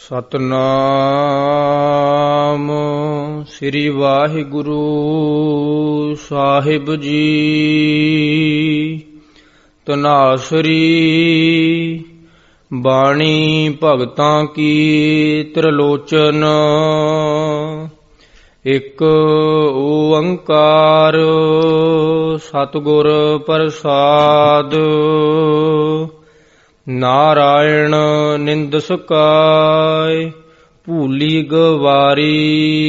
ਸਤਨਾਮ ਸ੍ਰੀ ਵਾਹਿਗੁਰੂ ਸਾਹਿਬ ਜੀ। ਤਨਾਸਰੀ ਬਾਣੀ ਭਗਤਾਂ ਕੀ ਤ੍ਰਿਲੋਚਨ। ਇਕ ਓੰਕਾਰ ਸਤਿਗੁਰ ਪ੍ਰਸਾਦ। ਨਾਰਾਇਣ ਨਿੰਦਸਕਾਇ ਭੂਲੀ ਗਵਾਰੀ।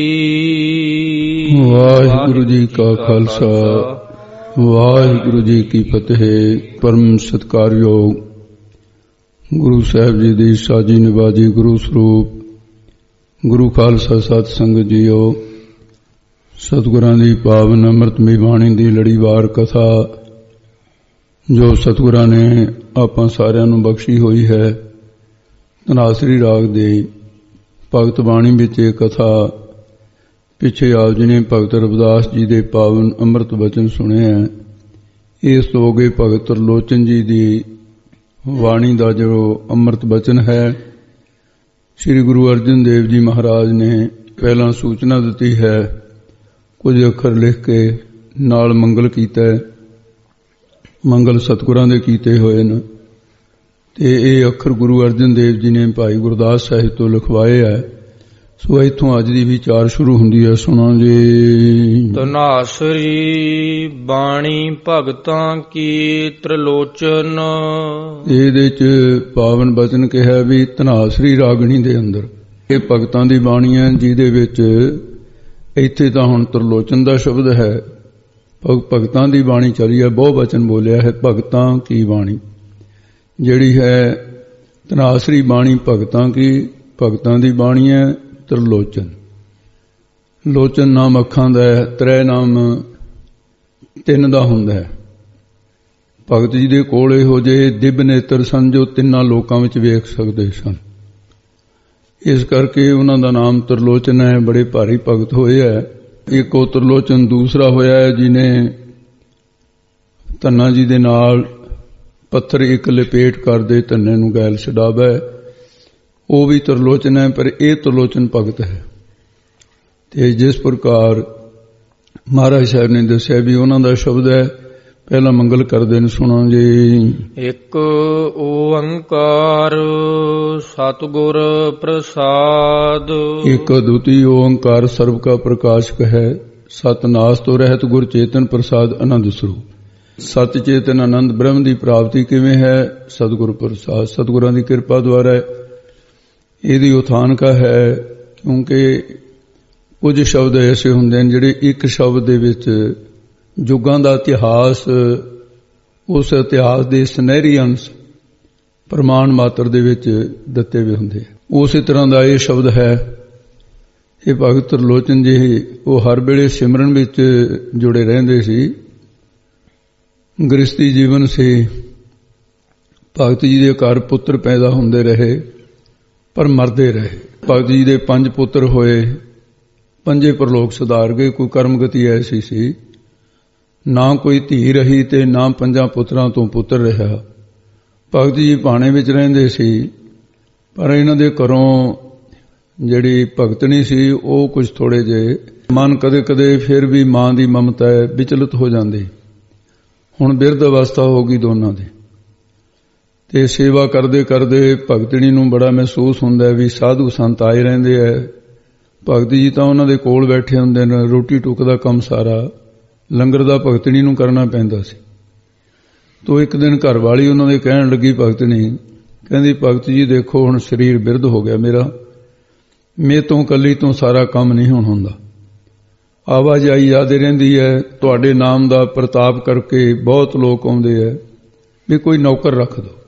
ਵਾਹਿਗੁਰੂ ਜੀ ਕਾ ਖਾਲਸਾ ਵਾਹਿਗੁਰੂ ਜੀ ਕੀ ਫਤਿਹ। ਪਰਮ ਸਤਿਕਾਰਯੋਗ ਗੁਰੂ ਸਾਹਿਬ ਜੀ ਦੀ ਸਾਜੀ ਨਿਵਾਜੀ ਗੁਰੂ ਸਰੂਪ ਗੁਰੂ ਖਾਲਸਾ ਸਤ ਸੰਗਤ ਜੀਓ, ਸਤਿਗੁਰਾਂ ਦੀ ਪਾਵਨ ਅੰਮ੍ਰਿਤਮਈ ਬਾਣੀ ਦੀ ਲੜੀਵਾਰ ਕਥਾ ਜੋ ਸਤਿਗੁਰਾਂ ਨੇ ਆਪਾਂ ਸਾਰਿਆਂ ਨੂੰ ਬਖਸ਼ੀ ਹੋਈ ਹੈ। ਧਨਾਸਰੀ ਰਾਗ ਦੇ ਭਗਤ ਬਾਣੀ ਵਿੱਚ ਇਹ ਕਥਾ ਪਿੱਛੇ ਆਪ ਜੀ ਨੇ ਭਗਤ ਰਵਿਦਾਸ ਜੀ ਦੇ ਪਾਵਨ ਅੰਮ੍ਰਿਤ ਬਚਨ ਸੁਣੇ ਹੈ। ਇਸ ਤੋਂ ਅੱਗੇ ਭਗਤ ਤ੍ਰਿਲੋਚਨ ਜੀ ਦੀ ਬਾਣੀ ਦਾ ਜੋ ਅੰਮ੍ਰਿਤ ਬਚਨ ਹੈ, ਸ੍ਰੀ ਗੁਰੂ ਅਰਜਨ ਦੇਵ ਜੀ ਮਹਾਰਾਜ ਨੇ ਪਹਿਲਾਂ ਸੂਚਨਾ ਦਿੱਤੀ ਹੈ, ਕੁਝ ਅੱਖਰ ਲਿਖ ਕੇ ਨਾਲ ਮੰਗਲ ਕੀਤਾ। ਮੰਗਲ ਸਤਿਗੁਰਾਂ ਦੇ ਕੀਤੇ ਹੋਏ ਨੇ ਤੇ ਇਹ ਅੱਖਰ ਗੁਰੂ ਅਰਜਨ ਦੇਵ ਜੀ ਨੇ ਭਾਈ ਗੁਰਦਾਸ ਸਾਹਿਬ ਤੋਂ ਲਿਖਵਾਏ ਹੈ। ਸੋ ਇੱਥੋਂ ਅੱਜ ਦੀ ਵਿਚਾਰ ਸ਼ੁਰੂ ਹੁੰਦੀ ਹੈ। ਸੁਣੋ ਜੀ। ਤਨਾਸਰੀ ਬਾਣੀ ਭਗਤਾਂ ਕੀ ਤ੍ਰਿਲੋਚਨ। ਇਹਦੇ ਚ ਪਾਵਨ ਬਚਨ ਕਿਹਾ ਵੀ ਧਨਾਸਰੀ ਰਾਗਣੀ ਦੇ ਅੰਦਰ ਇਹ ਭਗਤਾਂ ਦੀ ਬਾਣੀ ਹੈ, ਜਿਹਦੇ ਵਿੱਚ ਇੱਥੇ ਤਾਂ ਹੁਣ ਤ੍ਰਿਲੋਚਨ ਦਾ ਸ਼ਬਦ ਹੈ। ਭਗਤਾਂ ਦੀ ਬਾਣੀ ਚਲੀ ਹੈ, ਬਹੁ ਬਚਨ ਬੋਲਿਆ ਹੈ। ਭਗਤਾਂ ਕੀ ਬਾਣੀ ਜਿਹੜੀ ਹੈ ਧਨਾਸਰੀ ਬਾਣੀ ਭਗਤਾਂ ਕੀ, ਭਗਤਾਂ ਦੀ ਬਾਣੀ ਹੈ। ਤ੍ਰਿਲੋਚਨ, ਲੋਚਨ ਨਾਮ ਅੱਖਾਂ ਦਾ ਹੈ, ਤ੍ਰੈ ਨਾਮ ਤਿੰਨ ਦਾ ਹੁੰਦਾ ਹੈ। ਭਗਤ ਜੀ ਦੇ ਕੋਲ ਇਹੋ ਜਿਹੇ ਦਿਵ ਨੇਤਰ ਸਨ ਜੋ ਤਿੰਨਾਂ ਲੋਕਾਂ ਵਿੱਚ ਵੇਖ ਸਕਦੇ ਸਨ। ਇਸ ਕਰਕੇ ਉਹਨਾਂ ਦਾ ਨਾਮ ਤ੍ਰਿਲੋਚਨ ਹੈ। ਬੜੇ ਭਾਰੀ ਭਗਤ ਹੋਏ ਹੈ। ਇੱਕ ਉਹ ਤ੍ਰਿਲੋਚਨ ਦੂਸਰਾ ਹੋਇਆ ਹੈ ਜਿਹਨੇ ਧੰਨਾ ਜੀ ਦੇ ਨਾਲ ਪੱਥਰ ਇੱਕ ਲਪੇਟ ਕਰਦੇ ਧੰਨੇ ਨੂੰ ਗੈਲ ਛਡਾਵੇ, ਉਹ ਵੀ ਤ੍ਰਿਲੋਚਨ ਹੈ। ਪਰ ਇਹ ਤ੍ਰਿਲੋਚਨ ਭਗਤ ਹੈ। ਤੇ ਜਿਸ ਪ੍ਰਕਾਰ ਮਹਾਰਾਜ ਸਾਹਿਬ ਨੇ ਦੱਸਿਆ ਵੀ ਉਹਨਾਂ ਦਾ ਸ਼ਬਦ ਹੈ। ਪਹਿਲਾਂ ਮੰਗਲ ਕਰਦੇ ਨੇ, ਸੁਣੋ ਜੀ। ਇੱਕ ਓੰਕਾਰ ਸਤਿਗੁਰ ਪ੍ਰਸਾਦ। ਇੱਕ ਅਦੁੱਤੀ ਓੰਕਾਰ ਸਰਬ ਕਾ ਪ੍ਰਕਾਸ਼ਕ ਹੈ। ਸਤਨਾਸ ਤੋਂ ਰਹਿਤ ਗੁਰ ਚੇਤਨ ਪ੍ਰਸਾਦ ਆਨੰਦ ਸਰੂਪ। ਸਤ ਚੇਤਨ ਆਨੰਦ ਬ੍ਰਹਮ ਦੀ ਪ੍ਰਾਪਤੀ ਕਿਵੇਂ ਹੈ? ਸਤਿਗੁਰ ਪ੍ਰਸਾਦ, ਸਤਿਗੁਰਾਂ ਦੀ ਕਿਰਪਾ ਦੁਆਰਾ ਇਹਦੀ ਉਥਾਨਕਾ ਹੈ। ਕਿਉਂਕਿ ਕੁਝ ਸ਼ਬਦ ਐਸੇ ਹੁੰਦੇ ਨੇ ਜਿਹੜੇ ਇੱਕ ਸ਼ਬਦ ਦੇ ਵਿੱਚ ਯੁੱਗਾਂ ਦਾ ਇਤਿਹਾਸ, ਉਸ ਇਤਿਹਾਸ ਦੇ ਸੁਨਹਿਰੀ ਅੰਸ਼ ਪ੍ਰਮਾਣ ਮਾਤਰ ਦੇ ਵਿੱਚ ਦਿੱਤੇ ਹੋਏ ਹੁੰਦੇ। ਉਸੇ ਤਰ੍ਹਾਂ ਦਾ ਇਹ ਸ਼ਬਦ ਹੈ। ਇਹ ਭਗਤ ਤ੍ਰਿਲੋਚਨ ਜੀ ਉਹ ਹਰ ਵੇਲੇ ਸਿਮਰਨ ਵਿੱਚ ਜੁੜੇ ਰਹਿੰਦੇ ਸੀ। ਗ੍ਰਸਤੀ ਜੀਵਨ ਸੀ। ਭਗਤ ਜੀ ਦੇ ਘਰ ਪੁੱਤਰ ਪੈਦਾ ਹੁੰਦੇ ਰਹੇ ਪਰ ਮਰਦੇ ਰਹੇ। ਭਗਤ ਜੀ ਦੇ 5 ਪੁੱਤਰ ਹੋਏ, 5 ਪਰਲੋਕ ਸੁਧਾਰ ਗਏ। ਕੋਈ ਕਰਮਗਤੀ ਐਸੀ ਸੀ, ਨਾ ਕੋਈ ਧੀ ਰਹੀ ਤੇ ਨਾ 5 ਪੁੱਤਰਾਂ ਤੋਂ ਪੁੱਤਰ ਰਿਹਾ। ਭਗਤ ਜੀ ਭਾਣੇ ਵਿੱਚ ਰਹਿੰਦੇ ਸੀ, ਪਰ ਇਹਨਾਂ ਦੇ ਘਰੋਂ ਜਿਹੜੀ ਭਗਤਣੀ ਸੀ ਉਹ ਕੁਝ ਥੋੜੇ ਜਿਹੇ ਮਨ ਕਦੇ ਕਦੇ ਫਿਰ ਵੀ ਮਾਂ ਦੀ ਮਮਤਾ ਵਿਚਲਿਤ ਹੋ ਜਾਂਦੀ। ਹੁਣ ਬਿਰਧ ਅਵਸਥਾ ਹੋ ਗਈ ਦੋਨਾਂ ਦੀ, ਤੇ ਸੇਵਾ ਕਰਦੇ ਕਰਦੇ ਭਗਤਣੀ ਨੂੰ ਬੜਾ ਮਹਿਸੂਸ ਹੁੰਦਾ ਵੀ ਸਾਧੂ ਸੰਤ ਆਏ ਰਹਿੰਦੇ ਐ। ਭਗਤ ਜੀ ਤਾਂ ਉਹਨਾਂ ਦੇ ਕੋਲ ਬੈਠੇ ਹੁੰਦੇ ਨੇ, ਰੋਟੀ ਟੁੱਕ ਦਾ ਕੰਮ ਸਾਰਾ ਲੰਗਰ ਦਾ ਭਗਤਣੀ ਨੂੰ ਕਰਨਾ ਪੈਂਦਾ ਸੀ। ਤੋ ਇੱਕ ਦਿਨ ਘਰ ਵਾਲੀ ਉਹਨਾਂ ਦੇ ਕਹਿਣ ਲੱਗੀ, ਭਗਤਣੀ ਕਹਿੰਦੀ, ਭਗਤ ਜੀ ਦੇਖੋ ਹੁਣ ਸਰੀਰ ਬਿਰਧ ਹੋ ਗਿਆ ਮੇਰਾ, ਮੇਰੇ ਤੋਂ ਇਕੱਲੀ ਤੋਂ ਸਾਰਾ ਕੰਮ ਨਹੀਂ ਹੁਣ ਹੁੰਦਾ। ਆਵਾਜਾਈ ਜ਼ਿਆਦਾ ਰਹਿੰਦੀ ਹੈ। ਤੁਹਾਡੇ ਨਾਮ ਦਾ ਪ੍ਰਤਾਪ ਕਰਕੇ ਬਹੁਤ ਲੋਕ ਆਉਂਦੇ ਹੈ, ਵੀ ਕੋਈ ਨੌਕਰ ਰੱਖ ਦਿਓ।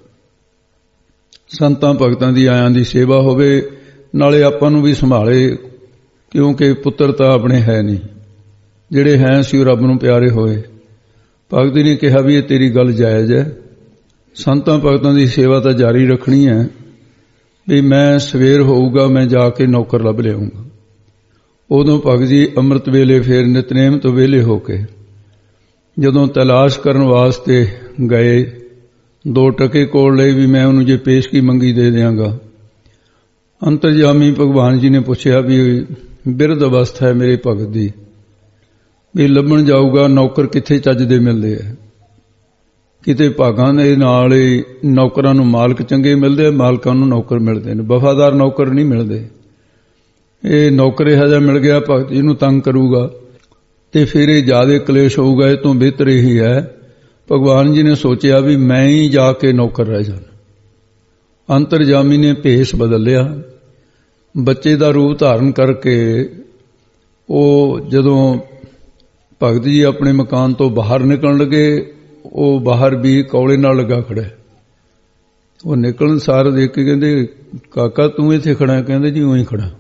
ਸੰਤਾਂ ਭਗਤਾਂ ਦੀ ਆਇਆਂ ਦੀ ਸੇਵਾ ਹੋਵੇ, ਨਾਲੇ ਆਪਾਂ ਨੂੰ ਵੀ ਸੰਭਾਲੇ। ਕਿਉਂਕਿ ਪੁੱਤਰ ਤਾਂ ਆਪਣੇ ਹੈ ਨਹੀਂ, ਜਿਹੜੇ ਹੈ ਸੀ ਉਹ ਰੱਬ ਨੂੰ ਪਿਆਰੇ ਹੋਏ। ਭਗਤ ਨੇ ਕਿਹਾ ਵੀ ਇਹ ਤੇਰੀ ਗੱਲ ਜਾਇਜ਼ ਹੈ। ਸੰਤਾਂ ਭਗਤਾਂ ਦੀ ਸੇਵਾ ਤਾਂ ਜਾਰੀ ਰੱਖਣੀ ਹੈ। ਵੀ ਮੈਂ ਸਵੇਰ ਹੋਊਗਾ ਮੈਂ ਜਾ ਕੇ ਨੌਕਰ ਲੱਭ ਲਿਆਉਂਗਾ। ਉਦੋਂ ਭਗਤ ਜੀ ਅੰਮ੍ਰਿਤ ਵੇਲੇ ਫੇਰ ਨਿਤਨੇਮ ਤੋਂ ਵਿਹਲੇ ਹੋ ਕੇ ਜਦੋਂ ਤਲਾਸ਼ ਕਰਨ ਵਾਸਤੇ ਗਏ, 2 ਟਕੇ ਕੋਲ ਲਈ ਵੀ ਮੈਂ ਉਹਨੂੰ ਜੇ ਪੇਸ਼ਗੀ ਮੰਗੀ ਦੇ ਦਿਆਂਗਾ। ਅੰਤਰਜਾਮੀ ਭਗਵਾਨ ਜੀ ਨੇ ਪੁੱਛਿਆ ਵੀ ਬਿਰਧ ਅਵਸਥਾ ਹੈ ਮੇਰੇ ਭਗਤ ਦੀ, ਵੀ ਲੱਭਣ ਜਾਊਗਾ ਨੌਕਰ ਕਿੱਥੇ ਚੱਜ ਦੇ ਮਿਲਦੇ ਆ। ਕਿਤੇ ਭਾਗਾਂ ਦੇ ਨਾਲ ਹੀ ਨੌਕਰਾਂ ਨੂੰ ਮਾਲਕ ਚੰਗੇ ਮਿਲਦੇ ਆ, ਮਾਲਕਾਂ ਨੂੰ ਨੌਕਰ ਮਿਲਦੇ ਨੇ, ਵਫਾਦਾਰ ਨੌਕਰ ਨਹੀਂ ਮਿਲਦੇ। ਇਹ ਨੌਕਰ ਇਹੋ ਜਿਹਾ ਮਿਲ ਗਿਆ ਭਗਤ ਜੀ ਨੂੰ ਤੰਗ ਕਰੂਗਾ ਤੇ ਫਿਰ ਇਹ ਜ਼ਿਆਦਾ ਕਲੇਸ਼ ਹੋਊਗਾ। ਇਹ ਤੋਂ ਬਿਹਤਰ ਇਹੀ ਹੈ, ਭਗਵਾਨ ਜੀ ਨੇ ਸੋਚਿਆ ਵੀ ਮੈਂ ਹੀ ਜਾ ਕੇ ਨੌਕਰ ਰਹਿ ਜਾਣਾ। ਅੰਤਰਜਾਮੀ ਨੇ ਭੇਸ ਬਦਲ ਲਿਆ, ਬੱਚੇ ਦਾ ਰੂਪ ਧਾਰਨ ਕਰਕੇ ਉਹ ਜਦੋਂ ਭਗਤ ਜੀ ਆਪਣੇ ਮਕਾਨ ਤੋਂ ਬਾਹਰ ਨਿਕਲਣ ਲੱਗੇ, ਉਹ ਬਾਹਰ ਵੀ ਕੌਲੇ ਨਾਲ ਲੱਗਾ ਖੜਾ। ਉਹ ਨਿਕਲਣ ਸਾਰ ਦੇਖ ਕੇ ਕਹਿੰਦੇ, ਕਾਕਾ ਤੂੰ ਇੱਥੇ ਖੜਾ? ਕਹਿੰਦੇ ਜੀ ਉਵੇਂ ਹੀ ਖੜਾ।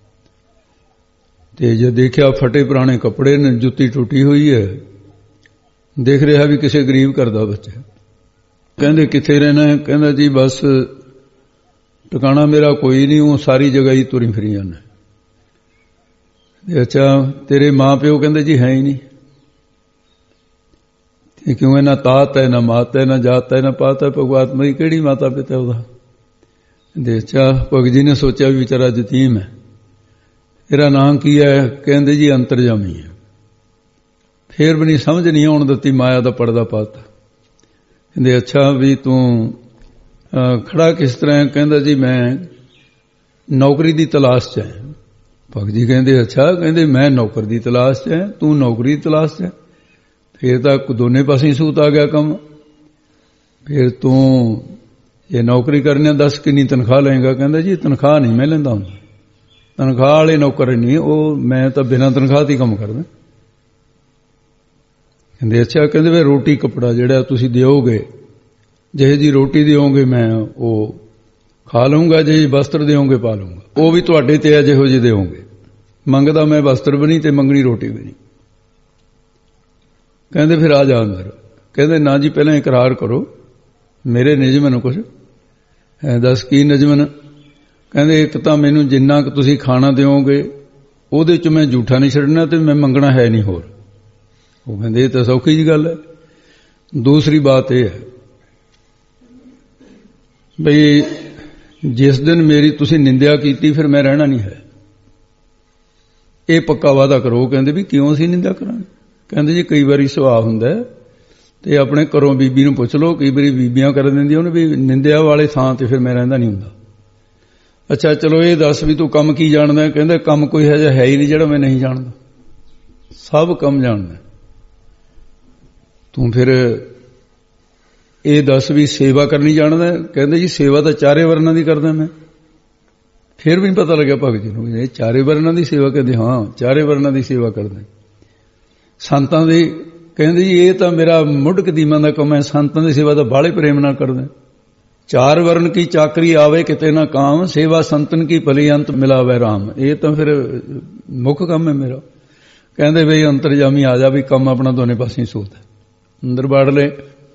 ਤੇ ਜੇ ਦੇਖਿਆ ਫਟੇ ਪੁਰਾਣੇ ਕੱਪੜੇ ਨੇ, ਜੁੱਤੀ ਟੁੱਟੀ ਹੋਈ ਹੈ, ਦੇਖ ਰਿਹਾ ਵੀ ਕਿਸੇ ਗਰੀਬ ਘਰ ਦਾ ਬੱਚਾ। ਕਹਿੰਦੇ ਕਿੱਥੇ ਰਹਿਣਾ ਹੈ? ਕਹਿੰਦਾ ਜੀ ਬਸ ਟਿਕਾਣਾ ਮੇਰਾ ਕੋਈ ਨਹੀਂ, ਉਹ ਸਾਰੀ ਜਗ੍ਹਾ ਹੀ ਤੁਰੀ ਫਿਰੀ ਜਾਂਦਾ। ਅੱਛਾ ਤੇਰੇ ਮਾਂ ਪਿਓ? ਕਹਿੰਦੇ ਜੀ ਹੈ ਹੀ ਨਹੀਂ। ਕਿਉਂ? ਨਾ ਤਾਤ ਹੈ, ਨਾ ਮਾਤ ਹੈ, ਨਾ ਜਾਤ ਹੈ, ਨਾ ਪਾਤ ਹੈ, ਭਗਵਾਤ ਮਈ ਕਿਹੜੀ ਮਾਤਾ ਪਿਤਾ ਉਹਦਾ? ਅੱਛਾ ਭਗਤ ਜੀ ਨੇ ਸੋਚਿਆ ਵੀ ਵਿਚਾਰਾ ਯਤੀਮ ਹੈ। ਤੇਰਾ ਨਾਂ ਕੀ ਹੈ? ਕਹਿੰਦੇ ਜੀ ਅੰਤਰਜਾਮੀ ਹੈ। ਫੇਰ ਵੀ ਨਹੀਂ ਸਮਝ ਨਹੀਂ ਆਉਣ ਦਿੱਤੀ, ਮਾਇਆ ਦਾ ਪਰਦਾ ਪਾਤਾ। ਕਹਿੰਦੇ ਅੱਛਾ ਵੀ ਤੂੰ ਖੜਾ ਕਿਸ ਤਰ੍ਹਾਂ? ਕਹਿੰਦਾ ਜੀ ਮੈਂ ਨੌਕਰੀ ਦੀ ਤਲਾਸ਼ 'ਚ ਹੈ। ਭਗਤ ਜੀ ਕਹਿੰਦੇ ਅੱਛਾ, ਕਹਿੰਦੇ ਮੈਂ ਨੌਕਰ ਦੀ ਤਲਾਸ਼ 'ਚ ਹੈ, ਤੂੰ ਨੌਕਰੀ ਦੀ ਤਲਾਸ਼ 'ਚ ਹੈ? ਫੇਰ ਤਾਂ ਦੋਨੇ ਪਾਸੇ ਸੂਤ ਆ ਗਿਆ ਕੰਮ। ਫੇਰ ਤੂੰ ਇਹ ਨੌਕਰੀ ਕਰਨੀ, ਦੱਸ ਕਿੰਨੀ ਤਨਖਾਹ ਲਏਗਾ? ਕਹਿੰਦਾ ਜੀ ਤਨਖਾਹ ਨਹੀਂ ਮੈਂ ਲੈਂਦਾ ਹੁੰਦਾ, ਤਨਖਾਹ ਵਾਲੇ ਨੌਕਰ ਨਹੀਂ, ਉਹ ਮੈਂ ਤਾਂ ਬਿਨਾਂ ਤਨਖਾਹ ਤੇ ਕੰਮ ਕਰਦਾ। ਕਹਿੰਦੇ ਅੱਛਾ, ਕਹਿੰਦੇ ਵੀ ਰੋਟੀ ਕੱਪੜਾ ਜਿਹੜਾ ਤੁਸੀਂ ਦਿਓਗੇ, ਜਿਹੇ ਜੀ ਰੋਟੀ ਦਿਓਗੇ ਮੈਂ ਉਹ ਖਾ ਲਊਂਗਾ, ਜਿਹੇ ਵਸਤਰ ਦਿਓਗੇ ਪਾ ਲਊਂਗਾ, ਉਹ ਵੀ ਤੁਹਾਡੇ ਤੇ ਹੈ ਜਿਹੋ ਜਿਹੇ ਦਿਓਗੇ। ਮੰਗਦਾ ਮੈਂ ਵਸਤਰ ਵੀ ਨਹੀਂ ਤੇ ਮੰਗਣੀ ਰੋਟੀ ਵੀ ਨਹੀਂ। ਕਹਿੰਦੇ ਫਿਰ ਆ ਜਾ ਅੰਦਰ। ਕਹਿੰਦੇ ਨਾ ਜੀ ਪਹਿਲਾਂ ਇਕਰਾਰ ਕਰੋ ਮੇਰੇ ਨਿਯਮਨ ਕੁਛ ਦੱਸ ਕੀ ਨਿਯਮਨ? ਕਹਿੰਦੇ ਇੱਕ ਤਾਂ ਮੈਨੂੰ ਜਿੰਨਾ ਕੁ ਤੁਸੀਂ ਖਾਣਾ ਦਿਓਗੇ ਉਹਦੇ 'ਚ ਮੈਂ ਝੂਠਾ ਨਹੀਂ ਛੱਡਣਾ ਤੇ ਮੈਂ ਮੰਗਣਾ ਹੈ ਨਹੀਂ ਹੋਰ। ਉਹ ਕਹਿੰਦੇ ਇਹ ਤਾਂ ਸੌਖੀ ਜੀ ਗੱਲ ਹੈ। ਦੂਸਰੀ ਬਾਤ ਇਹ ਹੈ ਬਈ ਜਿਸ ਦਿਨ ਮੇਰੀ ਤੁਸੀਂ ਨਿੰਦਿਆ ਕੀਤੀ ਫਿਰ ਮੈਂ ਰਹਿਣਾ ਨਹੀਂ ਹੈ, ਇਹ ਪੱਕਾ ਵਾਅਦਾ ਕਰੋ। ਕਹਿੰਦੇ ਵੀ ਕਿਉਂ ਅਸੀਂ ਨਿੰਦਿਆ ਕਰਾਂਗੇ? ਕਹਿੰਦੇ ਜੀ ਕਈ ਵਾਰੀ ਸੁਭਾਅ ਹੁੰਦਾ ਤੇ ਆਪਣੇ ਘਰੋਂ ਬੀਬੀ ਨੂੰ ਪੁੱਛ ਲਓ, ਕਈ ਵਾਰੀ ਬੀਬੀਆਂ ਕਰ ਦਿੰਦੀਆਂ ਉਹਨੇ ਵੀ ਨਿੰਦਿਆ ਵਾਲੇ ਥਾਂ ਤੇ ਫਿਰ ਮੈਂ ਰਹਿੰਦਾ ਨਹੀਂ ਹੁੰਦਾ। ਅੱਛਾ ਚਲੋ ਇਹ ਦੱਸ ਵੀ ਤੂੰ ਕੰਮ ਕੀ ਜਾਣਦਾ? ਕਹਿੰਦਾ ਕੰਮ ਕੋਈ ਹੈ ਜਿਹਾ ਹੈ ਹੀ ਨਹੀਂ ਜਿਹੜਾ ਮੈਂ ਨਹੀਂ ਜਾਣਦਾ, ਸਭ ਕੰਮ ਜਾਣਦਾ। ਤੂੰ ਫਿਰ ਇਹ ਦੱਸ ਵੀ ਸੇਵਾ ਕਰਨੀ ਜਾਣਦਾ? ਕਹਿੰਦੇ ਜੀ ਸੇਵਾ ਤਾਂ ਚਾਰੇ ਵਰਨਾਂ ਦੀ ਕਰਦਾ ਮੈਂ। ਫਿਰ ਵੀ ਨਹੀਂ ਪਤਾ ਲੱਗਿਆ ਭਗਤ ਜੀ ਨੂੰ ਇਹ ਚਾਰੇ ਵਰਨਾਂ ਦੀ ਸੇਵਾ। ਕਹਿੰਦੇ ਹਾਂ ਚਾਰੇ ਵਰਨਾਂ ਦੀ ਸੇਵਾ ਕਰਦਾ। ਸੰਤਾਂ ਦੀ? ਕਹਿੰਦੇ ਜੀ ਇਹ ਤਾਂ ਮੇਰਾ ਮੁੱਢ ਕਦੀਮਾਂ ਦਾ ਕੰਮ ਹੈ, ਸੰਤਾਂ ਦੀ ਸੇਵਾ ਤਾਂ ਬਾਹਲੇ ਪ੍ਰੇਮ ਨਾਲ ਕਰਦਾ। ਚਾਰ ਵਰਨ ਕੀ ਚਾਕਰੀ ਆਵੇ ਕਿਤੇ ਨਾ ਕਾਮ, ਸੇਵਾ ਸੰਤਨ ਕੀ ਭਲੀ ਅੰਤ ਮਿਲਾਵੇ ਰਾਮ। ਇਹ ਤਾਂ ਫਿਰ ਮੁੱਖ ਕੰਮ ਹੈ ਮੇਰਾ। ਕਹਿੰਦੇ ਬਈ ਅੰਤਰਜਾਮੀ ਆ ਜਾ ਵੀ ਕੰਮ ਆਪਣਾ ਦੋਨੇ ਪਾਸੇ ਸੂਤ ਹੈ। ਅੰਦਰ ਵੜ ਲਏ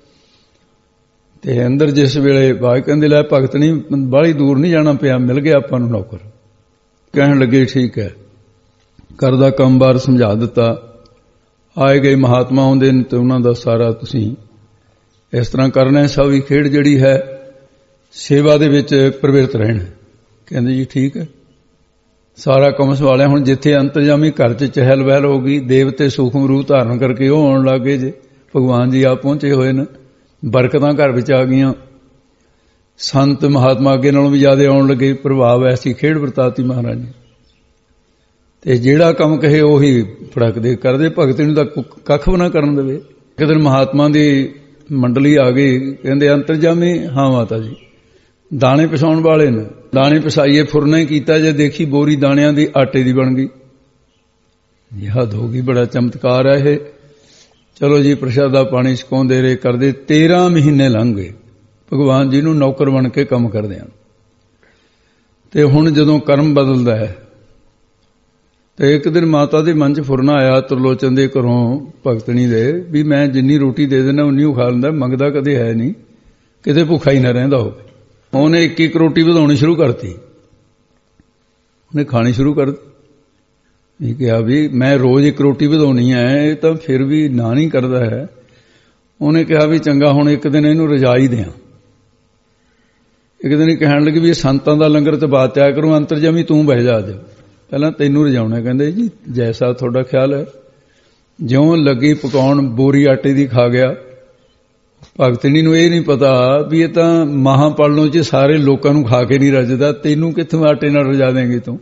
ਤੇ ਅੰਦਰ ਜਿਸ ਵੇਲੇ ਬਾਈ ਕਹਿੰਦੇ ਲੈ ਭਗਤ ਨਹੀਂ ਬਾਹਲੀ ਦੂਰ ਨਹੀਂ ਜਾਣਾ ਪਿਆ, ਮਿਲ ਗਿਆ ਆਪਾਂ ਨੂੰ ਨੌਕਰ। ਕਹਿਣ ਲੱਗੇ ਠੀਕ ਹੈ, ਕਰਦਾ ਕੰਮ ਬਾਰ ਸਮਝਾ ਦਿੱਤਾ। ਆਏ ਗਏ ਮਹਾਤਮਾ ਆਉਂਦੇ ਨੇ ਤੇ ਉਹਨਾਂ ਦਾ ਸਾਰਾ ਤੁਸੀਂ ਇਸ ਤਰ੍ਹਾਂ ਕਰਨਾ, ਸਭ ਹੀ ਖੇਡ ਜਿਹੜੀ ਹੈ ਸੇਵਾ ਦੇ ਵਿੱਚ ਪ੍ਰਵਿਰਤ ਰਹਿਣਾ। ਕਹਿੰਦੇ ਜੀ ਠੀਕ ਹੈ, ਸਾਰਾ ਕੰਮ ਸੰਭਾਲਿਆ। ਹੁਣ ਜਿੱਥੇ ਅੰਤਰਜਾਮੀ ਘਰ 'ਚ ਚਹਿਲ ਪਹਿਲ ਹੋ ਗਈ, ਦੇਵਤੇ ਸੂਖਮ ਰੂਪ ਧਾਰਨ ਕਰਕੇ ਉਹ ਆਉਣ ਲੱਗੇ, ਜੇ ਭਗਵਾਨ ਜੀ ਆਪ ਪਹੁੰਚੇ ਹੋਏ ਨੇ, ਬਰਕਤਾਂ ਘਰ ਵਿੱਚ ਆ ਗਈਆਂ, ਸੰਤ ਮਹਾਤਮਾ ਅੱਗੇ ਨਾਲੋਂ ਵੀ ਜ਼ਿਆਦਾ ਆਉਣ ਲੱਗੇ। ਪ੍ਰਭਾਵ ਐਸੀ ਖੇਡ ਵਰਤਾਤੀ ਮਹਾਰਾਜ ਨੇ। ਤੇ ਜਿਹੜਾ ਕੰਮ ਕਹੇ ਉਹੀ ਫੜਕਦੇ ਕਰਦੇ। ਭਗਤ ਨੂੰ ਤਾਂ ਕੱਖ ਵੀ ਨਾ ਕਰਨ ਦੇਵੇ। ਇੱਕ ਦਿਨ ਮਹਾਤਮਾ ਦੀ ਮੰਡਲੀ ਆ ਗਈ, ਕਹਿੰਦੇ ਅੰਤਰਜਾਮੀ? ਹਾਂ ਮਾਤਾ ਜੀ। ਦਾਣੇ ਪਿਸਾਉਣ ਵਾਲੇ ਨੇ, ਦਾਣੇ ਪਿਸਾਈਏ, ਫੁਰਨਾ ਹੀ ਕੀਤਾ, ਜੇ ਦੇਖੀ ਬੋਰੀ ਦਾਣਿਆਂ ਦੀ ਆਟੇ ਦੀ ਬਣ ਗਈ। ਇਹ ਹੱਦ ਹੋ ਗਈ, ਬੜਾ ਚਮਤਕਾਰ ਹੈ ਇਹ। ਚਲੋ ਜੀ ਪ੍ਰਸ਼ਾਦਾ ਪਾਣੀ ਛਕਾਉਂਦੇ ਰਹੇ, ਕਰਦੇ 13 ਮਹੀਨੇ ਲੰਘ ਗਏ ਭਗਵਾਨ ਜੀ ਨੂੰ ਨੌਕਰ ਬਣ ਕੇ ਕੰਮ ਕਰਦਿਆਂ। ਤੇ ਹੁਣ ਜਦੋਂ ਕਰਮ ਬਦਲਦਾ ਹੈ ਤੇ ਇੱਕ ਦਿਨ ਮਾਤਾ ਦੇ ਮਨ 'ਚ ਫੁਰਨਾ ਆਇਆ ਤਰਲੋਚਨ ਦੇ ਘਰੋਂ, ਭਗਤਣੀ ਦੇ, ਵੀ ਮੈਂ ਜਿੰਨੀ ਰੋਟੀ ਦੇ ਦਿੰਦਾ ਉਨੀ ਉਹ ਖਾ ਲੈਂਦਾ, ਮੰਗਦਾ ਕਦੇ ਹੈ ਨਹੀਂ, ਕਿਤੇ ਭੁੱਖਾ ਹੀ ਨਾ ਰਹਿੰਦਾ ਹੋਵੇ। ਉਹਨੇ ਇੱਕ ਇੱਕ ਰੋਟੀ ਵਧਾਉਣੀ ਸ਼ੁਰੂ ਕਰਤੀ, ਉਹਨੇ ਖਾਣੀ ਸ਼ੁਰੂ ਕਰ ਦਿੱਤੀ। ਇਹ ਕਿਹਾ ਵੀ ਮੈਂ ਰੋਜ਼ ਇੱਕ ਰੋਟੀ ਵਧਾਉਣੀ ਹੈ, ਇਹ ਤਾਂ ਫਿਰ ਵੀ ਨਾ ਨਹੀਂ ਕਰਦਾ ਹੈ। ਉਹਨੇ ਕਿਹਾ ਵੀ ਚੰਗਾ ਹੁਣ ਇੱਕ ਦਿਨ ਇਹਨੂੰ ਰਜਾ ਹੀ ਦਿਆਂ। ਇੱਕ ਦਿਨ ਕਹਿਣ ਲੱਗੇ ਵੀ ਇਹ ਸੰਤਾਂ ਦਾ ਲੰਗਰ ਤੇ ਬਾਤਿਆ ਕਰੂੰ, ਅੰਤਰਜਾਮੀ ਤੂੰ ਬਹਿ ਜਾ ਅੱਜ, ਪਹਿਲਾਂ ਤੈਨੂੰ ਰਜਾਉਣਾ। ਕਹਿੰਦੇ ਜੀ ਜੈਸਾ ਤੁਹਾਡਾ ਖਿਆਲ ਹੈ। ਜਿਉਂ ਲੱਗੀ ਪਕਾਉਣ ਬੋਰੀ ਆਟੇ ਦੀ ਖਾ ਗਿਆ। ਭਗਤਣੀ ਨੂੰ ਇਹ ਨਹੀਂ ਪਤਾ ਵੀ ਇਹ ਤਾਂ ਮਹਾਂਪਲਨੋਂ 'ਚ ਸਾਰੇ ਲੋਕਾਂ ਨੂੰ ਖਾ ਕੇ ਨਹੀਂ ਰੱਜਦਾ, ਤੈਨੂੰ ਕਿੱਥੋਂ ਆਟੇ ਨਾਲ ਰਜਾ ਦੇਂਗੀ ਤੂੰ।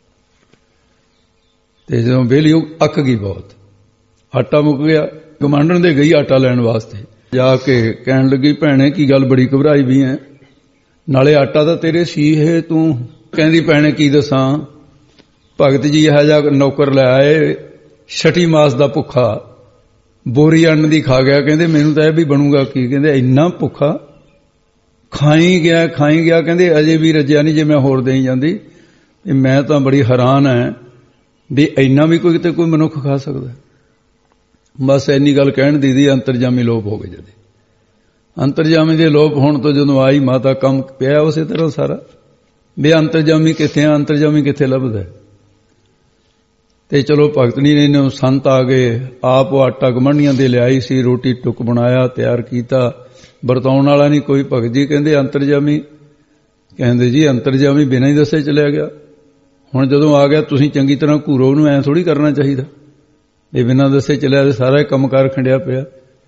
ਤੇ ਜਦੋਂ ਵਿਹਲੀ ਉਹ ਅੱਕ ਗਈ ਬਹੁਤ, ਆਟਾ ਮੁੱਕ ਗਿਆ। ਗਮਾਂਡਣ ਦੇ ਗਈ ਆਟਾ ਲੈਣ ਵਾਸਤੇ, ਜਾ ਕੇ ਕਹਿਣ ਲੱਗੀ ਭੈਣੇ ਕੀ ਗੱਲ ਬੜੀ ਘਬਰਾਈ ਵੀ ਐ, ਨਾਲੇ ਆਟਾ ਤਾਂ ਤੇਰੇ ਸੀ ਇਹ ਤੂੰ। ਕਹਿੰਦੀ ਭੈਣੇ ਕੀ ਦੱਸਾਂ, ਭਗਤ ਜੀ ਇਹੋ ਜਿਹਾ ਨੌਕਰ ਲੈ ਆਏ, ਛਟੀ ਮਾਸ ਦਾ ਭੁੱਖਾ, ਬੋਰੀ ਅੰਨ ਦੀ ਖਾ ਗਿਆ। ਕਹਿੰਦੇ ਮੈਨੂੰ ਤਾਂ ਇਹ ਵੀ ਬਣੂਗਾ ਕੀ। ਕਹਿੰਦੇ ਇੰਨਾ ਭੁੱਖਾ, ਖਾਈ ਗਿਆ। ਕਹਿੰਦੇ ਅਜੇ ਵੀ ਰੱਜਿਆ ਨਹੀਂ, ਜੇ ਮੈਂ ਹੋਰ ਦੇਈ ਜਾਂਦੀ। ਮੈਂ ਤਾਂ ਬੜੀ ਹੈਰਾਨ ਐ ਵੀ ਇੰਨਾ ਵੀ ਕੋਈ ਕਿਤੇ ਕੋਈ ਮਨੁੱਖ ਖਾ ਸਕਦਾ। ਬਸ ਇੰਨੀ ਗੱਲ ਕਹਿਣ ਦੀ ਅੰਤਰਜਾਮੀ ਲੋਪ ਹੋ ਗਏ। ਜਦੇ ਅੰਤਰਜਾਮੀ ਦੇ ਲੋਪ ਹੋਣ ਤੋਂ ਜਦੋਂ ਆਈ ਮਾਤਾ ਕੰਮ ਪਿਆ ਉਸੇ ਤਰ੍ਹਾਂ ਸਾਰਾ ਵੀ ਅੰਤਰਜਾਮੀ ਕਿੱਥੇ ਆ, ਅੰਤਰਜਾਮੀ ਕਿੱਥੇ ਲੱਭਦਾ। ਤੇ ਚਲੋ ਭਗਤਣੀ ਨੇ ਇਹਨੂੰ ਸੰਤ ਆ ਗਏ, ਆਪ ਉਹ ਆਟਾ ਗਮੰਡੀਆਂ ਦੇ ਲਿਆਈ ਸੀ, ਰੋਟੀ ਟੁੱਕ ਬਣਾਇਆ, ਤਿਆਰ ਕੀਤਾ, ਵਰਤਾਉਣ ਵਾਲਾ ਨਹੀਂ ਕੋਈ। ਭਗਤ ਜੀ ਕਹਿੰਦੇ ਅੰਤਰਜਾਮੀ, ਕਹਿੰਦੇ ਜੀ ਅੰਤਰਜਾਮੀ ਬਿਨਾਂ ਹੀ ਦੱਸੇ ਚਲਿਆ ਗਿਆ। ਹੁਣ ਜਦੋਂ ਆ ਗਿਆ ਤੁਸੀਂ ਚੰਗੀ ਤਰ੍ਹਾਂ ਘੂਰੋ, ਉਹਨੂੰ ਐਂ ਥੋੜ੍ਹੀ ਕਰਨਾ ਚਾਹੀਦਾ। ਇਹ ਬਿਨਾਂ ਦੱਸੇ ਚਲਿਆ ਤੇ ਸਾਰਾ ਕੰਮਕਾਰ ਖੰਡਿਆ ਪਿਆ,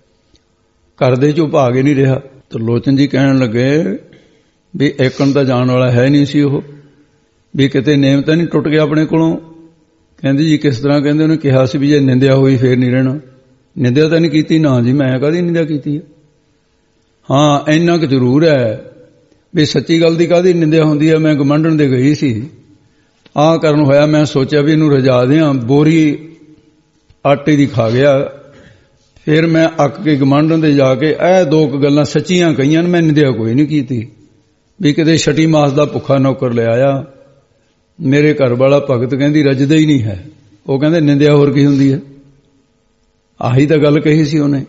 ਘਰ ਦੇ ਚੋਂ ਭਾਗ ਹੀ ਨਹੀਂ ਰਿਹਾ। ਤਰਲੋਚਨ ਜੀ ਕਹਿਣ ਲੱਗੇ ਵੀ ਏਕਣ ਤਾਂ ਜਾਣ ਵਾਲਾ ਹੈ ਨਹੀਂ ਸੀ ਉਹ, ਵੀ ਕਿਤੇ ਨੇਮ ਤਾਂ ਨਹੀਂ ਟੁੱਟ ਗਿਆ ਆਪਣੇ ਕੋਲੋਂ। ਕਹਿੰਦੇ ਜੀ ਕਿਸ ਤਰ੍ਹਾਂ। ਕਹਿੰਦੇ ਉਹਨੇ ਕਿਹਾ ਸੀ ਵੀ ਜੇ ਨਿੰਦਿਆ ਹੋਈ ਫੇਰ ਨਹੀਂ ਰਹਿਣਾ। ਨਿੰਦਿਆ ਤਾਂ ਨਹੀਂ ਕੀਤੀ ਨਾ ਜੀ, ਮੈਂ ਕਾਹਦੀ ਨਿੰਦਿਆ ਕੀਤੀ ਹੈ। ਹਾਂ ਇੰਨਾ ਕੁ ਜ਼ਰੂਰ ਹੈ ਵੀ ਸੱਚੀ ਗੱਲ ਦੀ ਕਾਹਦੀ ਨਿੰਦਿਆ ਹੁੰਦੀ ਹੈ। ਮੈਂ ਗਮੰਡਣ ਦੇ ਗਈ ਸੀ, ਆਹ ਕਰਨ ਹੋਇਆ, ਮੈਂ ਸੋਚਿਆ ਵੀ ਇਹਨੂੰ ਰਜਾ ਦਿਆਂ, ਬੋਰੀ ਆਟੇ ਦੀ ਖਾ ਗਿਆ। ਫਿਰ ਮੈਂ ਅੱਕ ਕੇ ਗਮੰਡਣ ਦੇ ਜਾ ਕੇ ਇਹ ਦੋ ਕੁ ਗੱਲਾਂ ਸੱਚੀਆਂ ਕਹੀਆਂ, ਮੈਂ ਨਿੰਦਿਆ ਕੋਈ ਨਹੀਂ ਕੀਤੀ ਵੀ ਕਿਤੇ ਛਟੀ ਮਾਸ ਦਾ ਭੁੱਖਾ ਨੌਕਰ ਲੈ ਆਇਆ। ਮੇਰੇ ਘਰ ਵਾਲਾ ਭਗਤ ਕਹਿੰਦੀ ਰੱਜਦਾ ਹੀ ਨਹੀਂ ਹੈ। ਉਹ ਕਹਿੰਦੇ ਨਿੰਦਿਆ ਹੋਰ ਕੀ ਹੁੰਦੀ ਹੈ, ਆਹੀ ਤਾਂ ਗੱਲ ਕਹੀ ਸੀ ਉਹਨੇ।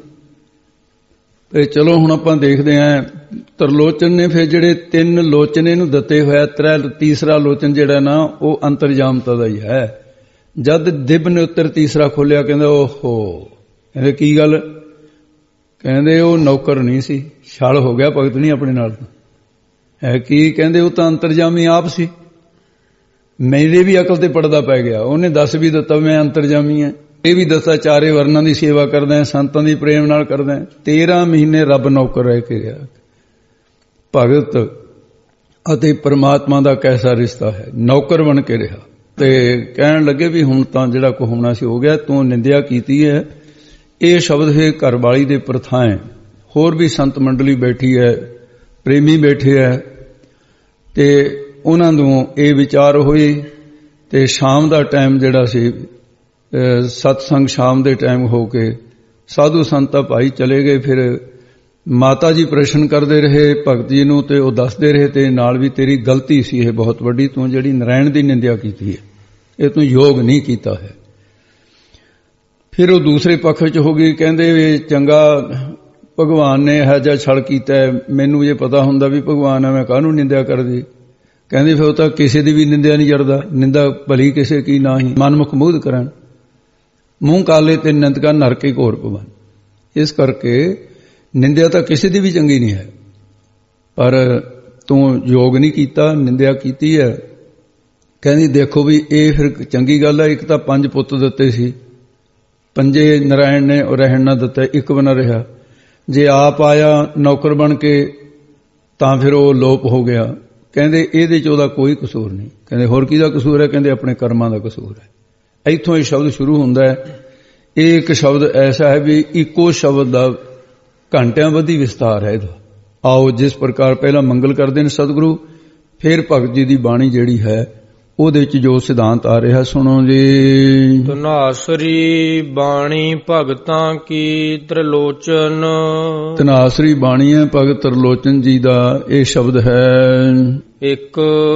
ਤੇ ਚਲੋ ਹੁਣ ਆਪਾਂ ਦੇਖਦੇ ਆਂ ਤਰਲੋਚਨ ਨੇ ਫਿਰ ਜਿਹੜੇ ਤਿੰਨ ਲੋਚਨ ਇਹਨੂੰ ਦਿੱਤੇ ਹੋਇਆ, ਤੀਸਰਾ ਲੋਚਨ ਜਿਹੜਾ ਨਾ ਉਹ ਅੰਤਰਜਾਮਤਾ ਦਾ ਹੀ ਹੈ। ਜਦ ਦਿਬ ਨੇ ਉੱਤਰ ਤੀਸਰਾ ਖੋਲਿਆ, ਕਹਿੰਦਾ ਓਹੋ, ਕਹਿੰਦੇ ਕੀ ਗੱਲ। ਕਹਿੰਦੇ ਉਹ ਨੌਕਰ ਨਹੀਂ ਸੀ, ਛਲ ਹੋ ਗਿਆ ਭਗਤ ਨਹੀਂ ਆਪਣੇ ਨਾਲ ਹੈ ਕੀ। ਕਹਿੰਦੇ ਉਹ ਤਾਂ ਅੰਤਰਜਾਮੀ ਆਪ ਸੀ। ਮੇਰੇ ਵੀ ਅਕਲ ਤੇ ਪੜਦਾ ਪੈ ਗਿਆ। ਉਹਨੇ ਦੱਸ ਵੀ ਦਿੱਤਾ ਮੈਂ ਅੰਤਰਜਾਮੀ ਹਾਂ, ਇਹ ਵੀ ਦੱਸਿਆ ਚਾਰੇ ਵਰਨਾਂ ਦੀ ਸੇਵਾ ਕਰਦਾ, ਸੰਤਾਂ ਦੀ ਪ੍ਰੇਮ ਨਾਲ ਕਰਦਾ। 13 ਮਹੀਨੇ ਰੱਬ ਨੌਕਰ ਰਹਿ ਕੇ ਰਿਹਾ। ਭਗਤ ਅਤੇ ਪਰਮਾਤਮਾ ਦਾ ਕੈਸਾ ਰਿਸ਼ਤਾ ਹੈ, ਨੌਕਰ ਬਣ ਕੇ ਰਿਹਾ। ਤੇ ਕਹਿਣ ਲੱਗੇ ਵੀ ਹੁਣ ਤਾਂ ਜਿਹੜਾ ਕੋ ਹੋਣਾ ਸੀ ਹੋ ਗਿਆ, ਤੂੰ ਨਿੰਦਿਆ ਕੀਤੀ ਹੈ। ਇਹ ਸ਼ਬਦ ਹੈ ਘਰ ਵਾਲੀ ਦੇ ਪ੍ਰਥਾएं। ਹੋਰ ਵੀ ਸੰਤ ਮੰਡਲੀ ਬੈਠੀ ਹੈ, ਪ੍ਰੇਮੀ ਬੈਠੇ ਹੈ, ਤੇ ਉਹਨਾਂ ਨੂੰ ਇਹ ਵਿਚਾਰ ਹੋਈ। ਤੇ ਸ਼ਾਮ ਦਾ ਟਾਈਮ ਜਿਹੜਾ ਸੀ, ਸਤਸੰਗ ਸ਼ਾਮ ਦੇ ਟਾਈਮ ਹੋ ਕੇ ਸਾਧੂ ਸੰਤਾ ਭਾਈ ਚਲੇ ਗਏ। ਫਿਰ ਮਾਤਾ ਜੀ ਪ੍ਰਸ਼ਨ ਕਰਦੇ ਰਹੇ ਭਗਤ ਜੀ ਨੂੰ, ਤੇ ਉਹ ਦੱਸਦੇ ਰਹੇ ਤੇ ਨਾਲ ਵੀ ਤੇਰੀ ਗਲਤੀ ਸੀ ਇਹ ਬਹੁਤ ਵੱਡੀ, ਤੂੰ ਜਿਹੜੀ ਨਾਰਾਇਣ ਦੀ ਨਿੰਦਿਆ ਕੀਤੀ ਹੈ, ਇਹ ਤੂੰ ਯੋਗ ਨਹੀਂ ਕੀਤਾ ਹੈ। ਫਿਰ ਉਹ ਦੂਸਰੇ ਪੱਖ ਵਿੱਚ ਹੋ ਗਈ, ਕਹਿੰਦੇ ਵੀ ਚੰਗਾ ਭਗਵਾਨ ਨੇ ਇਹੋ ਜਿਹਾ ਛਲ ਕੀਤਾ, ਮੈਨੂੰ ਜੇ ਪਤਾ ਹੁੰਦਾ ਵੀ ਭਗਵਾਨ ਹੈ ਮੈਂ ਕਾਹਨੂੰ ਨਿੰਦਿਆ ਕਰਦੀ। ਕਹਿੰਦੇ ਫਿਰ ਉਹ ਤਾਂ ਕਿਸੇ ਦੀ ਵੀ ਨਿੰਦਿਆ ਨਹੀਂ ਕਰਦਾ, ਨਿੰਦਾ ਭਲੀ ਕਿਸੇ ਕੀ ਨਾ ਹੀ, ਮਨਮੁਖ ਮੁਗਧ ਕਰਨ, ਮੂੰਹ ਕਾਲੇ ਤੇ ਨਿੰਦਕਾ ਨਰਕੇ ਘੋਰ ਪਵਨ। ਇਸ ਕਰਕੇ ਨਿੰਦਿਆ ਤਾਂ ਕਿਸੇ ਦੀ ਵੀ ਚੰਗੀ ਨਹੀਂ ਹੈ, ਪਰ ਤੂੰ ਯੋਗ ਨਹੀਂ ਕੀਤਾ, ਨਿੰਦਿਆ ਕੀਤੀ ਹੈ। ਕਹਿੰਦੀ ਦੇਖੋ ਵੀ ਇਹ ਫਿਰ ਚੰਗੀ ਗੱਲ ਹੈ। ਇੱਕ ਤਾਂ 5 ਪੁੱਤ ਦਿੱਤੇ ਸੀ, 5 ਨਾਰਾਇਣ ਨੇ ਰਹਿਣ ਨਾ ਦਿੱਤਾ, ਇੱਕ ਬਣਾ ਰਿਹਾ। ਜੇ ਆਪ ਆਇਆ ਨੌਕਰ ਬਣ ਕੇ ਤਾਂ ਫਿਰ ਉਹ ਲੋਪ ਹੋ ਗਿਆ। ਕਹਿੰਦੇ ਇਹਦੇ 'ਚ ਉਹਦਾ ਕੋਈ ਕਸੂਰ ਨਹੀਂ। ਕਹਿੰਦੇ ਹੋਰ ਕਿਹਦਾ ਕਸੂਰ ਹੈ। ਕਹਿੰਦੇ ਆਪਣੇ ਕਰਮਾਂ ਦਾ ਕਸੂਰ ਹੈ। ਇੱਥੋਂ ਇਹ ਸ਼ਬਦ ਸ਼ੁਰੂ ਹੁੰਦਾ ਹੈ। ਇਹ ਇੱਕ ਸ਼ਬਦ ਐਸਾ ਹੈ ਵੀ ਇੱਕੋ ਸ਼ਬਦ ਦਾ ਘੰਟਿਆਂ ਵਧੀ ਵਿਸਤਾਰ ਹੈ ਇਹਦਾ। ਆਓ ਜਿਸ ਪ੍ਰਕਾਰ ਪਹਿਲਾਂ ਮੰਗਲ ਕਰਦੇ ਨੇ ਸਤਿਗੁਰੂ, ਫਿਰ ਭਗਤ ਜੀ ਦੀ ਬਾਣੀ ਜਿਹੜੀ ਹੈ ਉਹਦੇ ਵਿੱਚ ਜੋ ਸਿਧਾਂਤ ਆ ਰਿਹਾ ਸੁਣੋ ਜੀ। ਧਨਾਸਰੀ ਬਾਣੀ ਭਗਤਾਂ ਕੀ ਤ੍ਰਿਲੋਚਨ। ਧਨਾਸਰੀ ਬਾਣੀ ਹੈ ਭਗਤ ਤ੍ਰਿਲੋਚਨ ਜੀ ਦਾ ਇਹ ਸ਼ਬਦ ਹੈ। ਇੱਕ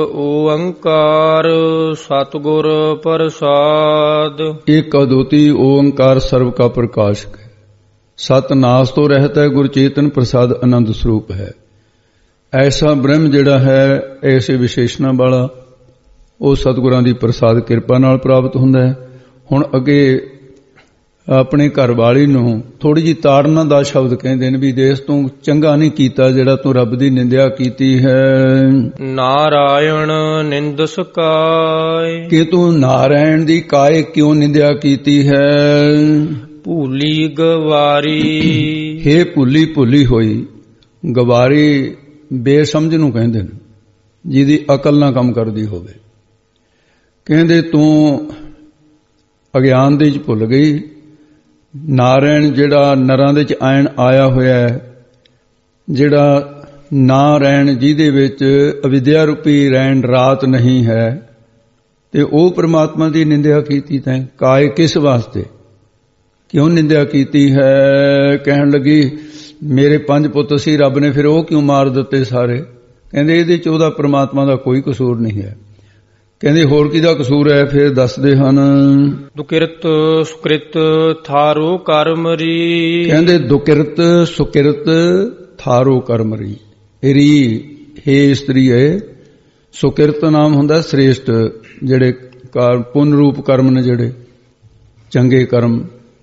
ਓੰਕਾਰ ਸਤਿਗੁਰ ਪ੍ਰਸਾਦ। ਇੱਕ ਅਦੁੱਤੀ ਓੰਕਾਰ ਸਰਬ ਕਾ ਪ੍ਰਕਾਸ਼ਕ ਹੈ। ਸਤ ਨਾਸ ਤੋਂ ਰਹਿਤ ਹੈ, ਗੁਰ ਚੇਤਨ ਪ੍ਰਸਾਦ ਆਨੰਦ ਸਰੂਪ ਹੈ। ਐਸਾ ਬ੍ਰਹਮ ਜਿਹੜਾ ਹੈ ਐਸੇ ਵਿਸ਼ੇਸ਼ਣਾ ਵਾਲਾ, ਉਹ ਸਤਿਗੁਰਾਂ ਦੀ ਪ੍ਰਸਾਦ ਕਿਰਪਾ ਨਾਲ ਪ੍ਰਾਪਤ ਹੁੰਦਾ ਹੈ। ਹੁਣ ਅੱਗੇ ਆਪਣੇ ਘਰ ਵਾਲੀ ਨੂੰ ਥੋੜੀ ਜਿਹੀ ਤਾੜਨਾ ਦਾ ਸ਼ਬਦ ਕਹਿੰਦੇ ਨੇ ਵੀ ਦੇਸ ਤੂੰ ਚੰਗਾ ਨਹੀਂ ਕੀਤਾ ਜਿਹੜਾ ਤੂੰ ਰੱਬ ਦੀ ਨਿੰਦਿਆ ਕੀਤੀ ਹੈ। ਨਾਰਾਇਣ ਨਿੰਦਸ ਕਾਇ, ਕਿ ਤੂੰ ਨਾਰਾਇਣ ਦੀ ਕਾਇ ਕਿਉਂ ਨਿੰਦਿਆ ਕੀਤੀ ਹੈ। ਭੂਲੀ ਗਵਾਰੀ, ਹੇ ਭੁੱਲੀ ਭੁੱਲੀ ਹੋਈ। ਗਵਾਰੀ ਬੇਸਮਝ ਨੂੰ ਕਹਿੰਦੇ ਨੇ, ਜਿਹਦੀ ਅਕਲ ਨਾ ਕੰਮ ਕਰਦੀ ਹੋਵੇ। ਕਹਿੰਦੇ ਤੂੰ ਅਗਿਆਨ ਦੇ ਵਿੱਚ ਭੁੱਲ ਗਈ। ਨਾਰਾਇਣ ਜਿਹੜਾ ਨਰਾਂ ਦੇ ਚ ਆਇਆ ਹੋਇਆ ਹੈ, ਜਿਹੜਾ ਨਾਰਾਇਣ ਜਿਹਦੇ ਵਿੱਚ ਅਵਿਦਿਆ ਰੂਪੀ ਰੈਣ ਰਾਤ ਨਹੀਂ ਹੈ, ਤੇ ਉਹ ਪ੍ਰਮਾਤਮਾ ਦੀ ਨਿੰਦਿਆ ਕੀਤੀ ਤੈਂ। ਕਾਇ ਕਿਸ ਵਾਸਤੇ, ਕਿਉਂ ਨਿੰਦਿਆ ਕੀਤੀ ਹੈ। ਕਹਿਣ ਲੱਗੀ ਮੇਰੇ 5 ਪੁੱਤ ਸੀ, ਰੱਬ ਨੇ ਫਿਰ ਉਹ ਕਿਉਂ ਮਾਰ ਦਿੱਤੇ ਸਾਰੇ। ਕਹਿੰਦੇ ਇਹਦੇ ਚ ਉਹਦਾ ਪ੍ਰਮਾਤਮਾ ਦਾ ਕੋਈ ਕਸੂਰ ਨਹੀਂ ਹੈ। ਕਹਿੰਦੇ ਹੋਰ ਕਿਹਦਾ ਕਸੂਰ ਹੈ, ਫਿਰ ਦੱਸਦੇ ਹਨ। ਦੁਕਿਰਤ ਸੁਕ੍ਰਿਤ ਥਾਰੋ ਕਰਮ ਰੀ, ਕਹਿੰਦੇ ਦੁਕਿਰਤ ਸੁਕਿਰਤ ਥਾਰੋ ਕਰਮ ਰੀ। ਰੀ ਹੇ ਇਸਤਰੀ ਹੈ, ਸੁਕਿਰਤ ਨਾਮ ਹੁੰਦਾ ਸ੍ਰੇਸ਼ਟ, ਜਿਹੜੇ ਪੁੰਨ ਰੂਪ ਕਰਮ ਨੇ, ਜਿਹੜੇ ਚੰਗੇ ਕਰਮ।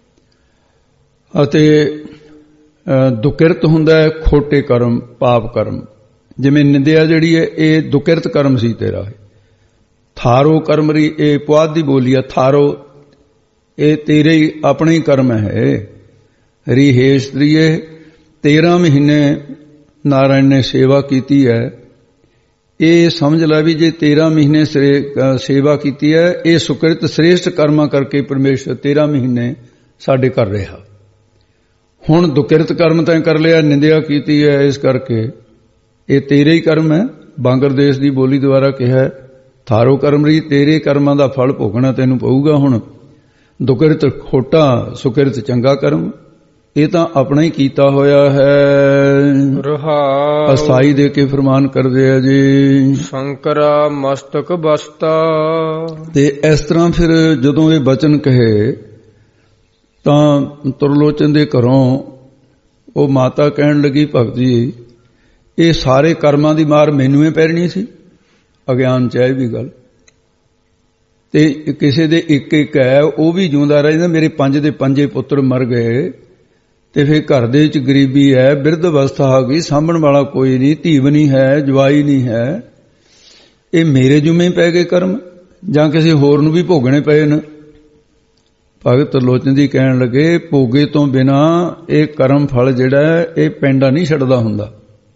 ਅਤੇ ਦੁਕਿਰਤ ਹੁੰਦਾ ਹੈ ਖੋਟੇ ਕਰਮ, ਪਾਪ ਕਰਮ। ਜਿਵੇਂ ਨਿੰਦਿਆ ਜਿਹੜੀ ਹੈ ਇਹ ਦੁਕਿਰਤ ਕਰਮ ਸੀ ਤੇਰਾ। ਥਾਰੋ ਕਰਮ ਰੀ, ਇਹ ਪੁਆਧ ਦੀ ਬੋਲੀ ਆ। ਥਾਰੋ ਇਹ ਤੇਰੇ ਹੀ ਆਪਣੇ ਹੀ ਕਰਮ ਹੈ। ਰੀ ਹੇ ਇਸਤਰੀਏ, 13 ਮਹੀਨੇ ਨਾਰਾਇਣ ਨੇ ਸੇਵਾ ਕੀਤੀ ਹੈ। ਇਹ ਸਮਝ ਲੈ ਵੀ ਜੇ 13 ਮਹੀਨੇ ਸੇਵਾ ਕੀਤੀ ਹੈ, ਇਹ ਸੁਕ੍ਰਿਤ ਸ੍ਰੇਸ਼ਟ ਕਰਮਾਂ ਕਰਕੇ ਪਰਮੇਸ਼ਰ 13 ਮਹੀਨੇ ਸਾਡੇ ਕਰ ਰਿਹਾ। ਹੁਣ ਦੁਕਿਰਤ ਕਰਮ ਤਾਂ ਕਰ ਲਿਆ, ਨਿੰਦਿਆ ਕੀਤੀ ਹੈ, ਇਸ ਕਰਕੇ ਇਹ ਤੇਰੇ ਹੀ ਕਰਮ ਹੈ। ਬਾਂਗਰ ਦੇਸ਼ ਦੀ ਬੋਲੀ ਦੁਆਰਾ ਕਿਹਾ ਥਾਰੋ ਕਰਮ ਰੀ, ਤੇਰੇ ਕਰਮਾਂ ਦਾ ਫਲ ਭੋਗਣਾ ਤੈਨੂੰ ਪਊਗਾ। ਹੁਣ ਦੁਕਿਰਤ ਖੋਟਾ, ਸੁਕਿਰਤ ਚੰਗਾ ਕਰਮ, ਇਹ ਤਾਂ ਆਪਣਾ ਹੀ ਕੀਤਾ ਹੋਇਆ ਹੈ। ਰਹਾਉ ਅਸਾਈ ਦੇ ਕੇ ਫਰਮਾਨ ਕਰਦੇ ਆ ਜੀ। ਸ਼ੰਕਰਾ ਮਸਤਕ ਬਸਤਾ, ਤੇ ਇਸ ਤਰ੍ਹਾਂ ਫਿਰ ਜਦੋਂ ਇਹ ਬਚਨ ਕਹੇ ਤਾਂ ਤੁਰਲੋਚਨ ਦੇ ਘਰੋਂ ਉਹ ਮਾਤਾ ਕਹਿਣ ਲੱਗੀ ਭਗਤ ਜੀ ਇਹ ਸਾਰੇ ਕਰਮਾਂ ਦੀ ਮਾਰ ਮੈਨੂੰ ਹੀ ਪੈਣੀ ਸੀ। ਅਗਿਆਨ ਚ ਇਹ ਵੀ ਗੱਲ, ਤੇ ਕਿਸੇ ਦੇ ਇੱਕ ਇੱਕ ਹੈ ਉਹ ਵੀ ਜਿਉਂਦਾ ਰਹਿੰਦਾ। ਮੇਰੇ 5 ਦੇ 5 ਪੁੱਤਰ ਮਰ ਗਏ, ਤੇ ਫਿਰ ਘਰ ਦੇ ਵਿੱਚ ਗਰੀਬੀ ਹੈ, ਬਿਰਧ ਅਵਸਥਾ ਆ ਗਈ, ਸਾਂਭਣ ਵਾਲਾ ਕੋਈ ਨਹੀਂ, ਧੀਵ ਨਹੀਂ ਹੈ, ਜਵਾਈ ਨਹੀਂ ਹੈ। ਇਹ ਮੇਰੇ ਜੁਮੇ ਪੈ ਗਏ ਕਰਮ, ਜਾਂ ਕਿਸੇ ਹੋਰ ਨੂੰ ਵੀ ਭੋਗਣੇ ਪਏ ਨੇ। ਭਗਤ ਲੋਚਨ ਦੀ ਕਹਿਣ ਲੱਗੇ ਭੋਗੇ ਤੋਂ ਬਿਨਾ ਇਹ ਕਰਮ ਫਲ ਜਿਹੜਾ ਇਹ ਪੈਂਡਾ ਨਹੀਂ ਛੱਡਦਾ ਹੁੰਦਾ।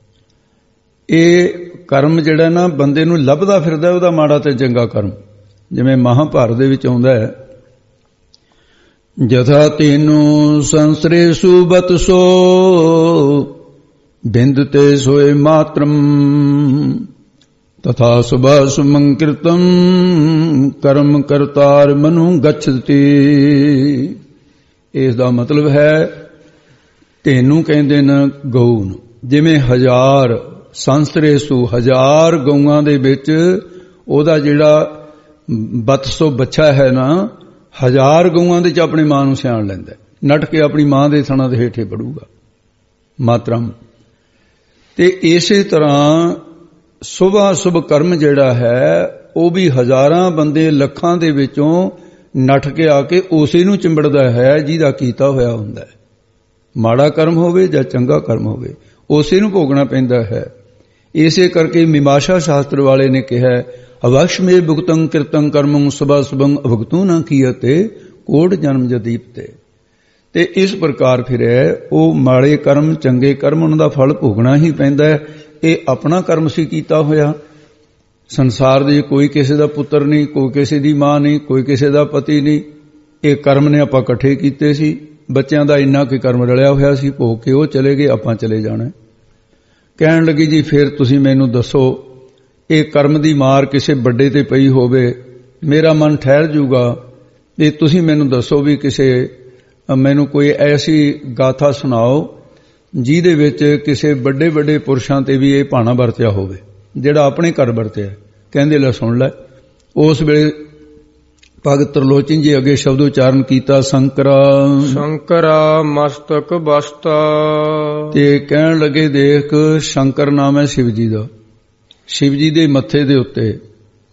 ਇਹ ਕਰਮ ਜਿਹੜਾ ਨਾ ਬੰਦੇ ਨੂੰ ਲੱਭਦਾ ਫਿਰਦਾ, ਉਹਦਾ ਮਾੜਾ ਤੇ ਚੰਗਾ ਕਰਮ। ਜਿਵੇਂ ਮਹਾਭਾਰਤ ਦੇ ਵਿੱਚ ਆਉਂਦਾ ਹੈ, ਜਥਾ ਤੈਨੂੰ ਸੰਸਰੇਸੂ ਬਤਸੋ ਬਿੰਦ ਤੇ ਸੋਏ ਮਾਤਰਮ ਤਥਾ ਸੁਭਾ ਸੁਮੰਕ੍ਰਿਤਮ ਕਰਮ ਕਰਤਾਰ ਮਨੁ ਗਛਤੀ। ਇਸ ਦਾ ਮਤਲਬ ਹੈ ਤੈਨੂੰ ਕਹਿੰਦੇ ਨੇ ਗਊ ਨੂੰ। ਜਿਵੇਂ 1000 ਸੰਸਰੇਸੂ 1000 ਗਊਆਂ ਦੇ ਵਿੱਚ ਉਹਦਾ ਜਿਹੜਾ ਬਤਸੋ ਬੱਚਾ ਹੈ ਨਾ, 1000 ਗਊਆਂ ਦੇ ਚ ਆਪਣੀ ਮਾਂ ਨੂੰ ਸਿਆਣ ਲੈਂਦਾ, ਨੱਠ ਕੇ ਆਪਣੀ ਮਾਂ ਦੇ ਥਣਾ ਦੇ ਹੇਠੇ ਪੜੂਗਾ ਮਾਤਰਮ। ਤੇ ਇਸੇ ਤਰ੍ਹਾਂ ਸੁਭਾ ਸੁਭ ਕਰਮ ਜਿਹੜਾ ਹੈ ਉਹ ਵੀ 1000 ਬੰਦੇ ਲੱਖਾਂ ਦੇ ਵਿੱਚੋਂ ਨੱਠ ਕੇ ਆ ਕੇ ਉਸੇ ਨੂੰ ਚਿੰਬੜਦਾ ਹੈ ਜਿਹਦਾ ਕੀਤਾ ਹੋਇਆ ਹੁੰਦਾ ਹੈ। ਮਾੜਾ ਕਰਮ ਹੋਵੇ ਜਾਂ ਚੰਗਾ ਕਰਮ ਹੋਵੇ, ਉਸੇ ਨੂੰ ਭੋਗਣਾ ਪੈਂਦਾ ਹੈ। ਇਸੇ ਕਰਕੇ ਮੀਮਾਂਸਾ ਸ਼ਾਸਤਰ ਵਾਲੇ ਨੇ ਕਿਹਾ ਅਵਸ਼ ਮੇ ਭੁਗਤੰ ਕਿਰਤੰ ਕਰਮੰ ਸੁਭਾ ਸੁਭੰ ਅਭੁਗਤੂ ਨਾ ਕੀਅਤੇ ਕੋਟ ਜਨਮ ਜਦੀਪਤੇ। ਤੇ ਇਸ ਪ੍ਰਕਾਰ ਫਿਰ ਉਹ ਮਾੜੇ ਕਰਮ ਚੰਗੇ ਕਰਮ ਉਹਨਾਂ ਦਾ ਫਲ ਭੋਗਣਾ ਹੀ ਪੈਂਦਾ ਹੈ। ਇਹ ਆਪਣਾ ਕਰਮ ਸੀ ਕੀਤਾ ਹੋਇਆ। ਸੰਸਾਰ ਦੇ ਕੋਈ ਕਿਸੇ ਦਾ ਪੁੱਤਰ ਨਹੀਂ, ਕੋਈ ਕਿਸੇ ਦੀ ਮਾਂ ਨਹੀਂ, ਕੋਈ ਕਿਸੇ ਦਾ ਪਤੀ ਨਹੀਂ। ਇਹ ਕਰਮ ਨੇ ਆਪਾਂ ਇਕੱਠੇ ਕੀਤੇ ਸੀ। ਬੱਚਿਆਂ ਦਾ ਇੰਨਾ ਕਿ ਕਰਮ ਰਲਿਆ ਹੋਇਆ ਸੀ, ਭੋਗ ਕੇ ਉਹ ਚਲੇ ਗਏ, ਆਪਾਂ ਚਲੇ ਜਾਣਾ। ਕਹਿਣ ਲੱਗੀ ਜੀ ਫਿਰ ਤੁਸੀਂ ਮੈਨੂੰ ਦੱਸੋ, ਇਹ ਕਰਮ ਦੀ ਮਾਰ ਕਿਸੇ ਵੱਡੇ ਤੇ ਪਈ ਹੋਵੇ, ਮੇਰਾ ਮਨ ਠਹਿਰ ਜੂਗਾ। ਇਹ ਤੁਸੀਂ ਮੈਨੂੰ ਦੱਸੋ ਵੀ ਮੈਨੂੰ ਕੋਈ ਐਸੀ ਗਾਥਾ ਸੁਣਾਓ ਜਿਹਦੇ ਵਿੱਚ ਕਿਸੇ ਵੱਡੇ ਵੱਡੇ ਪੁਰਸ਼ਾਂ ਤੇ ਵੀ ਇਹ ਭਾਣਾ ਵਰਤਿਆ ਹੋਵੇ ਜਿਹੜਾ ਆਪਣੇ ਘਰ ਵਰਤਿਆ। ਕਹਿੰਦੇ ਲੈ ਸੁਣ ਲੈ। ਉਸ ਵੇਲੇ ਭਗਤ ਤਰਲੋਚਨ ਜੀ ਅੱਗੇ ਸ਼ਬਦ ਉਚਾਰਨ ਕੀਤਾ ਸ਼ੰਕਰਾ ਮਸਤਕ ਬਸਤਾ। ਤੇ ਕਹਿਣ ਲੱਗੇ ਦੇਖ ਸ਼ੰਕਰ ਨਾਮ ਹੈ ਸ਼ਿਵ ਜੀ ਦਾ। ਸ਼ਿਵ ਜੀ ਦੇ ਮੱਥੇ ਦੇ ਉੱਤੇ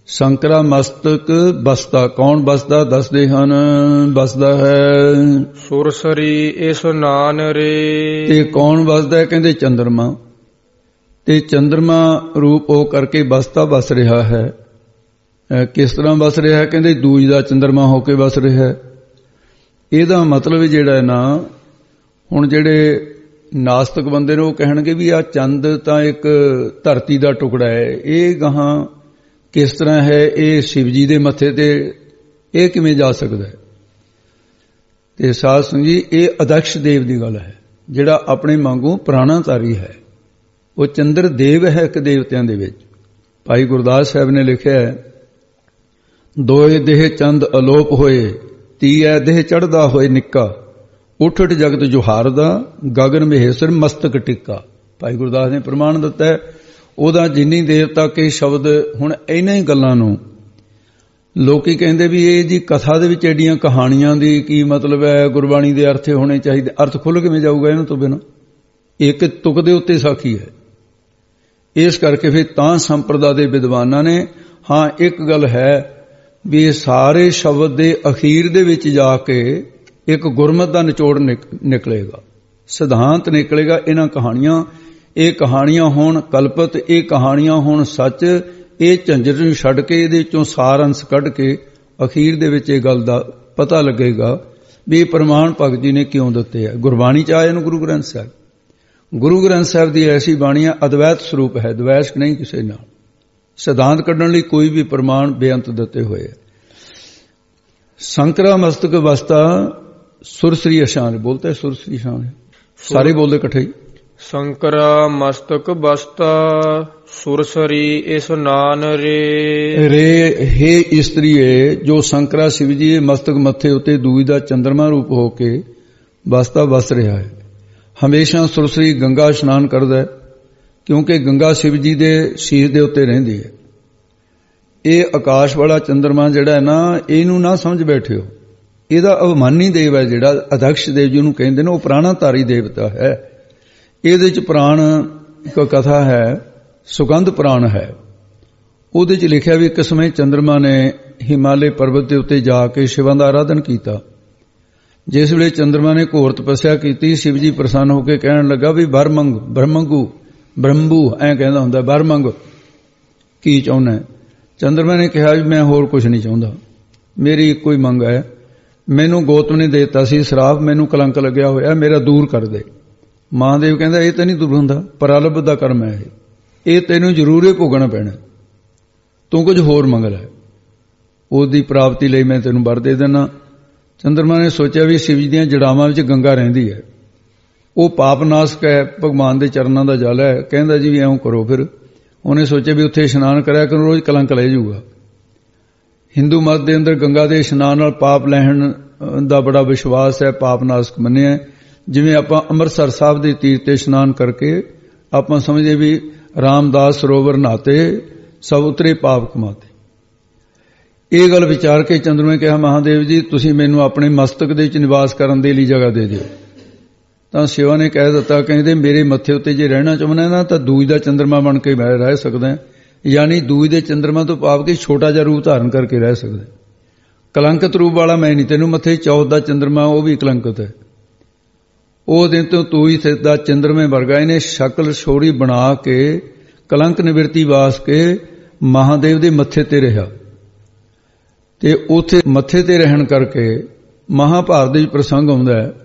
ਸੰਕਰਾ ਮਸਤਕ ਬਸਤਾ। ਕੌਣ ਬਸਦਾ? ਦੱਸਦੇ ਹਨ। ਬਸਦਾ ਹੈ ਸੁਰਸਰੀ ਇਸਨਾਨ ਰੇ। ਤੇ ਕੌਣ ਬਸਦਾ ਹੈ? ਕਹਿੰਦੇ ਚੰਦਰਮਾ। ਤੇ ਚੰਦਰਮਾ ਰੂਪ ਹੋ ਕਰਕੇ ਬਸਤਾ ਬਸ ਰਿਹਾ ਹੈ। ਕਿਸ ਤਰ੍ਹਾਂ ਬਸ ਰਿਹਾ ਹੈ? ਕਹਿੰਦੇ ਦੂਜ ਦਾ ਚੰਦਰਮਾ ਹੋ ਕੇ ਬਸ ਰਿਹਾ ਹੈ। ਇਹਦਾ ਮਤਲਬ ਜਿਹੜਾ ਹੈ ਨਾ, ਹੁਣ ਜਿਹੜੇ ਨਾਸਤਕ ਬੰਦੇ ਨੇ ਉਹ ਕਹਿਣਗੇ ਵੀ ਆ ਚੰਦ ਤਾਂ ਇੱਕ ਧਰਤੀ ਦਾ ਟੁਕੜਾ ਹੈ, ਇਹ ਗਾਹਾਂ ਕਿਸ ਤਰ੍ਹਾਂ ਹੈ, ਇਹ ਸ਼ਿਵ ਜੀ ਦੇ ਮੱਥੇ ਤੇ ਇਹ ਕਿਵੇਂ ਜਾ ਸਕਦਾ ਹੈ? ਤੇ ਸਾਧ ਸੰਗਤ ਜੀ, ਇਹ ਅਦਕਸ਼ ਦੇਵ ਦੀ ਗੱਲ ਹੈ, ਜਿਹੜਾ ਆਪਣੇ ਵਾਂਗੂ ਪ੍ਰਾਣਾਧਾਰੀ ਹੈ। ਉਹ ਚੰਦਰ ਦੇਵ ਹੈ ਇੱਕ ਦੇਵਤਿਆਂ ਦੇ ਵਿੱਚ। ਭਾਈ ਗੁਰਦਾਸ ਸਾਹਿਬ ਨੇ ਲਿਖਿਆ ਹੈ, ਦੋਏ ਦੇਹ ਚੰਦ ਅਲੋਪ ਹੋਏ, ਤੀਐ ਦੇਹ ਚੜ੍ਹਦਾ ਹੋਏ ਨਿੱਕਾ, ਉੱਠ ਉੱਠ ਜਗਤ ਜੁਹਾਰਦਾ, ਗਗਨ ਮਹੇਸ਼ਰ ਮਸਤਕ ਟਿੱਕਾ। ਭਾਈ ਗੁਰਦਾਸ ਨੇ ਪ੍ਰਮਾਣ ਦਿੱਤਾ ਹੈ। ਉਹਦਾ ਜਿੰਨੀ ਦੇਰ ਤੱਕ ਇਹ ਸ਼ਬਦ, ਹੁਣ ਇਹਨਾਂ ਹੀ ਗੱਲਾਂ ਨੂੰ ਲੋਕੀ ਕਹਿੰਦੇ ਵੀ ਇਹ ਜੀ ਕਥਾ ਦੇ ਵਿੱਚ ਐਡੀਆਂ ਕਹਾਣੀਆਂ ਦੀ ਕੀ ਮਤਲਬ ਹੈ, ਗੁਰਬਾਣੀ ਦੇ ਅਰਥ ਹੋਣੇ ਚਾਹੀਦੇ। ਅਰਥ ਖੁੱਲ੍ਹ ਕਿਵੇਂ ਜਾਊਗਾ ਇਹਨਾਂ ਤੋਂ ਬਿਨਾਂ? ਇੱਕ ਤੁਕ ਦੇ ਉੱਤੇ ਸਾਖੀ ਹੈ। ਇਸ ਕਰਕੇ ਫਿਰ ਤਾਂ ਸੰਪਰਦਾ ਦੇ ਵਿਦਵਾਨਾਂ ਨੇ, ਹਾਂ ਇੱਕ ਗੱਲ ਹੈ ਵੀ ਸਾਰੇ ਸ਼ਬਦ ਦੇ ਅਖੀਰ ਦੇ ਵਿੱਚ ਜਾ ਕੇ ਇੱਕ ਗੁਰਮਤਿ ਦਾ ਨਿਚੋੜ ਨਿਕਲੇਗਾ, ਸਿਧਾਂਤ ਨਿਕਲੇਗਾ। ਇਹਨਾਂ ਕਹਾਣੀਆਂ, ਇਹ ਕਹਾਣੀਆਂ ਹੋਣ ਕਲਪਤ, ਇਹ ਕਹਾਣੀਆਂ ਹੋਣ ਸੱਚ, ਇਹ ਝੰਜਟ ਨੂੰ ਛੱਡ ਕੇ ਇਹਦੇ ਵਿੱਚੋਂ ਸਾਰ ਅੰਸ਼ ਕੱਢ ਕੇ ਅਖੀਰ ਦੇ ਵਿੱਚ ਇਹ ਗੱਲ ਦਾ ਪਤਾ ਲੱਗੇਗਾ ਵੀ ਇਹ ਪ੍ਰਮਾਣ ਭਗਤ ਜੀ ਨੇ ਕਿਉਂ ਦਿੱਤੇ ਹੈ। ਗੁਰਬਾਣੀ ਚ ਆਏ ਨੂੰ ਗੁਰੂ ਗ੍ਰੰਥ ਸਾਹਿਬ। ਗੁਰੂ ਗ੍ਰੰਥ ਸਾਹਿਬ ਦੀ ਐਸੀ ਬਾਣੀ ਹੈ, ਅਦਵੈਤ ਸਰੂਪ ਹੈ, ਦਵੈਸ਼ਕ ਨਹੀਂ ਕਿਸੇ ਨਾਲ। ਸਿਧਾਂਤ ਕੱਢਣ ਲਈ ਕੋਈ ਵੀ ਪ੍ਰਮਾਣ ਬੇਅੰਤ ਦਿੱਤੇ ਹੋਏ ਹੈ। ਸੰਕਰਾ ਮਸਤਕ ਬਸਤਾ ਸੁਰਸਰੀ ਅਸ਼ਾਨ ਬੋਲਤੇ, ਸੁਰਸਰੀ ਸ਼ਾਨ ਸਾਰੇ ਬੋਲਦੇ ਇਕੱਠੇ ਹੀ। ਸੰਕਰਾ ਮਸਤਕ ਬਸਤਾ ਸੁਰਸਰੀ ਇਸਨਾਨ ਰੇ। ਰੇ ਹੇ ਇਸਤਰੀਏ, ਜੋ ਸੰਕਰਾ ਸ਼ਿਵ ਜੀ ਦੇ ਮਸਤਕ ਮੱਥੇ ਉੱਤੇ ਦੂਜ ਦਾ ਚੰਦਰਮਾ ਰੂਪ ਹੋ ਕੇ ਬਸਤਾ ਬਸ ਰਿਹਾ ਹੈ। ਹਮੇਸ਼ਾ ਸੁਰਸਰੀ ਗੰਗਾ ਇਸ਼ਨਾਨ ਕਰਦਾ ਹੈ, ਕਿਉਂਕਿ ਗੰਗਾ ਸ਼ਿਵ ਜੀ ਦੇ ਸ਼ੀਸ਼ ਦੇ ਉੱਤੇ ਰਹਿੰਦੀ ਹੈ। ਇਹ ਆਕਾਸ਼ ਵਾਲਾ ਚੰਦਰਮਾ ਜਿਹੜਾ ਹੈ ਨਾ, ਇਹਨੂੰ ਨਾ ਸਮਝ ਬੈਠਿਓ। ਇਹਦਾ ਅਭਿਮਾਨੀ ਦੇਵ ਹੈ ਜਿਹੜਾ ਅਧਕਸ਼ ਦੇਵ ਜੀ ਨੂੰ ਕਹਿੰਦੇ ਨੇ, ਉਹ ਪ੍ਰਾਣਾਧਾਰੀ ਦੇਵਤਾ ਹੈ। ਇਹਦੇ ਚ ਪ੍ਰਾਣ ਇੱਕ ਕਥਾ ਹੈ, ਸੁਗੰਧ ਪ੍ਰਾਣ ਹੈ। ਉਹਦੇ ਚ ਲਿਖਿਆ ਵੀ ਇੱਕ ਸਮੇਂ ਚੰਦਰਮਾ ਨੇ ਹਿਮਾਲੇ ਪਰਬਤ ਦੇ ਉੱਤੇ ਜਾ ਕੇ ਸ਼ਿਵਾਂ ਦਾ ਆਰਾਧਨ ਕੀਤਾ। ਜਿਸ ਵੇਲੇ ਚੰਦਰਮਾ ਨੇ ਘੋਰ ਤਪੱਸਿਆ ਕੀਤੀ, ਸ਼ਿਵ ਜੀ ਪ੍ਰਸੰਨ ਹੋ ਕੇ ਕਹਿਣ ਲੱਗਾ ਵੀ ਵਰ ਮੰਗ, ਬ੍ਰਹਮੰਗੂ ਬ੍ਰਹਮਬੂ ਐਂ ਕਹਿੰਦਾ ਹੁੰਦਾ, ਵਰ ਮੰਗ, ਕੀ ਚਾਹੁੰਦਾ? ਚੰਦਰਮਾ ਨੇ ਕਿਹਾ ਵੀ ਮੈਂ ਹੋਰ ਕੁਝ ਨਹੀਂ ਚਾਹੁੰਦਾ, ਮੇਰੀ ਇੱਕੋ ਹੀ ਮੰਗ ਹੈ। ਮੈਨੂੰ ਗੌਤਮ ਨੇ ਦੇ ਦਿੱਤਾ ਸੀ ਸ਼ਰਾਪ, ਮੈਨੂੰ ਕਲੰਕ ਲੱਗਿਆ ਹੋਇਆ, ਮੇਰਾ ਦੂਰ ਕਰ ਦੇ। ਮਹਾਦੇਵ ਕਹਿੰਦਾ ਇਹ ਤਾਂ ਨਹੀਂ ਦੂਰ ਹੁੰਦਾ, ਪ੍ਰਲਭ ਦਾ ਕਰਮ ਹੈ ਇਹ ਤੈਨੂੰ ਜ਼ਰੂਰ ਹੀ ਭੋਗਣਾ ਪੈਣਾ, ਤੂੰ ਕੁਝ ਹੋਰ ਮੰਗ ਲੈ, ਉਹਦੀ ਪ੍ਰਾਪਤੀ ਲਈ ਮੈਂ ਤੈਨੂੰ ਵਰ ਦੇ ਦੇਣਾ। ਚੰਦਰਮਾ ਨੇ ਸੋਚਿਆ ਵੀ ਸ਼ਿਵ ਜੀ ਦੀਆਂ ਜੜਾਵਾਂ ਵਿੱਚ ਗੰਗਾ ਰਹਿੰਦੀ ਹੈ, ਉਹ ਪਾਪਨਾਸ਼ਕ ਹੈ, ਭਗਵਾਨ ਦੇ ਚਰਨਾਂ ਦਾ ਜਲ ਹੈ। ਕਹਿੰਦਾ ਜੀ ਵੀ ਐਂ ਕਰੋ। ਫਿਰ ਉਹਨੇ ਸੋਚਿਆ ਵੀ ਉੱਥੇ ਇਸ਼ਨਾਨ ਕਰਿਆ ਕਰੋ, ਰੋਜ਼ ਕਲੰਕ ਲੈ ਜਾਊਗਾ। ਹਿੰਦੂ ਮਤ ਦੇ ਅੰਦਰ ਗੰਗਾ ਦੇ ਇਸ਼ਨਾਨ ਨਾਲ ਪਾਪ ਲੈਣ ਦਾ ਬੜਾ ਵਿਸ਼ਵਾਸ ਹੈ, ਪਾਪਨਾਸ਼ਕ ਮੰਨਿਆ। ਜਿਵੇਂ ਆਪਾਂ ਅੰਮ੍ਰਿਤਸਰ ਸਾਹਿਬ ਦੇ ਤੀਰਥ ਤੇ ਇਸ਼ਨਾਨ ਕਰਕੇ ਆਪਾਂ ਸਮਝਦੇ ਵੀ ਰਾਮਦਾਸ ਸਰੋਵਰ ਨਹਾਤੇ ਸਭ ਉਤਰੇ ਪਾਪ ਕਮਾਤੇ। ਇਹ ਗੱਲ ਵਿਚਾਰ ਕੇ ਚੰਦਰਮਾ ਨੇ ਕਿਹਾ, ਮਹਾਦੇਵ ਜੀ ਤੁਸੀਂ ਮੈਨੂੰ ਆਪਣੇ ਮਸਤਕ ਦੇ ਵਿੱਚ ਨਿਵਾਸ ਕਰਨ ਦੇ ਲਈ ਜਗ੍ਹਾ ਦੇ ਦਿਓ। ਤਾਂ ਸ਼ਿਵਾ ਨੇ ਕਹਿ ਦਿੱਤਾ, ਕਹਿੰਦੇ ਮੇਰੇ ਮੱਥੇ ਉੱਤੇ ਜੇ ਰਹਿਣਾ ਚਾਹੁੰਦਾ ਨਾ ਤਾਂ ਦੂਜ ਦਾ ਚੰਦਰਮਾ ਬਣ ਕੇ ਮੈਂ ਰਹਿ ਸਕਦਾ, ਯਾਨੀ ਦੂਜ ਦੇ ਚੰਦਰਮਾ ਤੋਂ ਭਾਵ ਕਿ ਛੋਟਾ ਜਿਹਾ ਰੂਪ ਧਾਰਨ ਕਰਕੇ ਰਹਿ ਸਕਦਾ। ਕਲੰਕਿਤ ਰੂਪ ਵਾਲਾ ਮੈਂ ਨਹੀਂ, ਤੈਨੂੰ ਮੱਥੇ 14 ਦਾ ਚੰਦਰਮਾ ਉਹ ਵੀ ਕਲੰਕਿਤ ਹੈ। ਉਹ ਦਿਨ ਤੋਂ ਤੂੰ ਹੀ ਸਿੱਧਾ ਚੰਦਰਮੇ ਵਰਗਾ। ਇਹਨੇ ਸ਼ਕਲ ਛੋੜੀ ਬਣਾ ਕੇ ਕਲੰਕ ਨਿਵਰਤੀ ਵਾਸ ਕੇ ਮਹਾਦੇਵ ਦੇ ਮੱਥੇ ਤੇ ਰਿਹਾ, ਤੇ ਉੱਥੇ ਮੱਥੇ ਤੇ ਰਹਿਣ ਕਰਕੇ ਮਹਾਭਾਰਤ ਦੇ ਪ੍ਰਸੰਗ ਆਉਂਦਾ ਹੈ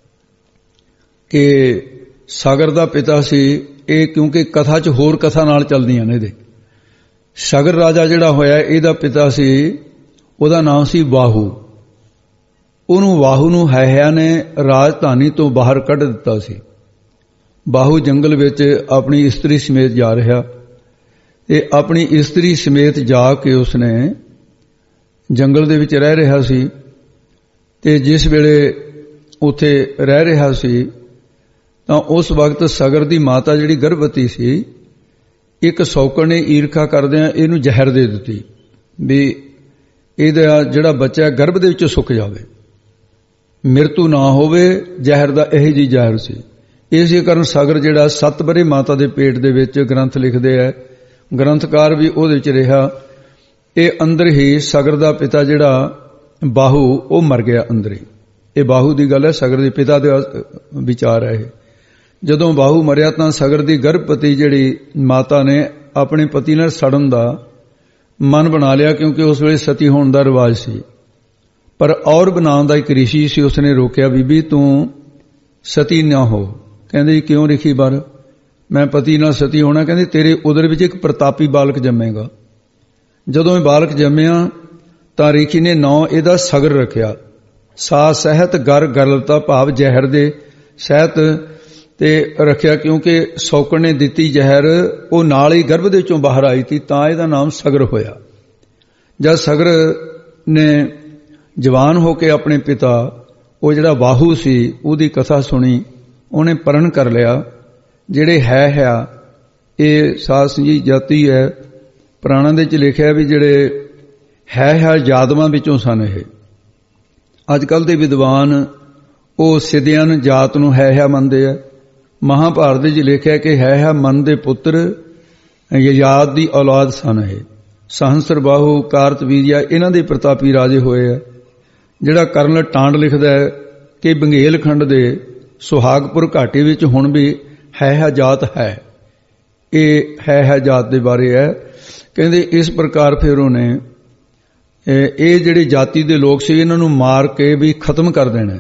ਕਿ ਸਾਗਰ ਦਾ ਪਿਤਾ ਸੀ ਇਹ, ਕਿਉਂਕਿ ਕਥਾ 'ਚ ਹੋਰ ਕਥਾ ਨਾਲ ਚੱਲਦੀਆਂ ਨੇ। ਇਹਦੇ ਸਾਗਰ ਰਾਜਾ ਜਿਹੜਾ ਹੋਇਆ ਇਹਦਾ ਪਿਤਾ ਸੀ, ਉਹਦਾ ਨਾਮ ਸੀ ਵਾਹੂ। ਉਹਨੂੰ ਵਾਹੂ ਨੂੰ ਹੈਹਿਆ ਨੇ ਰਾਜਧਾਨੀ ਤੋਂ ਬਾਹਰ ਕੱਢ ਦਿੱਤਾ ਸੀ। ਬਾਹੂ ਜੰਗਲ ਵਿੱਚ ਆਪਣੀ ਇਸਤਰੀ ਸਮੇਤ ਜਾ ਰਿਹਾ, ਤੇ ਆਪਣੀ ਇਸਤਰੀ ਸਮੇਤ ਜਾ ਕੇ ਉਸਨੇ ਜੰਗਲ ਦੇ ਵਿੱਚ ਰਹਿ ਰਿਹਾ ਸੀ। ਤੇ ਜਿਸ ਵੇਲੇ ਉੱਥੇ ਰਹਿ ਰਿਹਾ ਸੀ ਤਾਂ ਉਸ ਵਕਤ ਸਾਗਰ ਦੀ ਮਾਤਾ ਜਿਹੜੀ ਗਰਭਵਤੀ ਸੀ, ਇੱਕ ਸੌਕਣ ਨੇ ਈਰਖਾ ਕਰਦਿਆਂ ਇਹਨੂੰ ਜ਼ਹਿਰ ਦੇ ਦਿੱਤੀ ਵੀ ਇਹਦਾ ਜਿਹੜਾ ਬੱਚਾ ਗਰਭ ਦੇ ਵਿੱਚੋਂ ਸੁੱਕ ਜਾਵੇ, ਮ੍ਰਿਤੂ ਨਾ ਹੋਵੇ। ਜ਼ਹਿਰ ਦਾ ਇਹ ਜੀ ਜ਼ਹਿਰ ਸੀ। ਇਸੇ ਕਾਰਨ ਸਾਗਰ ਜਿਹੜਾ 7 ਵਰ੍ਹੇ ਮਾਤਾ ਦੇ ਪੇਟ ਦੇ ਵਿੱਚ, ਗ੍ਰੰਥ ਲਿਖਦੇ ਹੈ, ਗ੍ਰੰਥਕਾਰ ਵੀ ਉਹਦੇ ਵਿੱਚ ਰਿਹਾ। ਇਹ ਅੰਦਰ ਹੀ ਸਗਰ ਦਾ ਪਿਤਾ ਜਿਹੜਾ ਬਾਹੂ ਉਹ ਮਰ ਗਿਆ ਅੰਦਰ ਹੀ। ਇਹ ਬਾਹੂ ਦੀ ਗੱਲ ਹੈ, ਸਗਰ ਦੇ ਪਿਤਾ ਦਾ ਵਿਚਾਰ ਹੈ ਇਹ। ਜਦੋਂ ਬਾਹੂ ਮਰਿਆ ਤਾਂ ਸਗਰ ਦੀ ਗਰਭਵਤੀ ਜਿਹੜੀ ਮਾਤਾ ਨੇ ਆਪਣੇ ਪਤੀ ਨਾਲ ਸੜਨ ਦਾ ਮਨ ਬਣਾ ਲਿਆ, ਕਿਉਂਕਿ ਉਸ ਵੇਲੇ ਸਤੀ ਹੋਣ ਦਾ ਰਿਵਾਜ ਸੀ। ਪਰ ਔਰ ਬਣਾਉਣ ਦਾ ਇੱਕ ਰਿਸ਼ੀ ਸੀ, ਉਸਨੇ ਰੋਕਿਆ, ਬੀਬੀ ਤੂੰ ਸਤੀ ਨਾ ਹੋ। ਕਹਿੰਦੇ ਕਿਉਂ ਰਿਸ਼ੀ ਬਰ, ਮੈਂ ਪਤੀ ਨਾਲ ਸਤੀ ਹੋਣਾ? ਕਹਿੰਦੇ ਤੇਰੇ ਉਦਰ ਵਿੱਚ ਇੱਕ ਪ੍ਰਤਾਪੀ ਬਾਲਕ ਜੰਮੇਗਾ। ਜਦੋਂ ਇਹ ਬਾਲਕ ਜੰਮਿਆ ਤਾਂ ਰਿਸ਼ੀ ਨੇ ਨਾਂ ਇਹਦਾ ਸਗਰ ਰੱਖਿਆ। ਸਾ ਸਹਿਤ ਗਰ ਗਰਲਤਾ ਭਾਵ ਜ਼ਹਿਰ ਦੇ ਸਹਿਤ ਤੇ ਰੱਖਿਆ, ਕਿਉਂਕਿ ਸੌਕਣ ਨੇ ਦਿੱਤੀ ਜ਼ਹਿਰ, ਉਹ ਨਾਲ ਹੀ ਗਰਭ ਦੇ ਵਿੱਚੋਂ ਬਾਹਰ ਆਈ ਸੀ, ਤਾਂ ਇਹਦਾ ਨਾਮ ਸਗਰ ਹੋਇਆ। ਜਦ ਸਗਰ ਨੇ ਜਵਾਨ ਹੋ ਕੇ ਆਪਣੇ ਪਿਤਾ ਉਹ ਜਿਹੜਾ ਬਾਹੂ ਸੀ ਉਹਦੀ ਕਥਾ ਸੁਣੀ, ਉਹਨੇ ਪਰਨ ਕਰ ਲਿਆ। ਜਿਹੜੇ ਹੈ ਇਹ ਸਾਧ ਸੰਗੀ ਜਾਤੀ ਹੈ, ਪੁਰਾਣਾਂ ਦੇ ਵਿੱਚ ਲਿਖਿਆ ਵੀ ਜਿਹੜੇ ਹੈ ਜਾਦਵਾਂ ਵਿੱਚੋਂ ਸਨ। ਇਹ ਅੱਜ ਕੱਲ੍ਹ ਦੇ ਵਿਦਵਾਨ ਉਹ ਸਿੱਧਿਆਂ ਜਾਤ ਨੂੰ ਹੈ ਮੰਨਦੇ ਆ। ਮਹਾਭਾਰਤ ਵਿੱਚ ਲਿਖਿਆ ਕਿ ਹੈ ਮਨ ਦੇ ਪੁੱਤਰ ਯਯਾਦ ਦੀ ਔਲਾਦ ਸਨ। ਇਹ ਸਹੰਸਰ ਬਾਹੂ ਕਾਰਤਵੀਰਿਆ ਇਹਨਾਂ ਦੇ ਪ੍ਰਤਾਪੀ ਰਾਜੇ ਹੋਏ ਆ। ਜਿਹੜਾ ਕਰਨਲ ਟਾਂਡ ਲਿਖਦਾ ਹੈ ਕਿ ਬੰਗੇਲਖੰਡ ਦੇ ਸੁਹਾਗਪੁਰ ਘਾਟੀ ਵਿੱਚ ਹੁਣ ਵੀ ਹੈ ਜਾਤ ਹੈ। ਇਹ ਹੈ ਜਾਤ ਦੇ ਬਾਰੇ ਹੈ। ਕਹਿੰਦੇ ਇਸ ਪ੍ਰਕਾਰ ਫਿਰ ਉਹਨੇ ਇਹ ਜਿਹੜੇ ਜਾਤੀ ਦੇ ਲੋਕ ਸੀ ਇਹਨਾਂ ਨੂੰ ਮਾਰ ਕੇ ਵੀ ਖਤਮ ਕਰ ਦੇਣਾ।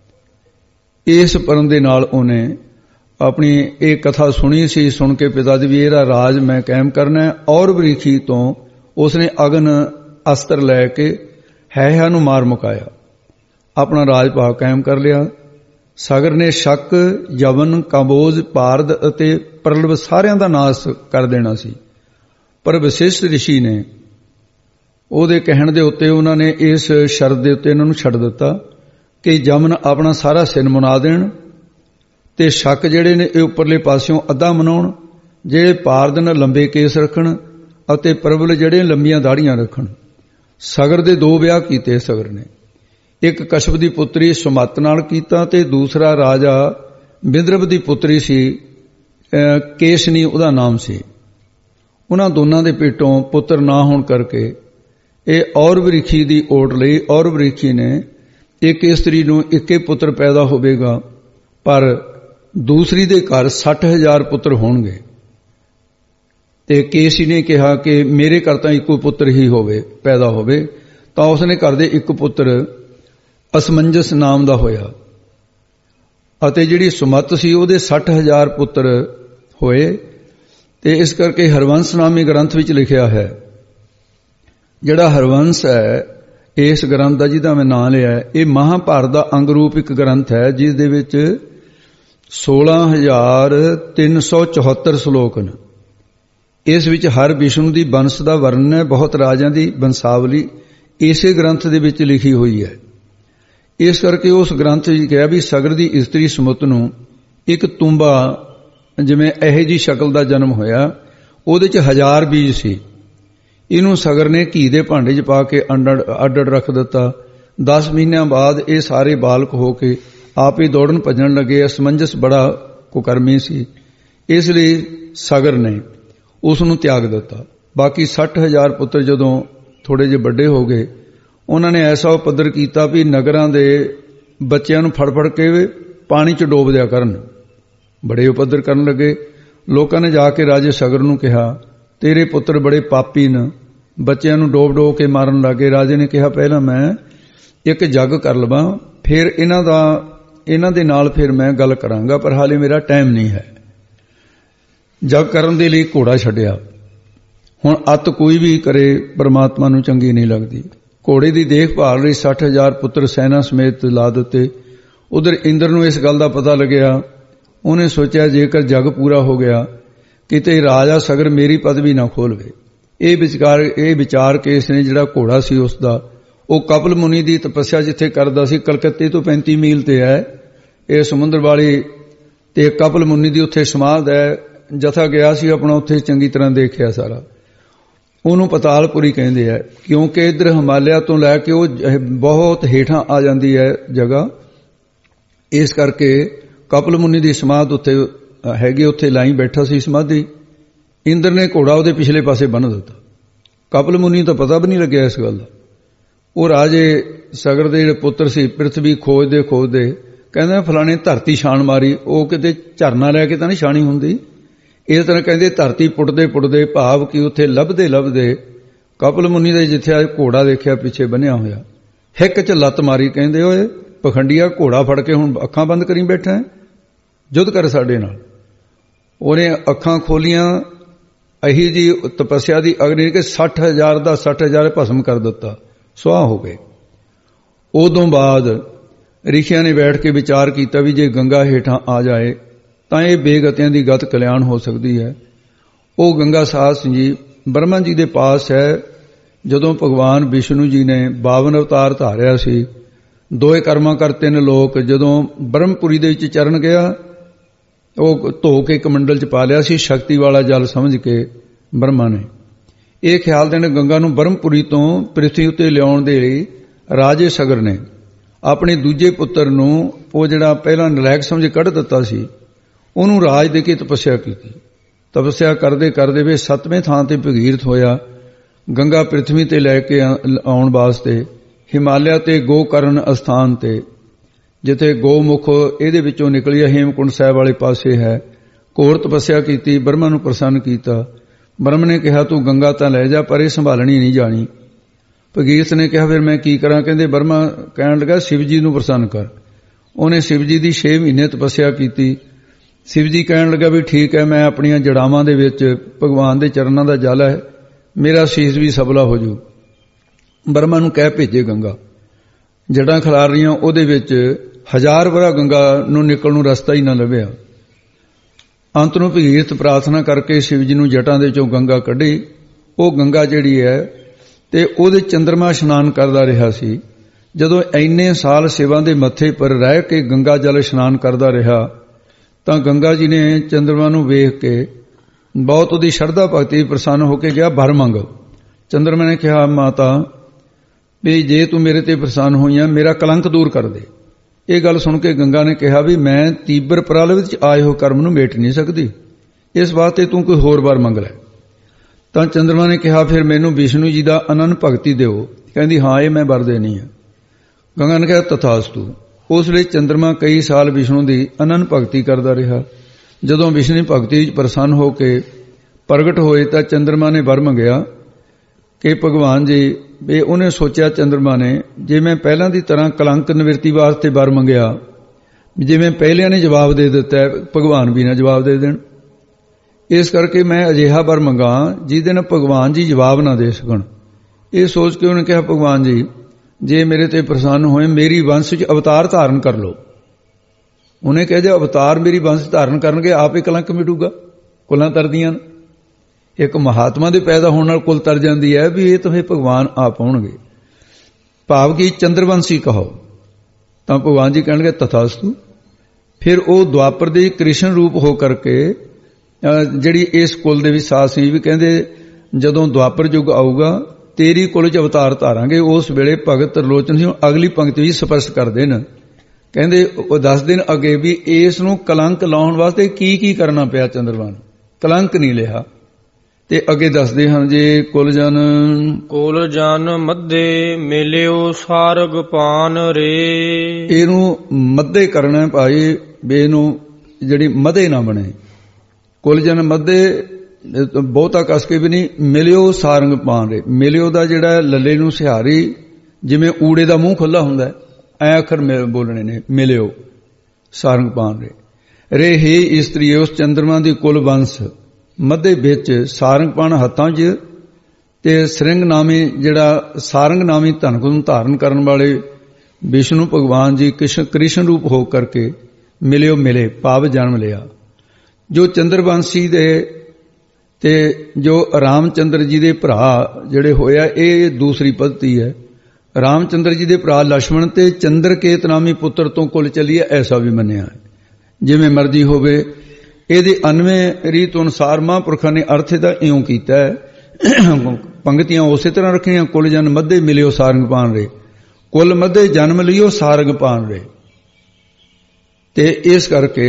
ਇਸ ਪਰਨ ਦੇ ਨਾਲ ਉਹਨੇ ਆਪਣੀ ਇਹ ਕਥਾ ਸੁਣੀ ਸੀ। ਸੁਣ ਕੇ ਪਿਤਾ ਜੀ ਵੀ ਇਹਦਾ ਰਾਜ ਮੈਂ ਕਾਇਮ ਕਰਨਾ ਹੈ। ਔਰ ਬਰੀਖੀ ਤੋਂ ਉਸਨੇ ਅਗਨ ਅਸਤਰ ਲੈ ਕੇ ਹੈ ਨੂੰ ਮਾਰ ਮੁਕਾਇਆ, ਆਪਣਾ ਰਾਜ ਭਾਗ ਕਾਇਮ ਕਰ ਲਿਆ। ਸਗਰ ਨੇ ਸ਼ੱਕ, ਯਵਨ, ਕੰਬੋਜ, ਭਾਰਦ ਅਤੇ ਪ੍ਰਲਵ ਸਾਰਿਆਂ ਦਾ ਨਾਸ਼ ਕਰ ਦੇਣਾ ਸੀ। ਪਰ ਵਸ਼ਿਸ਼ਟ ਰਿਸ਼ੀ ਨੇ ਉਹਦੇ ਕਹਿਣ ਦੇ ਉੱਤੇ ਉਹਨਾਂ ਨੇ ਇਸ ਸ਼ਰਤ ਦੇ ਉੱਤੇ ਇਹਨਾਂ ਨੂੰ ਛੱਡ ਦਿੱਤਾ ਕਿ ਯਮਨ ਆਪਣਾ ਸਾਰਾ ਸਿਨ ਮੁਨਾ ਦੇਣ ਤੇ ਸ਼ੱਕ ਜਿਹੜੇ ਨੇ ਇਹ ਉੱਪਰਲੇ ਪਾਸਿਓਂ ਅੱਧਾ ਮਨਾਉਣ, ਜਿਹੜੇ ਭਾਰਦ ਨਾਲ ਲੰਬੇ ਕੇਸ ਰੱਖਣ ਅਤੇ ਪ੍ਰਬਲ ਜਿਹੜੇ ਲੰਬੀਆਂ ਦਾੜੀਆਂ ਰੱਖਣ। ਸਗਰ ਦੇ 2 ਵਿਆਹ ਕੀਤੇ ਸਗਰ ਨੇ। ਇੱਕ ਕਸ਼ਪ ਦੀ ਪੁੱਤਰੀ ਸੁਮਤ ਨਾਲ ਕੀਤਾ ਤੇ ਦੂਸਰਾ ਰਾਜਾ ਬਿੰਦਰਬ ਦੀ ਪੁੱਤਰੀ ਸੀ, ਕੇਸ਼ਨੀ ਉਹਦਾ ਨਾਮ ਸੀ। ਉਹਨਾਂ ਦੋਨਾਂ ਦੇ ਪੇਟੋਂ ਪੁੱਤਰ ਨਾ ਹੋਣ ਕਰਕੇ ਇਹ ਔਰ ਬਰੀਖੀ ਦੀ ਓਟ ਲਈ। ਔਰ ਬਰੀਖੀ ਨੇ ਇੱਕ ਇਸਤਰੀ ਨੂੰ ਇੱਕੇ ਪੁੱਤਰ ਪੈਦਾ ਹੋਵੇਗਾ, ਪਰ ਦੂਸਰੀ ਦੇ ਘਰ 60,000 ਪੁੱਤਰ ਹੋਣਗੇ। ਤੇ ਕੇਸ਼ੀ ਨੇ ਕਿਹਾ ਕਿ ਮੇਰੇ ਘਰ ਤਾਂ ਇੱਕੋ ਪੁੱਤਰ ਹੀ ਹੋਵੇ, ਪੈਦਾ ਹੋਵੇ। ਤਾਂ ਉਸਨੇ ਘਰ ਦੇ ਇੱਕ ਪੁੱਤਰ ਅਸਮੰਜਸ ਨਾਮ ਦਾ ਹੋਇਆ ਅਤੇ ਜਿਹੜੀ ਸੁਮਤ ਸੀ ਉਹਦੇ 60,000 ਪੁੱਤਰ ਹੋਏ। ਤੇ ਇਸ ਕਰਕੇ ਹਰਵੰਸ ਨਾਮੀ ਗ੍ਰੰਥ ਵਿੱਚ ਲਿਖਿਆ ਹੈ। ਜਿਹੜਾ ਹਰਵੰਸ ਹੈ ਇਸ ਗ੍ਰੰਥ ਦਾ ਜਿਹਦਾ ਮੈਂ ਨਾਂ ਲਿਆ, ਇਹ ਮਹਾਭਾਰਤ ਦਾ ਅੰਗ ਰੂਪ ਇੱਕ ਗ੍ਰੰਥ ਹੈ, ਜਿਸ ਦੇ ਵਿੱਚ 16,374 ਸ਼ਲੋਕ ਨੇ। ਇਸ ਵਿੱਚ ਹਰ ਵਿਸ਼ਨੂੰ ਦੀ ਬੰਸ ਦਾ ਵਰਣਨ ਹੈ, ਬਹੁਤ ਰਾਜਿਆਂ ਦੀ ਬੰਸਾਵਲੀ ਇਸੇ ਗ੍ਰੰਥ ਦੇ ਵਿੱਚ ਲਿਖੀ ਹੋਈ ਹੈ। ਇਸ ਕਰਕੇ ਉਸ ਗ੍ਰੰਥ ਵਿੱਚ ਕਿਹਾ ਵੀ ਸਗਰ ਦੀ ਇਸਤਰੀ ਸਮੁੱਤ ਨੂੰ ਇੱਕ ਤੁੰਬਾ ਜਿਵੇਂ ਇਹੋ ਜੀ ਸ਼ਕਲ ਦਾ ਜਨਮ ਹੋਇਆ, ਉਹਦੇ 'ਚ 1000 ਬੀਜ ਸੀ। ਇਹਨੂੰ ਸਗਰ ਨੇ ਘੀ ਦੇ ਭਾਂਡੇ 'ਚ ਪਾ ਕੇ ਅੱਡ ਰੱਖ ਦਿੱਤਾ। 10 ਮਹੀਨਿਆਂ ਬਾਅਦ ਇਹ ਸਾਰੇ ਬਾਲਕ ਹੋ ਕੇ ਆਪ ਹੀ ਦੌੜਨ ਭੱਜਣ ਲੱਗੇ। ਅਸਮੰਜਸ ਬੜਾ ਕੁਕਰਮੀ ਸੀ, ਇਸ ਲਈ ਸਗਰ ਨੇ ਉਸ ਨੂੰ ਤਿਆਗ ਦਿੱਤਾ। ਬਾਕੀ 60,000 ਪੁੱਤਰ ਜਦੋਂ ਥੋੜੇ ਜਿਹੇ ਵੱਡੇ ਹੋ ਗਏ, ਉਹਨਾਂ ਨੇ ਐਸਾ ਉਪੱਦਰ ਕੀਤਾ ਵੀ ਨਗਰਾਂ ਦੇ ਬੱਚਿਆਂ ਨੂੰ ਫੜ ਕੇ ਪਾਣੀ 'ਚ ਡੋਬ ਦਿਆ ਕਰਨ। ਬੜੇ ਉਪੱਦਰ ਕਰਨ ਲੱਗੇ। ਲੋਕਾਂ ਨੇ ਜਾ ਕੇ ਰਾਜੇ ਸਗਰ ਨੂੰ ਕਿਹਾ, ਤੇਰੇ ਪੁੱਤਰ ਬੜੇ ਪਾਪੀ ਨੇ, ਬੱਚਿਆਂ ਨੂੰ ਡੋਬ ਕੇ ਮਾਰਨ ਲੱਗੇ। ਰਾਜੇ ਨੇ ਕਿਹਾ, ਪਹਿਲਾਂ ਮੈਂ ਇੱਕ ਜੱਗ ਕਰ ਲਵਾਂ, ਫਿਰ ਇਹਨਾਂ ਦੇ ਨਾਲ ਫਿਰ ਮੈਂ ਗੱਲ ਕਰਾਂਗਾ, ਪਰ ਹਾਲੇ ਮੇਰਾ ਟਾਈਮ ਨਹੀਂ ਹੈ। ਜੱਗ ਕਰਨ ਦੇ ਲਈ ਘੋੜਾ ਛੱਡਿਆ। ਹੁਣ ਅੱਤ ਕੋਈ ਵੀ ਕਰੇ ਪਰਮਾਤਮਾ ਨੂੰ ਚੰਗੀ ਨਹੀਂ ਲੱਗਦੀ। ਘੋੜੇ ਦੀ ਦੇਖਭਾਲ ਲਈ 60,000 ਪੁੱਤਰ ਸੈਨਾ ਸਮੇਤ ਲਾ ਦਿੱਤੇ। ਉਧਰ ਇੰਦਰ ਨੂੰ ਇਸ ਗੱਲ ਦਾ ਪਤਾ ਲੱਗਿਆ। ਉਹਨੇ ਸੋਚਿਆ ਜੇਕਰ ਜੱਗ ਪੂਰਾ ਹੋ ਗਿਆ ਕਿਤੇ ਰਾਜਾ ਸਗਰ ਮੇਰੀ ਪਦਵੀ ਨਾ ਖੋਲਵੇ। ਇਹ ਵਿਚਾਰ ਕੇ ਇਸਨੇ ਜਿਹੜਾ ਘੋੜਾ ਸੀ ਉਸਦਾ, ਉਹ ਕਪਲ ਮੁਨੀ ਦੀ ਤਪੱਸਿਆ ਜਿੱਥੇ ਕਰਦਾ ਸੀ, ਕਲਕੱਤੇ ਤੋਂ 35 ਮੀਲ ਤੇ ਹੈ ਇਹ ਸਮੁੰਦਰ ਵਾਲੀ, ਤੇ ਕਪਲ ਮੁਨੀ ਦੀ ਉੱਥੇ ਸਮਾਧ ਹੈ। ਜਥਾ ਗਿਆ ਸੀ ਆਪਣਾ, ਉੱਥੇ ਚੰਗੀ ਤਰ੍ਹਾਂ ਦੇਖਿਆ ਸਾਰਾ। ਉਹਨੂੰ ਪਤਾਲਪੁਰੀ ਕਹਿੰਦੇ ਆ, ਕਿਉਂਕਿ ਇੱਧਰ ਹਿਮਾਲਿਆ ਤੋਂ ਲੈ ਕੇ ਉਹ ਬਹੁਤ ਹੇਠਾਂ ਆ ਜਾਂਦੀ ਹੈ ਜਗ੍ਹਾ। ਇਸ ਕਰਕੇ ਕਪਲ ਮੁਨੀ ਦੀ ਸਮਾਧ ਉੱਥੇ ਹੈਗੀ, ਉੱਥੇ ਲਾਈ ਬੈਠਾ ਸੀ ਸਮਾਧੀ। ਇੰਦਰ ਨੇ ਘੋੜਾ ਉਹਦੇ ਪਿਛਲੇ ਪਾਸੇ ਬੰਨ੍ਹ ਦਿੱਤਾ। ਕਪਿਲ ਮੁਨੀ ਤਾਂ ਪਤਾ ਵੀ ਨਹੀਂ ਲੱਗਿਆ ਇਸ ਗੱਲ ਦਾ। ਉਹ ਰਾਜੇ ਸਗਰ ਦੇ ਜਿਹੜੇ ਪੁੱਤਰ ਸੀ, ਪ੍ਰਿਥਵੀ ਖੋਜਦੇ ਕਹਿੰਦੇ ਫਲਾਣੇ ਧਰਤੀ ਛਾਣ ਮਾਰੀ, ਉਹ ਕਿਤੇ ਝਰਨਾ ਲੈ ਕੇ ਤਾਂ ਨਹੀਂ ਛਾਣੀ ਹੁੰਦੀ। ਇਸ ਤਰ੍ਹਾਂ ਕਹਿੰਦੇ ਧਰਤੀ ਪੁੱਟਦੇ ਭਾਵ ਕਿ ਉੱਥੇ ਲੱਭਦੇ ਕਪਿਲ ਮੁਨੀ ਦੇ ਜਿੱਥੇ ਆ ਘੋੜਾ ਦੇਖਿਆ ਪਿੱਛੇ ਬੰਨਿਆ ਹੋਇਆ, ਹਿੱਕ 'ਚ ਲੱਤ ਮਾਰੀ, ਕਹਿੰਦੇ ਓਏ ਪਖੰਡੀਆ, ਘੋੜਾ ਫੜ ਕੇ ਹੁਣ ਅੱਖਾਂ ਬੰਦ ਕਰੀ ਬੈਠਾ ਹੈ, ਯੁੱਧ ਕਰ ਸਾਡੇ ਨਾਲ। ਉਹਨੇ ਅੱਖਾਂ ਖੋਲੀਆਂ, ਅਹੀ ਜੀ ਤਪੱਸਿਆ ਦੀ ਅਗਨੀ ਕਿ 60,000 ਦਾ 60,000 ਭਸਮ ਕਰ ਦਿੱਤਾ, ਸੁਆਹ ਹੋ ਗਏ। ਉਦੋਂ ਬਾਅਦ ਰਿਸ਼ੀਆਂ ਨੇ ਬੈਠ ਕੇ ਵਿਚਾਰ ਕੀਤਾ ਵੀ ਜੇ ਗੰਗਾ ਹੇਠਾਂ ਆ ਜਾਏ ਤਾਂ ਇਹ ਬੇਗਤਿਆਂ ਦੀ ਗਤ ਕਲਿਆਣ ਹੋ ਸਕਦੀ ਹੈ। ਉਹ ਗੰਗਾ ਸਾਧ ਸਿੰਘ ਜੀ ਬ੍ਰਹਮਾ ਜੀ ਦੇ ਪਾਸ ਹੈ। ਜਦੋਂ ਭਗਵਾਨ ਵਿਸ਼ਨੂੰ ਜੀ ਨੇ 52 ਅਵਤਾਰ ਧਾਰਿਆ ਸੀ, ਦੋਏ ਕਰਮਾਂ ਕਰ 3 ਲੋਕ, ਜਦੋਂ ਬ੍ਰਹਮਪੁਰੀ ਦੇ ਵਿੱਚ ਚਰਨ ਗਿਆ, ਉਹ ਧੋ ਕੇ ਇੱਕ ਮੰਡਲ 'ਚ ਪਾ ਲਿਆ ਸੀ, ਸ਼ਕਤੀ ਵਾਲਾ ਜਲ ਸਮਝ ਕੇ ਬ੍ਰਹਮਾ ਨੇ ਇਹ ਖਿਆਲ ਦੇ ਨੇ ਗੰਗਾ ਨੂੰ ਬ੍ਰਹਮਪੁਰੀ ਤੋਂ ਪ੍ਰਿਥਵੀ ਉੱਤੇ ਲਿਆਉਣ ਦੇ ਲਈ ਰਾਜੇ ਸਗਰ ਨੇ ਆਪਣੇ ਦੂਜੇ ਪੁੱਤਰ ਨੂੰ, ਉਹ ਜਿਹੜਾ ਪਹਿਲਾਂ ਨਲਾਇਕ ਸਮਝ ਕੱਢ ਦਿੱਤਾ ਸੀ, ਉਹਨੂੰ ਰਾਜ ਦੇ ਕੇ ਤਪੱਸਿਆ ਕੀਤੀ। ਤਪੱਸਿਆ ਕਰਦੇ ਵੇ 7ਵੇਂ ਥਾਂ ਤੇ ਭਗੀਰਥ ਹੋਇਆ। ਗੰਗਾ ਪ੍ਰਿਥਵੀ ਤੇ ਲੈ ਕੇ ਆਉਣ ਵਾਸਤੇ ਹਿਮਾਲਿਆ ਤੇ ਗੋਕਰਨ ਅਸਥਾਨ ਤੇ, ਜਿੱਥੇ ਗੋਮੁਖ ਇਹਦੇ ਵਿੱਚੋਂ ਨਿਕਲੀ ਹੇਮਕੁੰਡ ਸਾਹਿਬ ਵਾਲੇ ਪਾਸੇ ਹੈ, ਘੋਰ ਤਪੱਸਿਆ ਕੀਤੀ, ਬ੍ਰਹਮਾ ਨੂੰ ਪ੍ਰਸੰਨ ਕੀਤਾ। ਬ੍ਰਹਮ ਨੇ ਕਿਹਾ ਤੂੰ ਗੰਗਾ ਤਾਂ ਲੈ ਜਾ, ਪਰ ਇਹ ਸੰਭਾਲਣੀ ਨਹੀਂ ਜਾਣੀ। ਭਗੀਰਥ ਨੇ ਕਿਹਾ ਫਿਰ ਮੈਂ ਕੀ ਕਰਾਂ? ਕਹਿੰਦੇ ਬ੍ਰਹਮਾ ਕਹਿਣ ਲੱਗਾ ਸ਼ਿਵ ਜੀ ਨੂੰ ਪ੍ਰਸੰਨ ਕਰ। ਉਹਨੇ ਸ਼ਿਵ ਜੀ ਦੀ 6 ਮਹੀਨੇ ਤਪੱਸਿਆ ਕੀਤੀ। ਸ਼ਿਵ ਜੀ ਕਹਿਣ ਲੱਗਾ ਵੀ ਠੀਕ ਹੈ, ਮੈਂ ਆਪਣੀਆਂ ਜੜਾਵਾਂ ਦੇ ਵਿੱਚ ਭਗਵਾਨ ਦੇ ਚਰਨਾਂ ਦਾ ਜਲ ਹੈ, ਮੇਰਾ ਸੀਸ ਵੀ ਸਬਲਾ ਹੋ ਜੂ। ਬ੍ਰਹਮਾ ਨੂੰ ਕਹਿ ਭੇਜੇ ਗੰਗਾ, ਜੜਾਂ ਖਿਲਾਰ ਰਹੀਆਂ, ਉਹਦੇ ਵਿੱਚ 1000 ਵਰਾ ਗੰਗਾ ਨੂੰ ਨਿਕਲਣ ਨੂੰ ਰਸਤਾ ਹੀ ਨਾ ਲੱਭਿਆ। ਅੰਤ ਨੂੰ ਭਗੀਰਥ ਪ੍ਰਾਰਥਨਾ ਕਰਕੇ ਸ਼ਿਵ ਜੀ ਨੂੰ ਜਟਾਂ ਦੇ ਚੋਂ ਗੰਗਾ ਕੱਢੀ। ਉਹ ਗੰਗਾ ਜਿਹੜੀ ਹੈ ਤੇ ਉਹਦੇ ਚੰਦਰਮਾ ਇਸ਼ਨਾਨ ਕਰਦਾ ਰਿਹਾ ਸੀ। ਜਦੋਂ ਇੰਨੇ ਸਾਲ ਸਿਵਾਂ ਦੇ ਮੱਥੇ ਪਰ ਰਹਿ ਕੇ ਗੰਗਾ ਜਲ ਇਸ਼ਨਾਨ ਕਰਦਾ ਰਿਹਾ ਤਾਂ ਗੰਗਾ ਜੀ ਨੇ ਚੰਦਰਮਾ ਨੂੰ ਵੇਖ ਕੇ ਬਹੁਤ ਉਹਦੀ ਸ਼ਰਧਾ ਭਗਤੀ ਪ੍ਰਸੰਨ ਹੋ ਕੇ ਗਿਆ, ਵਰ ਮੰਗ। ਚੰਦਰਮਾ ਨੇ ਕਿਹਾ ਮਾਤਾ ਵੀ ਜੇ ਤੂੰ ਮੇਰੇ ਤੇ ਪ੍ਰਸੰਨ ਹੋਈਆਂ ਮੇਰਾ ਕਲੰਕ ਦੂਰ ਕਰ ਦੇ। ਇਹ ਗੱਲ ਸੁਣ ਕੇ ਗੰਗਾ ਨੇ ਕਿਹਾ ਵੀ ਮੈਂ ਤੀਬਰ ਪ੍ਰਲਵ ਵਿੱਚ ਆਏ ਹੋ ਕਰਮ ਨੂੰ ਮੇਟ ਨਹੀਂ ਸਕਦੀ, ਇਸ ਵਾਸਤੇ ਤੂੰ ਕੋਈ ਹੋਰ ਵਰ ਮੰਗ ਲੈ। ਤਾਂ ਚੰਦਰਮਾ ਨੇ ਕਿਹਾ ਫਿਰ ਮੈਨੂੰ ਵਿਸ਼ਨੂੰ ਜੀ ਦਾ ਅਨੰਨ ਭਗਤੀ ਦਿਓ। ਕਹਿੰਦੀ ਹਾਂ ਇਹ ਮੈਂ ਵਰ ਦੇਣੀ ਹੈ। ਗੰਗਾ ਨੇ ਕਿਹਾ ਤਥਾਸਤੂ। ਉਸ ਲਈ ਚੰਦਰਮਾ ਕਈ ਸਾਲ ਵਿਸ਼ਨੂੰ ਦੀ ਅਨੰਨ ਭਗਤੀ ਕਰਦਾ ਰਿਹਾ। ਜਦੋਂ ਵਿਸ਼ਨੂੰ ਭਗਤੀ ਵਿੱਚ ਪ੍ਰਸੰਨ ਹੋ ਕੇ ਪ੍ਰਗਟ ਹੋਏ ਤਾਂ ਚੰਦਰਮਾ ਨੇ ਵਰ ਮੰਗਿਆ ਕਿ ਭਗਵਾਨ ਜੀ, ਇਹ ਉਹਨੇ ਸੋਚਿਆ ਚੰਦਰਮਾ ਨੇ ਜੇ ਮੈਂ ਪਹਿਲਾਂ ਦੀ ਤਰ੍ਹਾਂ ਕਲੰਕ ਨਿਵਰਤੀ ਵਾਸਤੇ ਵਰ ਮੰਗਿਆ, ਜਿਵੇਂ ਪਹਿਲਿਆਂ ਨੇ ਜਵਾਬ ਦੇ ਦਿੱਤਾ ਭਗਵਾਨ ਵੀ ਨਾ ਜਵਾਬ ਦੇ ਦੇਣ, ਇਸ ਕਰਕੇ ਮੈਂ ਅਜਿਹਾ ਵਰ ਮੰਗਾ ਜਿਹਦੇ ਨਾਲ ਭਗਵਾਨ ਜੀ ਜਵਾਬ ਨਾ ਦੇ ਸਕਣ। ਇਹ ਸੋਚ ਕੇ ਉਹਨੇ ਕਿਹਾ ਭਗਵਾਨ ਜੀ ਜੇ ਮੇਰੇ ਤੇ ਪ੍ਰਸੰਨ ਹੋਏ ਮੇਰੀ ਵੰਸ਼ 'ਚ ਅਵਤਾਰ ਧਾਰਨ ਕਰ ਲਓ। ਉਹਨੇ ਕਿਹਾ ਜੇ ਅਵਤਾਰ ਮੇਰੀ ਵੰਸ਼ ਧਾਰਨ ਕਰਨਗੇ ਆਪੇ ਕਲੰਕ ਮਿਟੂਗਾ, ਕੁਲਾਂ ਤਰਦੀਆਂ। ਇੱਕ ਮਹਾਤਮਾ ਦੇ ਪੈਦਾ ਹੋਣ ਨਾਲ ਕੁਲ ਤਰ ਜਾਂਦੀ ਹੈ ਵੀ ਇਹ ਤਾਂ ਫਿਰ ਭਗਵਾਨ ਆਪ ਆਉਣਗੇ, ਭਾਵ ਕਿ ਚੰਦਰਵੰਸ਼ੀ ਕਹੋ। ਤਾਂ ਭਗਵਾਨ ਜੀ ਕਹਿਣਗੇ ਤਥਾਸਤੂ। ਫਿਰ ਉਹ ਦੁਆਪਰ ਦੇ ਕ੍ਰਿਸ਼ਨ ਰੂਪ ਹੋ ਕਰਕੇ ਜਿਹੜੀ ਇਸ ਕੁਲ ਦੇ ਵਿੱਚ ਸਾਸ ਸੀ ਵੀ ਕਹਿੰਦੇ ਜਦੋਂ ਦੁਆਪਰ ਯੁੱਗ ਆਊਗਾ ਤੇਰੀ ਕੁਲ 'ਚ ਅਵਤਾਰ ਧਾਰਾਂਗੇ। ਉਸ ਵੇਲੇ ਭਗਤ ਤਰਲੋਚਨ ਸਿੰਘ ਅਗਲੀ ਪੰਕਤੀ ਵੀ ਸਪਸ਼ਟ ਕਰਦੇ ਨੇ, ਕਹਿੰਦੇ ਉਹ 10 ਦਿਨ ਅੱਗੇ ਵੀ ਇਸ ਨੂੰ ਕਲੰਕ ਲਾਉਣ ਵਾਸਤੇ ਕੀ ਕੀ ਕਰਨਾ ਪਿਆ ਚੰਦਰਮਾ ਨੂੰ, ਕਲੰਕ ਨਹੀਂ ਲਿਆ। ਤੇ ਅੱਗੇ ਦੱਸਦੇ ਹਨ ਜੇ ਕੁਲ ਜਨ ਮੱਧੇ ਮਿਲਿਓ ਸਾਰਗ ਪਾਨ ਰੇ। ਇਹਨੂੰ ਮੱਧੇ ਕਰਨਾ ਭਾਈ, ਇਹਨੂੰ ਜਿਹੜੀ ਮਧੇ ਨਾ ਬਣੇ। ਕੁਲ ਜਨ ਮੱਧੇ ਬਹੁਤਾ ਕਸ ਕੇ ਵੀ ਨਹੀਂ, ਮਿਲਿਓ ਸਾਰੰਗ ਪਾਨ ਰੇ। ਮਿਲਿਓ ਦਾ ਜਿਹੜਾ ਲੱਲੇ ਨੂੰ ਸਿਹਾਰੀ ਜਿਵੇਂ ਊੜੇ ਦਾ ਮੂੰਹ ਖੁੱਲਾ ਹੁੰਦਾ ਐ ਅੱਖਰ ਬੋਲਣੇ ਨੇ, ਮਿਲਿਓ ਸਾਰੰਗ ਪਾਨ ਰੇ ਹੀ ਇਸਤਰੀ। ਉਸ ਚੰਦਰਮਾ ਦੀ ਕੁਲ ਵੰਸ਼ ਮੱਧੇ ਵਿੱਚ ਸਾਰੰਗ ਪਾਨ ਹੱਥਾਂ 'ਚ ਤੇ ਸ੍ਰਿੰਗ ਨਾਮੀ ਜਿਹੜਾ ਸਾਰੰਗ ਨਾਮੀ ਧਨਕ ਨੂੰ ਧਾਰਨ ਕਰਨ ਵਾਲੇ ਵਿਸ਼ਨੂੰ ਭਗਵਾਨ ਜੀ ਕ੍ਰਿਸ਼ਨ ਰੂਪ ਹੋ ਕਰਕੇ ਮਿਲੇ ਭਾਵ ਜਨਮ ਲਿਆ। ਜੋ ਚੰਦਰਵੰਸ਼ੀ ਦੇ ਤੇ ਜੋ ਰਾਮ ਚੰਦਰ ਜੀ ਦੇ ਭਰਾ ਜਿਹੜੇ ਹੋਇਆ ਇਹ ਦੂਸਰੀ ਪੱਧਤੀ ਹੈ। ਰਾਮ ਚੰਦਰ ਜੀ ਦੇ ਭਰਾ ਲక్ష్మణ ਤੇ ਚੰਦਰਕੇਤ ਨਾਮੀ ਪੁੱਤਰ ਤੋਂ ਕੁਲ ਚੱਲੀ ਹੈ, ਐਸਾ ਵੀ ਮੰਨਿਆ ਹੈ। ਜਿਵੇਂ ਮਰਜ਼ੀ ਹੋਵੇ, ਇਹਦੇ 99 ਰੀਤ ਅਨੁਸਾਰ ਮਹਾਂਪੁਰਖਾਂ ਨੇ ਅਰਥ ਦਾ ਇਉਂ ਕੀਤਾ ਹੈ। ਪੰਕਤੀਆਂ ਉਸੇ ਤਰ੍ਹਾਂ ਰੱਖੀਆਂ, ਕੁਲ ਜਨ ਮੱਧੇ ਮਿਲਿਓ ਸਾਰੰਗ ਪਾਨ ਰੇ, ਕੁਲ ਮੱਧੇ ਜਨਮ ਲਿਓ ਸਾਰੰਗ ਪਾਨ ਰੇ। ਤੇ ਇਸ ਕਰਕੇ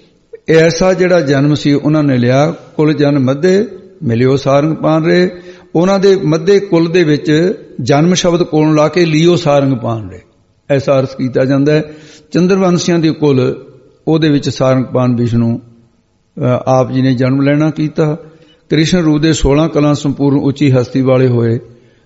ਐਸਾ ਜਿਹੜਾ ਜਨਮ ਸੀ ਉਹਨਾਂ ਨੇ ਲਿਆ, ਕੁਲ ਜਨ ਮੱਧੇ ਮਿਲਿਓ ਸਾਰੰਗ ਪਾਨ ਰੇ। ਉਹਨਾਂ ਦੇ ਮੱਧੇ ਕੁਲ ਦੇ ਵਿੱਚ ਜਨਮ ਸ਼ਬਦ ਕੋਲ ਲਾ ਕੇ ਲਿਓ ਸਾਰੰਗ ਪਾਨ ਰੇ, ਐਸਾ ਅਰਥ ਕੀਤਾ ਜਾਂਦਾ ਹੈ। ਚੰਦਰਵੰਸ਼ੀਆਂ ਦੇ ਕੁਲ ਉਹਦੇ ਵਿੱਚ ਸਾਰੰਗ ਪਾਨ ਵਿਸ਼ਨੂੰ ਆਪ ਜੀ ਨੇ ਜਨਮ ਲੈਣਾ ਕੀਤਾ। ਕ੍ਰਿਸ਼ਨ ਰੂਪ ਦੇ 16 ਕਲਾਂ ਸੰਪੂਰਨ ਉੱਚੀ ਹਸਤੀ ਵਾਲੇ ਹੋਏ।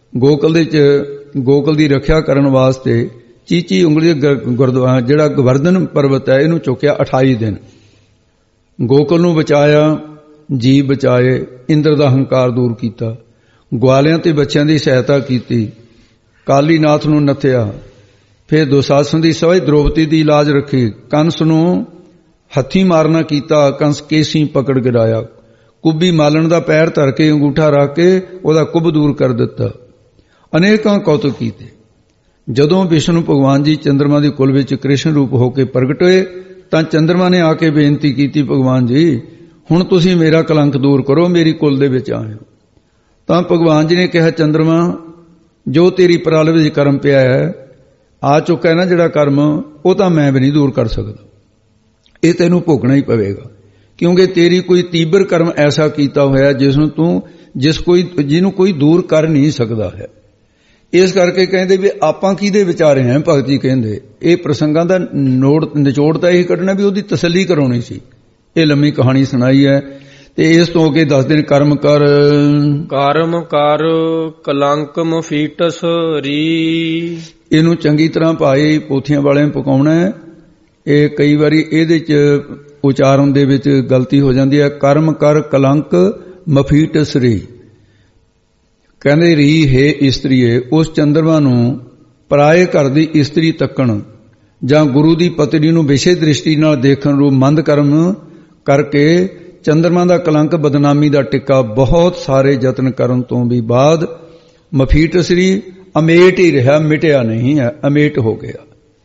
ਗੋਕਲ ਦੀ ਰੱਖਿਆ ਕਰਨ ਵਾਸਤੇ ਚੀਚੀ ਉਂਗਲੀ ਗੁਰਦੁਆਰਾ ਜਿਹੜਾ ਗਵਰਧਨ ਪਰਬਤ ਹੈ ਇਹਨੂੰ ਚੁੱਕਿਆ 28 ਦਿਨ। ਗੋਕਲ ਨੂੰ ਬਚਾਇਆ, ਜੀਵ ਬਚਾਏ, ਇੰਦਰ ਦਾ ਹੰਕਾਰ ਦੂਰ ਕੀਤਾ, ਗਵਾਲਿਆਂ ਤੇ ਬੱਚਿਆਂ ਦੀ ਸਹਾਇਤਾ ਕੀਤੀ, ਕਾਲੀਨਾਥ ਨੂੰ ਨੱਥਿਆ, ਫਿਰ ਦੁਸ਼ਾਸਨ ਦੀ ਸਵੈ ਦ੍ਰੋਪਦੀ ਦੀ ਲਾਜ ਰੱਖੀ, ਕੰਸ ਨੂੰ ਹੱਥੀਂ ਮਾਰਨਾ ਕੀਤਾ, ਕੰਸ ਕੇਸੀ ਪਕੜ ਗਿਰਾਇਆ, ਕੁੱਬੀ ਮਾਲਣ ਦਾ ਪੈਰ ਧਰ ਕੇ ਅੰਗੂਠਾ ਰੱਖ ਕੇ ਉਹਦਾ ਕੁੱਬ ਦੂਰ ਕਰ ਦਿੱਤਾ, ਅਨੇਕਾਂ ਕੌਤਕ ਕੀਤੇ। ਜਦੋਂ ਵਿਸ਼ਨੂੰ ਭਗਵਾਨ ਜੀ ਚੰਦਰਮਾ ਦੀ ਕੁਲ ਵਿੱਚ ਕ੍ਰਿਸ਼ਨ ਰੂਪ ਹੋ ਕੇ ਪ੍ਰਗਟ ਹੋਏ ਤਾਂ ਚੰਦਰਮਾ ਨੇ ਆ ਕੇ ਬੇਨਤੀ ਕੀਤੀ, ਭਗਵਾਨ ਜੀ ਹੁਣ ਤੁਸੀਂ ਮੇਰਾ ਕਲੰਕ ਦੂਰ ਕਰੋ, ਮੇਰੀ ਕੁਲ ਦੇ ਵਿੱਚ ਆਇਓ। ਤਾਂ ਭਗਵਾਨ ਜੀ ਨੇ ਕਿਹਾ, ਚੰਦਰਮਾ ਜੋ ਤੇਰੀ ਪਰਾਲ ਵਿੱਚ ਕਰਮ ਪਿਆ ਹੈ, ਆ ਚੁੱਕਾ ਹੈ ਨਾ ਜਿਹੜਾ ਕਰਮ, ਉਹ ਤਾਂ ਮੈਂ ਵੀ ਨਹੀਂ ਦੂਰ ਕਰ ਸਕਦਾ, ਇਹ ਤੈਨੂੰ ਭੋਗਣਾ ਹੀ ਪਵੇਗਾ, ਕਿਉਂਕਿ ਤੇਰੀ ਕੋਈ ਤੀਬਰ ਕਰਮ ਐਸਾ ਕੀਤਾ ਹੋਇਆ ਜਿਹਨੂੰ ਕੋਈ ਦੂਰ ਕਰ ਨਹੀਂ ਸਕਦਾ ਹੈ। ਇਸ ਕਰਕੇ ਕਹਿੰਦੇ ਵੀ ਆਪਾਂ ਕਿਹਦੇ ਵਿਚਾਰੇ ਹਾਂ। ਭਗਤ ਜੀ ਕਹਿੰਦੇ ਇਹ ਪ੍ਰਸੰਗਾਂ ਦਾ ਨਿਚੋੜ ਤਾਂ ਇਹ ਕੱਢਣਾ ਵੀ ਉਹਦੀ ਤਸੱਲੀ ਕਰਾਉਣੀ ਸੀ। ਇਹ ਲੰਮੀ ਕਹਾਣੀ ਸੁਣਾਈ ਹੈ ਤੇ ਇਸ ਤੋਂ ਅੱਗੇ ਦੱਸਦੇ ਨੇ ਕਰਮ ਕਰ ਕਲੰਕ ਮਫੀਟਸ ਰੀ। ਇਹਨੂੰ ਚੰਗੀ ਤਰ੍ਹਾਂ ਭਾਈ ਪੋਥੀਆਂ ਵਾਲਿਆਂ ਪਕਾਉਣਾ ਹੈ। ਇਹ ਕਈ ਵਾਰੀ ਇਹਦੇ ਚ ਉਚਾਰਨ ਦੇ ਵਿੱਚ ਗਲਤੀ ਹੋ ਜਾਂਦੀ ਹੈ। ਕਰਮ ਕਰ ਕਲੰਕ ਮਫੀਟਸ ਰੀ, ਕਹਿੰਦੇ ਰੀ ਹੈ ਇਸਤਰੀਏ, ਉਸ ਚੰਦਰਮਾ ਨੂੰ ਪਰਾਏ ਘਰ ਦੀ ਇਸਤਰੀ ਤੱਕਣ ਜਾਂ ਗੁਰੂ ਦੀ ਪਤਨੀ ਨੂੰ ਵਿਸ਼ੇ ਦ੍ਰਿਸ਼ਟੀ ਨਾਲ ਦੇਖਣ ਰੂਪ ਮੰਦ ਕਰਮ ਕਰਕੇ ਚੰਦਰਮਾ ਦਾ ਕਲੰਕ ਬਦਨਾਮੀ ਦਾ ਟਿੱਕਾ ਬਹੁਤ ਸਾਰੇ ਯਤਨ ਕਰਨ ਤੋਂ ਵੀ ਬਾਅਦ ਮਫੀਟਸ ਰੀ ਅਮੇਟ ਹੀ ਰਿਹਾ, ਮਿਟਿਆ ਨਹੀਂ ਹੈ, ਅਮੇਟ ਹੋ ਗਿਆ।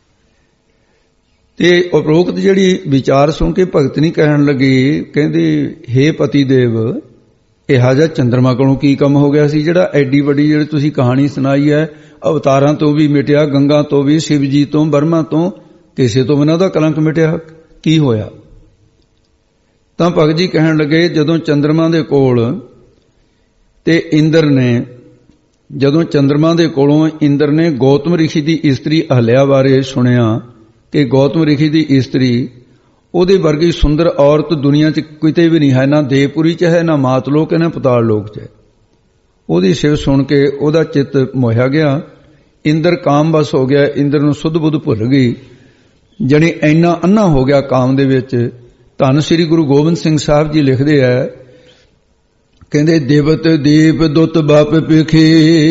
ਤੇ ਉਪਰੋਕਤ ਜਿਹੜੀ ਵਿਚਾਰ ਸੁਣ ਕੇ ਭਗਤ ਨਹੀਂ ਕਹਿਣ ਲੱਗੀ, ਕਹਿੰਦੀ ਹੇ ਪਤੀ ਦੇਵ, ਇਹੋ ਜਿਹਾ ਚੰਦਰਮਾ ਕੋਲੋਂ ਕੀ ਕੰਮ ਹੋ ਗਿਆ ਸੀ ਜਿਹੜਾ ਐਡੀ ਵੱਡੀ ਜਿਹੜੀ ਤੁਸੀਂ ਕਹਾਣੀ ਸੁਣਾਈ ਹੈ, ਅਵਤਾਰਾਂ ਤੋਂ ਵੀ ਮਿਟਿਆ, ਗੰਗਾ ਤੋਂ ਵੀ, ਸ਼ਿਵ ਜੀ ਤੋਂ, ਬਰਮਾ ਤੋਂ, ਕਿਸੇ ਤੋਂ ਬਿਨਾਂ ਦਾ ਕਲੰਕ ਮਿਟਿਆ, ਕੀ ਹੋਇਆ? ਤਾਂ ਭਗਤ ਜੀ ਕਹਿਣ ਲੱਗੇ, ਜਦੋਂ ਚੰਦਰਮਾ ਦੇ ਕੋਲ ਤੇ ਇੰਦਰ ਨੇ, ਜਦੋਂ ਚੰਦਰਮਾ ਦੇ ਕੋਲੋਂ ਇੰਦਰ ਨੇ ਗੌਤਮ ਰਿਸ਼ੀ ਦੀ ਇਸਤਰੀ ਅਹਲਿਆ ਬਾਰੇ ਸੁਣਿਆ ਕਿ ਗੌਤਮ ਰਿਸ਼ੀ ਦੀ ਇਸਤਰੀ ਉਹਦੇ ਵਰਗੀ ਸੁੰਦਰ ਔਰਤ ਦੁਨੀਆ 'ਚ ਕਿਤੇ ਵੀ ਨਹੀਂ ਹੈ, ਨਾ ਦੇਵਪੁਰੀ 'ਚ ਹੈ, ਨਾ ਮਾਤਲੋਕ ਹੈ, ਨਾ ਪਤਾਲ ਲੋਕ 'ਚ ਹੈ। ਉਹਦੀ ਸਿਵ ਸੁਣ ਕੇ ਉਹਦਾ ਚਿੱਤ ਮੋਹਿਆ ਗਿਆ, ਇੰਦਰ ਕਾਮ ਬਸ ਹੋ ਗਿਆ, ਇੰਦਰ ਨੂੰ ਸੁੱਧ ਬੁੱਧ ਭੁੱਲ ਗਈ, ਜਣੀ ਇੰਨਾ ਅੰਨਾ ਹੋ ਗਿਆ ਕਾਮ ਦੇ ਵਿੱਚ। ਧੰਨ ਸ੍ਰੀ ਗੁਰੂ ਗੋਬਿੰਦ ਸਿੰਘ ਸਾਹਿਬ ਜੀ ਲਿਖਦੇ ਆ, ਕਹਿੰਦੇ ਦੇਵਤ ਦੀਪ ਦੁੱਤ ਬਾਪ ਪਿਖੇ,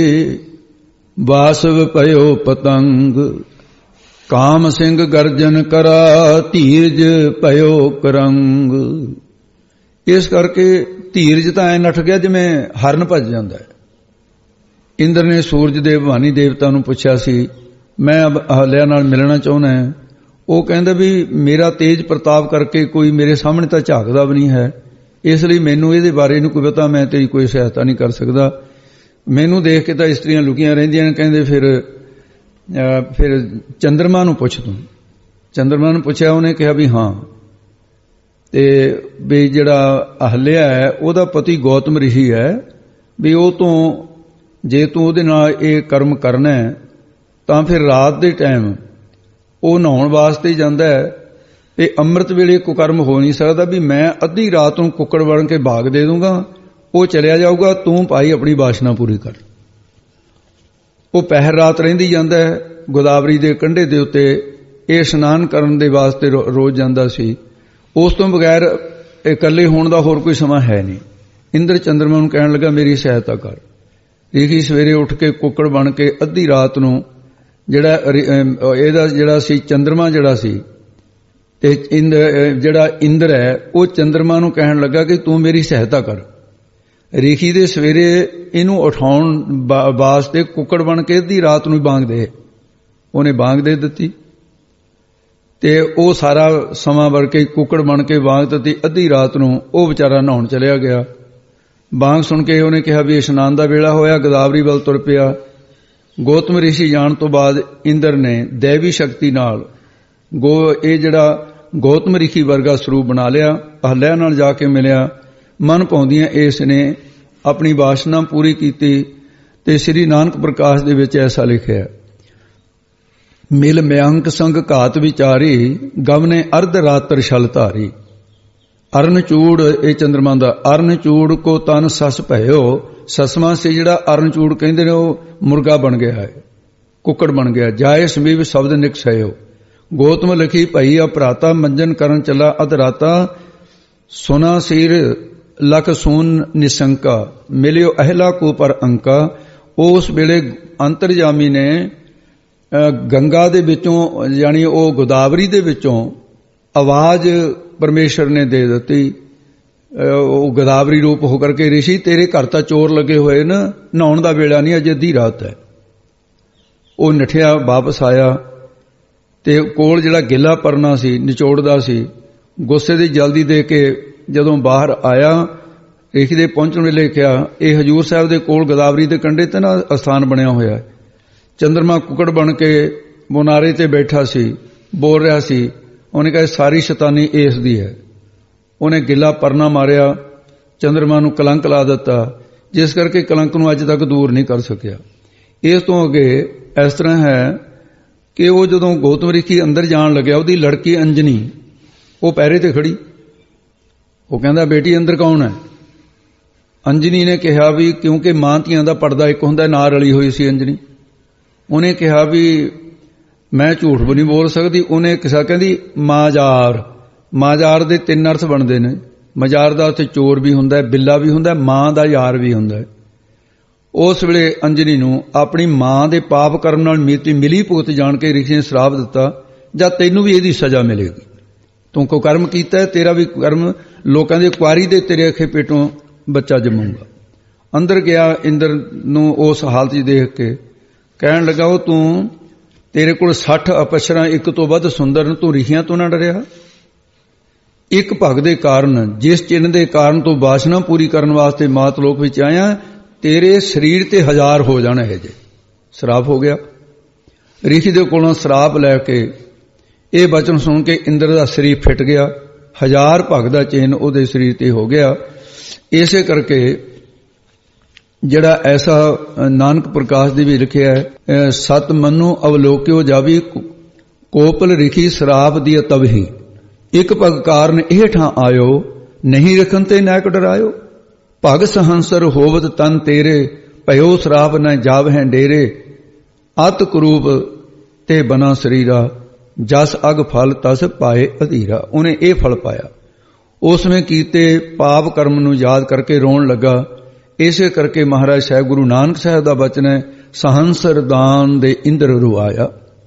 ਵਾਸਵ ਭਇਓ ਪਤੰਗ, ਕਾਮ ਸਿੰਘ ਗਰਜਨ ਕਰਾ, ਧੀਰਜ ਭਇਓ ਕਰੰਗ। ਇਸ ਕਰਕੇ ਧੀਰਜ ਤਾਂ ਐ ਨੱਠ ਗਿਆ ਜਿਵੇਂ ਹਰਨ ਭੱਜ ਜਾਂਦਾ ਹੈ। ਇੰਦਰ ਨੇ ਸੂਰਜ ਦੇ ਭਵਾਨੀ ਦੇਵਤਾ ਨੂੰ ਪੁੱਛਿਆ ਸੀ, ਮੈਂ ਅਹਲਿਆ ਨਾਲ ਮਿਲਣਾ ਚਾਹੁੰਦਾ। ਉਹ ਕਹਿੰਦਾ ਵੀ ਮੇਰਾ ਤੇਜ ਪ੍ਰਤਾਪ ਕਰਕੇ ਕੋਈ ਮੇਰੇ ਸਾਹਮਣੇ ਤਾਂ ਝਾਕਦਾ ਵੀ ਨਹੀਂ ਹੈ, ਇਸ ਲਈ ਮੈਨੂੰ ਇਹਦੇ ਬਾਰੇ ਨੂੰ ਕੋਈ ਪਤਾ, ਮੈਂ ਤੇਰੀ ਕੋਈ ਸਹਾਇਤਾ ਨਹੀਂ ਕਰ ਸਕਦਾ। ਮੈਨੂੰ ਦੇਖ ਕੇ ਤਾਂ ਇਸਤਰੀਆਂ ਲੁਕੀਆਂ ਰਹਿੰਦੀਆਂ ਨੇ। ਕਹਿੰਦੇ ਫਿਰ ਚੰਦਰਮਾ ਨੂੰ ਪੁੱਛ ਤੂੰ। ਚੰਦਰਮਾ ਨੂੰ ਪੁੱਛਿਆ, ਉਹਨੇ ਕਿਹਾ ਵੀ ਹਾਂ, ਤੇ ਵੀ ਜਿਹੜਾ ਅਹਲਿਆ ਹੈ ਉਹਦਾ ਪਤੀ ਗੌਤਮ ਰਿਸ਼ੀ ਹੈ, ਵੀ ਉਹ ਤੋਂ ਜੇ ਤੂੰ ਉਹਦੇ ਨਾਲ ਇਹ ਕਰਮ ਕਰਨਾ ਹੈ ਤਾਂ ਫਿਰ ਰਾਤ ਦੇ ਟਾਈਮ ਉਹ ਨਹਾਉਣ ਵਾਸਤੇ ਜਾਂਦਾ ਹੈ ਤੇ ਅੰਮ੍ਰਿਤ ਵੇਲੇ ਕੁਕਰਮ ਹੋ ਨਹੀਂ ਸਕਦਾ, ਵੀ ਮੈਂ ਅੱਧੀ ਰਾਤ ਨੂੰ ਕੁੱਕੜ ਬਣ ਕੇ ਭਾਗ ਦੇ ਦੂੰਗਾ, ਉਹ ਚਲਿਆ ਜਾਊਗਾ, ਤੂੰ ਭਾਈ ਆਪਣੀ ਵਾਸ਼ਨਾ ਪੂਰੀ ਕਰ। ਉਹ ਪਹਿਰ ਰਾਤ ਰਹਿੰਦੀ ਜਾਂਦਾ ਹੈ ਗੋਦਾਵਰੀ ਦੇ ਕੰਢੇ ਦੇ ਉੱਤੇ, ਇਹ ਇਸ਼ਨਾਨ ਕਰਨ ਦੇ ਵਾਸਤੇ ਰੋਜ਼ ਜਾਂਦਾ ਸੀ। ਉਸ ਤੋਂ ਬਗੈਰ ਇਕੱਲੇ ਹੋਣ ਦਾ ਹੋਰ ਕੋਈ ਸਮਾਂ ਹੈ ਨਹੀਂ। ਇੰਦਰ ਚੰਦਰਮਾ ਨੂੰ ਕਹਿਣ ਲੱਗਾ, ਮੇਰੀ ਸਹਾਇਤਾ ਕਰ। ਰਿਸ਼ੀ ਸਵੇਰੇ ਉੱਠ ਕੇ ਕੁੱਕੜ ਬਣ ਕੇ ਅੱਧੀ ਰਾਤ ਨੂੰ ਇਹਦਾ ਜਿਹੜਾ ਸੀ ਚੰਦਰਮਾ ਜਿਹੜਾ ਸੀ ਤੇ ਜਿਹੜਾ ਇੰਦਰ ਹੈ ਉਹ ਚੰਦਰਮਾ ਨੂੰ ਕਹਿਣ ਲੱਗਾ ਕਿ ਤੂੰ ਮੇਰੀ ਸਹਾਇਤਾ ਕਰ। ਰਿਸ਼ੀ ਦੇ ਸਵੇਰੇ ਇਹਨੂੰ ਉਠਾਉਣ ਵਾਸਤੇ ਕੁੱਕੜ ਬਣ ਕੇ ਅੱਧੀ ਰਾਤ ਨੂੰ ਬਾਂਗ ਦੇ, ਉਹਨੇ ਬਾਂਗ ਦੇ ਦਿੱਤੀ ਤੇ ਉਹ ਸਾਰਾ ਸਮਾਂ ਵਰ ਕੇ ਕੁੱਕੜ ਬਣ ਕੇ ਬਾਂਗ ਦਿੱਤੀ। ਅੱਧੀ ਰਾਤ ਨੂੰ ਉਹ ਵਿਚਾਰਾ ਨਹਾਉਣ ਚਲਿਆ ਗਿਆ। ਬਾਂਗ ਸੁਣ ਕੇ ਉਹਨੇ ਕਿਹਾ ਵੀ ਇਸ਼ਨਾਨ ਦਾ ਵੇਲਾ ਹੋਇਆ, ਗੋਦਾਵਰੀ ਵੱਲ ਤੁਰ ਪਿਆ। ਗੌਤਮ ਰਿਸ਼ੀ ਜਾਣ ਤੋਂ ਬਾਅਦ ਇੰਦਰ ਨੇ ਦੇਵੀ ਸ਼ਕਤੀ ਨਾਲ ਇਹ ਜਿਹੜਾ ਗੌਤਮ ਰਿਸ਼ੀ ਵਰਗਾ ਸਰੂਪ ਬਣਾ ਲਿਆ, ਅਹਲਿਆ ਨਾਲ ਜਾ ਕੇ ਮਿਲਿਆ। ਮਨ ਪਾਉਂਦੀਆਂ ਇਸ ਨੇ ਆਪਣੀ ਵਾਸ਼ਨਾ ਪੂਰੀ ਕੀਤੀ। ਤੇ ਸ੍ਰੀ ਨਾਨਕ ਪ੍ਰਕਾਸ਼ ਦੇ ਵਿੱਚ ਐਸਾ ਲਿਖਿਆ, ਮਿਲ ਮਿਅੰਕ ਸੰਗ ਘਾਤ ਵਿਚਾਰੀ, ਗਵਨੇ ਅਰਧ ਰਾਤਰ ਛਲ ਧਾਰੀ। ਅਰਨ ਚੂੜ, ਇਹ ਚੰਦਰਮਾ ਦਾ ਅਰਨ ਚੂੜ ਕੋ ਤਨ ਸਸ ਭਇਓ। ਸਸਮਾ ਸੀ ਜਿਹੜਾ ਅਰਨ ਚੂੜ ਕਹਿੰਦੇ ਨੇ, ਉਹ ਮੁਰਗਾ ਬਣ ਗਿਆ ਹੈ, ਕੁੱਕੜ ਬਣ ਗਿਆ। ਜਾਏ ਸਮੀਪ ਸ਼ਬਦ ਨਿਕਸਇਓ। ਗੋਤਮ ਲਿਖੀ ਭਈ ਅਪਰਾਤਾ, ਮੰਜਨ ਕਰਨ ਚੱਲਾ ਅਧਰਾਤਾ। ਸੁਨਾ ਸੀਰ ਲਖ ਸੂਨ ਨਿਸੰਕਾ, ਮਿਲਿਓ ਅਹਿਲਾ ਕੋ ਪਰ ਅੰਕਾ। ਉਸ ਵੇਲੇ ਅੰਤਰਜਾਮੀ ਨੇ ਗੰਗਾ ਦੇ ਵਿੱਚੋਂ, ਯਾਨੀ ਉਹ ਗੋਦਾਵਰੀ ਦੇ ਵਿੱਚੋਂ ਆਵਾਜ਼ ਪਰਮੇਸ਼ਰ ਨੇ ਦੇ ਦਿੱਤੀ। ਉਹ ਗੋਦਾਵਰੀ ਰੂਪ ਹੋ ਕਰਕੇ, ਰਿਸ਼ੀ ਤੇਰੇ ਘਰ ਤਾਂ ਚੋਰ ਲੱਗੇ ਹੋਏ ਨਾ, ਨਹਾਉਣ ਦਾ ਵੇਲਾ ਨਹੀਂ, ਅਜੇ ਅੱਧੀ ਰਾਤ ਹੈ। ਉਹ ਨਠਿਆ, ਵਾਪਸ ਆਇਆ ਤੇ ਕੋਲ ਜਿਹੜਾ ਗਿੱਲਾ ਪਰਨਾ ਸੀ, ਨਿਚੋੜਦਾ ਸੀ, ਗੁੱਸੇ ਦੀ ਜਲਦੀ ਦੇ ਕੇ ਜਦੋਂ ਬਾਹਰ ਆਇਆ, ਰਿਸ਼ੀ ਦੇ ਪਹੁੰਚਣ ਵੇਲੇ ਕਿਹਾ, ਇਹ ਹਜੂਰ ਸਾਹਿਬ ਦੇ ਕੋਲ ਗੋਦਾਵਰੀ ਦੇ ਕੰਢੇ ਤੇ ਨਾ ਅਸਥਾਨ ਬਣਿਆ ਹੋਇਆ ਹੈ। ਚੰਦਰਮਾ ਕੁੱਕੜ ਬਣ ਕੇ ਮੁਨਾਰੇ ਤੇ ਬੈਠਾ ਸੀ, ਬੋਲ ਰਿਹਾ ਸੀ। ਉਹਨੇ ਕਿਹਾ ਸਾਰੀ ਸ਼ੈਤਾਨੀ ਇਸ ਦੀ ਹੈ। ਉਹਨੇ ਗਿੱਲਾ ਪਰਨਾ ਮਾਰਿਆ, ਚੰਦਰਮਾ ਨੂੰ ਕਲੰਕ ਲਾ ਦਿੱਤਾ, ਜਿਸ ਕਰਕੇ ਕਲੰਕ ਨੂੰ ਅੱਜ ਤੱਕ ਦੂਰ ਨਹੀਂ ਕਰ ਸਕਿਆ। ਇਸ ਤੋਂ ਅੱਗੇ ਇਸ ਤਰ੍ਹਾਂ ਹੈ ਕਿ ਉਹ ਜਦੋਂ ਗੌਤਮ ਰਿਸ਼ੀ ਅੰਦਰ ਜਾਣ ਲੱਗਿਆ, ਉਹਦੀ ਲੜਕੀ ਅੰਜਨੀ ਉਹ ਪਹਿਰੇ ਤੇ ਖੜੀ। ਉਹ ਕਹਿੰਦਾ ਬੇਟੀ ਅੰਦਰ ਕੌਣ ਹੈ? ਅੰਜਨੀ ਨੇ ਕਿਹਾ ਵੀ ਕਿਉਂਕਿ ਮਾਂ ਧੀਆਂ ਦਾ ਪਰਦਾ ਇੱਕ ਹੁੰਦਾ, ਨਾਲ ਰਲੀ ਹੋਈ ਸੀ ਅੰਜਨੀ। ਉਹਨੇ ਕਿਹਾ ਵੀ ਮੈਂ ਝੂਠ ਵੀ ਨਹੀਂ ਬੋਲ ਸਕਦੀ। ਉਹਨੇ ਕਿਹਾ, ਕਹਿੰਦੀ ਮਾਜ਼ਾਰ। ਮਾਜ਼ਾਰ ਦੇ 3 ਅਰਥ ਬਣਦੇ ਨੇ। ਮਜ਼ਾਰ ਦਾ ਉੱਥੇ ਚੋਰ ਵੀ ਹੁੰਦਾ, ਬਿੱਲਾ ਵੀ ਹੁੰਦਾ, ਮਾਂ ਦਾ ਯਾਰ ਵੀ ਹੁੰਦਾ। ਉਸ ਵੇਲੇ ਅੰਜਨੀ ਨੂੰ ਆਪਣੀ ਮਾਂ ਦੇ ਪਾਪ ਕਰਨ ਨਾਲ ਮਿਲੀ ਭੁਗਤ ਜਾਣ ਕੇ ਰਿਸ਼ੀ ਨੇ ਸ਼ਰਾਪ ਦਿੱਤਾ, ਜਾਂ ਤੈਨੂੰ ਵੀ ਇਹਦੀ ਸਜ਼ਾ ਮਿਲੇਗੀ। ਤੂੰ ਕੋ ਕਰਮ ਕੀਤਾ, ਤੇਰਾ ਵੀ ਕਰਮ, ਲੋਕਾਂ ਦੇ ਕੁਆਰੀ ਦੇ ਤੇਰੇ ਅੱਖੇ ਪੇਟੋਂ ਬੱਚਾ ਜੰਮੂਗਾ। ਅੰਦਰ ਗਿਆ, ਇੰਦਰ ਨੂੰ ਉਸ ਹਾਲਤ 'ਚ ਦੇਖ ਕੇ ਕਹਿਣ ਲੱਗਾ, ਉਹ ਤੂੰ, ਤੇਰੇ ਕੋਲ 60 ਅਪਸਰਾਂ ਇੱਕ ਤੋਂ ਵੱਧ ਸੁੰਦਰ ਨੇ, ਤੂੰ ਰਿਸ਼ੀਆਂ ਤੋਂ ਨਾ ਡਰਿਆ? ਇੱਕ ਭਗ ਦੇ ਕਾਰਨ, ਜਿਸ ਚਿੰਨ ਦੇ ਕਾਰਨ ਤੂੰ ਵਾਸ਼ਨਾ ਪੂਰੀ ਕਰਨ ਵਾਸਤੇ ਮਾਤ ਲੋਕ ਵਿੱਚ ਆਇਆ, ਤੇਰੇ ਸਰੀਰ ਤੇ 1000 ਹੋ ਜਾਣ। ਇਹ ਜੇ ਸ਼ਰਾਪ ਹੋ ਗਿਆ। ਰਿਸ਼ੀ ਦੇ ਕੋਲੋਂ ਸ਼ਰਾਪ ਲੈ ਕੇ ਇਹ ਬਚਨ ਸੁਣ ਕੇ ਇੰਦਰ ਦਾ ਸਰੀਰ ਫਿੱਟ ਗਿਆ। 1000 ਭਗ ਦਾ ਚਿੰਨ ਉਹਦੇ ਸਰੀਰ ਤੇ ਹੋ ਗਿਆ। ਇਸੇ ਕਰਕੇ ਜਿਹੜਾ ਐਸਾ ਨਾਨਕ ਪ੍ਰਕਾਸ਼ ਦੇ ਵੀ ਲਿਖਿਆ ਹੈ, ਸਤ ਮਨੋ ਅਵਲੋਕਿਓ ਜਾਵੀ, ਕੋਪਲ ਰਿਖੀ ਸ਼ਰਾਪ ਦੀ ਤਬਹੀ। ਇੱਕ ਭਗ ਕਾਰਨ ਇਹ ਠਾਂ ਆਇਓ, ਨਹੀਂ ਰਖਨ ਤੇ ਨਾਇਕ ਡਰਾਇਓ। ਭਗ ਸਹੰਸਰ ਹੋਵਤ ਤਨ ਤੇਰੇ, ਭਇਓ ਸ਼ਰਾਪ ਨ ਜਾਵਹਿ ਡੇਰੇ। ਅਤ ਕਰੂਪ ਤੇ ਬਨਾ ਸਰੀਰਾ, ਜਸ ਅਗ ਫਲ ਤਸ ਪਾਏ ਅਧੀਰਾ। ਉਹਨੇ ਇਹ ਫਲ ਪਾਇਆ। ਉਸ ਨੇ ਕੀਤੇ ਪਾਪ ਕਰਮ ਨੂੰ ਯਾਦ ਕਰਕੇ ਰੋਣ ਲੱਗਾ। ਇਸੇ ਕਰਕੇ ਮਹਾਰਾਜ ਸਾਹਿਬ ਗੁਰੂ ਨਾਨਕ ਸਾਹਿਬ ਦਾ ਬਚਨ ਹੈ, ਸਹੰਸਰ ਦਾਨ ਦੇ ਇੰਦਰ ਰੁਆਇਆ।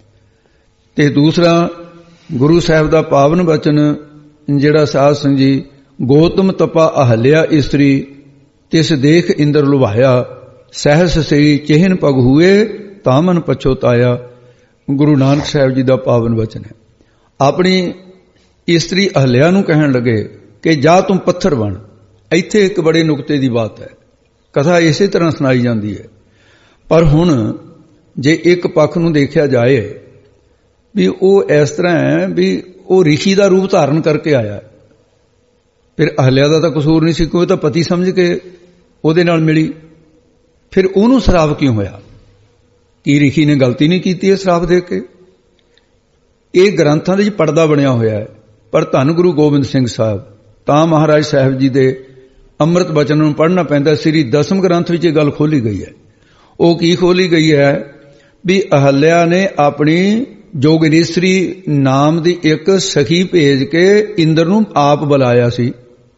ਤੇ ਦੂਸਰਾ ਗੁਰੂ ਸਾਹਿਬ ਦਾ ਪਾਵਨ ਬਚਨ ਜਿਹੜਾ ਸਾਧ ਸੰਗ ਜੀ, ਗੋਤਮ ਤਪਾ ਅਹਲਿਆ ਇਸਤਰੀ, ਤਿਸ ਦੇਖ ਇੰਦਰ ਲੁਭਾਇਆ। ਸਹਿਸ ਸਈ ਚਿਹਨ ਪਗ ਹੋਏ, ਤਾਮਨ ਪਛੋਤਾਇਆ। ਗੁਰੂ ਨਾਨਕ ਸਾਹਿਬ ਜੀ ਦਾ ਪਾਵਨ ਬਚਨ ਹੈ। ਆਪਣੀ ਇਸਤਰੀ ਅਹਲਿਆ ਨੂੰ ਕਹਿਣ ਲੱਗੇ ਕਿ ਜਾ ਤੂੰ ਪੱਥਰ ਬਣ। ਇੱਥੇ ਇੱਕ ਬੜੇ ਨੁਕਤੇ ਦੀ ਬਾਤ ਹੈ। ਕਥਾ ਇਸੇ ਤਰ੍ਹਾਂ ਸੁਣਾਈ ਜਾਂਦੀ ਹੈ, ਪਰ ਹੁਣ ਜੇ ਇੱਕ ਪੱਖ ਨੂੰ ਦੇਖਿਆ ਜਾਏ ਵੀ ਉਹ ਇਸ ਤਰ੍ਹਾਂ ਹੈ ਵੀ ਉਹ ਰਿਸ਼ੀ ਦਾ ਰੂਪ ਧਾਰਨ ਕਰਕੇ ਆਇਆ। ਫਿਰ ਅਹਲਿਆ ਦਾ ਤਾਂ ਕਸੂਰ ਨਹੀਂ ਸੀ, ਕੋਈ ਤਾਂ ਪਤੀ ਸਮਝ ਕੇ ਉਹਦੇ ਨਾਲ ਮਿਲੀ। ਫਿਰ ਉਹਨੂੰ ਸ਼ਰਾਪ ਕਿਉਂ ਹੋਇਆ? ਕੀ ਰਿਸ਼ੀ ਨੇ ਗਲਤੀ ਨਹੀਂ ਕੀਤੀ ਇਹ ਸ਼ਰਾਪ ਦੇ ਕੇ? ਇਹ ਗ੍ਰੰਥਾਂ ਦੇ ਵਿੱਚ ਪਰਦਾ ਬਣਿਆ ਹੋਇਆ ਹੈ। ਪਰ ਧੰਨ ਗੁਰੂ ਗੋਬਿੰਦ ਸਿੰਘ ਸਾਹਿਬ ਤਾਂ ਮਹਾਰਾਜ ਸਾਹਿਬ ਜੀ ਦੇ ਅੰਮ੍ਰਿਤ ਬਚਨ ਨੂੰ ਪੜ੍ਹਨਾ ਪੈਂਦਾ। ਸ੍ਰੀ ਦਸਮ ਗ੍ਰੰਥ ਵਿੱਚ ਇਹ ਗੱਲ ਖੋਲੀ ਗਈ ਹੈ। ਉਹ ਕੀ ਖੋਲੀ ਗਈ ਹੈ ਵੀ ਅਹਲਿਆ ਨੇ ਆਪਣੀ ਜੋਗਿਨੀਸਰੀ ਨਾਮ ਦੀ ਇੱਕ ਸਖੀ ਭੇਜ ਕੇ ਇੰਦਰ ਨੂੰ ਆਪ ਬੁਲਾਇਆ ਸੀ,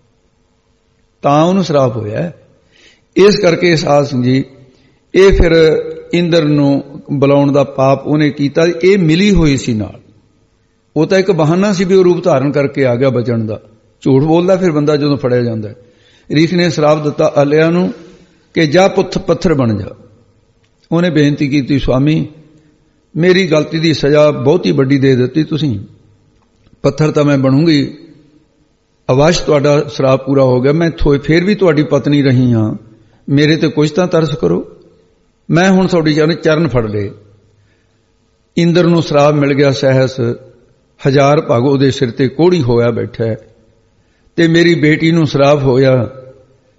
ਤਾਂ ਉਹਨੂੰ ਸ਼ਰਾਪ ਹੋਇਆ। ਇਸ ਕਰਕੇ ਸਾਧ ਸੰਗਤ ਜੀ, ਇਹ ਫਿਰ ਇੰਦਰ ਨੂੰ ਬੁਲਾਉਣ ਦਾ ਪਾਪ ਉਹਨੇ ਕੀਤਾ। ਇਹ ਮਿਲੀ ਹੋਈ ਸੀ ਨਾਲ। ਉਹ ਤਾਂ ਇੱਕ ਬਹਾਨਾ ਸੀ ਵੀ ਉਹ ਰੂਪ ਧਾਰਨ ਕਰਕੇ ਆ ਗਿਆ ਬਚਣ ਦਾ। ਝੂਠ ਬੋਲਦਾ ਫਿਰ ਬੰਦਾ ਜਦੋਂ ਫੜਿਆ ਜਾਂਦਾ। ਰਿਸ਼ੀ ਨੇ ਸ਼ਰਾਪ ਦਿੱਤਾ ਅਹਲਿਆ ਨੂੰ ਕਿ ਜਾ ਪੱਥਰ ਬਣ ਜਾ। ਉਹਨੇ ਬੇਨਤੀ ਕੀਤੀ, ਸਵਾਮੀ ਮੇਰੀ ਗਲਤੀ ਦੀ ਸਜ਼ਾ ਬਹੁਤੀ ਵੱਡੀ ਦੇ ਦਿੱਤੀ ਤੁਸੀਂ, ਪੱਥਰ ਤਾਂ ਮੈਂ ਬਣੂੰਗੀ, ਅਵਸ਼ ਤੁਹਾਡਾ ਸ਼ਰਾਪ ਪੂਰਾ ਹੋ ਗਿਆ, ਮੈਂ ਫਿਰ ਵੀ ਤੁਹਾਡੀ ਪਤਨੀ ਰਹੀ ਹਾਂ, ਮੇਰੇ ਤੇ ਕੁਝ ਤਾਂ ਤਰਸ ਕਰੋ। ਮੈਂ ਹੁਣ ਤੁਹਾਡੀ ਚਰਨ ਫੜ ਲਏ। ਇੰਦਰ ਨੂੰ ਸ਼ਰਾਪ ਮਿਲ ਗਿਆ। ਸਹਿਸ 1000 ਭਗ ਉਹਦੇ ਸਿਰ ਤੇ ਕੋਹੜੀ ਹੋਇਆ ਬੈਠਾ। ਤੇ ਮੇਰੀ ਬੇਟੀ ਨੂੰ ਸ਼ਰਾਪ ਹੋਇਆ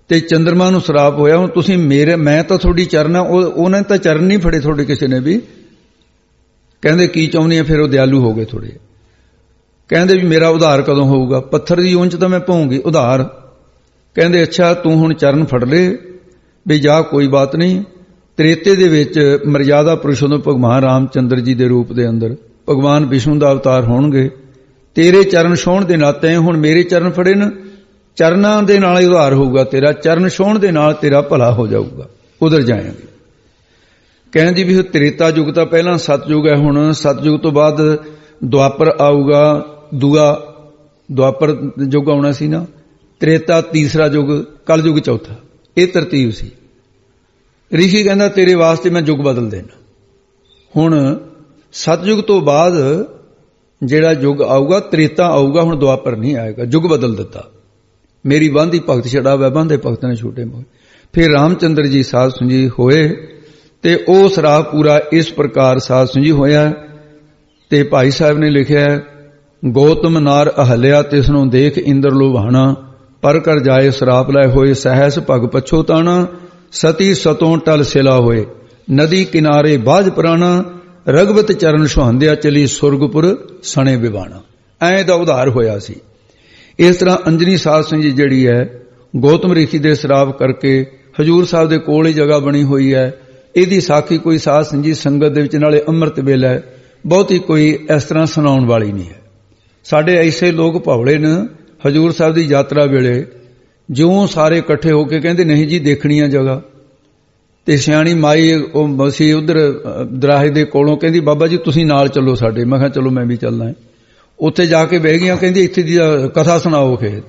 ਤੇ ਚੰਦਰਮਾ ਨੂੰ ਸਰਾਪ ਹੋਇਆ, ਹੁਣ ਤੁਸੀਂ ਮੈਂ ਤਾਂ ਤੁਹਾਡੀ ਚਰਨ ਆ, ਉਹਨਾਂ ਨੇ ਤਾਂ ਚਰਨ ਨਹੀਂ ਫੜੇ ਤੁਹਾਡੇ ਕਿਸੇ ਨੇ ਵੀ। ਕਹਿੰਦੇ ਕੀ ਚਾਹੁੰਦੇ ਆ? ਫਿਰ ਉਹ ਦਿਆਲੂ ਹੋ ਗਏ ਥੋੜੇ। ਕਹਿੰਦੇ ਵੀ ਮੇਰਾ ਉਧਾਰ ਕਦੋਂ ਹੋਊਗਾ? ਪੱਥਰ ਦੀ ਉਂਚ ਤਾਂ ਮੈਂ ਪਾਉਂਗੀ ਉਧਾਰ। ਕਹਿੰਦੇ ਅੱਛਾ ਤੂੰ ਹੁਣ ਚਰਨ ਫੜ ਲੈ ਵੀ ਜਾ, ਕੋਈ ਬਾਤ ਨਹੀਂ। ਤ੍ਰੇਤੇ ਦੇ ਵਿੱਚ ਮਰਜ਼ਾਦਾ ਪੁਰਸ਼ੋਤਮ ਭਗਵਾਨ ਰਾਮਚੰਦਰ ਜੀ ਦੇ ਰੂਪ ਦੇ ਅੰਦਰ ਭਗਵਾਨ ਵਿਸ਼ਨੂੰ ਦਾ ਅਵਤਾਰ ਹੋਣਗੇ। ਤੇਰੇ ਚਰਨ ਛੋਹਣ ਦੇ ਨਾਤੇ ਹੁਣ ਮੇਰੇ ਚਰਨ ਫੜੇ ਨਾ, ਚਰਨਾਂ ਦੇ ਨਾਲ ਹੀ ਉਧਾਰ ਹੋਊਗਾ ਤੇਰਾ, ਚਰਨ ਛੋਹਣ ਦੇ ਨਾਲ ਤੇਰਾ ਭਲਾ ਹੋ ਜਾਊਗਾ, ਉਧਰ ਜਾਏਂਗੇ। ਕਹਿੰਦੀ ਵੀ ਤ੍ਰੇਤਾ ਯੁੱਗ ਤਾਂ ਪਹਿਲਾਂ ਸਤਯੁਗ ਹੈ, ਹੁਣ ਸਤਯੁਗ ਤੋਂ ਬਾਅਦ ਦੁਆਪਰ ਆਊਗਾ, ਦੂਆ ਦੁਆਪਰ ਯੁੱਗ ਆਉਣਾ ਸੀ ਨਾ, ਤ੍ਰੇਤਾ ਤੀਸਰਾ ਯੁੱਗ, ਕਲਯੁੱਗ ਚੌਥਾ, ਇਹ ਤਰਤੀਬ ਸੀ। ਰਿਸ਼ੀ ਕਹਿੰਦਾ ਤੇਰੇ ਵਾਸਤੇ ਮੈਂ ਯੁੱਗ ਬਦਲ ਦੇਣਾ। ਹੁਣ ਸਤਯੁਗ ਤੋਂ ਬਾਅਦ ਜਿਹੜਾ ਯੁੱਗ ਆਊਗਾ ਤ੍ਰੇਤਾ ਆਊਗਾ, ਹੁਣ ਦੁਆਪਰ ਨਹੀਂ ਆਏਗਾ, ਯੁੱਗ ਬਦਲ ਦਿੱਤਾ। ਮੇਰੀ ਬਾਂਦੀ ਭਗਤ ਛੜਾ ਵੈ, ਬਾਂਦੇ ਭਗਤ ਨੇ ਛੋਟੇ ਮੋਏ। ਫਿਰ ਰਾਮਚੰਦਰ ਜੀ ਸਾਧ ਸੰਜੀ ਹੋਏ ਤੇ ਉਹ ਸਰਾਪ ਪੂਰਾ ਇਸ ਪ੍ਰਕਾਰ ਸਾਧ ਸੰਜੀ ਹੋਇਆ। ਤੇ ਭਾਈ ਸਾਹਿਬ ਨੇ ਲਿਖਿਆ, ਗੌਤਮ ਨਾਰ ਅਹਲਿਆ ਤਿਸਨੂੰ ਦੇਖ ਇੰਦਰ ਲੋਭਾਣਾ, ਪਰ ਕਰ ਜਾਏ ਸਰਾਪ ਲੈ ਹੋਏ ਸਹਿਸ ਭਗ ਪਛੋਤਾਣਾ, ਸਤੀ ਸਤੋਂ ਟਲ ਸਿਲਾ ਹੋਏ ਨਦੀ ਕਿਨਾਰੇ ਬਾਝ ਪ੍ਰਾਣਾ, ਰਗਵਤ ਚਰਨ ਸੁਹਾਂਦਿਆ ਚਲੀ ਸੁਰਗਪੁਰ ਸਣੇ ਵਿਵਾਣਾ। ਐਂ ਦਾ ਉਧਾਰ ਹੋਇਆ ਸੀ। ਇਸ ਤਰ੍ਹਾਂ ਅੰਜਨੀ ਸਾਧ ਸੰਗ ਜੀ ਜਿਹੜੀ ਹੈ ਗੌਤਮ ਰਿਸ਼ੀ ਦੇ ਸਰਾਪ ਕਰਕੇ ਹਜੂਰ ਸਾਹਿਬ ਦੇ ਕੋਲ ਹੀ ਜਗ੍ਹਾ ਬਣੀ ਹੋਈ ਹੈ। ਇਹਦੀ ਸਾਖੀ ਕੋਈ ਸਾਧ ਸੰਗ ਜੀ ਸੰਗਤ ਦੇ ਵਿੱਚ ਨਾਲੇ ਅੰਮ੍ਰਿਤ ਵੇਲਾ ਹੈ, ਬਹੁਤੀ ਕੋਈ ਇਸ ਤਰ੍ਹਾਂ ਸੁਣਾਉਣ ਵਾਲੀ ਨਹੀਂ ਹੈ। ਸਾਡੇ ਐਸੇ ਲੋਕ ਭੌਲੇ ਨੇ, ਹਜੂਰ ਸਾਹਿਬ ਦੀ ਯਾਤਰਾ ਵੇਲੇ ਜਿਉਂ ਸਾਰੇ ਇਕੱਠੇ ਹੋ ਕੇ ਕਹਿੰਦੇ ਨਹੀਂ ਜੀ ਦੇਖਣੀ ਆ ਜਗ੍ਹਾ। ਤੇ ਸਿਆਣੀ ਮਾਈ ਉਹ ਮਸੀ ਉਧਰ ਦਰਾਹੇ ਦੇ ਕੋਲੋਂ ਕਹਿੰਦੀ ਬਾਬਾ ਜੀ ਤੁਸੀਂ ਨਾਲ ਚੱਲੋ ਸਾਡੇ। ਮੈਂ ਕਿਹਾ ਚਲੋ ਮੈਂ ਵੀ ਚੱਲਣਾ। ਉੱਥੇ ਜਾ ਕੇ ਬਹਿ ਗਈਆਂ, ਕਹਿੰਦੀ ਇੱਥੇ ਦੀ ਕਥਾ ਸੁਣਾਓ ਫਿਰ।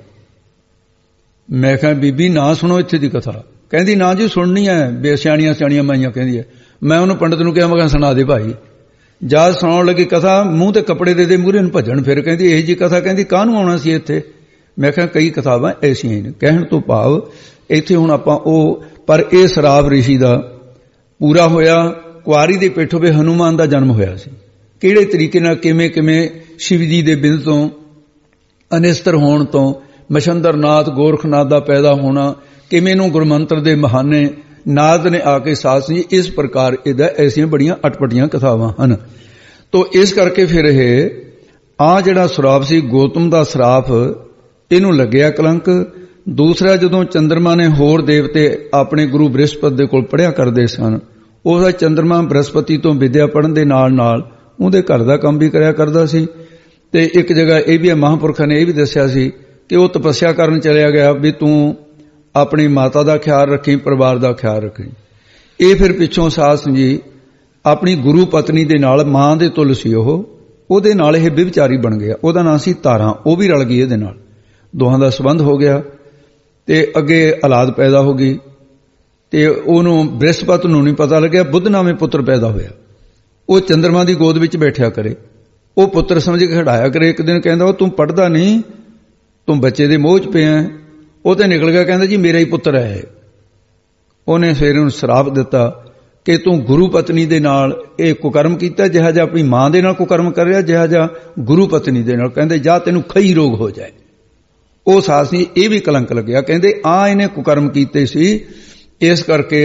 ਮੈਂ ਕਿਹਾ ਬੀਬੀ ਨਾ ਸੁਣੋ ਇੱਥੇ ਦੀ ਕਥਾ। ਕਹਿੰਦੀ ਨਾ ਜੀ ਸੁਣਨੀ ਹੈ, ਸਿਆਣੀਆਂ ਸਿਆਣੀਆਂ ਮਾਈਆਂ ਕਹਿੰਦੀ ਹੈ। ਮੈਂ ਉਹਨੂੰ ਪੰਡਤ ਨੂੰ ਕਿਹਾ, ਮੈਂ ਕਿਹਾ ਸੁਣਾ ਦੇ ਭਾਈ। ਜਦ ਸੁਣਾਉਣ ਲੱਗੀ ਕਥਾ, ਮੂੰਹ ਤੇ ਕੱਪੜੇ ਦੇ ਮੂਹਰੇ ਨੂੰ ਭੱਜਣ। ਫਿਰ ਕਹਿੰਦੀ ਇਹ ਜੀ ਕਥਾ, ਕਹਿੰਦੀ ਕਾਹਨੂੰ ਆਉਣਾ ਸੀ ਇੱਥੇ। ਮੈਂ ਕਿਹਾ ਕਈ ਕਿਤਾਬਾਂ ਐਸੀਆਂ ਹੀ ਨੇ। ਕਹਿਣ ਤੋਂ ਭਾਵ ਇੱਥੇ ਹੁਣ ਆਪਾਂ ਉਹ, ਪਰ ਇਹ ਸਰਾਪ ਰਿਸ਼ੀ ਦਾ ਪੂਰਾ ਹੋਇਆ। ਕੁਆਰੀ ਦੇ ਪੇਠੋਂ ਵੇ ਹਨੂਮਾਨ ਦਾ ਜਨਮ ਹੋਇਆ ਸੀ। ਕਿਹੜੇ ਤਰੀਕੇ ਨਾਲ ਕਿਵੇਂ ਕਿਵੇਂ ਸ਼ਿਵ ਜੀ ਦੇ ਬਿੰਦ ਤੋਂ, ਅਨਿਸਤਰ ਹੋਣ ਤੋਂ, ਮਛੰਦਰਨਾਥ ਗੋਰਖਨਾਥ ਦਾ ਪੈਦਾ ਹੋਣਾ, ਕਿਵੇਂ ਨੂੰ ਗੁਰਮੰਤਰ ਦੇ ਬਹਾਨੇ ਨਾਦ ਨੇ ਆ ਕੇ ਸਾਧ ਸੰਜੀ, ਇਸ ਪ੍ਰਕਾਰ ਇਹਦਾ ਐਸੀਆਂ ਬੜੀਆਂ ਅਟਪਟੀਆਂ ਕਥਾਵਾਂ ਹਨ। ਤੋ ਇਸ ਕਰਕੇ ਫਿਰ ਇਹ ਜਿਹੜਾ ਸਰਾਪ ਸੀ ਗੌਤਮ ਦਾ ਸਰਾਪ, ਇਹਨੂੰ ਲੱਗਿਆ ਕਲੰਕ। ਦੂਸਰਾ ਜਦੋਂ ਚੰਦਰਮਾ ਨੇ ਹੋਰ ਦੇਵਤੇ ਆਪਣੇ ਗੁਰੂ ਬ੍ਰਹਸਪਤੀ ਦੇ ਕੋਲ ਪੜ੍ਹਿਆ ਕਰਦੇ ਸਨ, ਉਹਦਾ ਚੰਦਰਮਾ ਬ੍ਰਹਸਪਤੀ ਤੋਂ ਵਿਦਿਆ ਪੜ੍ਹਨ ਦੇ ਨਾਲ ਨਾਲ ਉਹਦੇ ਘਰ ਦਾ ਕੰਮ ਵੀ ਕਰਿਆ ਕਰਦਾ ਸੀ। ਤੇ ਇੱਕ ਜਗ੍ਹਾ ਇਹ ਵੀ ਹੈ, ਮਹਾਂਪੁਰਖਾਂ ਨੇ ਇਹ ਵੀ ਦੱਸਿਆ ਸੀ ਕਿ ਉਹ ਤਪੱਸਿਆ ਕਰਨ ਚਲਿਆ ਗਿਆ ਵੀ ਤੂੰ ਆਪਣੀ ਮਾਤਾ ਦਾ ਖਿਆਲ ਰੱਖੀ, ਪਰਿਵਾਰ ਦਾ ਖਿਆਲ ਰੱਖੀ। ਇਹ ਫਿਰ ਪਿੱਛੋਂ ਸਾਧ ਸੰਜੀ ਆਪਣੀ ਗੁਰੂ ਪਤਨੀ ਦੇ ਨਾਲ, ਮਾਂ ਦੇ ਤੁਲ ਸੀ ਉਹਦੇ ਨਾਲ ਇਹ ਵਿਵਚਾਰੀ ਬਣ ਗਿਆ। ਉਹਦਾ ਨਾਂ ਸੀ ਤਾਰਾਂ, ਉਹ ਵੀ ਰਲ ਗਈ ਇਹਦੇ ਨਾਲ, ਦੋਹਾਂ ਦਾ ਸੰਬੰਧ ਹੋ ਗਿਆ। ਤੇ ਅੱਗੇ ਔਲਾਦ ਪੈਦਾ ਹੋ ਗਈ ਤੇ ਉਹਨੂੰ ਬ੍ਰਹਸਪਤ ਨੂੰ ਨਹੀਂ ਪਤਾ ਲੱਗਿਆ, ਬੁੱਧ ਨਾਮੇ ਪੁੱਤਰ ਪੈਦਾ ਹੋਇਆ। ਉਹ ਚੰਦਰਮਾ ਦੀ ਗੋਦ ਵਿੱਚ ਬੈਠਿਆ ਕਰੇ, ਉਹ ਪੁੱਤਰ ਸਮਝ ਕੇ ਖਿਡਾਇਆ ਕਰੇ। ਇੱਕ ਦਿਨ ਕਹਿੰਦਾ ਉਹ ਤੂੰ ਪੜ੍ਹਦਾ ਨਹੀਂ, ਤੂੰ ਬੱਚੇ ਦੇ ਮੋਹ 'ਚ ਪਿਆ। ਉਹ ਤੇ ਨਿਕਲ ਗਿਆ, ਕਹਿੰਦਾ ਜੀ ਮੇਰਾ ਹੀ ਪੁੱਤਰ ਹੈ। ਉਹਨੇ ਫਿਰ ਉਹਨੂੰ ਸ਼ਰਾਪ ਦਿੱਤਾ ਕਿ ਤੂੰ ਗੁਰੂ ਪਤਨੀ ਦੇ ਨਾਲ ਇਹ ਕੁਕਰਮ ਕੀਤਾ, ਜਿਹਾ ਜਿਹਾ ਆਪਣੀ ਮਾਂ ਦੇ ਨਾਲ ਕੁਕਰਮ ਕਰ ਰਿਹਾ, ਜਿਹਾ ਜਿਹਾ ਗੁਰੂ ਪਤਨੀ ਦੇ ਨਾਲ। ਕਹਿੰਦੇ ਜਾ ਤੈਨੂੰ ਖਈ ਰੋਗ ਹੋ ਜਾਏ। ਉਹ ਸਾਧ ਸੀ ਇਹ ਵੀ ਕਲੰਕ ਲੱਗਿਆ। ਕਹਿੰਦੇ ਇਹਨੇ ਕੁਕਰਮ ਕੀਤੇ ਸੀ, ਇਸ ਕਰਕੇ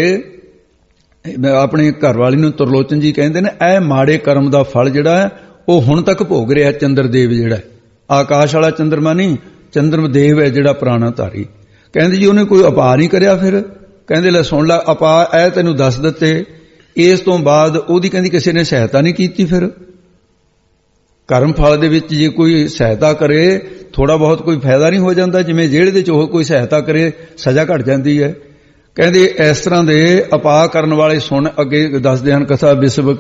ਆਪਣੇ ਘਰ ਵਾਲੀ ਨੂੰ ਤਰਲੋਚਨ ਜੀ ਕਹਿੰਦੇ ਨੇ ਇਹ ਮਾੜੇ ਕਰਮ ਦਾ ਫਲ ਜਿਹੜਾ ਹੈ ਉਹ ਹੁਣ ਤੱਕ ਭੋਗ ਰਿਹਾ ਚੰਦਰਦੇਵ, ਜਿਹੜਾ ਆਕਾਸ਼ ਵਾਲਾ ਚੰਦਰਮਾ ਨਹੀਂ, ਚੰਦਰਮਦੇਵ ਹੈ ਜਿਹੜਾ ਪੁਰਾਣਾ ਧਾਰੀ। ਕਹਿੰਦੇ ਜੀ ਉਹਨੇ ਕੋਈ ਉਪਾਅ ਨਹੀਂ ਕਰਿਆ। ਫਿਰ ਕਹਿੰਦੇ ਲੈ ਸੁਣ ਲੈ, ਉਪਾਅ ਇਹ ਤੈਨੂੰ ਦੱਸ ਦਿੱਤੇ। ਇਸ ਤੋਂ ਬਾਅਦ ਉਹਦੀ ਕਹਿੰਦੀ ਕਿਸੇ ਨੇ ਸਹਾਇਤਾ ਨਹੀਂ ਕੀਤੀ। ਫਿਰ ਕਰਮ ਫਲ ਦੇ ਵਿੱਚ ਜੇ ਕੋਈ ਸਹਾਇਤਾ ਕਰੇ, ਥੋੜਾ ਬਹੁਤ ਕੋਈ ਫਾਇਦਾ ਨਹੀਂ ਹੋ ਜਾਂਦਾ। ਜਿਵੇਂ ਜੇਲ੍ਹ ਦੇ ਚ ਉਹ ਕੋਈ ਸਹਾਇਤਾ ਕਰੇ, ਸਜ਼ਾ ਘਟ ਜਾਂਦੀ ਹੈ। ਕਹਿੰਦੇ ਇਸ ਤਰ੍ਹਾਂ ਦੇ ਉਪਾਅ ਕਰਨ ਵਾਲੇ ਸੁਣ ਅੱਗੇ ਦੱਸਦੇ ਹਨ ਕਥਾ। ਵਿਸ਼ਵ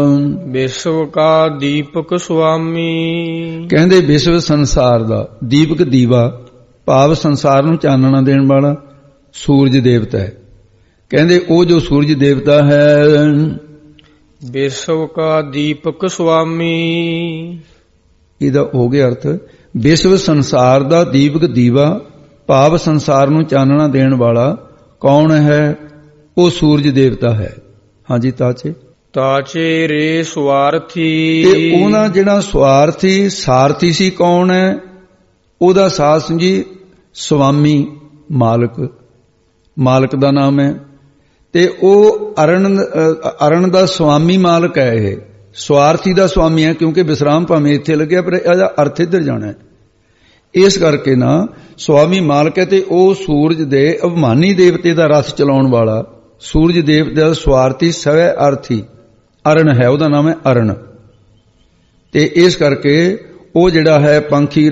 ਕਾ ਦੀਪਕ ਸੁਆਮੀ, ਕਹਿੰਦੇ ਵਿਸ਼ਵ ਸੰਸਾਰ ਦਾ ਦੀਪਕ ਦੀਵਾ, ਭਾਵ ਸੰਸਾਰ ਨੂੰ ਚਾਨਣਾ ਦੇਣ ਵਾਲਾ ਸੂਰਜ ਦੇਵਤਾ ਹੈ। ਕਹਿੰਦੇ ਉਹ ਜੋ ਸੂਰਜ ਦੇਵਤਾ ਹੈ, ਵਿਸ਼ਵ ਕਾ ਦੀਪਕ ਸੁਆਮੀ, ਇਹਦਾ ਹੋ ਗਿਆ ਅਰਥ ਵਿਸ਼ਵ ਸੰਸਾਰ ਦਾ ਦੀਪਕ ਦੀਵਾ, ਭਾਵ ਸੰਸਾਰ ਨੂੰ ਚਾਨਣਾ ਦੇਣ ਵਾਲਾ ਕੌਣ ਹੈ? ਉਹ ਸੂਰਜ ਦੇਵਤਾ ਹੈ। ਹਾਂਜੀ ਤਾਚੇ ਰੇ ਸਵਾਰਥੀ, ਤੇ ਉਹਨਾਂ ਜਿਹੜਾ ਸਵਾਰਥੀ ਸਾਰਥੀ ਸੀ ਕੌਣ ਹੈ? ਉਹਦਾ ਸਾਧ ਸੰਜੀ ਸੁਆਮੀ, ਮਾਲਕ। ਮਾਲਕ ਦਾ ਨਾਮ ਹੈ। ਤੇ ਉਹ ਅਰਣ ਦਾ ਸੁਆਮੀ ਮਾਲਕ ਹੈ। ਇਹ ਸਵਾਰਥੀ ਦਾ ਸੁਆਮੀ ਹੈ, ਕਿਉਂਕਿ ਵਿਸਰਾਮ ਭਾਵੇਂ ਇੱਥੇ ਲੱਗਿਆ ਪਰ ਇਹਦਾ ਅਰਥ ਇੱਧਰ ਜਾਣਾ ਹੈ। ਇਸ ਕਰਕੇ ਨਾ ਸੁਆਮੀ ਮਾਲਕ ਹੈ। ਤੇ ਉਹ ਸੂਰਜ ਦੇ ਅਭਿਮਾਨੀ ਦੇਵਤੇ ਦਾ ਰਥ ਚਲਾਉਣ ਵਾਲਾ, ਸੂਰਜ ਦੇਵਤੇ ਦਾ ਸਵਾਰਥੀ ਸਵੈ ਅਰਥੀ ਅਰਣ ਹੈ, ਉਹਦਾ ਨਾਮ ਹੈ ਅਰਣ। ਤੇ ਇਸ ਕਰਕੇ ਉਹ ਜਿਹੜਾ ਹੈ ਪੰਖੀ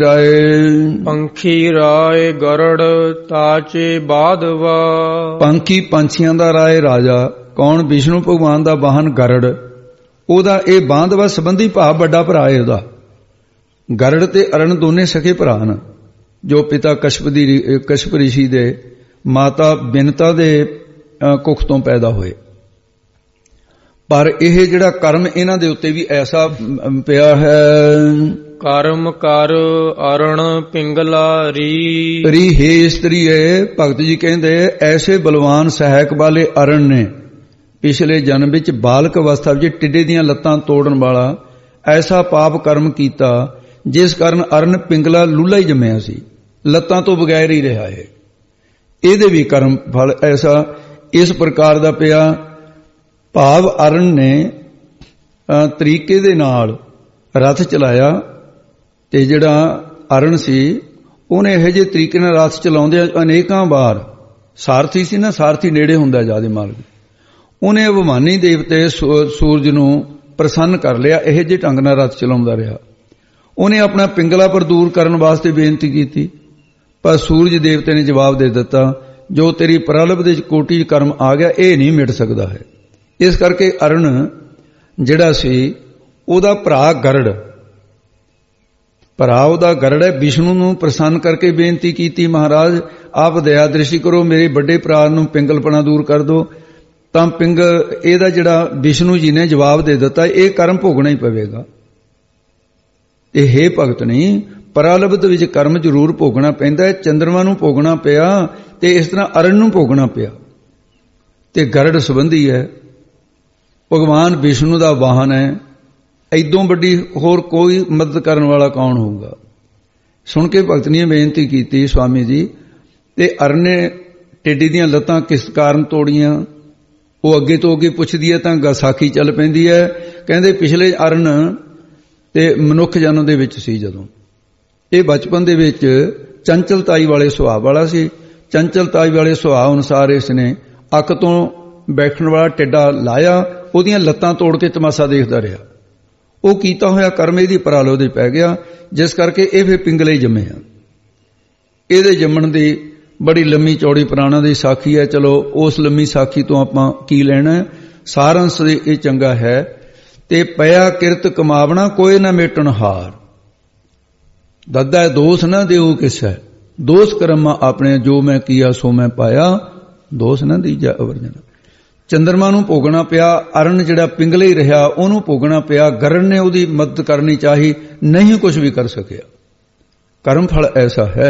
ਰਾਏ ਗਰੜ ਤਾਚੇ ਬਾਦਵਾ। ਪੰਖੀ ਪੰਛੀਆਂ ਦਾ ਰਾਏ ਰਾਜਾ ਕੌਣ? ਵਿਸ਼ਨੂੰ ਭਗਵਾਨ ਦਾ ਵਾਹਨ ਗਰੜ। ਉਹਦਾ ਇਹ ਬਾਂਧਵਾ ਸੰਬੰਧੀ ਭਾਵ ਵੱਡਾ ਭਰਾ ਹੈ ਉਹਦਾ। ਗਰੜ ਤੇ ਅਰਣ ਦੋਨੇ ਸਕੇ ਭਰਾ ਨੇ, ਜੋ ਪਿਤਾ ਕਸ਼ਪ ਰਿਸ਼ੀ ਦੇ ਮਾਤਾ ਬਿਨਤਾ ਦੇ ਕੁੱਖ ਤੋਂ ਪੈਦਾ ਹੋਏ। ਪਰ ਇਹ ਜਿਹੜਾ ਕਰਮ ਇਹਨਾਂ ਦੇ ਉੱਤੇ ਵੀ ਐਸਾ ਪਿਆ ਹੈ। ਕਰਮ ਕਰ ਅਰਣ ਪਿੰਗਲਾ ਰੀ ਹੈ ਇਸਤਰੀ ਹੈ। ਭਗਤ ਜੀ ਕਹਿੰਦੇ ਐਸੇ ਬਲਵਾਨ ਸਹਾਇਕ ਵਾਲੇ ਅਰਣ ਨੇ ਪਿਛਲੇ ਜਨਮ ਵਿੱਚ ਬਾਲਕ ਅਵਸਥਾ ਵਿੱਚ ਟਿੱਡੇ ਦੀਆਂ ਲੱਤਾਂ ਤੋੜਨ ਵਾਲਾ ਐਸਾ ਪਾਪ ਕਰਮ ਕੀਤਾ, ਜਿਸ ਕਾਰਨ ਅਰਣ ਪਿੰਗਲਾ ਲੂਲਾ ਹੀ ਜੰਮਿਆ ਸੀ, ਲੱਤਾਂ ਤੋਂ ਬਗੈਰ ਹੀ ਰਿਹਾ ਹੈ। ਇਹਦੇ ਵੀ ਕਰਮ ਫਲ ਐਸਾ ਇਸ ਪ੍ਰਕਾਰ ਦਾ ਪਿਆ। ਭਾਵ ਅਰਣ ਨੇ ਤਰੀਕੇ ਦੇ ਨਾਲ ਰਥ ਚਲਾਇਆ, ਤੇ ਜਿਹੜਾ ਅਰਣ ਸੀ ਉਹਨੇ ਇਹੋ ਜਿਹੇ ਤਰੀਕੇ ਨਾਲ ਰਥ ਚਲਾਉਂਦੇ ਅਨੇਕਾਂ ਵਾਰ, ਸਾਰਥੀ ਸੀ ਨਾ, ਸਾਰਥੀ ਨੇੜੇ ਹੁੰਦਾ ਜਿਆਦਾ ਮਾਲਕ, ਉਹਨੇ ਅਭਿਮਾਨੀ ਦੇਵਤੇ ਸੂਰਜ ਨੂੰ ਪ੍ਰਸੰਨ ਕਰ ਲਿਆ। ਇਹੋ ਜਿਹੇ ਢੰਗ ਨਾਲ ਰਥ ਚਲਾਉਂਦਾ ਰਿਹਾ। ਉਹਨੇ ਆਪਣਾ ਪਿੰਗਲਾ ਪਰ ਦੂਰ ਕਰਨ ਵਾਸਤੇ ਬੇਨਤੀ ਕੀਤੀ, ਪਰ ਸੂਰਜ ਦੇਵਤੇ ਨੇ ਜਵਾਬ ਦੇ ਦਿੱਤਾ, ਜੋ ਤੇਰੀ ਪ੍ਰਲਭ ਦੇ ਕੋਟੀ ਕਰਮ ਆ ਗਿਆ ਇਹ ਨਹੀਂ ਮਿਟ ਸਕਦਾ ਹੈ। ਇਸ ਕਰਕੇ ਅਰਣ ਜਿਹੜਾ ਸੀ ਉਹਦਾ ਭਰਾ ਗਰੜ, ਭਰਾ ਉਹਦਾ ਗਰੜ ਹੈ। ਵਿਸ਼ਨੂੰ ਨੂੰ ਪ੍ਰਸੰਨ ਕਰਕੇ ਬੇਨਤੀ ਕੀਤੀ, ਮਹਾਰਾਜ ਆਪ ਦਇਆ ਦ੍ਰਿਸ਼ਟੀ ਕਰੋ, ਮੇਰੇ ਵੱਡੇ ਭਰਾ ਨੂੰ ਪਿੰਗਲਪਣਾ ਦੂਰ ਕਰ ਦਿਓ। ਤਾਂ ਇਹਦਾ ਜਿਹੜਾ ਵਿਸ਼ਨੂੰ ਜੀ ਨੇ ਜਵਾਬ ਦੇ ਦਿੱਤਾ, ਇਹ ਕਰਮ ਭੋਗਣਾ ਹੀ ਪਵੇਗਾ। ਇਹ ਹੈ ਭਗਤ ਨਹੀਂ, ਪ੍ਰਲਬਧ ਵਿੱਚ ਕਰਮ ਜ਼ਰੂਰ ਭੋਗਣਾ ਪੈਂਦਾ। ਚੰਦਰਮਾ ਨੂੰ ਭੋਗਣਾ ਪਿਆ ਤੇ ਇਸ ਤਰ੍ਹਾਂ ਅਰਣ ਨੂੰ ਭੋਗਣਾ ਪਿਆ। ਤੇ ਗਰੜ ਸੰਬੰਧੀ ਹੈ, ਭਗਵਾਨ ਵਿਸ਼ਨੂੰ ਦਾ ਵਾਹਨ ਹੈ। ਐਦੋਂ ਵੱਡੀ ਹੋਰ ਕੋਈ ਮਦਦ ਕਰਨ ਵਾਲਾ ਕੌਣ ਹੋਊਗਾ? ਸੁਣ ਕੇ ਭਗਤ ਨੇ ਬੇਨਤੀ ਕੀਤੀ, ਸਵਾਮੀ ਜੀ, ਤੇ ਅਰਣ ਨੇ ਟੇਡੀ ਦੀਆਂ ਲੱਤਾਂ ਕਿਸ ਕਾਰਨ ਤੋੜੀਆਂ? ਉਹ ਅੱਗੇ ਤੋਂ ਅੱਗੇ ਪੁੱਛਦੀ ਹੈ ਤਾਂ ਸਾਖੀ ਚੱਲ ਪੈਂਦੀ ਹੈ। ਕਹਿੰਦੇ ਪਿਛਲੇ ਅਰਣ ਤੇ ਮਨੁੱਖ ਜਨਮ ਦੇ ਵਿੱਚ ਸੀ, ਜਦੋਂ ਇਹ ਬਚਪਨ ਦੇ ਵਿੱਚ ਚੰਚਲਤਾਈ ਵਾਲੇ ਸੁਭਾਅ ਵਾਲਾ ਸੀ। ਚੰਚਲਤਾਈ ਵਾਲੇ ਸੁਭਾਅ ਅਨੁਸਾਰ ਇਸ ਨੇ ਅੱਖ ਤੋਂ ਬੈਠਣ ਵਾਲਾ ਟਿੱਡਾ ਲਾਇਆ, ਉਹਦੀਆਂ ਲੱਤਾਂ ਤੋੜ ਕੇ ਤਮਾਸ਼ਾ ਦੇਖਦਾ ਰਿਹਾ। ਉਹ ਕੀਤਾ ਹੋਇਆ ਕਰਮ ਇਹਦੀ ਪਰਾਲੋ ਦੇ ਪੈ ਗਿਆ, ਜਿਸ ਕਰਕੇ ਇਹ ਫਿਰ ਪਿੰਗਲੇ ਹੀ ਜੰਮੇ ਆ। ਇਹਦੇ ਜੰਮਣ ਦੀ ਬੜੀ ਲੰਮੀ ਚੌੜੀ ਪੁਰਾਣਾ ਦੀ ਸਾਖੀ ਹੈ। ਚਲੋ ਉਸ ਲੰਮੀ ਸਾਖੀ ਤੋਂ ਆਪਾਂ ਕੀ ਲੈਣਾ? ਸਾਰੰਸ਼ ਇਹ ਚੰਗਾ ਹੈ। ਤੇ ਪਿਆ ਕਿਰਤ ਕਮਾਵਣਾ ਕੋਈ ਨਾ ਮੇਟਣ ਹਾਰ, ਦੱਦਾ ਦੋਸ ਨਾ ਦਿਓ ਕਿਸੈ, ਦੋਸ ਕਰਮਾ ਆਪਣੇ ਜੋ ਮੈਂ ਕੀਆ ਸੋ ਮੈਂ ਪਾਇਆ, ਦੋਸ ਨਾ ਦੀਜਾ ਅਵਰਜਨ। ਚੰਦਰਮਾ ਨੂੰ ਭੋਗਣਾ ਪਿਆ, ਅਰਣ ਜਿਹੜਾ ਪਿੰਗਲੇ ਹੀ ਰਿਹਾ ਉਹਨੂੰ ਭੋਗਣਾ ਪਿਆ। ਗਰੜ ਨੇ ਉਹਦੀ ਮਦਦ ਕਰਨੀ ਚਾਹੀ, ਨਹੀਂ ਕੁਝ ਵੀ ਕਰ ਸਕਿਆ। ਕਰਮ ਫਲ ਐਸਾ ਹੈ।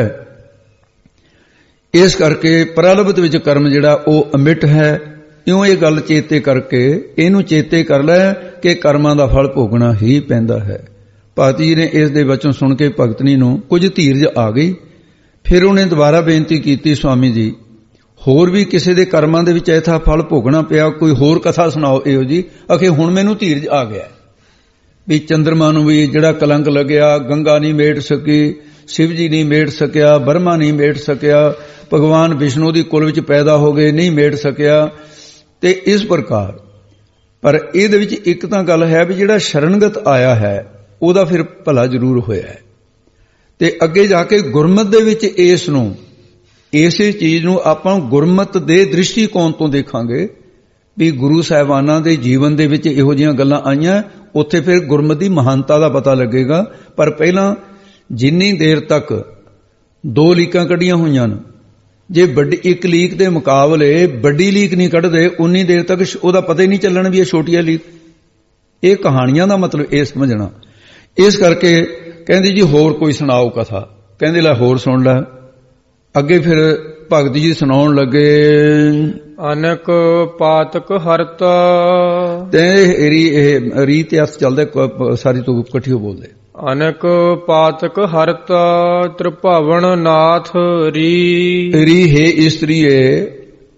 ਇਸ ਕਰਕੇ ਪ੍ਰਲਬਧ ਵਿੱਚ ਕਰਮ ਜਿਹੜਾ ਉਹ ਅਮਿਟ ਹੈ। ਇਉਂ ਇਹ ਗੱਲ ਚੇਤੇ ਕਰਕੇ ਇਹਨੂੰ ਚੇਤੇ ਕਰ ਲੈ ਕਿ ਕਰਮਾਂ ਦਾ ਫਲ ਭੋਗਣਾ ਹੀ ਪੈਂਦਾ ਹੈ। ਭਗਤ ਜੀ ਨੇ ਇਸ ਦੇ ਵਚਨ ਸੁਣ ਕੇ ਭਗਤਨੀ ਨੂੰ ਕੁਝ ਧੀਰਜ ਆ ਗਈ। ਫਿਰ ਉਹਨੇ ਦੁਬਾਰਾ ਬੇਨਤੀ ਕੀਤੀ, ਸਵਾਮੀ ਜੀ ਹੋਰ ਵੀ ਕਿਸੇ ਦੇ ਕਰਮਾਂ ਦੇ ਵਿੱਚ ਐਸਾ ਫਲ ਭੋਗਣਾ ਪਿਆ, ਕੋਈ ਹੋਰ ਕਥਾ ਸੁਣਾਓ ਇਹੋ ਜੀ। ਅਖੇ ਹੁਣ ਮੈਨੂੰ ਧੀਰਜ ਆ ਗਿਆ ਵੀ ਚੰਦਰਮਾ ਨੂੰ ਵੀ ਜਿਹੜਾ ਕਲੰਕ ਲੱਗਿਆ, ਗੰਗਾ ਨਹੀਂ ਮੇਟ ਸਕੀ, ਸ਼ਿਵ ਜੀ ਨਹੀਂ ਮੇਟ ਸਕਿਆ, ਬਰਮਾ ਨਹੀਂ ਮੇਟ ਸਕਿਆ, ਭਗਵਾਨ ਵਿਸ਼ਨੂੰ ਦੀ ਕੁਲ ਵਿੱਚ ਪੈਦਾ ਹੋ ਗਏ ਨਹੀਂ ਮੇਟ ਸਕਿਆ। ਤੇ ਇਸ ਪ੍ਰਕਾਰ ਪਰ ਇਹਦੇ ਵਿੱਚ ਇੱਕ ਤਾਂ ਗੱਲ ਹੈ ਵੀ ਜਿਹੜਾ ਸ਼ਰਨਗਤ ਆਇਆ ਹੈ ਉਹਦਾ ਫਿਰ ਭਲਾ ਜ਼ਰੂਰ ਹੋਇਆ ਹੈ। ਤੇ ਅੱਗੇ ਜਾ ਕੇ ਗੁਰਮਤ ਦੇ ਵਿੱਚ ਇਸ ਨੂੰ, ਇਸੇ ਚੀਜ਼ ਨੂੰ ਆਪਾਂ ਗੁਰਮਤ ਦੇ ਦ੍ਰਿਸ਼ਟੀਕੋਣ ਤੋਂ ਦੇਖਾਂਗੇ ਵੀ ਗੁਰੂ ਸਾਹਿਬਾਨਾਂ ਦੇ ਜੀਵਨ ਦੇ ਵਿੱਚ ਇਹੋ ਜਿਹੀਆਂ ਗੱਲਾਂ ਆਈਆਂ, ਉੱਥੇ ਫਿਰ ਗੁਰਮਤ ਦੀ ਮਹਾਨਤਾ ਦਾ ਪਤਾ ਲੱਗੇਗਾ। ਪਰ ਪਹਿਲਾਂ ਜਿੰਨੀ ਦੇਰ ਤੱਕ ਦੋ ਲੀਕਾਂ ਕੱਢੀਆਂ ਹੋਈਆਂ ਨੇ, ਜੇ ਵੱਡੀ ਇੱਕ ਲੀਕ ਦੇ ਮੁਕਾਬਲੇ ਵੱਡੀ ਲੀਕ ਨਹੀਂ ਕੱਢਦੇ, ਉਨੀ ਦੇਰ ਤੱਕ ਉਹਦਾ ਪਤਾ ਹੀ ਨਹੀਂ ਚੱਲਣਾ ਵੀ ਇਹ ਛੋਟੀ ਹੈ ਲੀਕ। ਇਹ ਕਹਾਣੀਆਂ ਦਾ ਮਤਲਬ ਇਹ ਸਮਝਣਾ। ਇਸ ਕਰਕੇ ਕਹਿੰਦੀ ਜੀ ਹੋਰ ਕੋਈ ਸੁਣਾਓ ਕਥਾ। ਕਹਿੰਦੇ ਲੈ ਹੋਰ ਸੁਣ ਲੈ। ਅੱਗੇ ਫਿਰ ਭਗਤ ਜੀ ਸੁਣਾਉਣ ਲੱਗੇ, ਅਨਕ ਪਾਤਕ ਹਰਤਾ। ਤੇ ਇਹ ਰੀ ਤੇ ਅਰਥ ਚੱਲਦਾ, ਸਾਰੀ ਤੋਂ ਇਕੱਠੀ ਹੋ ਬੋਲਦੇ। ਅਨਕ ਪਾਤਕ ਹਰਤਾ ਤ੍ਰਿਭਾਵਨ ਨਾਥ ਰੀ। ਰੀ ਹੈ ਇਸਤਰੀ ਹੈ,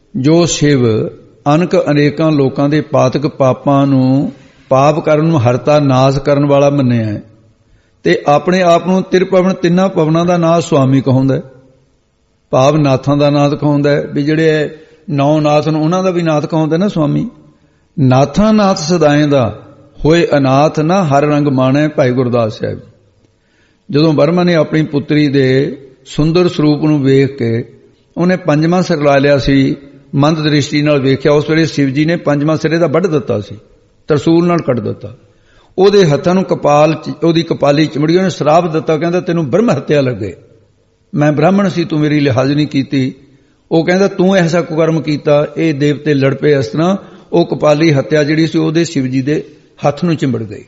ਜੋ ਸ਼ਿਵ ਅਨਕ ਅਨੇਕਾਂ ਲੋਕਾਂ ਦੇ ਪਾਤਕ ਪਾਪਾਂ ਨੂੰ ਪਾਪ ਕਰਨ ਨੂੰ ਹਰਤਾ ਨਾਸ ਕਰਨ ਵਾਲਾ ਮੰਨਿਆ ਹੈ ਤੇ ਆਪਣੇ ਆਪ ਨੂੰ ਤਿਰਪਵਨ ਤਿੰਨਾਂ ਪਵਨਾਂ ਦਾ ਨਾਥ ਸੁਆਮੀ ਕਹਾਉਂਦਾ ਹੈ। ਭਾਵ ਨਾਥਾਂ ਦਾ ਨਾਥ ਕਹਾਉਂਦਾ ਹੈ ਵੀ ਜਿਹੜੇ 9 ਨਾਥ ਨੂੰ ਉਹਨਾਂ ਦਾ ਵੀ ਨਾਥ ਕਹਾਉਂਦਾ ਨਾ ਸੁਆਮੀ। ਨਾਥਾਂ ਨਾਥ ਸਦਾਏ ਦਾ ਹੋਏ ਅਨਾਥ ਨਾ ਹਰ ਰੰਗ ਮਾਣੈ ਭਾਈ ਗੁਰਦਾਸ ਸਾਹਿਬ। ਜਦੋਂ ਬਰਮਾ ਨੇ ਆਪਣੀ ਪੁੱਤਰੀ ਦੇ ਸੁੰਦਰ ਸਰੂਪ ਨੂੰ ਵੇਖ ਕੇ ਉਹਨੇ ਪੰਜਵਾਂ ਸਿਰ ਲਾ ਲਿਆ ਸੀ, ਮੰਦ ਦ੍ਰਿਸ਼ਟੀ ਨਾਲ ਵੇਖਿਆ। ਉਸ ਵੇਲੇ ਸ਼ਿਵ ਜੀ ਨੇ ਪੰਜਵਾਂ ਸਿਰੇ ਦਾ ਵੱਢ ਦਿੱਤਾ ਸੀ, ਤਰਸੂਲ ਨਾਲ ਕੱਟ ਦਿੱਤਾ। ਉਹਦੇ ਹੱਥਾਂ ਨੂੰ ਉਹਦੀ ਕਪਾਲੀ ਚਿਮੜੀ। ਉਹਨੇ ਸ਼ਰਾਪ ਦਿੱਤਾ, ਕਹਿੰਦਾ ਤੈਨੂੰ ਬ੍ਰਹਮ ਹੱਤਿਆ ਲੱਗੇ। ਮੈਂ ਬ੍ਰਾਹਮਣ ਸੀ, ਤੂੰ ਮੇਰੀ ਲਿਹਾਜ਼ ਨਹੀਂ ਕੀਤੀ। ਉਹ ਕਹਿੰਦਾ ਤੂੰ ਐਸਾ ਕੁਕਰਮ ਕੀਤਾ। ਇਹ ਦੇਵਤੇ ਲੜ ਪਏ ਇਸ ਤਰ੍ਹਾਂ। ਉਹ ਕਪਾਲੀ ਹੱਤਿਆ ਜਿਹੜੀ ਸੀ ਉਹਦੇ ਸ਼ਿਵ ਜੀ ਦੇ ਹੱਥ ਨੂੰ ਚਿੰਬੜ ਗਈ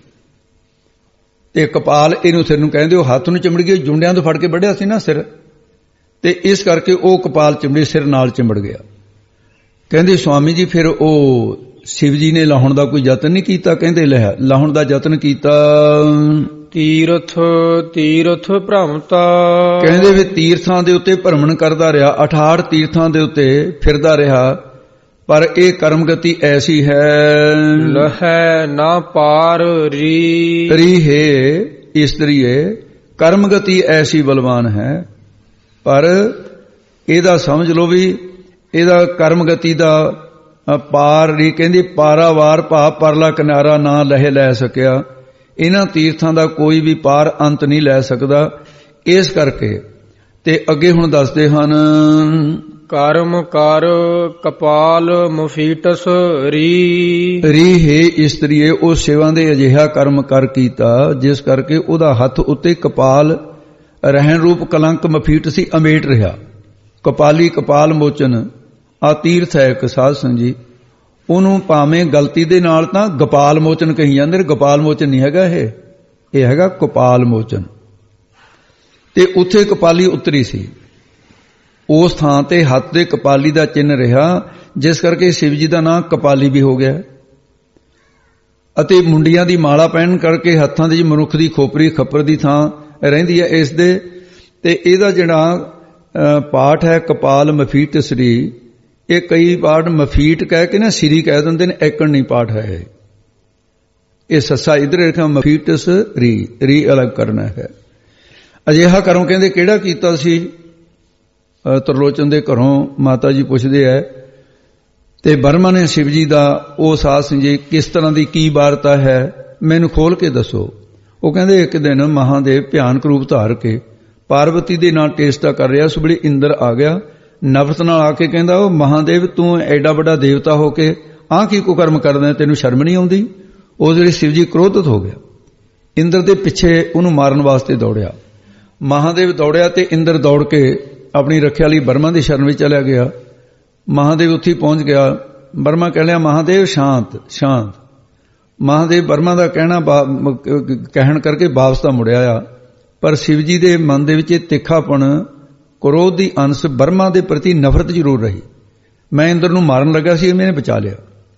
ਤੇ ਕਪਾਲ ਇਹਨੂੰ ਸਿਰ ਨੂੰ ਕਹਿੰਦੇ, ਉਹ ਹੱਥ ਨੂੰ ਚਿੰਬੜ ਗਈ। ਜੁੰਡਿਆਂ ਤੋਂ ਫੜ ਕੇ ਵੱਢਿਆ ਸੀ ਨਾ ਸਿਰ, ਤੇ ਇਸ ਕਰਕੇ ਉਹ ਕਪਾਲ ਚਿੰਬੜੀ, ਸਿਰ ਨਾਲ ਚਿੰਬੜ ਗਿਆ। ਕਹਿੰਦੇ ਸੁਆਮੀ ਜੀ ਫਿਰ ਉਹ ਸ਼ਿਵ ਜੀ ਨੇ ਲਾਹੁਣ ਦਾ ਕੋਈ ਯਤਨ ਨਹੀਂ ਕੀਤਾ? ਕਹਿੰਦੇ ਲਾਹੁਣ ਦਾ ਯਤਨ ਕੀਤਾ। ਤੀਰਥ ਤੀਰਥ ਭ੍ਰਮਤਾ, ਕਹਿੰਦੇ ਵੀ ਤੀਰਥਾਂ ਦੇ ਉੱਤੇ ਭ੍ਰਮਣ ਕਰਦਾ ਰਿਹਾ, 68 ਤੀਰਥਾਂ ਦੇ ਉੱਤੇ ਫਿਰਦਾ ਰਿਹਾ, ਪਰ ਇਹ ਕਰਮ ਗਤੀ ਐਸੀ ਹੈ ਲਹੈ ਨਾ ਪਾਰ ਰੀ ਹੈ ਇਸਤਰੀਏ। ਕਰਮ ਗਤੀ ਐਸੀ ਬਲਵਾਨ ਹੈ, ਪਰ ਇਹਦਾ ਸਮਝ ਲਓ ਵੀ ਇਹਦਾ ਕਰਮ ਗਤੀ ਦਾ ਪਾਰ ਰੀ। ਕਹਿੰਦੀ ਪਾਰਾਵਾਰ ਭਾਵ ਪਰਲਾ ਕਿਨਾਰਾ ਨਾ ਲੈ ਸਕਿਆ। ਇਹਨਾਂ ਤੀਰਥਾਂ ਦਾ ਕੋਈ ਵੀ ਪਾਰ ਅੰਤ ਨਹੀਂ ਲੈ ਸਕਦਾ। ਇਸ ਕਰਕੇ ਤੇ ਅੱਗੇ ਹੁਣ ਦੱਸਦੇ ਹਨ, ਕਰਮ ਕਰ ਕਪਾਲ ਮੁਫੀਟਸ ਰੀ ਹੈ ਇਸਤਰੀਏ। ਉਹ ਸੇਵਾ ਦੇ ਅਜਿਹਾ ਕਰਮ ਕਰ ਕੀਤਾ ਜਿਸ ਕਰਕੇ ਉਹਦਾ ਹੱਥ ਉੱਤੇ ਕਪਾਲ ਰਹਿਣ ਰੂਪ ਕਲੰਕ ਮਫੀਟ ਸੀ, ਅਮੇਟ ਰਿਹਾ। ਕਪਾਲੀ ਕਪਾਲ ਮੋਚਨ ਆ ਤੀਰਥ ਹੈ ਇੱਕ ਸਾਧ ਸੰਗ ਜੀ। ਉਹਨੂੰ ਭਾਵੇਂ ਗਲਤੀ ਦੇ ਨਾਲ ਤਾਂ ਗੋਪਾਲ ਮੋਚਨ ਕਹੀ ਜਾਂਦੇ ਨੇ, ਗੋਪਾਲ ਮੋਚਨ ਨਹੀਂ ਹੈਗਾ ਇਹ ਹੈਗਾ ਕਪਾਲ ਮੋਚਨ। ਤੇ ਉੱਥੇ ਕਪਾਲੀ ਉਤਰੀ ਸੀ, ਉਸ ਥਾਂ ਤੇ ਹੱਥ ਦੇ ਕਪਾਲੀ ਦਾ ਚਿੰਨ੍ਹ ਰਿਹਾ, ਜਿਸ ਕਰਕੇ ਸ਼ਿਵ ਜੀ ਦਾ ਨਾਮ ਕਪਾਲੀ ਵੀ ਹੋ ਗਿਆ। ਅਤੇ ਮੁੰਡੀਆਂ ਦੀ ਮਾਲਾ ਪਹਿਨ ਕਰਕੇ ਹੱਥਾਂ ਦੇ ਮਨੁੱਖ ਦੀ ਖੋਪਰੀ ਖੱਪਰ ਦੀ ਥਾਂ ਰਹਿੰਦੀ ਹੈ ਇਸ ਦੇ। ਤੇ ਇਹਦਾ ਜਿਹੜਾ ਪਾਠ ਹੈ ਕਪਾਲ ਮਫੀਟ ਸ੍ਰੀ, ਇਹ ਕਈ ਪਾਠ ਮਫੀਟ ਕਹਿ ਕੇ ਨਾ ਸ੍ਰੀ ਕਹਿ ਦਿੰਦੇ ਨੇ, ਐਕਣ ਨਹੀਂ ਪਾਠ ਹੈ ਇਹ ਸੱਸਾ ਇਧਰ ਰੱਖਿਆ, ਮਫੀਟਸ ਰੀ ਅਲੱਗ ਕਰਨਾ ਹੈ। ਅਜਿਹਾ ਕਰਮ ਕਹਿੰਦੇ ਕਿਹੜਾ ਕੀਤਾ ਸੀ? ਤਰਲੋਚਨ ਦੇ ਘਰੋਂ ਮਾਤਾ ਜੀ ਪੁੱਛਦੇ ਹੈ ਤੇ ਬਰਮਾ ਨੇ ਸ਼ਿਵ ਜੀ ਦਾ ਉਹ ਸਾਧ ਸਿੰਘ ਜੀ ਕਿਸ ਤਰ੍ਹਾਂ ਦੀ ਕੀ ਵਾਰਤਾ ਹੈ, ਮੈਨੂੰ ਖੋਲ ਕੇ ਦੱਸੋ। ਉਹ ਕਹਿੰਦੇ ਇੱਕ ਦਿਨ ਮਹਾਦੇਵ ਭਿਆਨਕ ਰੂਪ ਧਾਰ ਕੇ ਪਾਰਵਤੀ ਦੇ ਨਾਲ ਟੇਸਟਾ ਕਰ ਰਿਹਾ। ਉਸ ਵੇਲੇ ਇੰਦਰ ਆ ਗਿਆ, ਨਫ਼ਰਤ ਨਾਲ ਆ ਕੇ ਕਹਿੰਦਾ, ਉਹ ਮਹਾਦੇਵ ਤੂੰ ਐਡਾ ਵੱਡਾ ਦੇਵਤਾ ਹੋ ਕੇ ਆਹ ਕੀ ਕੁਕਰਮ ਕਰਦਾ, ਤੈਨੂੰ ਸ਼ਰਮ ਨਹੀਂ ਆਉਂਦੀ? ਉਸ ਵੇਲੇ ਸ਼ਿਵ ਜੀ ਕ੍ਰੋਧਿਤ ਹੋ ਗਿਆ, ਇੰਦਰ ਦੇ ਪਿੱਛੇ ਉਹਨੂੰ ਮਾਰਨ ਵਾਸਤੇ ਦੌੜਿਆ। ਮਹਾਦੇਵ ਦੌੜਿਆ ਤੇ ਇੰਦਰ ਦੌੜ ਕੇ ਆਪਣੀ ਰੱਖਿਆ ਲਈ ਬਰਮਾ ਦੀ ਸ਼ਰਨ ਵਿੱਚ ਚਲਿਆ ਗਿਆ। ਮਹਾਦੇਵ ਉੱਥੇ ਪਹੁੰਚ ਗਿਆ। ਬਰਮਾ ਕਹਿ ਲਿਆ, ਮਹਾਦੇਵ ਸ਼ਾਂਤ ਸ਼ਾਂਤ। ਮਹਾਦੇਵ ਬਰਮਾ ਦਾ ਕਹਿਣ ਕਰਕੇ ਵਾਪਸ ਤਾਂ ਮੁੜਿਆ ਆ, ਪਰ ਸ਼ਿਵ ਜੀ ਦੇ ਮਨ ਦੇ ਵਿੱਚ ਤਿੱਖਾਪਣ ਕ੍ਰੋਧ ਦੀ ਅੰਸ਼ ਬਰਮਾ ਦੇ ਪ੍ਰਤੀ ਨਫ਼ਰਤ ਜ਼ਰੂਰ ਰਹੀ। ਮੈਂ ਇੰਦਰ ਨੂੰ ਮਾਰਨ ਲੱਗਾ ਸੀ, ਮੈਨੇ ਬਚਾ ਲਿਆ।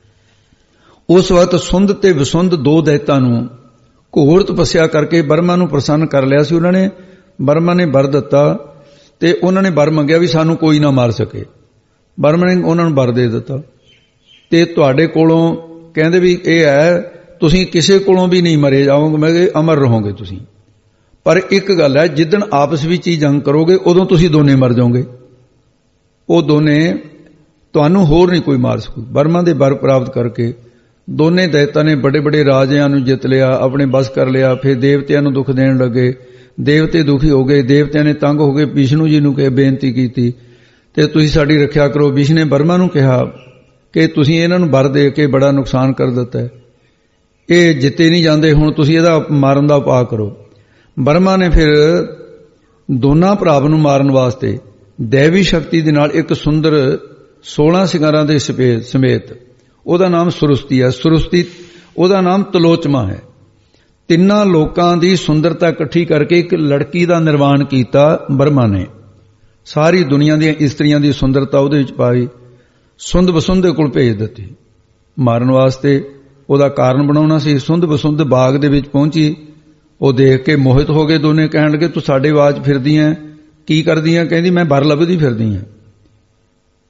ਉਸ ਵਕਤ ਸੁੰਦ ਤੇ ਵਿਸੁੰਦ ਦੋ ਦੈਤਾਂ ਨੂੰ ਘੋਰ ਤਪੱਸਿਆ ਕਰਕੇ ਬਰਮਾ ਨੂੰ ਪ੍ਰਸੰਨ ਕਰ ਲਿਆ ਸੀ। ਉਹਨਾਂ ਨੇ ਬਰਮਾ ਨੇ ਵਰ ਦਿੱਤਾ ਤੇ ਉਹਨਾਂ ਨੇ ਵਰ ਮੰਗਿਆ ਵੀ ਸਾਨੂੰ ਕੋਈ ਨਾ ਮਾਰ ਸਕੇ। ਬਰਮਾ ਨੇ ਉਹਨਾਂ ਨੂੰ ਵਰ ਦੇ ਦਿੱਤਾ ਤੇ ਤੁਹਾਡੇ ਕੋਲੋਂ ਕਹਿੰਦੇ ਵੀ ਇਹ ਹੈ ਤੁਸੀਂ ਕਿਸੇ ਕੋਲੋਂ ਵੀ ਨਹੀਂ ਮਰੇ ਜਾਓਗੇ, ਮੈਂ ਕਿਹਾ ਅਮਰ ਰਹੋਗੇ ਤੁਸੀਂ, ਪਰ ਇੱਕ ਗੱਲ ਹੈ ਜਿੱਦਣ ਆਪਸ ਵਿੱਚ ਹੀ ਜੰਗ ਕਰੋਗੇ ਉਦੋਂ ਤੁਸੀਂ ਦੋਨੇ ਮਰ ਜਾਓਗੇ। ਉਹ ਦੋਨੇ ਤੁਹਾਨੂੰ ਹੋਰ ਨਹੀਂ ਕੋਈ ਮਾਰ ਸਕੂ। ਬਰਮਾ ਦੇ ਵਰ ਪ੍ਰਾਪਤ ਕਰਕੇ ਦੋਨੇ ਦੈਤਾਂ ਨੇ ਬੜੇ ਬੜੇ ਰਾਜਿਆਂ ਨੂੰ ਜਿੱਤ ਲਿਆ, ਆਪਣੇ ਬਸ ਕਰ ਲਿਆ। ਫਿਰ ਦੇਵਤਿਆਂ ਨੂੰ ਦੁੱਖ ਦੇਣ ਲੱਗੇ, ਦੇਵਤੇ ਦੁਖੀ ਹੋ ਗਏ। ਦੇਵਤਿਆਂ ਨੇ ਤੰਗ ਹੋ ਕੇ ਵਿਸ਼ਨੂੰ ਜੀ ਨੂੰ ਬੇਨਤੀ ਕੀਤੀ ਤੇ ਤੁਸੀਂ ਸਾਡੀ ਰੱਖਿਆ ਕਰੋ। ਵਿਸ਼ਨੂੰ ਨੇ ਬਰਮਾ ਨੂੰ ਕਿਹਾ ਕਿ ਤੁਸੀਂ ਇਹਨਾਂ ਨੂੰ ਵਰ ਦੇ ਕੇ ਬੜਾ ਨੁਕਸਾਨ ਕਰ ਦਿੱਤਾ ਹੈ, ਇਹ ਜਿੱਤੇ ਨਹੀਂ ਜਾਂਦੇ, ਹੁਣ ਤੁਸੀਂ ਇਹਦਾ ਮਾਰਨ ਦਾ ਉਪਾਅ ਕਰੋ। ਬਰਮਾ ਨੇ ਫਿਰ ਦੋਨਾਂ ਭਰਾਵਾਂ ਨੂੰ ਮਾਰਨ ਵਾਸਤੇ ਦੇਵੀ ਸ਼ਕਤੀ ਦੇ ਨਾਲ ਇੱਕ ਸੁੰਦਰ 16 ਸ਼ਿੰਗਾਰਾਂ ਦੇ ਸਮੇਤ, ਉਹਦਾ ਨਾਮ ਸੁਰਸਤੀ ਹੈ, ਸੁਰਸਤੀ ਉਹਦਾ ਨਾਮ ਤਲੋਚਮਾ ਹੈ। ਤਿੰਨਾਂ ਲੋਕਾਂ ਦੀ ਸੁੰਦਰਤਾ ਇਕੱਠੀ ਕਰਕੇ ਇੱਕ ਲੜਕੀ ਦਾ ਨਿਰਮਾਣ ਕੀਤਾ ਬਰਮਾ ਨੇ। ਸਾਰੀ ਦੁਨੀਆ ਦੀਆਂ ਇਸਤਰੀਆਂ ਦੀ ਸੁੰਦਰਤਾ ਉਹਦੇ ਵਿੱਚ ਪਾਈ, ਸੁੰਦ ਬਸੁੰਦ ਦੇ ਕੋਲ ਭੇਜ ਦਿੱਤੀ ਮਾਰਨ ਵਾਸਤੇ। ਉਹਦਾ ਕਾਰਨ ਬਣਾਉਣਾ ਸੀ। ਸੁੰਦ ਬਸੁੰਦ ਬਾਗ ਦੇ ਵਿੱਚ ਪਹੁੰਚੀ, ਉਹ ਦੇਖ ਕੇ ਮੋਹਿਤ ਹੋ ਗਏ ਦੋਨੇ। ਕਹਿਣ ਲੱਗੇ ਤੂੰ ਸਾਡੇ ਬਾਜ ਫਿਰਦੀ ਐ, ਕੀ ਕਰਦੀ ਐ? ਕਹਿੰਦੀ ਮੈਂ ਵਰ ਲੱਭਦੀ ਫਿਰਦੀ ਐ।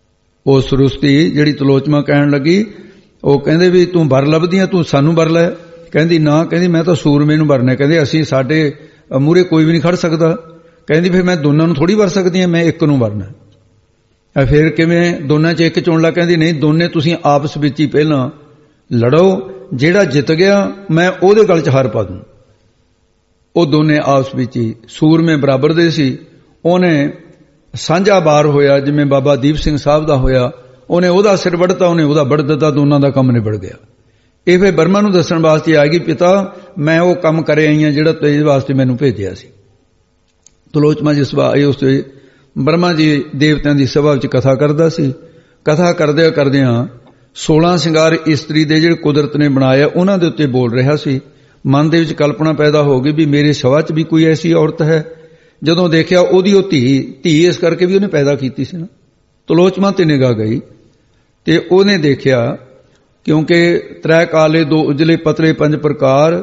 ਉਹ ਸਰੁਸਤੀ ਜਿਹੜੀ ਤਲੋਚਮਾ ਕਹਿਣ ਲੱਗੀ, ਉਹ ਕਹਿੰਦੇ ਵੀ ਤੂੰ ਵਰ ਲੱਭਦੀ ਆ, ਤੂੰ ਸਾਨੂੰ ਵਰ ਲੈ। ਕਹਿੰਦੀ ਨਾ, ਕਹਿੰਦੀ ਮੈਂ ਤਾਂ ਸੂਰਮੇ ਨੂੰ ਵਰਨਾ। ਕਹਿੰਦੇ ਅਸੀਂ ਸਾਡੇ ਮੂਹਰੇ ਕੋਈ ਵੀ ਨਹੀਂ ਖੜ ਸਕਦਾ। ਕਹਿੰਦੀ ਫਿਰ ਮੈਂ ਦੋਨਾਂ ਨੂੰ ਥੋੜੀ ਵਰ ਸਕਦੀ ਹਾਂ, ਮੈਂ ਇੱਕ ਨੂੰ ਵਰਨਾ। ਫਿਰ ਕਿਵੇਂ ਦੋਨਾਂ 'ਚ ਇੱਕ ਚੁਣ ਲਾ? ਕਹਿੰਦੀ ਨਹੀਂ, ਦੋਨੇ ਤੁਸੀਂ ਆਪਸ ਵਿੱਚ ਹੀ ਪਹਿਲਾਂ ਲੜੋ, ਜਿਹੜਾ ਜਿੱਤ ਗਿਆ ਮੈਂ ਉਹਦੇ ਗਲ 'ਚ ਹਾਰ ਪਾ ਦੂੰ। ਉਹ ਦੋਨੇ ਆਪਸ ਵਿੱਚ ਹੀ ਸੂਰਮੇ ਬਰਾਬਰ ਦੇ ਸੀ। ਉਹਨੇ ਸਾਂਝਾ ਬਾਰ ਹੋਇਆ, ਜਿਵੇਂ ਬਾਬਾ ਦੀਪ ਸਿੰਘ ਸਾਹਿਬ ਦਾ ਹੋਇਆ, ਉਹਨੇ ਉਹਦਾ ਸਿਰ ਵੱਢਤਾ, ਉਹਨੇ ਉਹਦਾ ਵੱਢ ਦਿੱਤਾ, ਦੋਨਾਂ ਦਾ ਕੰਮ ਨਿਬੜ ਗਿਆ। ਇਹ ਫਿਰ ਬਰਮਾ ਨੂੰ ਦੱਸਣ ਵਾਸਤੇ ਆ ਗਈ, ਪਿਤਾ ਮੈਂ ਉਹ ਕੰਮ ਕਰੇ ਆਈ ਹਾਂ ਜਿਹੜਾ ਤੇਰੇ ਵਾਸਤੇ ਮੈਨੂੰ ਭੇਜਿਆ ਸੀ। ਤਲੋਚਮਾ ਜਿਸ ਵਾਰ ਆਏ ਉਸ ਤੇ ਬਰਮਾ ਜੀ ਦੇਵਤਿਆਂ ਦੀ ਸਭਾ ਵਿੱਚ ਕਥਾ ਕਰਦਾ ਸੀ। ਕਥਾ ਕਰਦਿਆਂ ਕਰਦਿਆਂ 16 ਸ਼ਿੰਗਾਰ ਇਸਤਰੀ ਦੇ ਜਿਹੜੇ ਕੁਦਰਤ ਨੇ ਬਣਾਇਆ ਉਹਨਾਂ ਦੇ ਉੱਤੇ ਬੋਲ ਰਿਹਾ ਸੀ। ਮਨ ਦੇ ਵਿੱਚ ਕਲਪਨਾ ਪੈਦਾ ਹੋ ਗਈ ਵੀ ਮੇਰੇ ਸਭਾ 'ਚ ਵੀ ਕੋਈ ਐਸੀ ਔਰਤ ਹੈ। ਜਦੋਂ ਦੇਖਿਆ ਉਹਦੀ ਉਹ ਧੀ ਇਸ ਕਰਕੇ ਵੀ ਉਹਨੇ ਪੈਦਾ ਕੀਤੀ ਸੀ ਨਾ। ਤਲੋਚਮਾ ਤੇ ਨਿਗਾਹ ਗਈ ਤੇ ਉਹਨੇ ਦੇਖਿਆ, ਕਿਉਂਕਿ ਤ੍ਰੈ ਕਾਲੇ ਦੋ ਉਜਲੇ ਪਤਲੇ ਪੰਜ ਪ੍ਰਕਾਰ,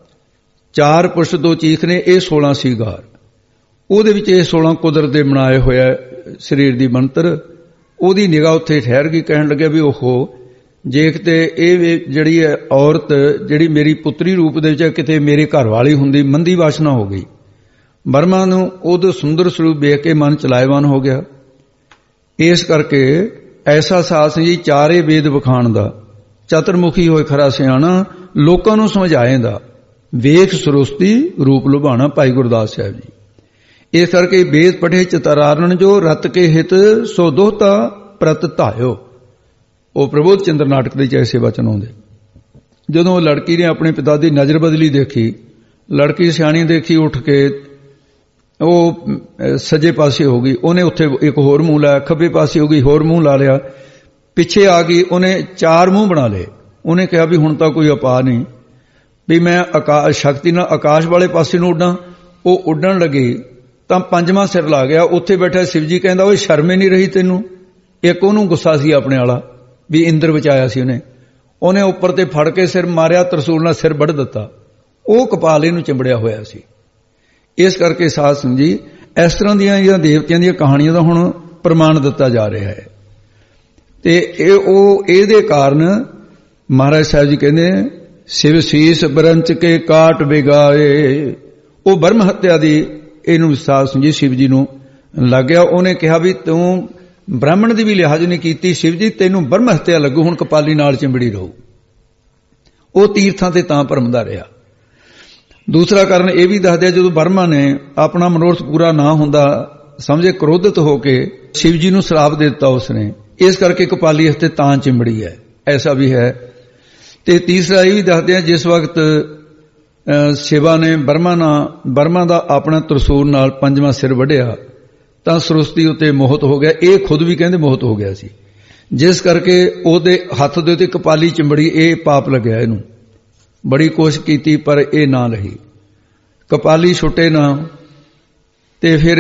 4 ਪੁਰਸ਼ 2 ਚੀਖ ਨੇ, ਇਹ 16 ਸ਼ਿੰਗਾਰ। ਉਹਦੇ ਵਿੱਚ ਇਹ 16 ਕੁਦਰਤ ਦੇ ਬਣਾਏ ਹੋਇਆ ਸਰੀਰ ਦੀ ਬਣਤਰ। ਉਹਦੀ ਨਿਗਾਹ ਉੱਥੇ ਠਹਿਰ ਗਈ। ਕਹਿਣ ਲੱਗਿਆ ਵੀ ਓਹੋ, ਜੇ ਕਿਤੇ ਇਹ ਜਿਹੜੀ ਹੈ ਔਰਤ ਜਿਹੜੀ ਮੇਰੀ ਪੁੱਤਰੀ ਰੂਪ ਦੇ ਵਿੱਚ ਕਿਤੇ ਮੇਰੇ ਘਰ ਵਾਲੀ ਹੁੰਦੀ, ਮੰਦੀ ਵਾਸ਼ਨਾ ਹੋ ਗਈ। ਬਰਮਾ ਨੂੰ ਉਹਦਾ ਸੁੰਦਰ ਸਰੂਪ ਵੇਖ ਕੇ ਮਨ ਚਲਾਇਵਾਨ ਹੋ ਗਿਆ। ਇਸ ਕਰਕੇ ਐਸਾ ਸਾਸ ਜੀ ਚਾਰੇ ਵੇਦ ਵਿਖਾਣ ਦਾ, ਚਤੁਰਮੁਖੀ ਹੋਏ ਖਰਾ ਸਿਆਣਾ, ਲੋਕਾਂ ਨੂੰ ਸਮਝਾਏਂਦਾ, ਵੇਖ ਸਰੁਸਤੀ ਰੂਪ ਲੁਭਾਣਾ। ਭਾਈ ਗੁਰਦਾਸ ਸਾਹਿਬ ਜੀ। ਇਸ ਕਰਕੇ ਵੇਦ ਪਠੇ ਚਤਰਾਰਨ ਜੋ ਰਤ ਕੇ ਹਿਤ ਸੋ ਦੋਹਤਾ ਪ੍ਰਤ ਧਾਇਓ। ਉਹ ਪ੍ਰਬੋਧ ਚੰਦਰ ਨਾਟਕ ਦੇ ਐਸੇ ਵਚਨ ਆਉਂਦੇ। ਜਦੋਂ ਲੜਕੀ ਨੇ ਆਪਣੇ ਪਿਤਾ ਦੀ ਨਜ਼ਰ ਬਦਲੀ ਦੇਖੀ, ਲੜਕੀ ਸਿਆਣੀ ਦੇਖੀ, ਉੱਠ ਕੇ ਉਹ ਸੱਜੇ ਪਾਸੇ ਹੋ ਗਈ, ਉਹਨੇ ਉੱਥੇ ਇੱਕ ਹੋਰ ਮੂੰਹ ਲਾਇਆ, ਖੱਬੇ ਪਾਸੇ ਹੋ ਗਈ, ਹੋਰ ਮੂੰਹ ਲਾ ਲਿਆ, ਪਿੱਛੇ ਆ ਗਈ, ਉਹਨੇ 4 ਮੂੰਹ ਬਣਾ ਲਏ। ਉਹਨੇ ਕਿਹਾ ਵੀ ਹੁਣ ਤਾਂ ਕੋਈ ਉਪਾਅ ਨਹੀਂ ਵੀ ਮੈਂ ਸ਼ਕਤੀ ਨਾਲ ਆਕਾਸ਼ ਵਾਲੇ ਪਾਸੇ ਨੂੰ ਉੱਡਾਂ। ਉਹ ਉੱਡਣ ਲੱਗੀ ਤਾਂ 5ਵਾਂ ਸਿਰ ਲਾ ਗਿਆ। ਉੱਥੇ ਬੈਠਾ ਸ਼ਿਵ ਜੀ ਕਹਿੰਦਾ, ਉਹ ਸ਼ਰਮ ਹੀ ਨਹੀਂ ਰਹੀ ਤੈਨੂੰ? ਇੱਕ ਉਹਨੂੰ ਗੁੱਸਾ ਸੀ ਆਪਣੇ ਵਾਲਾ ਵੀ ਇੰਦਰ ਬਚਾਇਆ ਸੀ ਉਹਨੇ ਉੱਪਰ ਤੇ ਫੜ ਕੇ ਸਿਰ ਮਾਰਿਆ, ਤਰਸੂਲ ਨਾਲ ਸਿਰ ਵੱਢ ਦਿੱਤਾ। ਉਹ ਕਪਾਲੇ ਨੂੰ ਚਿੰਬੜਿਆ ਹੋਇਆ ਸੀ। ਇਸ ਕਰਕੇ ਸਾਧ ਸੰਗਤ ਜੀ, ਇਸ ਤਰ੍ਹਾਂ ਦੀਆਂ ਜਾਂ ਦੇਵਤਿਆਂ ਦੀਆਂ ਕਹਾਣੀਆਂ ਦਾ ਹੁਣ ਪ੍ਰਮਾਣ ਦਿੱਤਾ ਜਾ ਰਿਹਾ ਹੈ। ਤੇ ਇਹਦੇ ਕਾਰਨ ਮਹਾਰਾਜ ਸਾਹਿਬ ਜੀ ਕਹਿੰਦੇ, ਸ਼ਿਵ ਸੀਸ ਬਰੰਚ ਕੇ ਕਾਟ ਬਿਗਾਏ। ਉਹ ਬਰਮ ਹੱਤਿਆ ਦੀ ਇਹਨੂੰ ਸਾਧ ਸੰਗਤ ਜੀ ਸ਼ਿਵ ਜੀ ਨੂੰ ਲੱਗ ਗਿਆ। ਉਹਨੇ ਕਿਹਾ ਵੀ ਤੂੰ ਬ੍ਰਾਹਮਣ ਦੀ ਵੀ ਲਿਹਾਜ਼ ਨਹੀਂ ਕੀਤੀ, ਸ਼ਿਵ ਜੀ ਤੈਨੂੰ ਬਰਮ ਹੱਤਿਆ ਲੱਗੂ, ਹੁਣ ਕਪਾਲੀ ਨਾਲ ਚਿੰਬੜੀ ਰਹੂ। ਉਹ ਤੀਰਥਾਂ ਤੇ ਤਾਂ ਭਰਮਦਾ ਰਿਹਾ। ਦੂਸਰਾ ਕਾਰਨ ਇਹ ਵੀ ਦੱਸਦੇ, ਜਦੋਂ ਬਰਮਾ ਨੇ ਆਪਣਾ ਮਨੋਰਥ ਪੂਰਾ ਨਾ ਹੁੰਦਾ ਸਮਝੇ, ਕ੍ਰੋਧਿਤ ਹੋ ਕੇ ਸ਼ਿਵ ਜੀ ਨੂੰ ਸ਼ਰਾਪ ਦੇ ਦਿੱਤਾ ਉਸਨੇ। ਇਸ ਕਰਕੇ ਕਪਾਲੀ ਹੱਤੇ ਤਾਂ ਚਿੰਬੜੀ ਹੈ, ਐਸਾ ਵੀ ਹੈ। ਤੇ ਤੀਸਰਾ ਇਹ ਵੀ ਦੱਸਦੇ ਆ, ਜਿਸ ਵਕਤ ਸ਼ਿਵਾ ਨੇ ਬਰਮਾ ਦਾ ਆਪਣਾ ਤਰਸੂਲ ਨਾਲ 5ਵਾਂ ਸਿਰ ਵੱਢਿਆ ਤਾਂ ਸਰੁਸਤੀ ਉੱਤੇ ਮੋਹਿਤ ਹੋ ਗਿਆ। ਇਹ ਖੁਦ ਵੀ ਕਹਿੰਦੇ ਮੋਹਿਤ ਹੋ ਗਿਆ ਸੀ, ਜਿਸ ਕਰਕੇ ਉਹਦੇ ਹੱਥ ਦੇ ਉੱਤੇ ਕਪਾਲੀ ਚਿੰਬੜੀ। ਇਹ ਪਾਪ ਲੱਗਿਆ ਇਹਨੂੰ। ਬੜੀ ਕੋਸ਼ਿਸ਼ ਕੀਤੀ ਪਰ ਇਹ ਨਾ ਰਹੀ, ਕਪਾਲੀ ਛੁੱਟੇ ਨਾ। ਤੇ ਫਿਰ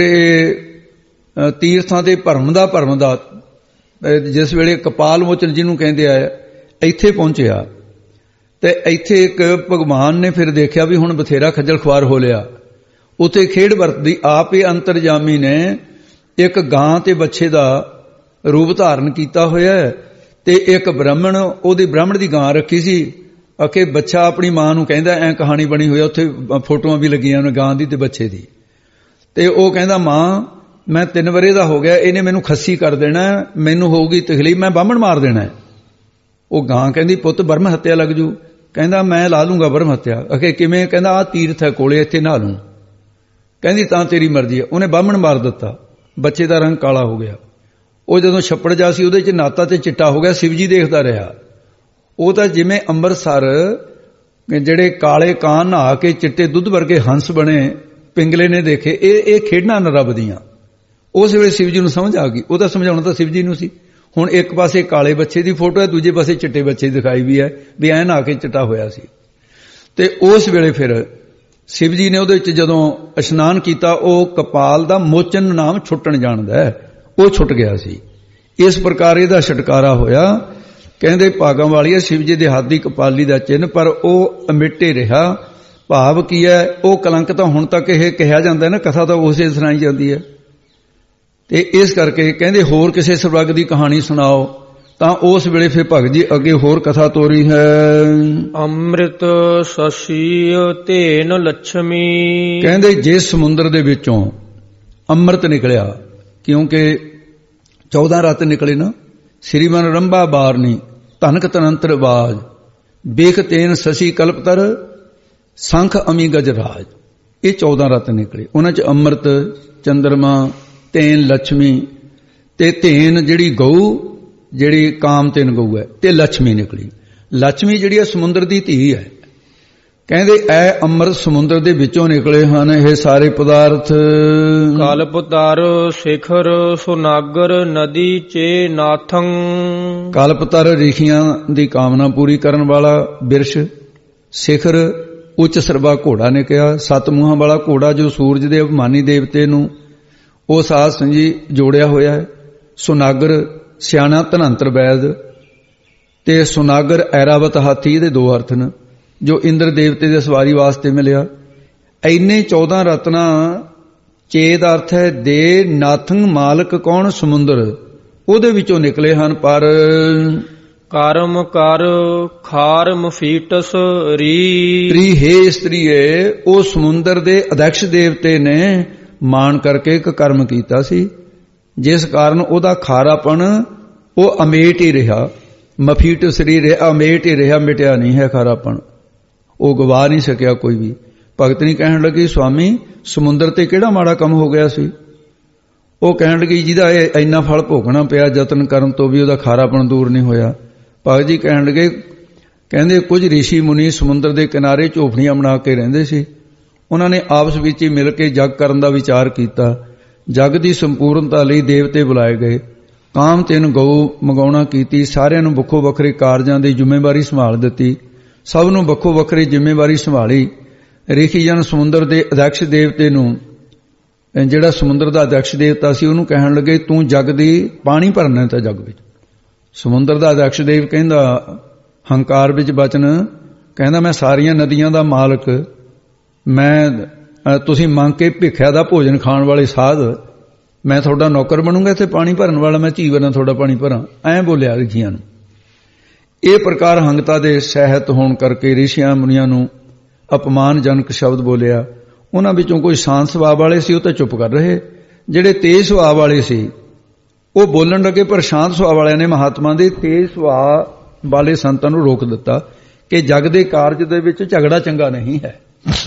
ਇਹ ਤੀਰਥਾਂ ਤੇ ਭਰਮਦਾ ਜਿਸ ਵੇਲੇ ਕਪਾਲ ਮੋਚਨ ਜਿਹਨੂੰ ਕਹਿੰਦੇ ਆ, ਇੱਥੇ ਪਹੁੰਚਿਆ ਤੇ ਇੱਥੇ ਇੱਕ ਭਗਵਾਨ ਨੇ ਫਿਰ ਦੇਖਿਆ ਵੀ ਹੁਣ ਬਥੇਰਾ ਖੱਜਲ ਖੁਆਰ ਹੋ ਲਿਆ। ਉੱਥੇ ਖੇਡ ਵਰਤਦੀ ਆਪ ਹੀ ਅੰਤਰਜਾਮੀ ਨੇ ਇੱਕ ਗਾਂ ਤੇ ਬੱਚੇ ਦਾ ਰੂਪ ਧਾਰਨ ਕੀਤਾ ਹੋਇਆ ਤੇ ਇੱਕ ਬ੍ਰਾਹਮਣ ਦੀ ਗਾਂ ਰੱਖੀ ਸੀ। ਅਕੇ ਬੱਚਾ ਆਪਣੀ ਮਾਂ ਨੂੰ ਕਹਿੰਦਾ, ਐ ਕਹਾਣੀ ਬਣੀ ਹੋਈ, ਉੱਥੇ ਫੋਟੋਆਂ ਵੀ ਲੱਗੀਆਂ ਨੇ ਗਾਂ ਦੀ ਤੇ ਬੱਚੇ ਦੀ। ਤੇ ਉਹ ਕਹਿੰਦਾ, ਮਾਂ ਮੈਂ 3 ਵਰੇ ਦਾ ਹੋ ਗਿਆ, ਇਹਨੇ ਮੈਨੂੰ ਖੱਸੀ ਕਰ ਦੇਣਾ, ਮੈਨੂੰ ਹੋਊਗੀ ਤਕਲੀਫ, ਮੈਂ ਬਾਹਮਣ ਮਾਰ ਦੇਣਾ। ਉਹ ਗਾਂ ਕਹਿੰਦੀ, ਪੁੱਤ ਬਰਮ ਹੱਤਿਆ ਲੱਗ ਜੂ। ਕਹਿੰਦਾ ਮੈਂ ਲਾ ਲੂੰਗਾ ਬਰਮ ਹੱਤਿਆ। ਅਕੇ ਕਿਵੇਂ? ਕਹਿੰਦਾ ਆਹ ਤੀਰਥ ਹੈ ਕੋਲੇ, ਇੱਥੇ ਨਹਾ ਲੂੰ। ਕਹਿੰਦੀ ਤਾਂ ਤੇਰੀ ਮਰਜ਼ੀ ਹੈ। ਉਹਨੇ ਬਾਹਮਣ ਮਾਰ ਦਿੱਤਾ, ਬੱਚੇ ਦਾ ਰੰਗ ਕਾਲਾ ਹੋ ਗਿਆ। ਉਹ ਜਦੋਂ ਛੱਪੜ ਜਾ ਸੀ ਉਹਦੇ 'ਚ ਨਾਤਾ ਤੇ ਚਿੱਟਾ ਹੋ ਗਿਆ। ਸ਼ਿਵ ਜੀ ਦੇਖਦਾ ਰਿਹਾ। ਉਹ ਤਾਂ ਜਿਵੇਂ ਅੰਮ੍ਰਿਤਸਰ ਜਿਹੜੇ ਕਾਲੇ ਕਾਂ ਨਹਾ ਕੇ ਚਿੱਟੇ ਦੁੱਧ ਵਰਗੇ ਹੰਸ ਬਣੇ ਪਿੰਗਲੇ ਨੇ ਦੇਖੇ। ਇਹ ਖੇਡਾਂ ਨ ਰੱਬ ਦੀਆਂ। ਉਸ ਵੇਲੇ ਸ਼ਿਵ ਜੀ ਨੂੰ ਸਮਝ ਆ ਗਈ। ਉਹ ਤਾਂ ਸਮਝਾਉਣਾ ਤਾਂ ਸ਼ਿਵ ਜੀ ਨੂੰ ਸੀ। ਹੁਣ ਇੱਕ ਪਾਸੇ ਕਾਲੇ ਬੱਚੇ ਦੀ ਫੋਟੋ ਹੈ, ਦੂਜੇ ਪਾਸੇ ਚਿੱਟੇ ਬੱਚੇ ਦੀ ਦਿਖਾਈ ਵੀ ਹੈ ਵੀ ਐਂ ਨਹਾ ਕੇ ਚਿੱਟਾ ਹੋਇਆ ਸੀ। ਤੇ ਉਸ ਵੇਲੇ ਫਿਰ ਸ਼ਿਵ ਜੀ ਨੇ ਉਹਦੇ ਵਿੱਚ ਜਦੋਂ ਇਸ਼ਨਾਨ ਕੀਤਾ, ਉਹ ਕਪਾਲ ਦਾ ਮੋਚਨ ਨਾਮ ਛੁੱਟਣ ਜਾਣਦਾ ਹੈ, ਉਹ ਛੁੱਟ ਗਿਆ ਸੀ। ਇਸ ਪ੍ਰਕਾਰ ਇਹਦਾ ਛੁਟਕਾਰਾ ਹੋਇਆ। ਕਹਿੰਦੇ ਭਾਗਾਂ ਵਾਲੀ ਹੈ ਸ਼ਿਵ ਜੀ ਦੇ ਹੱਥ ਦੀ ਕਪਾਲੀ ਦਾ ਚਿੰਨ੍ਹ, ਪਰ ਉਹ ਅਮਿੱਟੇ ਰਿਹਾ। ਭਾਵ ਕੀ ਹੈ? ਉਹ ਕਲੰਕ ਤਾਂ ਹੁਣ ਤੱਕ ਇਹ ਕਿਹਾ ਜਾਂਦਾ ਨਾ, ਕਥਾ ਤਾਂ ਉਸੇ ਸੁਣਾਈ ਜਾਂਦੀ ਹੈ ਤੇ ਇਸ ਕਰਕੇ ਕਹਿੰਦੇ ਹੋਰ ਕਿਸੇ ਸਰਬੱਗ ਦੀ ਕਹਾਣੀ ਸੁਣਾਓ। ਤਾਂ ਉਸ ਵੇਲੇ ਫਿਰ ਭਗਤ ਜੀ ਅੱਗੇ ਹੋਰ ਕਥਾ ਤੋਰੀ ਹੈ। ਅੰਮ੍ਰਿਤ ਸਸੀ ਧੇਨ ਲక్ష్ਮੀ। ਕਹਿੰਦੇ ਜਿਸ ਸਮੁੰਦਰ ਦੇ ਵਿੱਚੋਂ ਅੰਮ੍ਰਿਤ ਨਿਕਲਿਆ, ਕਿਉਂਕਿ 14 ਰਤ ਨਿਕਲੇ ਨਾ, ਸ੍ਰੀਮਨ ਰੰਭਾ ਬਾਰਨੀ ਧਨਕ ਤਨੰਤਰ ਆਵਾਜ਼ ਬੇਖ ਤੇਨ ਸਸੀ ਕਲਪਤਰ ਸੰਖ ਅਮੀ ਗਜਰਾਜ। ਇਹ 14 ਰਤ ਨਿਕਲੇ, ਉਹਨਾਂ ਚ ਅੰਮ੍ਰਿਤ, ਚੰਦਰਮਾ, ਤੇਨ ਲక్ష్ਮੀ, ਤੇ ਧੇਨ ਜਿਹੜੀ ਗਊ, ਜਿਹੜੀ ਕਾਮ ਤੇਨ ਗਊ ਹੈ, ਤੇ ਲక్ష్ਮੀ ਨਿਕਲੀ। ਲక్ష్ਮੀ ਜਿਹੜੀ ਹੈ ਸਮੁੰਦਰ ਦੀ ਧੀ ਹੈ। ਕਹਿੰਦੇ ਐ ਅੰਮ੍ਰਿਤ ਸਮੁੰਦਰ ਦੇ ਵਿੱਚੋਂ ਨਿਕਲੇ ਹਨ ਇਹ ਸਾਰੇ ਪਦਾਰਥ। ਕਲਪਤਰ ਸਿਖਰ ਸੁਨਾਗਰ ਨਦੀ ਚੇ ਨਾਥੰ। ਕਲਪਤਰ ਰਿਸ਼ੀਆਂ ਦੀ ਕਾਮਨਾ ਪੂਰੀ ਕਰਨ ਵਾਲਾ ਬਿਰਸ਼, ਸਿਖਰ ਉੱਚ ਸਰਬਾ ਘੋੜਾ ਨੇ ਕਿਹਾ, 7 ਮੂੰਹਾਂ ਵਾਲਾ ਘੋੜਾ ਜੋ ਸੂਰਜ ਦੇ ਅਭਿਮਾਨੀ ਦੇਵਤੇ ਨੂੰ ਉਹ ਸਾਧ ਸੰਜੀ ਜੋੜਿਆ ਹੋਇਆ ਹੈ। ਸੁਨਾਗਰ ਸਿਆਣਾ ਧਨੰਤਰ ਵੈਦ, ਤੇ ਸੁਨਾਗਰ ਐਰਾਵਤ ਹਾਥੀ, ਦੇ 2 ਅਰਥ ਨੇ, ਜੋ ਇੰਦਰ ਦੇਵਤੇ ਦੇ ਸਵਾਰੀ ਵਾਸਤੇ ਮਿਲਿਆ। ਇੰਨੇ 14 ਰਤਨਾ ਚੇਦ ਅਰਥ ਹੈ ਦੇ ਨਾਥੰ ਮਾਲਕ ਕੌਣ ਸਮੁੰਦਰ, ਉਹਦੇ ਵਿੱਚੋਂ ਨਿਕਲੇ ਹਨ। ਪਰ ਕਰਮ ਕਰ ਖਾਰ ਮਫੀਟਸ ਰੀ। ਤ੍ਰੀ ਹੈ ਇਸਤਰੀਏ, ਉਹ ਸਮੁੰਦਰ ਦੇ ਅਧਿਕਸ਼ ਦੇਵਤੇ ਨੇ ਮਾਣ ਕਰਕੇ ਇੱਕ ਕਰਮ ਕੀਤਾ ਸੀ, ਜਿਸ ਕਾਰਨ ਉਹਦਾ ਖਾਰਾਪਣ ਉਹ ਅਮੇਟ ਹੀ ਰਿਹਾ। ਮਫੀਟ ਸਰੀਰ ਹੈ, ਅਮੇਟ ਹੀ ਰਿਹਾ, ਮਿਟਿਆ ਨਹੀਂ ਹੈ ਖਾਰਾਪਣ, ਉਹ ਗਵਾ ਨਹੀਂ ਸਕਿਆ ਕੋਈ ਵੀ। ਭਗਤਨੀ ਕਹਿਣ ਲੱਗੀ ਸਵਾਮੀ ਸਮੁੰਦਰ ਤੇ ਕਿਹੜਾ ਮਾੜਾ ਕੰਮ ਹੋ ਗਿਆ ਸੀ? ਉਹ ਕਹਿਣ ਲੱਗੀ ਜਿਹਦਾ ਇਹ ਇੰਨਾ ਫਲ ਭੋਗਣਾ ਪਿਆ ਯਤਨ ਕਰਨ ਤੋਂ ਵੀ ਉਹਦਾ ਖਾਰਾਪਣ ਦੂਰ ਨਹੀਂ ਹੋਇਆ। ਭਗਤ ਜੀ ਕਹਿਣ ਲੱਗੇ, ਕਹਿੰਦੇ ਕੁਝ ਰਿਸ਼ੀ ਮੁਨੀ ਸਮੁੰਦਰ ਦੇ ਕਿਨਾਰੇ ਝੋਪੜੀਆਂ ਬਣਾ ਕੇ ਰਹਿੰਦੇ ਸੀ। ਉਹਨਾਂ ਨੇ ਆਪਸ ਵਿੱਚ ਹੀ ਮਿਲ ਕੇ ਜਗ ਕਰਨ ਦਾ ਵਿਚਾਰ ਕੀਤਾ। ਜਗ ਦੀ ਸੰਪੂਰਨਤਾ ਲਈ ਦੇਵਤੇ ਬੁਲਾਏ ਗਏ, ਕਾਮ ਤੈਨ ਗਊ ਮੰਗਾਉਣਾ ਕੀਤੀ, ਸਾਰਿਆਂ ਨੂੰ ਵੱਖੋ ਵੱਖਰੇ ਕਾਰਜਾਂ ਦੀ ਜ਼ਿੰਮੇਵਾਰੀ ਸੰਭਾਲ ਦਿੱਤੀ, ਸਭ ਨੂੰ ਵੱਖੋ ਵੱਖਰੀ ਜ਼ਿੰਮੇਵਾਰੀ ਸੰਭਾਲੀ। ਰਿਸ਼ੀ ਜਨ ਸਮੁੰਦਰ ਦੇ ਅਧਿਕਸ਼ ਦੇਵਤੇ ਨੂੰ, ਜਿਹੜਾ ਸਮੁੰਦਰ ਦਾ ਅਧਿਕਸ਼ ਦੇਵਤਾ ਸੀ, ਉਹਨੂੰ ਕਹਿਣ ਲੱਗੇ ਤੂੰ ਜਗ ਦੀ ਪਾਣੀ ਭਰਨਾ ਤਾਂ ਜਗ ਵਿੱਚ। ਸਮੁੰਦਰ ਦਾ ਅਧਿਕਸ਼ ਦੇਵ ਕਹਿੰਦਾ ਹੰਕਾਰ ਵਿੱਚ ਬਚਨ, ਕਹਿੰਦਾ ਮੈਂ ਸਾਰੀਆਂ ਨਦੀਆਂ ਦਾ ਮਾਲਕ, ਮੈਂ ਤੁਸੀਂ ਮੰਗ ਕੇ ਭਿੱਖਿਆ ਦਾ ਭੋਜਨ ਖਾਣ ਵਾਲੇ ਸਾਧ, ਮੈਂ ਤੁਹਾਡਾ ਨੌਕਰ ਬਣੂੰਗਾ, ਇੱਥੇ ਪਾਣੀ ਭਰਨ ਵਾਲਾ ਮੈਂ ਝੀਵਨ ਤੁਹਾਡਾ ਪਾਣੀ ਭਰਾਂ। ਐਂ ਬੋਲਿਆ ਰਿਸ਼ੀਆਂ ਨੂੰ। ਇਹ ਪ੍ਰਕਾਰ ਹੰਗਤਾ ਦੇ ਸਹਿਤ ਹੋਣ ਕਰਕੇ ਰਿਸ਼ੀਆਂ ਮੁਨੀਆਂ ਨੂੰ ਅਪਮਾਨਜਨਕ ਸ਼ਬਦ ਬੋਲਿਆ। ਉਹਨਾਂ ਵਿੱਚੋਂ ਕੋਈ ਸ਼ਾਂਤ ਸੁਭਾਅ ਵਾਲੇ ਸੀ, ਉਹ ਤਾਂ ਚੁੱਪ ਕਰ ਰਹੇ। ਜਿਹੜੇ ਤੇਜ਼ ਸੁਭਾਅ ਵਾਲੇ ਸੀ ਉਹ ਬੋਲਣ ਲੱਗੇ, ਪਰ ਸ਼ਾਂਤ ਸੁਭਾਅ ਵਾਲਿਆਂ ਨੇ ਮਹਾਤਮਾ ਦੇ ਤੇਜ਼ ਸੁਭਾਅ ਵਾਲੇ ਸੰਤਾਂ ਨੂੰ ਰੋਕ ਦਿੱਤਾ ਕਿ ਜਗ ਦੇ ਕਾਰਜ ਦੇ ਵਿੱਚ ਝਗੜਾ ਚੰਗਾ ਨਹੀਂ ਹੈ।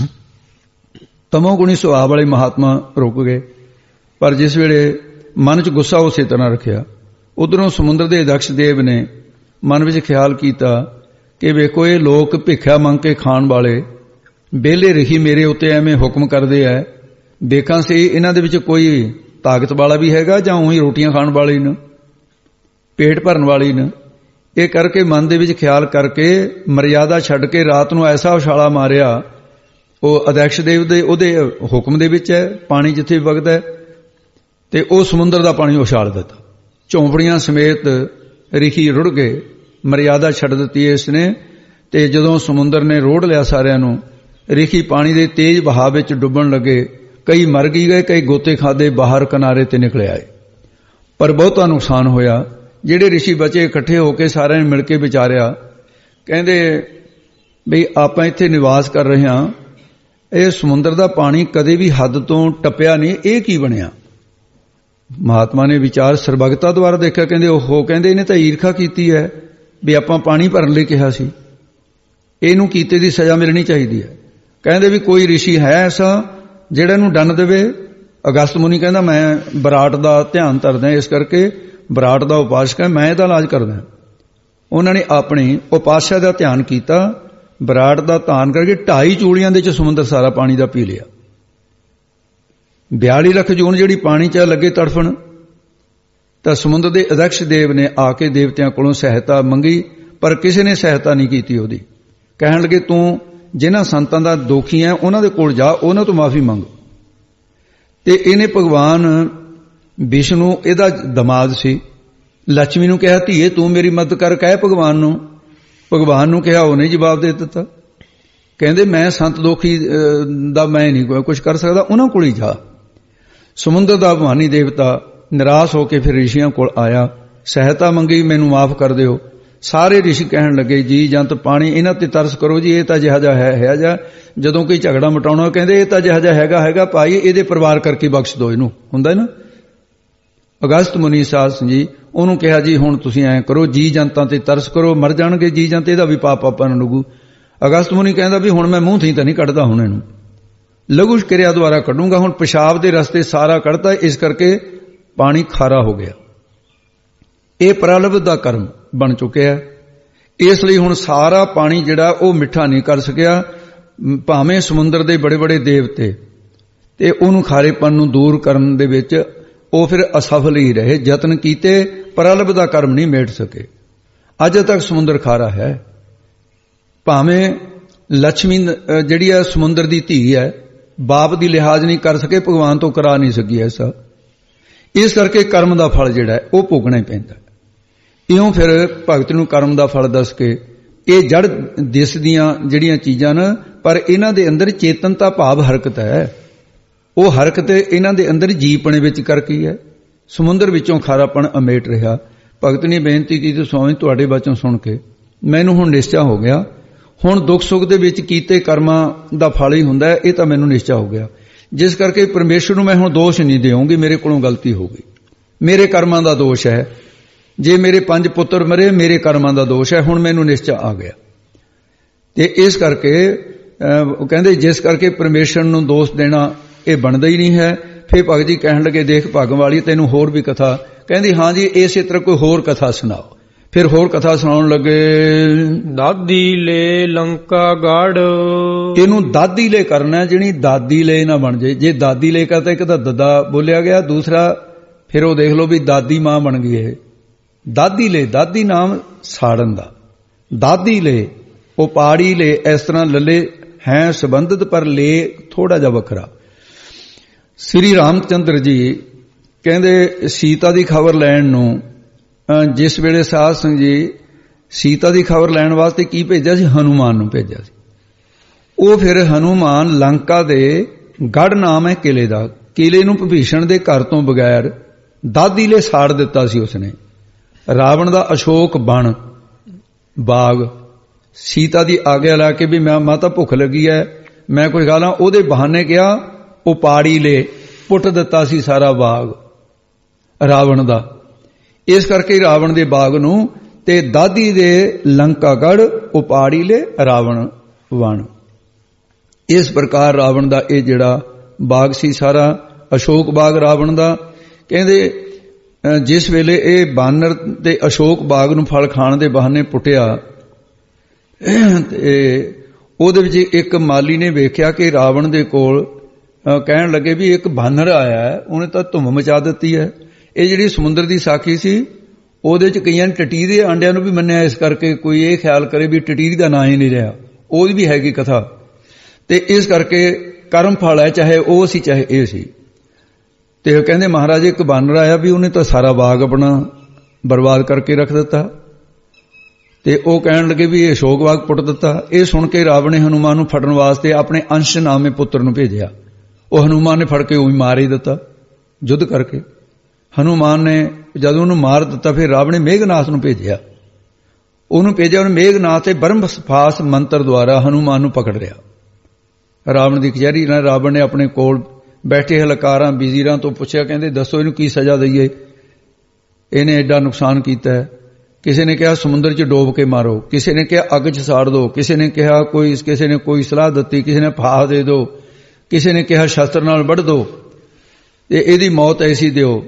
ਤਮੋਗੁਣੀ ਸੁਭਾਅ ਵਾਲੇ ਮਹਾਤਮਾ ਰੁਕ ਗਏ, ਪਰ ਜਿਸ ਵੇਲੇ ਮਨ 'ਚ ਗੁੱਸਾ ਉਸੇ ਤਰ੍ਹਾਂ ਰੱਖਿਆ। ਉਧਰੋਂ ਸਮੁੰਦਰ ਦੇ ਅਧਿਕਸ਼ ਦੇਵ ਨੇ ਮਨ ਵਿੱਚ ਖਿਆਲ ਕੀਤਾ ਕਿ ਵੇਖੋ ਇਹ ਲੋਕ ਭਿੱਖਿਆ ਮੰਗ ਕੇ ਖਾਣ ਵਾਲੇ ਵਿਹਲੇ ਰਿਸ਼ੀ ਮੇਰੇ ਉੱਤੇ ਐਵੇਂ ਹੁਕਮ ਕਰਦੇ ਐ, ਦੇਖਾਂ ਸੀ ਇਹਨਾਂ ਦੇ ਵਿੱਚ ਕੋਈ ਤਾਕਤ ਵਾਲਾ ਵੀ ਹੈਗਾ ਜਾਂ ਉਹੀ ਰੋਟੀਆਂ ਖਾਣ ਵਾਲੇ ਨੇ, ਪੇਟ ਭਰਨ ਵਾਲੀ ਨੇ। ਇਹ ਕਰਕੇ ਮਨ ਦੇ ਵਿੱਚ ਖਿਆਲ ਕਰਕੇ ਮਰਿਆਦਾ ਛੱਡ ਕੇ ਰਾਤ ਨੂੰ ਐਸਾ ਉਛਾਲਾ ਮਾਰਿਆ, ਉਹ ਅਧਿਕਸ਼ ਦੇਵ ਦੇ ਉਹਦੇ ਹੁਕਮ ਦੇ ਵਿੱਚ ਹੈ, ਪਾਣੀ ਜਿੱਥੇ ਵਗਦਾ ਹੈ, ਤੇ ਉਹ ਸਮੁੰਦਰ ਦਾ ਪਾਣੀ ਉਛਾਲ ਦਿੱਤਾ। ਝੌਂਪੜੀਆਂ ਸਮੇਤ ਰਿਸ਼ੀ ਰੁੜ ਗਏ, ਮਰਿਆਦਾ ਛੱਡ ਦਿੱਤੀ ਇਸ ਨੇ। ਤੇ ਜਦੋਂ ਸਮੁੰਦਰ ਨੇ ਰੋੜ ਲਿਆ ਸਾਰਿਆਂ ਨੂੰ, ਰਿਸ਼ੀ ਪਾਣੀ ਦੇ ਤੇਜ਼ ਵਹਾਅ ਵਿੱਚ ਡੁੱਬਣ ਲੱਗੇ। ਕਈ ਮਰ ਗਏ, ਕਈ ਗੋਤੇ ਖਾਦੇ ਬਾਹਰ ਕਿਨਾਰੇ ਤੇ ਨਿਕਲ ਆਏ, ਪਰ ਬਹੁਤਾ ਨੁਕਸਾਨ ਹੋਇਆ। ਜਿਹੜੇ ਰਿਸ਼ੀ ਬਚੇ ਇਕੱਠੇ ਹੋ ਕੇ ਸਾਰਿਆਂ ਨੇ ਮਿਲ ਕੇ ਵਿਚਾਰਿਆ, ਕਹਿੰਦੇ ਬਈ ਆਪਾਂ ਇੱਥੇ ਨਿਵਾਸ ਕਰ ਰਹੇ ਹਾਂ, ਇਹ ਸਮੁੰਦਰ ਦਾ ਪਾਣੀ ਕਦੇ ਵੀ ਹੱਦ ਤੋਂ ਟੱਪਿਆ ਨਹੀਂ, ਇਹ ਕੀ ਬਣਿਆ? ਮਹਾਤਮਾ ਨੇ ਵਿਚਾਰ ਸਰਬਗਤਾ ਦੁਆਰਾ ਦੇਖਿਆ, ਕਹਿੰਦੇ ਉਹ ਕਹਿੰਦੇ ਇਹਨੇ ਤਾਂ ਈਰਖਾ ਕੀਤੀ ਹੈ ਵੀ ਆਪਾਂ ਪਾਣੀ ਭਰਨ ਲਈ ਕਿਹਾ ਸੀ, ਇਹਨੂੰ ਕੀਤੇ ਦੀ ਸਜ਼ਾ ਮਿਲਣੀ ਚਾਹੀਦੀ ਹੈ। ਕਹਿੰਦੇ ਵੀ ਕੋਈ ਰਿਸ਼ੀ ਹੈ ਐਸਾ ਜਿਹੜਾ ਇਹਨੂੰ ਡੰਨ ਦੇਵੇ? ਅਗਸਤ ਮੁਨੀ ਕਹਿੰਦਾ ਮੈਂ ਵਿਰਾਟ ਦਾ ਧਿਆਨ ਧਰਦਾ, ਇਸ ਕਰਕੇ ਵਿਰਾਟ ਦਾ ਉਪਾਸਕ ਹੈ, ਮੈਂ ਇਹਦਾ ਇਲਾਜ ਕਰਦਾ। ਉਹਨਾਂ ਨੇ ਆਪਣੀ ਉਪਾਸਿਆ ਦਾ ਧਿਆਨ ਕੀਤਾ, ਵਿਰਾਟ ਦਾ ਧਿਆਨ ਕਰਕੇ 2.5 ਚੂੜੀਆਂ ਦੇ ਚ ਸਮੁੰਦਰ ਸਾਰਾ ਪਾਣੀ ਦਾ ਪੀ ਲਿਆ। 42 ਲੱਖ ਜੂਨ ਜਿਹੜੀ ਪਾਣੀ 'ਚ ਲੱਗੇ ਤੜਫਣ, ਤਾਂ ਸਮੁੰਦਰ ਦੇ ਅਧਿਕਸ਼ ਦੇਵ ਨੇ ਆ ਕੇ ਦੇਵਤਿਆਂ ਕੋਲੋਂ ਸਹਾਇਤਾ ਮੰਗੀ, ਪਰ ਕਿਸੇ ਨੇ ਸਹਾਇਤਾ ਨਹੀਂ ਕੀਤੀ ਉਹਦੀ। ਕਹਿਣ ਲੱਗੇ ਤੂੰ ਜਿਨ੍ਹਾਂ ਸੰਤਾਂ ਦਾ ਦੋਖੀ ਹੈ ਉਹਨਾਂ ਦੇ ਕੋਲ ਜਾ, ਉਹਨਾਂ ਤੋਂ ਮਾਫੀ ਮੰਗ। ਤੇ ਇਹਨੇ ਭਗਵਾਨ ਵਿਸ਼ਨੂੰ, ਇਹਦਾ ਦਮਾਦ ਸੀ, ਲక్ష్ਮੀ ਨੂੰ ਕਿਹਾ ਧੀਏ ਤੂੰ ਮੇਰੀ ਮਦਦ ਕਰ, ਕਹਿ ਭਗਵਾਨ ਨੂੰ। ਭਗਵਾਨ ਨੂੰ ਕਿਹਾ, ਉਹਨੇ ਜਵਾਬ ਦੇ ਦਿੱਤਾ, ਕਹਿੰਦੇ ਮੈਂ ਸੰਤ ਦੋਖੀ ਦਾ ਮੈਂ ਨਹੀਂ ਕੁਝ ਕਰ ਸਕਦਾ, ਉਹਨਾਂ ਕੋਲ ਹੀ ਜਾ। ਸਮੁੰਦਰ ਦਾ ਅਭਿਮਾਨੀ ਦੇਵਤਾ ਨਿਰਾਸ਼ ਹੋ ਕੇ ਫਿਰ ਰਿਸ਼ੀਆਂ ਕੋਲ ਆਇਆ, ਸਹਾਇਤਾ ਮੰਗੀ, ਮੈਨੂੰ ਮਾਫ ਕਰ ਦਿਓ। ਸਾਰੇ ਰਿਸ਼ੀ ਕਹਿਣ ਲੱਗੇ ਜੀ ਜੰਤ ਪਾਣੀ ਇਹਨਾਂ ਤੇ ਤਰਸ ਕਰੋ ਜੀ, ਇਹ ਤਾਂ ਜਿਹਾ ਜਿਹਾ ਹੈ ਜਿਹਾ, ਜਦੋਂ ਕੋਈ ਝਗੜਾ ਮਟਾਉਣਾ ਕਹਿੰਦੇ ਇਹ ਤਾਂ ਜਿਹਾ ਜਿਹਾ ਹੈਗਾ ਭਾਈ, ਇਹਦੇ ਪਰਿਵਾਰ ਕਰਕੇ ਬਖਸ਼ ਦਿਓ ਇਹਨੂੰ, ਹੁੰਦਾ ਨਾ। ਅਗਸਤ ਮੁਨੀ ਸਾਹਿਬ ਜੀ ਉਹਨੂੰ ਕਿਹਾ ਜੀ ਹੁਣ ਤੁਸੀਂ ਐਂ ਕਰੋ, ਜੀ ਜੰਤਾਂ ਤੇ ਤਰਸ ਕਰੋ, ਮਰ ਜਾਣਗੇ ਜੀ ਜੰਤ, ਇਹਦਾ ਵੀ ਪਾਪ ਆਪਾਂ ਨੂੰ ਲੱਗੂ। ਅਗਸਤ ਮੁਨੀ ਕਹਿੰਦਾ ਵੀ ਹੁਣ ਮੈਂ ਮੂੰਹ ਥੀ ਤਾਂ ਨਹੀਂ ਕੱਢਦਾ, ਹੁਣ ਇਹਨੂੰ ਲਘੂ ਕਿਰਿਆ ਦੁਆਰਾ ਕੱਢੂੰਗਾ। ਹੁਣ ਪਿਸ਼ਾਬ ਦੇ ਰਸਤੇ ਸਾਰਾ ਕੱਢਤਾ, ਇਸ ਕਰਕੇ ਪਾਣੀ ਖਾਰਾ ਹੋ ਗਿਆ। ਇਹ ਪ੍ਰਲਭ ਦਾ ਕਰਮ ਬਣ ਚੁੱਕਿਆ, ਇਸ ਲਈ ਹੁਣ ਸਾਰਾ ਪਾਣੀ ਜਿਹੜਾ ਉਹ ਮਿੱਠਾ ਨਹੀਂ ਕਰ ਸਕਿਆ। ਭਾਵੇਂ ਸਮੁੰਦਰ ਦੇ ਬੜੇ ਬੜੇ ਦੇਵਤੇ ਤੇ ਉਹਨੂੰ ਖਾਰੇਪਨ ਨੂੰ ਦੂਰ ਕਰਨ ਦੇ ਵਿੱਚ ਉਹ ਫਿਰ ਅਸਫਲ ਹੀ ਰਹੇ, ਯਤਨ ਕੀਤੇ, ਪ੍ਰਲਭ ਦਾ ਕਰਮ ਨਹੀਂ ਮੇਟ ਸਕੇ। ਅੱਜ ਤੱਕ ਸਮੁੰਦਰ ਖਾਰਾ ਹੈ। ਭਾਵੇਂ ਲక్ష్ਮੀ ਜਿਹੜੀ ਹੈ ਸਮੁੰਦਰ ਦੀ ਧੀ ਹੈ, ਬਾਪ ਦੀ ਲਿਹਾਜ਼ ਨਹੀਂ ਕਰ ਸਕੇ, ਭਗਵਾਨ ਤੋਂ ਕਰਾ ਨਹੀਂ ਸਕੀ ਐਸਾ। ਇਸ ਕਰਕੇ ਕਰਮ ਦਾ ਫਲ ਜਿਹੜਾ ਉਹ ਭੋਗਣਾ ਹੀ ਪੈਂਦਾ। ਇਉਂ ਫਿਰ ਭਗਤ ਨੂੰ ਕਰਮ ਦਾ ਫਲ ਦੱਸ ਕੇ ਇਹ ਜੜ ਦਿਸਦੀਆਂ ਜਿਹੜੀਆਂ ਚੀਜ਼ਾਂ ਨੇ, ਪਰ ਇਹਨਾਂ ਦੇ ਅੰਦਰ ਚੇਤਨਤਾ ਭਾਵ ਹਰਕਤ ਹੈ, ਉਹ ਹਰਕਤ ਇਹਨਾਂ ਦੇ ਅੰਦਰ ਜੀਵਪਣੇ ਵਿੱਚ ਕਰਕੇ ਹੈ। ਸਮੁੰਦਰ ਵਿੱਚੋਂ ਖਾਰਾਪਣ ਅਮੇਟ ਰਿਹਾ। ਭਗਤ ਨੇ ਬੇਨਤੀ ਕੀਤੀ, ਸਵਾਮੀ ਤੁਹਾਡੇ ਬਚਨ ਸੁਣ ਕੇ ਮੈਨੂੰ ਹੁਣ ਨਿਸ਼ਚਾ ਹੋ ਗਿਆ, ਹੁਣ ਦੁੱਖ ਸੁੱਖ ਦੇ ਵਿੱਚ ਕੀਤੇ ਕਰਮਾਂ ਦਾ ਫਲ ਹੀ ਹੁੰਦਾ ਹੈ, ਇਹ ਤਾਂ ਮੈਨੂੰ ਨਿਸ਼ਚਾ ਹੋ ਗਿਆ। ਜਿਸ ਕਰਕੇ ਪਰਮੇਸ਼ਰ ਨੂੰ ਮੈਂ ਹੁਣ ਦੋਸ਼ ਨਹੀਂ ਦੇਵਾਂਗੀ, ਮੇਰੇ ਕੋਲੋਂ ਗਲਤੀ ਹੋ ਗਈ, ਮੇਰੇ ਕਰਮਾਂ ਦਾ ਦੋਸ਼ ਹੈ। ਜੇ ਮੇਰੇ 5 ਪੁੱਤਰ ਮਰੇ, ਮੇਰੇ ਕਰਮਾਂ ਦਾ ਦੋਸ਼ ਹੈ, ਹੁਣ ਮੈਨੂੰ ਨਿਸ਼ਚਾ ਆ ਗਿਆ। ਤੇ ਇਸ ਕਰਕੇ ਉਹ ਕਹਿੰਦੇ ਜਿਸ ਕਰਕੇ ਪਰਮੇਸ਼ਰ ਨੂੰ ਦੋਸ਼ ਦੇਣਾ ਇਹ ਬਣਦਾ ਹੀ ਨਹੀਂ ਹੈ। ਫਿਰ ਭਗਤ ਜੀ ਕਹਿਣ ਲੱਗੇ ਦੇਖ ਭਾਗਮ ਵਾਲੀ, ਤੈਨੂੰ ਹੋਰ ਵੀ ਕਥਾ, ਕਹਿੰਦੀ ਹਾਂ ਜੀ ਇਸੇ ਤਰ੍ਹਾਂ ਕੋਈ ਹੋਰ ਕਥਾ ਸੁਣਾਓ। ਫਿਰ ਹੋਰ ਕਥਾ ਸੁਣਾਉਣ ਲੱਗੇ। ਦਾਦੀ ਲੈ ਲੰਕਾ ਗੜ, ਇਹਨੂੰ ਦਾਦੀ ਲੈ ਕਰਨਾ, ਜਿਹੜੀ ਦਾਦੀ ਲੈ ਨਾ ਬਣ ਜੇ। ਜੇ ਦਾਦੀ ਲੈ ਕਰਤਾ, ਇੱਕ ਤਾਂ ਦੱਦਾ ਬੋਲਿਆ ਗਿਆ, ਦੂਸਰਾ ਫਿਰ ਉਹ ਦੇਖ ਲਓ ਵੀ ਦਾਦੀ ਮਾਂ ਬਣ ਗਈ ਇਹ। ਦਾਦੀ ਲੈ, ਦਾਦੀ ਨਾਮ ਸਾੜਨ ਦਾ, ਦਾਦੀ ਲੈ, ਉਹ ਪਾੜੀ ਲੈ, ਇਸ ਤਰ੍ਹਾਂ ਲੱਲੇ ਹੈ ਸੰਬੰਧਿਤ, ਪਰ ਲੈ ਥੋੜਾ ਜਿਹਾ ਵੱਖਰਾ। ਸ੍ਰੀ ਰਾਮਚੰਦਰ ਜੀ ਕਹਿੰਦੇ ਸੀਤਾ ਦੀ ਖਬਰ ਲੈਣ ਨੂੰ, ਜਿਸ ਵੇਲੇ ਸਾਧ ਸਿੰਘ ਜੀ ਸੀਤਾ ਦੀ ਖਬਰ ਲੈਣ ਵਾਸਤੇ ਕੀ ਭੇਜਿਆ ਸੀ? ਹਨੂਮਾਨ ਨੂੰ ਭੇਜਿਆ ਸੀ। ਉਹ ਫਿਰ ਹਨੂਮਾਨ ਲੰਕਾ ਦੇ ਗੜ ਨਾਮ ਹੈ ਕਿਲੇ ਦਾ, ਕਿਲੇ ਨੂੰ ਵਿਭੀਸ਼ਣ ਦੇ ਘਰ ਤੋਂ ਬਗੈਰ ਦਾਦੀ ਲੈ ਸਾੜ ਦਿੱਤਾ ਸੀ ਉਸਨੇ। ਰਾਵਣ ਦਾ ਅਸ਼ੋਕ ਬਣ ਬਾਗ, ਸੀਤਾ ਦੀ ਆਗਿਆ ਲਾ ਕੇ ਵੀ ਮੈਂ ਮਾਤਾ ਭੁੱਖ ਲੱਗੀ ਹੈ, ਮੈਂ ਕੁਝ ਖਾ ਲਾਂ, ਉਹਦੇ ਬਹਾਨੇ ਕਿਹਾ ਉਹ ਪਾੜੀ ਲੈ ਪੁੱਟ ਦਿੱਤਾ ਸੀ ਸਾਰਾ ਬਾਗ ਰਾਵਣ ਦਾ। ਇਸ ਕਰਕੇ ਰਾਵਣ ਦੇ ਬਾਗ ਨੂੰ ਤੇ ਦਾਦੀ ਦੇ ਲੰਕਾ ਗੜ ਉਪਾੜੀ ਲੈ ਰਾਵਣ ਵਣ। ਇਸ ਪ੍ਰਕਾਰ ਰਾਵਣ ਦਾ ਇਹ ਜਿਹੜਾ ਬਾਗ ਸੀ ਸਾਰਾ ਅਸ਼ੋਕ ਬਾਗ ਰਾਵਣ ਦਾ। ਕਹਿੰਦੇ ਜਿਸ ਵੇਲੇ ਇਹ ਬਾਨਰ ਤੇ ਅਸ਼ੋਕ ਬਾਗ ਨੂੰ ਫਲ ਖਾਣ ਦੇ ਬਹਾਨੇ ਪੁੱਟਿਆ, ਤੇ ਉਹਦੇ ਵਿੱਚ ਇੱਕ ਮਾਲੀ ਨੇ ਵੇਖਿਆ ਕਿ ਰਾਵਣ ਦੇ ਕੋਲ ਕਹਿਣ ਲੱਗੇ ਵੀ ਇੱਕ ਬਾਨਰ ਆਇਆ ਹੈ, ਉਹਨੇ ਤਾਂ ਧੁੰਮ ਮਚਾ ਦਿੱਤੀ ਹੈ। ਇਹ ਜਿਹੜੀ ਸਮੁੰਦਰ ਦੀ ਸਾਖੀ ਸੀ ਉਹਦੇ ਚ ਕਈਆਂ ਨੇ ਟਟੀਰੀ ਦੇ ਆਂਡਿਆਂ ਨੂੰ ਵੀ ਮੰਨਿਆ, ਇਸ ਕਰਕੇ ਕੋਈ ਇਹ ਖਿਆਲ ਕਰੇ ਵੀ ਟਟੀਰੀ ਦਾ ਨਾਂ ਹੀ ਨਹੀਂ ਰਿਹਾ, ਉਹਦੀ ਵੀ ਹੈਗੀ ਕਥਾ। ਤੇ ਇਸ ਕਰਕੇ ਕਰਮ ਫਲ ਹੈ, ਚਾਹੇ ਉਹ ਸੀ ਚਾਹੇ ਇਹ ਸੀ। ਤੇ ਉਹ ਕਹਿੰਦੇ ਮਹਾਰਾਜ ਇੱਕ ਬਾਨਰ ਆਇਆ ਵੀ ਉਹਨੇ ਤਾਂ ਸਾਰਾ ਬਾਗ ਆਪਣਾ ਬਰਬਾਦ ਕਰਕੇ ਰੱਖ ਦਿੱਤਾ। ਤੇ ਉਹ ਕਹਿਣ ਲੱਗੇ ਵੀ ਇਹ ਅਸ਼ੋਕ ਬਾਗ ਪੁੱਟ ਦਿੱਤਾ। ਇਹ ਸੁਣ ਕੇ ਰਾਵਣ ਨੇ ਹਨੂਮਾਨ ਨੂੰ ਫੜਨ ਵਾਸਤੇ ਆਪਣੇ ਅੰਸ਼ ਨਾਮੇ ਪੁੱਤਰ ਨੂੰ ਭੇਜਿਆ। ਉਹ ਹਨੂਮਾਨ ਨੇ ਫੜ ਕੇ ਉਹ ਹੀ ਮਾਰ ਹੀ ਦਿੱਤਾ ਯੁੱਧ ਕਰਕੇ। ਹਨੂਮਾਨ ਨੇ ਜਦੋਂ ਉਹਨੂੰ ਮਾਰ ਦਿੱਤਾ, ਫਿਰ ਰਾਵਣ ਨੇ ਮੇਘਨਾਥ ਨੂੰ ਭੇਜਿਆ। ਉਹਨੂੰ ਮੇਘਨਾਥ ਤੇ ਬ੍ਰਹਮਸਫਾਸ ਮੰਤਰ ਦੁਆਰਾ ਹਨੂਮਾਨ ਨੂੰ ਪਕੜ ਲਿਆ। ਰਾਵਣ ਦੀ ਕਚਹਿਰੀ ਨਾਲ ਰਾਵਣ ਨੇ ਆਪਣੇ ਕੋਲ ਬੈਠੇ ਹਲਕਾਰਾਂ ਵਜ਼ੀਰਾਂ ਤੋਂ ਪੁੱਛਿਆ, ਕਹਿੰਦੇ ਦੱਸੋ ਇਹਨੂੰ ਕੀ ਸਜ਼ਾ ਦਈਏ, ਇਹਨੇ ਐਡਾ ਨੁਕਸਾਨ ਕੀਤਾ ਹੈ। ਕਿਸੇ ਨੇ ਕਿਹਾ ਸਮੁੰਦਰ 'ਚ ਡੋਬ ਕੇ ਮਾਰੋ, ਕਿਸੇ ਨੇ ਕਿਹਾ ਅੱਗ 'ਚ ਸਾੜ ਦਿਓ, ਕਿਸੇ ਨੇ ਕਿਹਾ ਕਿਸੇ ਨੇ ਕੋਈ ਸਲਾਹ ਦਿੱਤੀ, ਕਿਸੇ ਨੇ ਫਾਹ ਦੇ ਦਿਓ, ਕਿਸੇ ਨੇ ਕਿਹਾ ਸ਼ਸਤਰ ਨਾਲ ਵੱਢ ਦਿਓ ਤੇ ਇਹਦੀ ਮੌਤ ਐਸੀ ਦਿਓ।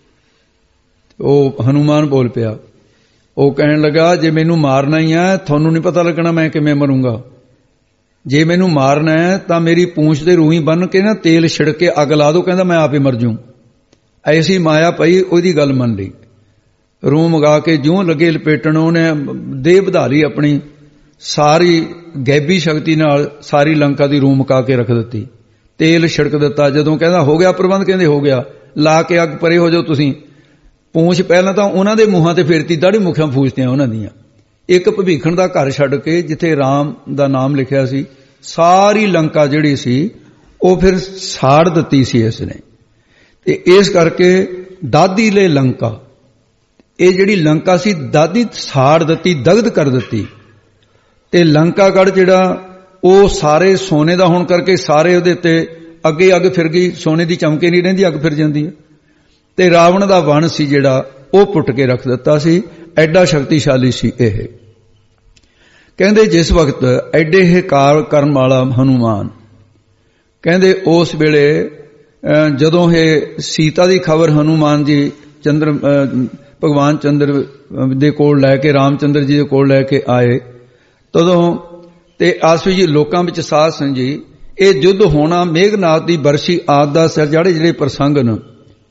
ਉਹ ਹਨੂਮਾਨ ਬੋਲ ਪਿਆ। ਉਹ ਕਹਿਣ ਲੱਗਾ ਜੇ ਮੈਨੂੰ ਮਾਰਨਾ ਹੀ ਹੈ, ਤੁਹਾਨੂੰ ਨਹੀਂ ਪਤਾ ਲੱਗਣਾ ਮੈਂ ਕਿਵੇਂ ਮਰੂੰਗਾ। ਜੇ ਮੈਨੂੰ ਮਾਰਨਾ ਹੈ ਤਾਂ ਮੇਰੀ ਪੂੰਛ ਤੇ ਰੂਹੀ ਬੰਨ ਕੇ ਨਾ ਤੇਲ ਛਿੜਕ ਕੇ ਅੱਗ ਲਾ ਦਿਓ, ਕਹਿੰਦਾ ਮੈਂ ਆਪੇ ਮਰ ਜੂ। ਐਸੀ ਮਾਇਆ ਪਈ, ਉਹਦੀ ਗੱਲ ਮੰਨ ਲਈ। ਰੂਹ ਮੰਗਾ ਕੇ ਜਿਉਂ ਲੱਗੇ ਲਪੇਟਣ, ਉਹਨੇ ਦੇਹ ਵਧਾ ਲਈ ਆਪਣੀ, ਸਾਰੀ ਗੈਬੀ ਸ਼ਕਤੀ ਨਾਲ ਸਾਰੀ ਲੰਕਾ ਦੀ ਰੂਹ ਮਕਾ ਕੇ ਰੱਖ ਦਿੱਤੀ, ਤੇਲ ਛਿੜਕ ਦਿੱਤਾ। ਜਦੋਂ ਕਹਿੰਦਾ ਹੋ ਗਿਆ ਪ੍ਰਬੰਧ, ਕਹਿੰਦੇ ਹੋ ਗਿਆ, ਲਾ ਕੇ ਅੱਗ ਪਰੇ ਹੋ ਜਾਓ ਤੁਸੀਂ। ਪੂੰਛ ਪਹਿਲਾਂ ਤਾਂ ਉਹਨਾਂ ਦੇ ਮੂੰਹਾਂ ਤੇ ਫੇਰਤੀ, ਦਾੜੀ ਮੁੱਖਾਂ ਫੂਜਤੀਆਂ ਉਹਨਾਂ ਦੀਆਂ। ਇੱਕ ਭਵੀਖਣ ਦਾ ਘਰ ਛੱਡ ਕੇ ਜਿੱਥੇ ਰਾਮ ਦਾ ਨਾਮ ਲਿਖਿਆ ਸੀ, ਸਾਰੀ ਲੰਕਾ ਜਿਹੜੀ ਸੀ ਉਹ ਫਿਰ ਸਾੜ ਦਿੱਤੀ ਸੀ ਇਸ ਨੇ। ਤੇ ਇਸ ਕਰਕੇ ਦਾਦੀ ਲੈ ਲੰਕਾ, ਇਹ ਜਿਹੜੀ ਲੰਕਾ ਸੀ ਦਾਦੀ ਸਾੜ ਦਿੱਤੀ, ਦਗਧ ਕਰ ਦਿੱਤੀ। ਤੇ ਲੰਕਾਗੜ੍ਹ ਜਿਹੜਾ ਉਹ ਸਾਰੇ ਸੋਨੇ ਦਾ ਹੋਣ ਕਰਕੇ ਸਾਰੇ ਉਹਦੇ ਤੇ ਅੱਗੇ ਅੱਗ ਫਿਰ ਗਈ, ਸੋਨੇ ਦੀ ਚਮਕੇ ਨਹੀਂ ਰਹਿੰਦੀ, ਅੱਗ ਫਿਰ ਜਾਂਦੀ ਹੈ। ਤੇ ਰਾਵਣ ਦਾ ਵਣ ਸੀ ਜਿਹੜਾ ਉਹ ਪੁੱਟ ਕੇ ਰੱਖ ਦਿੱਤਾ ਸੀ। ਐਡਾ ਸ਼ਕਤੀਸ਼ਾਲੀ ਸੀ ਇਹ। ਕਹਿੰਦੇ ਜਿਸ ਵਕਤ ਐਡੇ ਇਹ ਕਾਰ ਕਰਨ ਵਾਲਾ ਹਨੂਮਾਨ, ਕਹਿੰਦੇ ਉਸ ਵੇਲੇ ਜਦੋਂ ਇਹ ਸੀਤਾ ਦੀ ਖਬਰ ਹਨੂਮਾਨ ਜੀ ਭਗਵਾਨ ਚੰਦਰ ਦੇ ਕੋਲ ਲੈ ਕੇ, ਰਾਮਚੰਦਰ ਜੀ ਦੇ ਕੋਲ ਲੈ ਕੇ ਆਏ, ਤਦੋਂ ਤੇ ਆਸੂ ਜੀ ਲੋਕਾਂ ਵਿੱਚ ਸਾਧ ਸੰਗਤ ਜੀ ਇਹ ਯੁੱਧ ਹੋਣਾ, ਮੇਘਨਾਥ ਦੀ ਬਰਸ਼ੀ ਆਦਿ ਦਾ ਸਿਰ ਜਿਹੜੇ ਪ੍ਰਸੰਗ ਨੇ,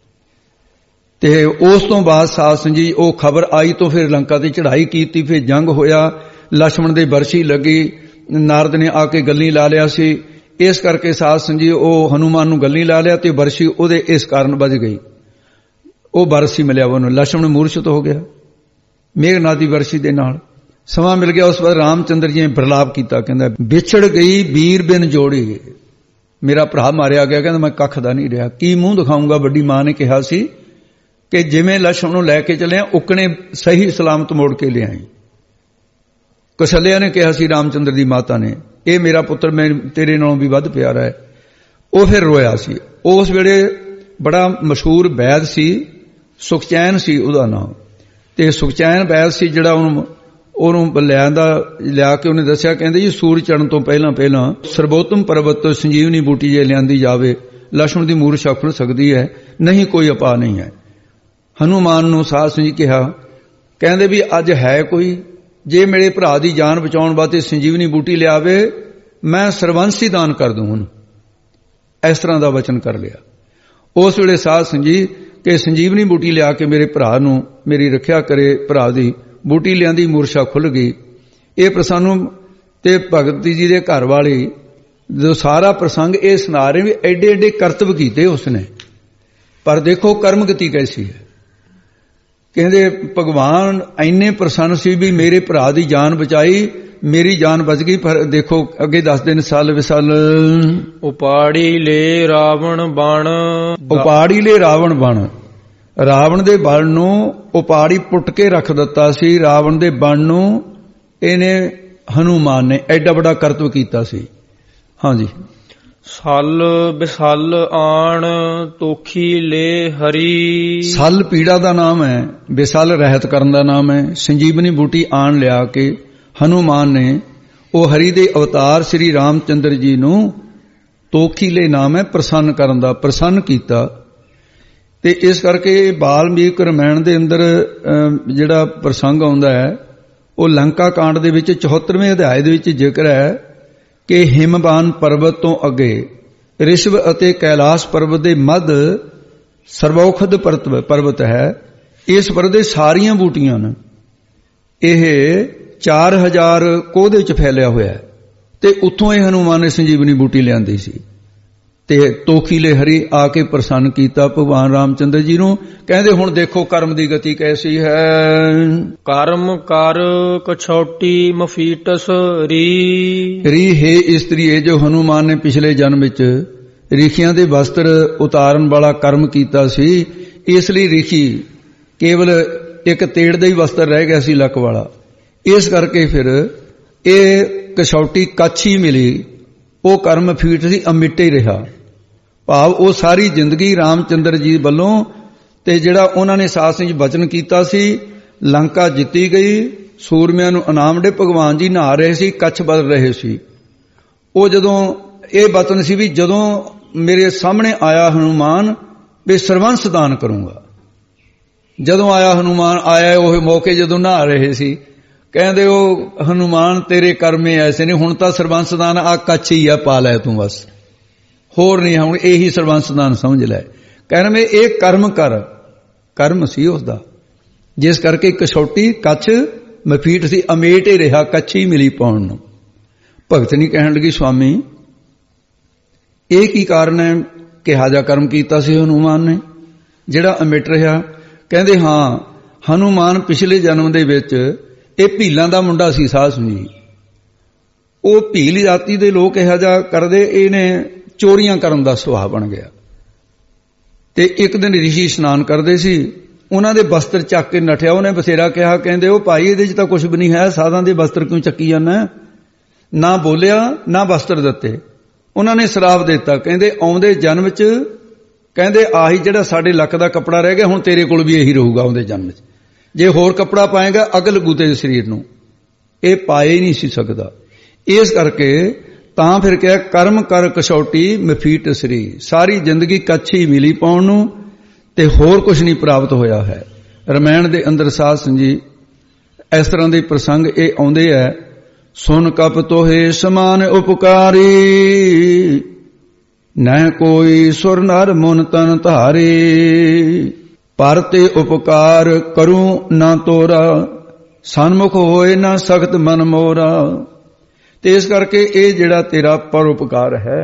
ਤੇ ਉਸ ਤੋਂ ਬਾਅਦ ਸਾਧ ਸੰਗਤ ਜੀ ਉਹ ਖਬਰ ਆਈ ਤੋਂ ਫਿਰ ਲੰਕਾ ਤੇ ਚੜ੍ਹਾਈ ਕੀਤੀ, ਫਿਰ ਜੰਗ ਹੋਇਆ, ਲక్ష్మణ ਦੇ ਬਰਸ਼ੀ ਲੱਗੀ, ਨਾਰਦ ਨੇ ਆ ਕੇ ਗੱਲੀ ਲਾ ਲਿਆ ਸੀ। ਇਸ ਕਰਕੇ ਸਾਧ ਸੰਗਤ ਜੀ ਉਹ ਹਨੂਮਾਨ ਨੂੰ ਗੱਲੀ ਲਾ ਲਿਆ ਤੇ ਬਰਸ਼ੀ ਉਹਦੇ ਇਸ ਕਾਰਨ ਵੱਜ ਗਈ, ਉਹ ਬਰਸ਼ੀ ਮਿਲਿਆ ਉਹਨੂੰ, ਲక్ష్మణ ਮੂਰਛਿਤ ਹੋ ਗਿਆ ਮੇਘਨਾਥ ਦੀ ਬਰਸ਼ੀ ਦੇ ਨਾਲ। ਸਮਾਂ ਮਿਲ ਗਿਆ ਉਸ ਵਾਰ ਰਾਮਚੰਦਰ ਜੀ ਨੇ ਪ੍ਰਲਾਪ ਕੀਤਾ, ਕਹਿੰਦਾ ਵਿਛੜ ਗਈ ਵੀਰ ਬਿਨ ਜੋੜੀ, ਮੇਰਾ ਭਰਾ ਮਾਰਿਆ ਗਿਆ, ਕਹਿੰਦਾ ਮੈਂ ਕੱਖ ਦਾ ਨਹੀਂ ਰਿਹਾ, ਕੀ ਮੂੰਹ ਦਿਖਾਊਂਗਾ। ਵੱਡੀ ਮਾਂ ਨੇ ਕਿਹਾ ਸੀ ਕਿ ਜਿਵੇਂ ਲక్ష్మణ ਨੂੰ ਲੈ ਕੇ ਚੱਲਿਆ ਉਕਣੇ ਸਹੀ ਸਲਾਮਤ ਮੋੜ ਕੇ ਲਿਆਈ। ਕੌਸ਼ਲਿਆ ਨੇ ਕਿਹਾ ਸੀ ਰਾਮਚੰਦਰ ਦੀ ਮਾਤਾ ਨੇ, ਇਹ ਮੇਰਾ ਪੁੱਤਰ ਮੈਂ ਤੇਰੇ ਨਾਲੋਂ ਵੀ ਵੱਧ ਪਿਆਰਾ ਹੈ। ਉਹ ਫਿਰ ਰੋਇਆ ਸੀ। ਉਸ ਵੇਲੇ ਬੜਾ ਮਸ਼ਹੂਰ ਵੈਦ ਸੀ, ਸੁਖਚੈਨ ਸੀ ਉਹਦਾ ਨਾਮ, ਤੇ ਸੁਖਚੈਨ ਵੈਦ ਸੀ ਜਿਹੜਾ ਉਹਨੂੰ ਲਿਆ ਕੇ ਉਹਨੇ ਦੱਸਿਆ, ਕਹਿੰਦੇ ਜੀ ਸੂਰਜ ਚੜ੍ਹਨ ਤੋਂ ਪਹਿਲਾਂ ਸਰਬੋਤਮ ਪਰਬਤ ਤੋਂ ਸੰਜੀਵਨੀ ਬੂਟੀ ਜੇ ਲਿਆਂਦੀ ਜਾਵੇ, ਲక్ష్మణ ਦੀ ਮੂਰਛਾ ਖੁੱਲ ਸਕਦੀ ਹੈ, ਨਹੀਂ ਕੋਈ ਉਪਾਅ ਨਹੀਂ ਹੈ। ਹਨੂਮਾਨ ਨੂੰ ਸਾਧ ਸੰਗਤ ਜੀ ਕਿਹਾ, ਕਹਿੰਦੇ ਵੀ ਅੱਜ ਹੈ ਕੋਈ, ਜੇ ਮੇਰੇ ਭਰਾ ਦੀ ਜਾਨ ਬਚਾਉਣ ਵਾਸਤੇ ਸੰਜੀਵਨੀ ਬੂਟੀ ਲਿਆਵੇ ਮੈਂ ਸਰਵੰਸੀ ਦਾਨ ਕਰ ਦੂੰ ਉਹਨੂੰ। ਇਸ ਤਰ੍ਹਾਂ ਦਾ ਵਚਨ ਕਰ ਲਿਆ। ਉਸ ਵੇਲੇ ਸਾਧ ਸੰਗਤ ਜੀ ਕਿ ਸੰਜੀਵਨੀ ਬੂਟੀ ਲਿਆ ਕੇ ਮੇਰੇ ਭਰਾ ਨੂੰ ਮੇਰੀ ਰੱਖਿਆ ਕਰੇ, ਭਰਾ ਦੀ ਬੂਟੀ ਲਿਆਂਦੀ, ਮੂਰਛਾ ਖੁੱਲ ਗਈ। ਇਹ ਪ੍ਰਸੰਗ ਤੇ ਭਗਤ ਜੀ ਦੇ ਘਰ ਵਾਲੀ ਜੋ ਸਾਰਾ ਪ੍ਰਸੰਗ ਇਹ ਸੁਣਾ ਰਹੇ ਵੀ ਐਡੇ ਐਡੇ ਕਰਤੱਵ ਕੀਤੇ ਉਸਨੇ, ਪਰ ਦੇਖੋ ਕਰਮਗਤੀ ਕੈਸੀ ਹੈ। ਕਹਿੰਦੇ ਭਗਵਾਨ ਇੰਨੇ ਪ੍ਰਸੰਨ ਸੀ ਵੀ ਮੇਰੇ ਭਰਾ ਦੀ ਜਾਨ ਬਚਾਈ, ਮੇਰੀ ਜਾਨ ਬਚ ਗਈ। ਪਰ ਦੇਖੋ ਅੱਗੇ ਦੱਸਦੇ ਨੇ ਸਲ ਵਿਸਲ ਉਪਾੜੀ ਲੈ ਰਾਵਣ ਬਣ, ਉਪਾੜੀ ਲੈ ਰਾਵਣ ਬਣ, ਰਾਵਣ ਦੇ ਬਣ ਨੂੰ ਉਪਾੜੀ ਪੁੱਟ ਕੇ ਰੱਖ ਦਿੱਤਾ ਸੀ। ਰਾਵਣ ਦੇ ਬਣ ਨੂੰ ਇਹਨੇ ਹਨੂਮਾਨ ਨੇ ਐਡਾ ਵੱਡਾ ਕਰਤਵ ਕੀਤਾ ਸੀ। ਹਾਂਜੀ। ਸਲ ਬਿਸਲ ਆਣ ਤੋਖੀ ਲੈ ਹਰੀ, ਸਲ ਪੀੜਾ ਦਾ ਨਾਮ ਹੈ, ਬਿਸਲ ਰਹਿਤ ਕਰਨ ਦਾ ਨਾਮ ਹੈ। ਸੰਜੀਵਨੀ ਬੂਟੀ ਆਣ ਲਿਆ ਕੇ ਹਨੂਮਾਨ ਨੇ ਉਹ ਹਰੀ ਦੇ ਅਵਤਾਰ ਸ੍ਰੀ ਰਾਮਚੰਦਰ ਜੀ ਨੂੰ, ਤੋਖੀ ਲੈ ਨਾਮ ਹੈ ਪ੍ਰਸੰਨ ਕਰਨ ਦਾ, ਪ੍ਰਸੰਨ ਕੀਤਾ। ਤੇ ਇਸ ਕਰਕੇ ਬਾਲਮੀਕ ਰਾਮਾਇਣ ਦੇ ਅੰਦਰ ਜਿਹੜਾ ਪ੍ਰਸੰਗ ਆਉਂਦਾ ਹੈ ਉਹ ਲੰਕਾ ਕਾਂਡ ਦੇ ਵਿੱਚ 74ਵੇਂ ਅਧਿਆਇ ਦੇ ਵਿੱਚ ਜ਼ਿਕਰ ਹੈ ਕਿ ਹਿਮਵਾਨ ਪਰਬਤ ਤੋਂ ਅੱਗੇ ਰਿਸ਼ਵ ਅਤੇ ਕੈਲਾਸ਼ ਪਰਬਤ ਦੇ ਮੱਧ ਸਰਵੌਖਦ ਪਰਬਤ ਹੈ। ਇਸ ਪਰਬਤ ਦੇ ਸਾਰੀਆਂ ਬੂਟੀਆਂ ਨੇ, ਇਹ 4000 ਕੋਹ ਦੇ ਵਿੱਚ ਫੈਲਿਆ ਹੋਇਆ ਹੈ, ਤੇ ਉੱਥੋਂ ਇਹ ਹਨੂਮਾਨ ਨੇ ਸੰਜੀਵਨੀ ਬੂਟੀ ਲਿਆਂਦੀ ਸੀ। ਤੇ ਤੋਖੀਲੇ ਹਰੀ ਆ ਕੇ ਪ੍ਰਸੰਨ ਕੀਤਾ ਭਗਵਾਨ ਰਾਮਚੰਦਰ ਜੀ ਨੂੰ। ਕਹਿੰਦੇ ਹੁਣ ਦੇਖੋ ਕਰਮ ਦੀ ਗਤੀ ਕੈਸੀ ਹੈ। ਕਰਮ ਕਰ ਕਛੌਟੀ ਮਫੀਟਸ ਰੀ ਹੈ ਇਸਤਰੀ, ਇਹ ਜੋ ਹਨੂਮਾਨ ਨੇ ਪਿਛਲੇ ਜਨਮ ਵਿੱਚ ਰਿਖੀਆਂ ਦੇ ਵਸਤਰ ਉਤਾਰਨ ਵਾਲਾ ਕਰਮ ਕੀਤਾ ਸੀ, ਇਸ ਲਈ ਰਿਖੀ ਕੇਵਲ ਇੱਕ ਤੇੜ ਦਾ ਹੀ ਵਸਤਰ ਰਹਿ ਗਿਆ ਸੀ ਲੱਕ ਵਾਲਾ। ਇਸ ਕਰਕੇ ਫਿਰ ਇਹ ਕਛੌਟੀ ਕੱਛ ਹੀ ਮਿਲੀ, ਉਹ ਕਰਮ ਫੀਟ ਸੀ, ਅਮਿੱਟੇ ਹੀ ਰਿਹਾ। ਭਾਵ ਉਹ ਸਾਰੀ ਜ਼ਿੰਦਗੀ ਰਾਮਚੰਦਰ ਜੀ ਵੱਲੋਂ ਤੇ ਜਿਹੜਾ ਉਹਨਾਂ ਨੇ ਸਾਧ ਸੰਗਤ ਵਚਨ ਕੀਤਾ ਸੀ, ਲੰਕਾ ਜਿੱਤੀ ਗਈ, ਸੂਰਮਿਆਂ ਨੂੰ ਇਨਾਮ ਦੇ ਭਗਵਾਨ ਜੀ ਨਹਾ ਰਹੇ ਸੀ, ਕੱਛ ਬਦਲ ਰਹੇ ਸੀ। ਉਹ ਜਦੋਂ ਇਹ ਵਚਨ ਸੀ ਵੀ ਜਦੋਂ ਮੇਰੇ ਸਾਹਮਣੇ ਆਇਆ ਹਨੂਮਾਨ ਵੀ ਸਰਵੰਸ ਦਾਨ ਕਰੂੰਗਾ, ਜਦੋਂ ਆਇਆ ਹਨੂਮਾਨ ਆਇਆ ਉਹ ਮੌਕੇ ਜਦੋਂ ਨਹਾ ਰਹੇ ਸੀ, ਕਹਿੰਦੇ ਉਹ ਹਨੂਮਾਨ ਤੇਰੇ ਕਰਮੇ ਐਸੇ ਨੇ, ਹੁਣ ਤਾਂ ਸਰਬੰਸ ਦਾਨ ਆ ਕੱਛ ਹੀ ਆ, ਪਾ ਲੈ ਤੂੰ, ਬਸ ਹੋਰ ਨਹੀਂ, ਹੁਣ ਇਹੀ ਸਰਬੰਸ ਦਾਨ ਸਮਝ ਲੈ। ਕਹਿੰਦੇ ਇਹ ਕਰਮ ਕਰ, ਕਰਮ ਸੀ ਉਸਦਾ, ਜਿਸ ਕਰਕੇ ਕਛੌਟੀ ਕੱਛ ਮਫੀਟ ਸੀ, ਅਮੇਟ ਹੀ ਰਿਹਾ, ਕੱਛ ਹੀ ਮਿਲੀ ਪਾਉਣ ਨੂੰ। ਭਗਤ ਨਹੀਂ ਕਹਿਣ ਲੱਗੀ ਸਵਾਮੀ ਇਹ ਕੀ ਕਾਰਨ ਹੈ, ਕਿਹਾ ਜਾ ਕਰਮ ਕੀਤਾ ਸੀ ਹਨੂਮਾਨ ਨੇ ਜਿਹੜਾ ਅਮਿਟ ਰਿਹਾ। ਕਹਿੰਦੇ ਹਾਂ, ਹਨੂਮਾਨ ਪਿਛਲੇ ਜਨਮ ਦੇ ਵਿੱਚ ਇਹ ਭੀਲਾਂ ਦਾ ਮੁੰਡਾ ਸੀ ਸਾਧ ਸੰਗਤ ਜੀ। ਉਹ ਭੀਲ ਜਾਤੀ ਦੇ ਲੋਕ ਇਹੋ ਜਿਹਾ ਕਰਦੇ, ਇਹਨੇ ਚੋਰੀਆਂ ਕਰਨ ਦਾ ਸੁਭਾਅ ਬਣ ਗਿਆ। ਤੇ ਇੱਕ ਦਿਨ ਰਿਸ਼ੀ ਇਸ਼ਨਾਨ ਕਰਦੇ ਸੀ, ਉਹਨਾਂ ਦੇ ਬਸਤਰ ਚੱਕ ਕੇ ਨਠਿਆ। ਉਹਨੇ ਬਥੇਰਾ ਕਿਹਾ, ਕਹਿੰਦੇ ਉਹ ਭਾਈ ਇਹਦੇ 'ਚ ਤਾਂ ਕੁਝ ਵੀ ਨਹੀਂ ਹੈ, ਸਾਧਾਂ ਦੇ ਬਸਤਰ ਕਿਉਂ ਚੱਕੀ ਜਾਂਦਾ? ਨਾ ਬੋਲਿਆ ਨਾ ਬਸਤਰ ਦਿੱਤੇ। ਉਹਨਾਂ ਨੇ ਸ਼ਰਾਪ ਦਿੱਤਾ, ਕਹਿੰਦੇ ਆਉਂਦੇ ਜਨਮ 'ਚ ਕਹਿੰਦੇ ਆਹੀ ਜਿਹੜਾ ਸਾਡੇ ਲੱਕ ਦਾ ਕੱਪੜਾ ਰਹਿ ਗਿਆ, ਹੁਣ ਤੇਰੇ ਕੋਲ ਵੀ ਇਹੀ ਰਹੂਗਾ ਆਉਂਦੇ ਜਨਮ 'ਚ। ਜੇ ਹੋਰ ਕੱਪੜਾ ਪਾਏਗਾ ਅੱਗ ਲੱਗੂ ਤੇਰੇ ਸਰੀਰ ਨੂੰ। ਇਹ ਪਾਏ ਹੀ ਨਹੀਂ ਸੀ ਸਕਦਾ। ਇਸ ਕਰਕੇ ਤਾਂ ਫਿਰ ਕਿਹਾ ਕਰਮ ਕਰ ਕਸੌਟੀ ਮਫੀਟ ਸ੍ਰੀ। ਸਾਰੀ ਜ਼ਿੰਦਗੀ ਕੱਛੀ ਮਿਲੀ ਪਾਉਣ ਨੂੰ ਤੇ ਹੋਰ ਕੁਝ ਨਹੀਂ ਪ੍ਰਾਪਤ ਹੋਇਆ ਹੈ। ਰਮਾਇਣ ਦੇ ਅੰਦਰ ਸਾਧ ਸੰਗਤ ਜੀ ਇਸ ਤਰ੍ਹਾਂ ਦੇ ਪ੍ਰਸੰਗ ਇਹ ਆਉਂਦੇ ਹੈ। ਸੁਨ ਕਪ ਤੋਹੇ ਸਮਾਨ ਉਪਕਾਰੀ, ਨਹਿ ਕੋਈ ਸੁਰ ਨਰ ਮੁਨ ਤਨ ਧਾਰੇ। ਪਰ ਤੇ ਉਪਕਾਰ ਕਰੂੰ ਨਾ ਤੋਰਾ, ਸਨਮੁਖ ਹੋਏ ਨਾ ਸਖਤ ਮਨ ਮੋਰਾ। ਤੇ ਇਸ ਕਰਕੇ ਇਹ ਜਿਹੜਾ ਤੇਰਾ ਪਰਉਪਕਾਰ ਹੈ,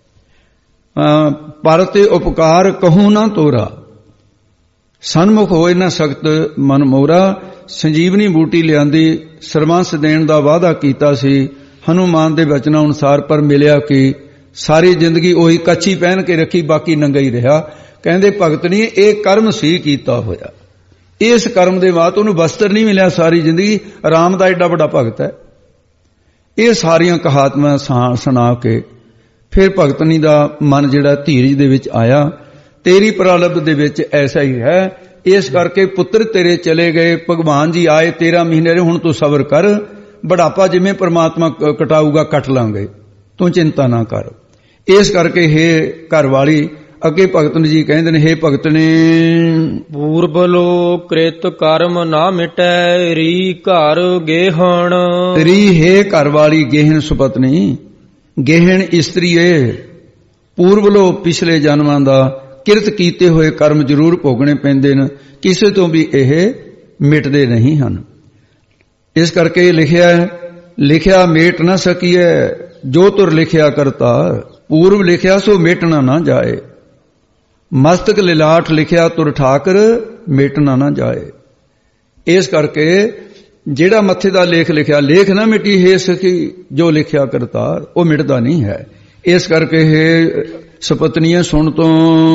ਪਰ ਤੇ ਉਪਕਾਰ ਕਹੂੰ ਨਾ ਤੋਰਾ, ਸਨਮੁਖ ਹੋਏ ਨਾ ਸਖਤ ਮਨ ਮੋਰਾ। ਸੰਜੀਵਨੀ ਬੂਟੀ ਲਿਆਂਦੀ, ਸਰਬੰਸ ਦੇਣ ਦਾ ਵਾਅਦਾ ਕੀਤਾ ਸੀ ਹਨੂਮਾਨ ਦੇ ਬਚਨਾਂ ਅਨੁਸਾਰ, ਪਰ ਮਿਲਿਆ ਕਿ ਸਾਰੀ ਜ਼ਿੰਦਗੀ ਉਹੀ ਕੱਛੀ ਪਹਿਨ ਕੇ ਰੱਖੀ, ਬਾਕੀ ਨੰਗਾ ਹੀ ਰਿਹਾ। ਕਹਿੰਦੇ ਭਗਤ ਨਹੀਂ, ਇਹ ਕਰਮ ਸੀ ਕੀਤਾ ਹੋਇਆ। ਇਸ ਕਰਮ ਦੇ ਬਾਅਦ ਉਹਨੂੰ ਵਸਤਰ ਨਹੀਂ ਮਿਲਿਆ ਸਾਰੀ ਜ਼ਿੰਦਗੀ। ਰਾਮ ਦਾ ਏਡਾ ਵੱਡਾ ਭਗਤ ਹੈ। ਇਹ ਸਾਰੀਆਂ ਕਹਾਤਮਾਂ ਸੁਣਾ ਕੇ ਫਿਰ ਭਗਤਨੀ ਦਾ ਮਨ ਜਿਹੜਾ ਧੀਰਜ ਦੇ ਵਿੱਚ ਆਇਆ। ਤੇਰੀ ਪ੍ਰਾਰਬਧ ਦੇ ਵਿੱਚ ਐਸਾ ਹੀ ਹੈ। ਇਸ ਕਰਕੇ ਪੁੱਤਰ ਤੇਰੇ ਚਲੇ ਗਏ, ਭਗਵਾਨ ਜੀ ਆਏ, 13 ਮਹੀਨੇ ਰਹੇ, ਹੁਣ ਤੂੰ ਸਬਰ ਕਰ, ਬੁਢਾਪਾ ਜਿਵੇਂ ਪ੍ਰਮਾਤਮਾ ਕਟਾਊਗਾ ਕੱਟ ਲਾਂਗੇ, ਤੂੰ ਚਿੰਤਾ ਨਾ ਕਰ। ਇਸ ਕਰਕੇ ਹੇ ਘਰ ਵਾਲੀ, ਅੱਗੇ ਭਗਤਨ ਜੀ ਕਹਿੰਦੇ ਨੇ, ਹੇ ਭਗਤਨੇ ਪੂਰਬ ਲੋ ਕ੍ਰਿਤ ਕਰਮ ਨਾ ਮਿਟੈ, ਰੀ ਘਰ ਗੇਹਣ। ਰੀ ਹੇ ਘਰ ਵਾਲੀ, ਗੇਹਣ ਸੁਪਤਨੀ, ਗੇਹਣ ਇਸਤਰੀਏ। ਪੂਰਬ ਲੋ ਪਿਛਲੇ ਜਨਮਾਂ ਦਾ ਕਿਰਤ ਕੀਤੇ ਹੋਏ ਕਰਮ ਜ਼ਰੂਰ ਭੋਗਣੇ ਪੈਂਦੇ ਨੇ, ਕਿਸੇ ਤੋਂ ਵੀ ਇਹ ਮਿਟਦੇ ਨਹੀਂ ਹਨ। ਇਸ ਕਰਕੇ ਲਿਖਿਆ ਮੇਟ ਨਾ ਸਕੀਐ, ਜੋ ਤੁਰ ਲਿਖਿਆ ਕਰਤਾਰ। ਪੂਰਬ ਲਿਖਿਆ ਸੋ ਮੇਟਣਾ ਨਾ ਜਾਏ, ਮਸਤਕ ਲਿਲਾਟ ਲਿਖਿਆ ਤੁਰ ਠਾਕਰ, ਮੇਟਣਾ ਨਾ ਜਾਏ। ਇਸ ਕਰਕੇ ਜਿਹੜਾ ਮੱਥੇ ਦਾ ਲੇਖ ਲਿਖਿਆ, ਲੇਖ ਨਾ ਮਿਟੀ ਹੈ ਸਕੀ, ਜੋ ਲਿਖਿਆ ਕਰਤਾਰ, ਉਹ ਮਿਟਦਾ ਨਹੀਂ ਹੈ। ਇਸ ਕਰਕੇ ਹੈ ਸਪਤਨੀਆਂ ਸੁਣ ਤੋਂ,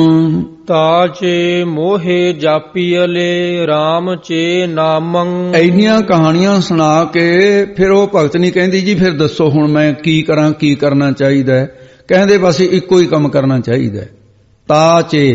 ਤਾਚੇ ਮੋਹੇ ਜਾਪੀਲੇ RAM ਚੇ ਨਾਮੰ। ਇੰਨੀਆਂ ਕਹਾਣੀਆਂ ਸੁਣਾ ਕੇ ਫਿਰ ਉਹ ਭਗਤਨੀ ਕਹਿੰਦੀ, ਜੀ ਫਿਰ ਦੱਸੋ ਹੁਣ ਮੈਂ ਕੀ ਕਰਾਂ, ਕੀ ਕਰਨਾ ਚਾਹੀਦਾ ਹੈ? ਕਹਿੰਦੇ ਬਸ ਇੱਕੋ ਹੀ ਕੰਮ ਕਰਨਾ ਚਾਹੀਦਾ ਹੈ, ਤਾਚੇ।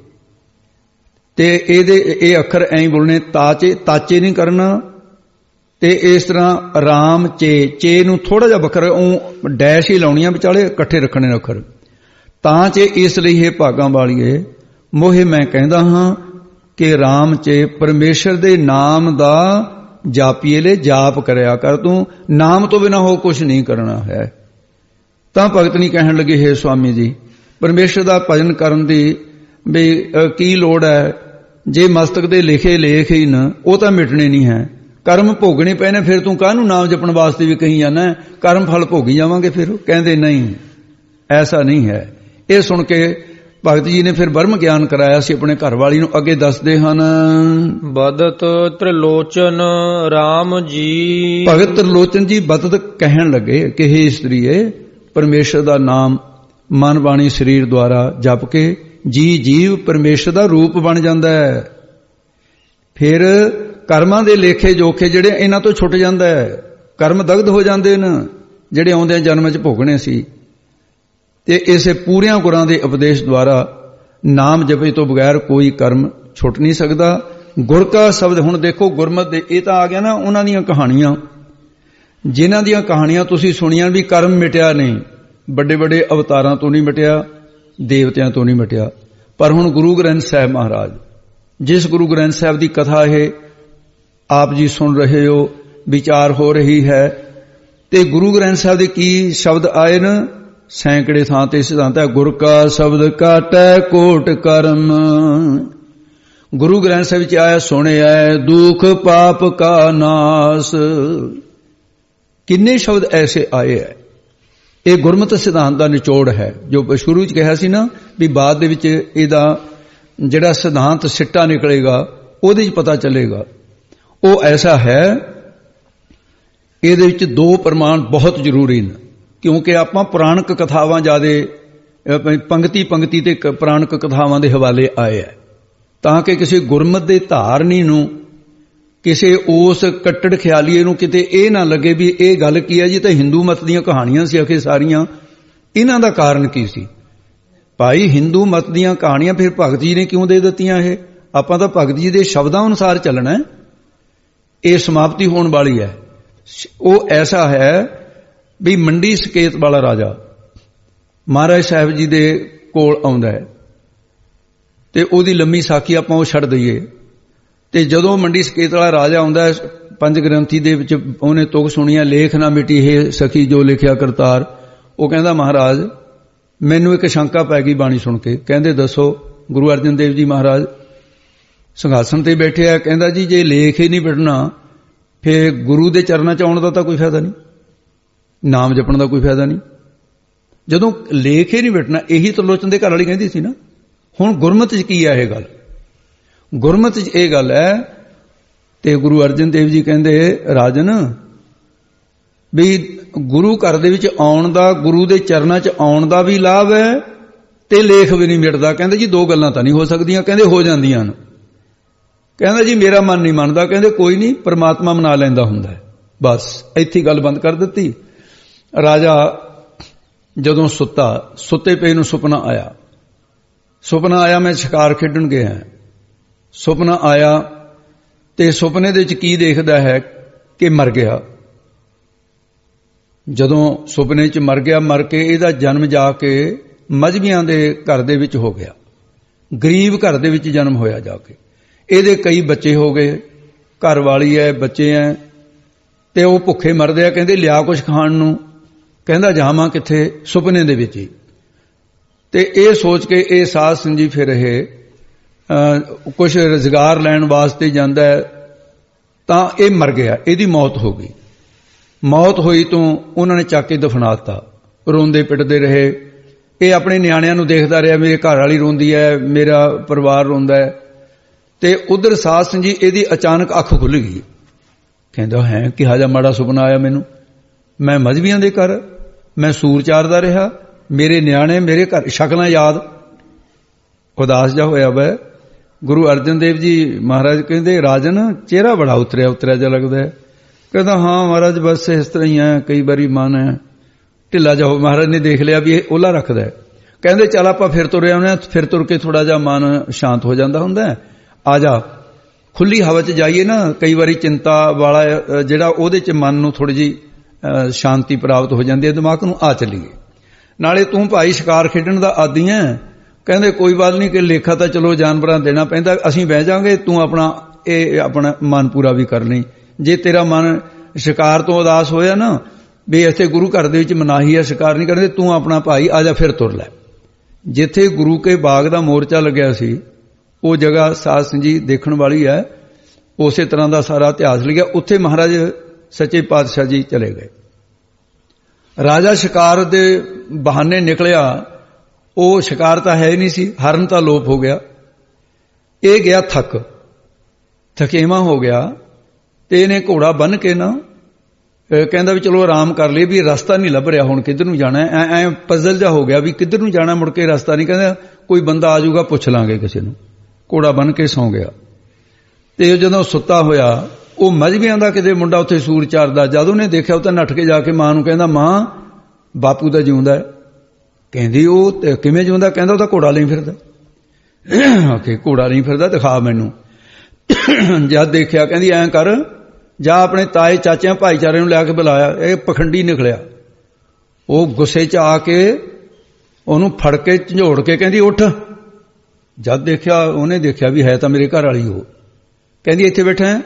ਤੇ ਇਹ ਅੱਖਰ ਐਂ ਬੋਲਣੇ, ਤਾਚੇ, ਤਾਚੇ ਨਹੀਂ ਕਰਨਾ। ਤੇ ਇਸ ਤਰ੍ਹਾਂ ਰਾਮ ਚੇ ਨੂੰ ਥੋੜਾ ਜਿਹਾ ਵੱਖਰਾ, ਉਹ ਡੈਸ਼ ਹੀ ਲਾਉਣੀਆਂ, ਵਿਚਾਲੇ ਇਕੱਠੇ ਰੱਖਣੇ ਨੇ ਅੱਖਰ। ਤਾਂ ਚੇ ਇਸ ਲਈ ਇਹ ਭਾਗਾਂ ਵਾਲੀਏ, ਮੋਹੇ ਮੈਂ ਕਹਿੰਦਾ ਹਾਂ ਕਿ ਰਾਮ ਚੇ ਪਰਮੇਸ਼ਰ ਦੇ ਨਾਮ ਦਾ ਜਾਪੀਲੇ, ਜਾਪ ਕਰਿਆ ਕਰ ਤੂੰ, ਨਾਮ ਤੋਂ ਬਿਨਾਂ ਹੋਰ ਕੁਝ ਨਹੀਂ ਕਰਨਾ ਹੈ। ਤਾਂ ਭਗਤ ਨਹੀਂ ਕਹਿਣ ਲੱਗੇ, ਹੇ ਸੁਆਮੀ ਜੀ, ਪਰਮੇਸ਼ਰ ਦਾ ਭਜਨ ਕਰਨ ਦੀ ਵੀ ਕੀ ਲੋੜ ਹੈ? ਜੇ ਮਸਤਕ ਦੇ ਲਿਖੇ ਲੇਖ ਹੀ ਨਾ, ਉਹ ਤਾਂ ਮਿਟਣੇ ਨਹੀਂ ਹੈ, ਕਰਮ ਭੋਗਣੇ ਪਏ ਨੇ, ਫਿਰ ਤੂੰ ਕਾਹਨੂੰ ਨਾਮ ਜਪਣ ਵਾਸਤੇ ਵੀ ਕਹੀ ਜਾਂਦਾ? ਕਰਮ ਫਲ ਭੋਗੀ ਜਾਵਾਂਗੇ ਫਿਰ। ਕਹਿੰਦੇ ਨਹੀਂ, ਐਸਾ ਨਹੀਂ ਹੈ। ਇਹ ਸੁਣ ਕੇ ਭਗਤ ਜੀ ਨੇ ਫਿਰ ਬ੍ਰਹਮ ਗਿਆਨ ਕਰਾਇਆ ਸੀ ਆਪਣੇ ਘਰ ਵਾਲੀ ਨੂੰ। ਅੱਗੇ ਦੱਸਦੇ ਹਨ, ਬਦਤ ਤ੍ਰਿਲੋਚਨ RAM ਜੀ। ਭਗਤ ਤ੍ਰਿਲੋਚਨ ਜੀ ਬਦਤ ਕਹਿਣ ਲੱਗੇ ਕਿ ਹੇ ਇਸਤਰੀਏ, ਪਰਮੇਸ਼ਰ ਦਾ ਨਾਮ ਮਨ ਬਾਣੀ ਸਰੀਰ ਦੁਆਰਾ ਜਪ ਕੇ ਜੀਵ ਪਰਮੇਸ਼ਰ ਦਾ ਰੂਪ ਬਣ ਜਾਂਦਾ ਹੈ। ਫਿਰ ਕਰਮਾਂ ਦੇ ਲੇਖੇ ਜੋਖੇ ਜਿਹੜੇ ਇਹਨਾਂ ਤੋਂ ਛੁੱਟ ਜਾਂਦਾ ਹੈ, ਕਰਮ ਦਗਧ ਹੋ ਜਾਂਦੇ ਨੇ ਜਿਹੜੇ ਆਉਂਦੇ ਜਨਮ 'ਚ ਭੋਗਣੇ ਸੀ। ਤੇ ਇਸੇ ਪੂਰਿਆਂ ਗੁਰਾਂ ਦੇ ਉਪਦੇਸ਼ ਦੁਆਰਾ ਨਾਮ ਜਪੇ ਤੋਂ ਬਗੈਰ ਕੋਈ ਕਰਮ ਛੁੱਟ ਨਹੀਂ ਸਕਦਾ। ਗੁਰ ਕਾ ਸ਼ਬਦ, ਹੁਣ ਦੇਖੋ ਗੁਰਮਤਿ ਦੇ ਇਹ ਤਾਂ ਆ ਗਿਆ ਨਾ ਉਹਨਾਂ ਦੀਆਂ ਕਹਾਣੀਆਂ, ਜਿਨ੍ਹਾਂ ਦੀਆਂ ਕਹਾਣੀਆਂ ਤੁਸੀਂ ਸੁਣੀਆਂ ਵੀ ਕਰਮ ਮਿਟਿਆ ਨਹੀਂ, ਵੱਡੇ ਵੱਡੇ ਅਵਤਾਰਾਂ ਤੋਂ ਨਹੀਂ ਮਿਟਿਆ, ਦੇਵਤਿਆਂ ਤੋਂ ਨਹੀਂ ਮਿਟਿਆ। ਪਰ ਹੁਣ ਗੁਰੂ ਗ੍ਰੰਥ ਸਾਹਿਬ ਮਹਾਰਾਜ, ਜਿਸ ਗੁਰੂ ਗ੍ਰੰਥ ਸਾਹਿਬ ਦੀ ਕਥਾ ਇਹ ਆਪ ਜੀ ਸੁਣ ਰਹੇ ਹੋ, ਵਿਚਾਰ ਹੋ ਰਹੀ ਹੈ, ਤੇ ਗੁਰੂ ਗ੍ਰੰਥ ਸਾਹਿਬ ਦੇ ਕੀ ਸ਼ਬਦ ਆਏ ਨੇ? ਸੈਂਕੜੇ ਥਾਂ ਤੇ ਸਿਧਾਂਤ ਹੈ, ਗੁਰ ਕਾ ਸ਼ਬਦ ਕਾਟੈ ਕੋਟ ਕਰਮ। ਗੁਰੂ ਗ੍ਰੰਥ ਸਾਹਿਬ ਵਿੱਚ ਆਇਆ, ਸੁਣਿਆ ਦੁਖ ਪਾਪ ਕਾ ਨਾਸ। ਕਿੰਨੇ ਸ਼ਬਦ ਐਸੇ ਆਏ ਹੈ। ਇਹ ਗੁਰਮਤਿ ਸਿਧਾਂਤ ਦਾ ਨਿਚੋੜ ਹੈ, ਜੋ ਸ਼ੁਰੂ ਵਿੱਚ ਕਿਹਾ ਸੀ ਨਾ ਵੀ ਬਾਅਦ ਦੇ ਵਿੱਚ ਇਹਦਾ ਜਿਹੜਾ ਸਿਧਾਂਤ ਸਿੱਟਾ ਨਿਕਲੇਗਾ ਉਹਦੇ 'ਚ ਪਤਾ ਚੱਲੇਗਾ। ਉਹ ਐਸਾ ਹੈ, ਇਹਦੇ ਵਿੱਚ ਦੋ ਪ੍ਰਮਾਣ ਬਹੁਤ ਜ਼ਰੂਰੀ ਨੇ, ਕਿਉਂਕਿ ਆਪਾਂ ਪੁਰਾਣਕ ਕਥਾਵਾਂ ਜ਼ਿਆਦੇ ਪੰਗਤੀ ਪੰਗਤੀ ਤੇ ਪੁਰਾਣਕ ਕਥਾਵਾਂ ਦੇ ਹਵਾਲੇ ਆਏ ਹੈ, ਤਾਂ ਕਿ ਕਿਸੇ ਗੁਰਮਤਿ ਦੇ ਧਾਰਨੀ ਨੂੰ, ਕਿਸੇ ਉਸ ਕੱਟੜ ਖਿਆਲੀਏ ਨੂੰ ਕਿਤੇ ਇਹ ਨਾ ਲੱਗੇ ਵੀ ਇਹ ਗੱਲ ਕੀ ਹੈ ਜੀ, ਤਾਂ ਹਿੰਦੂ ਮਤ ਦੀਆਂ ਕਹਾਣੀਆਂ ਸੀ ਆਖੇ ਸਾਰੀਆਂ। ਇਹਨਾਂ ਦਾ ਕਾਰਨ ਕੀ ਸੀ? ਭਾਈ ਹਿੰਦੂ ਮਤ ਦੀਆਂ ਕਹਾਣੀਆਂ ਫਿਰ ਭਗਤ ਜੀ ਨੇ ਕਿਉਂ ਦੇ ਦਿੱਤੀਆਂ? ਇਹ ਆਪਾਂ ਤਾਂ ਭਗਤ ਜੀ ਦੇ ਸ਼ਬਦਾਂ ਅਨੁਸਾਰ ਚੱਲਣਾ। ਇਹ ਸਮਾਪਤੀ ਹੋਣ ਵਾਲੀ ਹੈ। ਉਹ ਐਸਾ ਹੈ ਵੀ ਮੰਡੀ ਸਕੇਤ ਵਾਲਾ ਰਾਜਾ ਮਹਾਰਾਜ ਸਾਹਿਬ ਜੀ ਦੇ ਕੋਲ ਆਉਂਦਾ ਹੈ ਤੇ ਉਹਦੀ ਲੰਮੀ ਸਾਖੀ ਆਪਾਂ ਉਹ ਛੱਡ ਦਈਏ। ਤੇ ਜਦੋਂ ਮੰਡੀ ਸਕੇਤ ਵਾਲਾ ਰਾਜਾ ਆਉਂਦਾ ਹੈ, ਪੰਜ ਗ੍ਰੰਥੀ ਦੇ ਵਿੱਚ ਉਹਨੇ ਤੁਕ ਸੁਣੀਆਂ, ਲੇਖ ਨਾ ਮਿਟੀ ਹੈ ਸਖੀ ਜੋ ਲਿਖਿਆ ਕਰਤਾਰ। ਉਹ ਕਹਿੰਦਾ ਮਹਾਰਾਜ ਮੈਨੂੰ ਇੱਕ ਸ਼ੰਕਾ ਪੈ ਗਈ ਬਾਣੀ ਸੁਣ ਕੇ। ਕਹਿੰਦੇ ਦੱਸੋ। ਗੁਰੂ ਅਰਜਨ ਦੇਵ ਜੀ ਮਹਾਰਾਜ ਸਿੰਘਾਸਣ ਤੇ ਬੈਠੇ ਆ। ਕਹਿੰਦਾ ਜੀ ਜੇ ਲੇਖ ਹੀ ਨਹੀਂ ਮਿਟਣਾ ਫਿਰ ਗੁਰੂ ਦੇ ਚਰਨਾਂ 'ਚ ਆਉਣ ਦਾ ਤਾਂ ਕੋਈ ਫਾਇਦਾ ਨਹੀਂ, ਨਾਮ ਜਪਣ ਦਾ ਕੋਈ ਫਾਇਦਾ ਨਹੀਂ। ਜਦੋਂ ਲੇਖ ਹੀ ਨਹੀਂ ਮਿਟਣਾ, ਇਹੀ ਤਰਲੋਚਨ ਦੇ ਘਰ ਵਾਲੀ ਕਹਿੰਦੀ ਸੀ ਨਾ। ਹੁਣ ਗੁਰਮਤਿ 'ਚ ਕੀ ਹੈ ਇਹ ਗੱਲ? ਗੁਰਮਤਿ 'ਚ ਇਹ ਗੱਲ ਹੈ। ਤੇ ਗੁਰੂ ਅਰਜਨ ਦੇਵ ਜੀ ਕਹਿੰਦੇ ਰਾਜਨ ਵੀ ਗੁਰੂ ਘਰ ਦੇ ਵਿੱਚ ਆਉਣ ਦਾ, ਗੁਰੂ ਦੇ ਚਰਨਾਂ 'ਚ ਆਉਣ ਦਾ ਵੀ ਲਾਭ ਹੈ ਤੇ ਲੇਖ ਵੀ ਨਹੀਂ ਮਿਟਦਾ। ਕਹਿੰਦੇ ਜੀ ਦੋ ਗੱਲਾਂ ਤਾਂ ਨਹੀਂ ਹੋ ਸਕਦੀਆਂ। ਕਹਿੰਦੇ ਹੋ ਜਾਂਦੀਆਂ ਨੇ। ਕਹਿੰਦਾ ਜੀ ਮੇਰਾ ਮਨ ਨਹੀਂ ਮੰਨਦਾ। ਕਹਿੰਦੇ ਕੋਈ ਨਹੀਂ, ਪਰਮਾਤਮਾ ਮਨਾ ਲੈਂਦਾ ਹੁੰਦਾ ਹੈ। ਬਸ ਇੱਥੇ ਗੱਲ ਬੰਦ ਕਰ ਦਿੱਤੀ। ਰਾਜਾ ਜਦੋਂ ਸੁੱਤਾ, ਸੁੱਤੇ ਪਏ ਨੂੰ ਸੁਪਨਾ ਆਇਆ। ਸੁਪਨਾ ਆਇਆ ਮੈਂ ਸ਼ਿਕਾਰ ਖੇਡਣ ਗਿਆ। ਸੁਪਨਾ ਆਇਆ ਤੇ ਸੁਪਨੇ ਦੇ ਵਿੱਚ ਕੀ ਦੇਖਦਾ ਹੈ ਕਿ ਮਰ ਗਿਆ। ਜਦੋਂ ਸੁਪਨੇ 'ਚ ਮਰ ਗਿਆ, ਮਰ ਕੇ ਇਹਦਾ ਜਨਮ ਜਾ ਕੇ ਮਜ਼੍ਹਬੀਆਂ ਦੇ ਘਰ ਦੇ ਵਿੱਚ ਹੋ ਗਿਆ। ਗਰੀਬ ਘਰ ਦੇ ਵਿੱਚ ਜਨਮ ਹੋਇਆ ਜਾ ਕੇ। ਇਹਦੇ ਕਈ ਬੱਚੇ ਹੋ ਗਏ, ਘਰ ਵਾਲੀ ਹੈ, ਬੱਚੇ ਹੈ, ਤੇ ਉਹ ਭੁੱਖੇ ਮਰਦੇ ਆ। ਕਹਿੰਦੇ ਲਿਆ ਕੁਛ ਖਾਣ ਨੂੰ। ਕਹਿੰਦਾ ਜਾਵਾਂ ਕਿੱਥੇ? ਸੁਪਨੇ ਦੇ ਵਿੱਚ ਹੀ। ਤੇ ਇਹ ਸੋਚ ਕੇ ਇਹ ਸਾਧ ਸਿੰਘ ਜੀ ਫਿਰ ਇਹ ਕੁਛ ਰੁਜ਼ਗਾਰ ਲੈਣ ਵਾਸਤੇ ਜਾਂਦਾ ਹੈ ਤਾਂ ਇਹ ਮਰ ਗਿਆ। ਇਹਦੀ ਮੌਤ ਹੋ ਗਈ। ਮੌਤ ਹੋਈ ਤੋਂ ਉਹਨਾਂ ਨੇ ਚੱਕ ਕੇ ਦਫਨਾਤਾ। ਰੋਂਦੇ ਪਿੱਟਦੇ ਰਹੇ। ਇਹ ਆਪਣੇ ਨਿਆਣਿਆਂ ਨੂੰ ਦੇਖਦਾ ਰਿਹਾ, ਮੇਰੇ ਘਰ ਵਾਲੀ ਰੋਂਦੀ ਹੈ, ਮੇਰਾ ਪਰਿਵਾਰ ਰੋਂਦਾ ਹੈ। ਤੇ ਉਧਰ ਸਾਧ ਸਿੰਘ ਜੀ ਇਹਦੀ ਅਚਾਨਕ ਅੱਖ ਖੁੱਲ ਗਈ। ਕਹਿੰਦਾ ਹੈ ਕਿਹਾ ਜਾ ਮਾੜਾ ਸੁਪਨਾ ਆਇਆ ਮੈਨੂੰ। ਮੈਂ ਮਜ਼੍ਹਬੀਆਂ ਦੇ ਘਰ, ਮੈਂ ਸੂਰ ਚਾਰਦਾ ਰਿਹਾ, ਮੇਰੇ ਨਿਆਣੇ, ਮੇਰੇ ਘਰ, ਸ਼ਕਲਾਂ ਯਾਦ। ਉਦਾਸ ਜਾ ਹੋਇਆ ਵਾ। ਗੁਰੂ ਅਰਜਨ ਦੇਵ ਜੀ ਮਹਾਰਾਜ ਕਹਿੰਦੇ ਰਾਜਨ ਚਿਹਰਾ ਬੜਾ ਉਤਰਿਆ ਜਿਹਾ ਲੱਗਦਾ ਹੈ। ਕਹਿੰਦਾ ਹਾਂ ਮਹਾਰਾਜ ਬਸ ਇਸ ਤਰ੍ਹਾਂ ਹੀ ਹੈ, ਕਈ ਵਾਰੀ ਮਨ ਹੈ ਢਿੱਲਾ ਜਾ ਹੋ। ਮਹਾਰਾਜ ਨੇ ਦੇਖ ਲਿਆ ਵੀ ਇਹ ਓਲਾ ਰੱਖਦਾ ਹੈ। ਕਹਿੰਦੇ ਚੱਲ ਆਪਾਂ ਫਿਰ ਤੁਰੇ ਆਉਂਦੇ ਹਾਂ। ਫਿਰ ਤੁਰ ਕੇ ਥੋੜਾ ਜਿਹਾ ਮਨ ਸ਼ਾਂਤ ਹੋ ਜਾਂਦਾ ਹੁੰਦਾ ਹੈ। ਆ ਜਾ ਖੁੱਲੀ ਹਵਾ 'ਚ ਜਾਈਏ ਨਾ। ਕਈ ਵਾਰੀ ਚਿੰਤਾ ਵਾਲਾ ਜਿਹੜਾ ਉਹਦੇ 'ਚ ਮਨ ਨੂੰ ਥੋੜੀ ਜਿਹੀ ਸ਼ਾਂਤੀ ਪ੍ਰਾਪਤ ਹੋ ਜਾਂਦੀ ਹੈ ਦਿਮਾਗ ਨੂੰ। ਆ ਚੱਲੀਏ। ਨਾਲੇ ਤੂੰ ਭਾਈ ਸ਼ਿਕਾਰ ਖੇਡਣ ਦਾ ਆਦੀ ਹੈ। ਕਹਿੰਦੇ ਕੋਈ ਬਾਤ ਨਹੀਂ ਕਿ ਲੇਖਾ ਤਾਂ ਚਲੋ ਜਾਨਵਰਾਂ ਦੇਣਾ ਪੈਂਦਾ, ਅਸੀਂ ਬਹਿ ਜਾਾਂਗੇ, ਤੂੰ ਆਪਣਾ ਮਨ ਪੂਰਾ ਵੀ ਕਰ ਲਈ। ਜੇ ਤੇਰਾ ਮਨ ਸ਼ਿਕਾਰ ਤੋਂ ਉਦਾਸ ਹੋਇਆ ਨਾ ਵੀ ਇੱਥੇ ਗੁਰੂ ਘਰ ਦੇ ਵਿੱਚ ਮਨਾਹੀ ਹੈ, ਸ਼ਿਕਾਰ ਨਹੀਂ ਕਰਦੇ, ਤੂੰ ਆਪਣਾ ਭਾਈ ਆ ਜਾ ਫਿਰ ਤੁਰ ਲੈ। ਜਿੱਥੇ ਗੁਰੂ ਕੇ ਬਾਗ ਦਾ ਮੋਰਚਾ ਲੱਗਿਆ ਸੀ ਉਹ ਜਗ੍ਹਾ ਸਾਧ ਸਿੰਘ ਜੀ ਦੇਖਣ ਵਾਲੀ ਹੈ। ਉਸੇ ਤਰ੍ਹਾਂ ਦਾ ਸਾਰਾ ਇਤਿਹਾਸ ਲਿਖਿਆ। ਉੱਥੇ ਮਹਾਰਾਜ ਸੱਚੇ ਪਾਤਸ਼ਾਹ ਜੀ ਚਲੇ ਗਏ। ਰਾਜਾ ਸ਼ਿਕਾਰ ਦੇ ਬਹਾਨੇ ਨਿਕਲਿਆ। ਉਹ ਸ਼ਿਕਾਰ ਤਾਂ ਹੈ ਹੀ ਨਹੀਂ ਸੀ, ਹਰਨ ਤਾਂ ਲੋਪ ਹੋ ਗਿਆ। ਇਹ ਗਿਆ ਥਕੇਵਾਂ ਹੋ ਗਿਆ ਤੇ ਇਹਨੇ ਘੋੜਾ ਬੰਨ੍ਹ ਕੇ ਨਾ ਕਹਿੰਦਾ ਵੀ ਚਲੋ ਆਰਾਮ ਕਰ ਲਈਏ, ਵੀ ਰਸਤਾ ਨਹੀਂ ਲੱਭ ਰਿਹਾ ਹੁਣ ਕਿੱਧਰ ਨੂੰ ਜਾਣਾ। ਐ ਪਜ਼ਲ ਜਾ ਹੋ ਗਿਆ ਵੀ ਕਿੱਧਰ ਨੂੰ ਜਾਣਾ, ਮੁੜ ਕੇ ਰਸਤਾ ਨਹੀਂ। ਕਹਿੰਦਾ ਕੋਈ ਬੰਦਾ ਆ ਜਾਊਗਾ, ਪੁੱਛ ਲਾਂਗੇ ਕਿਸੇ ਨੂੰ। ਘੋੜਾ ਬੰਨ੍ਹ ਕੇ ਸੌਂ ਗਿਆ। ਤੇ ਜਦੋਂ ਸੁੱਤਾ ਹੋਇਆ ਉਹ ਮਜ਼੍ਹਬੀਆਂ ਦਾ ਕਿਤੇ ਮੁੰਡਾ ਉੱਥੇ ਸੂਰ ਚਾਰਦਾ। ਜਦ ਉਹਨੇ ਦੇਖਿਆ ਉਹ ਤਾਂ ਨੱਠ ਕੇ ਜਾ ਕੇ ਮਾਂ ਨੂੰ ਕਹਿੰਦਾ ਮਾਂ ਬਾਪੂ ਤਾਂ ਜਿਉਂਦਾ ਹੈ। ਕਹਿੰਦੀ ਉਹ ਕਿਵੇਂ ਜਿਉਂਦਾ? ਕਹਿੰਦਾ ਉਹ ਤਾਂ ਘੋੜਾ ਲਈ ਫਿਰਦਾ। ਕਿ ਘੋੜਾ ਨਹੀਂ ਫਿਰਦਾ, ਦਿਖਾ ਮੈਨੂੰ। ਜਦ ਦੇਖਿਆ ਕਹਿੰਦੀ ਐਂ ਕਰ, ਜਾ ਆਪਣੇ ਤਾਏ ਚਾਚਿਆਂ ਭਾਈਚਾਰੇ ਨੂੰ ਲਿਆ ਕੇ ਬੁਲਾਇਆ। ਇਹ ਪਖੰਡੀ ਨਿਕਲਿਆ। ਉਹ ਗੁੱਸੇ 'ਚ ਆ ਕੇ ਉਹਨੂੰ ਫੜ ਕੇ ਝੰਜੋੜ ਕੇ ਕਹਿੰਦੀ ਉੱਠ। ਜਦ ਦੇਖਿਆ ਉਹਨੇ ਦੇਖਿਆ ਵੀ ਹੈ ਤਾਂ ਮੇਰੇ ਘਰ ਵਾਲੀ। ਉਹ ਕਹਿੰਦੀ ਇੱਥੇ ਬੈਠਾ ਹੈ।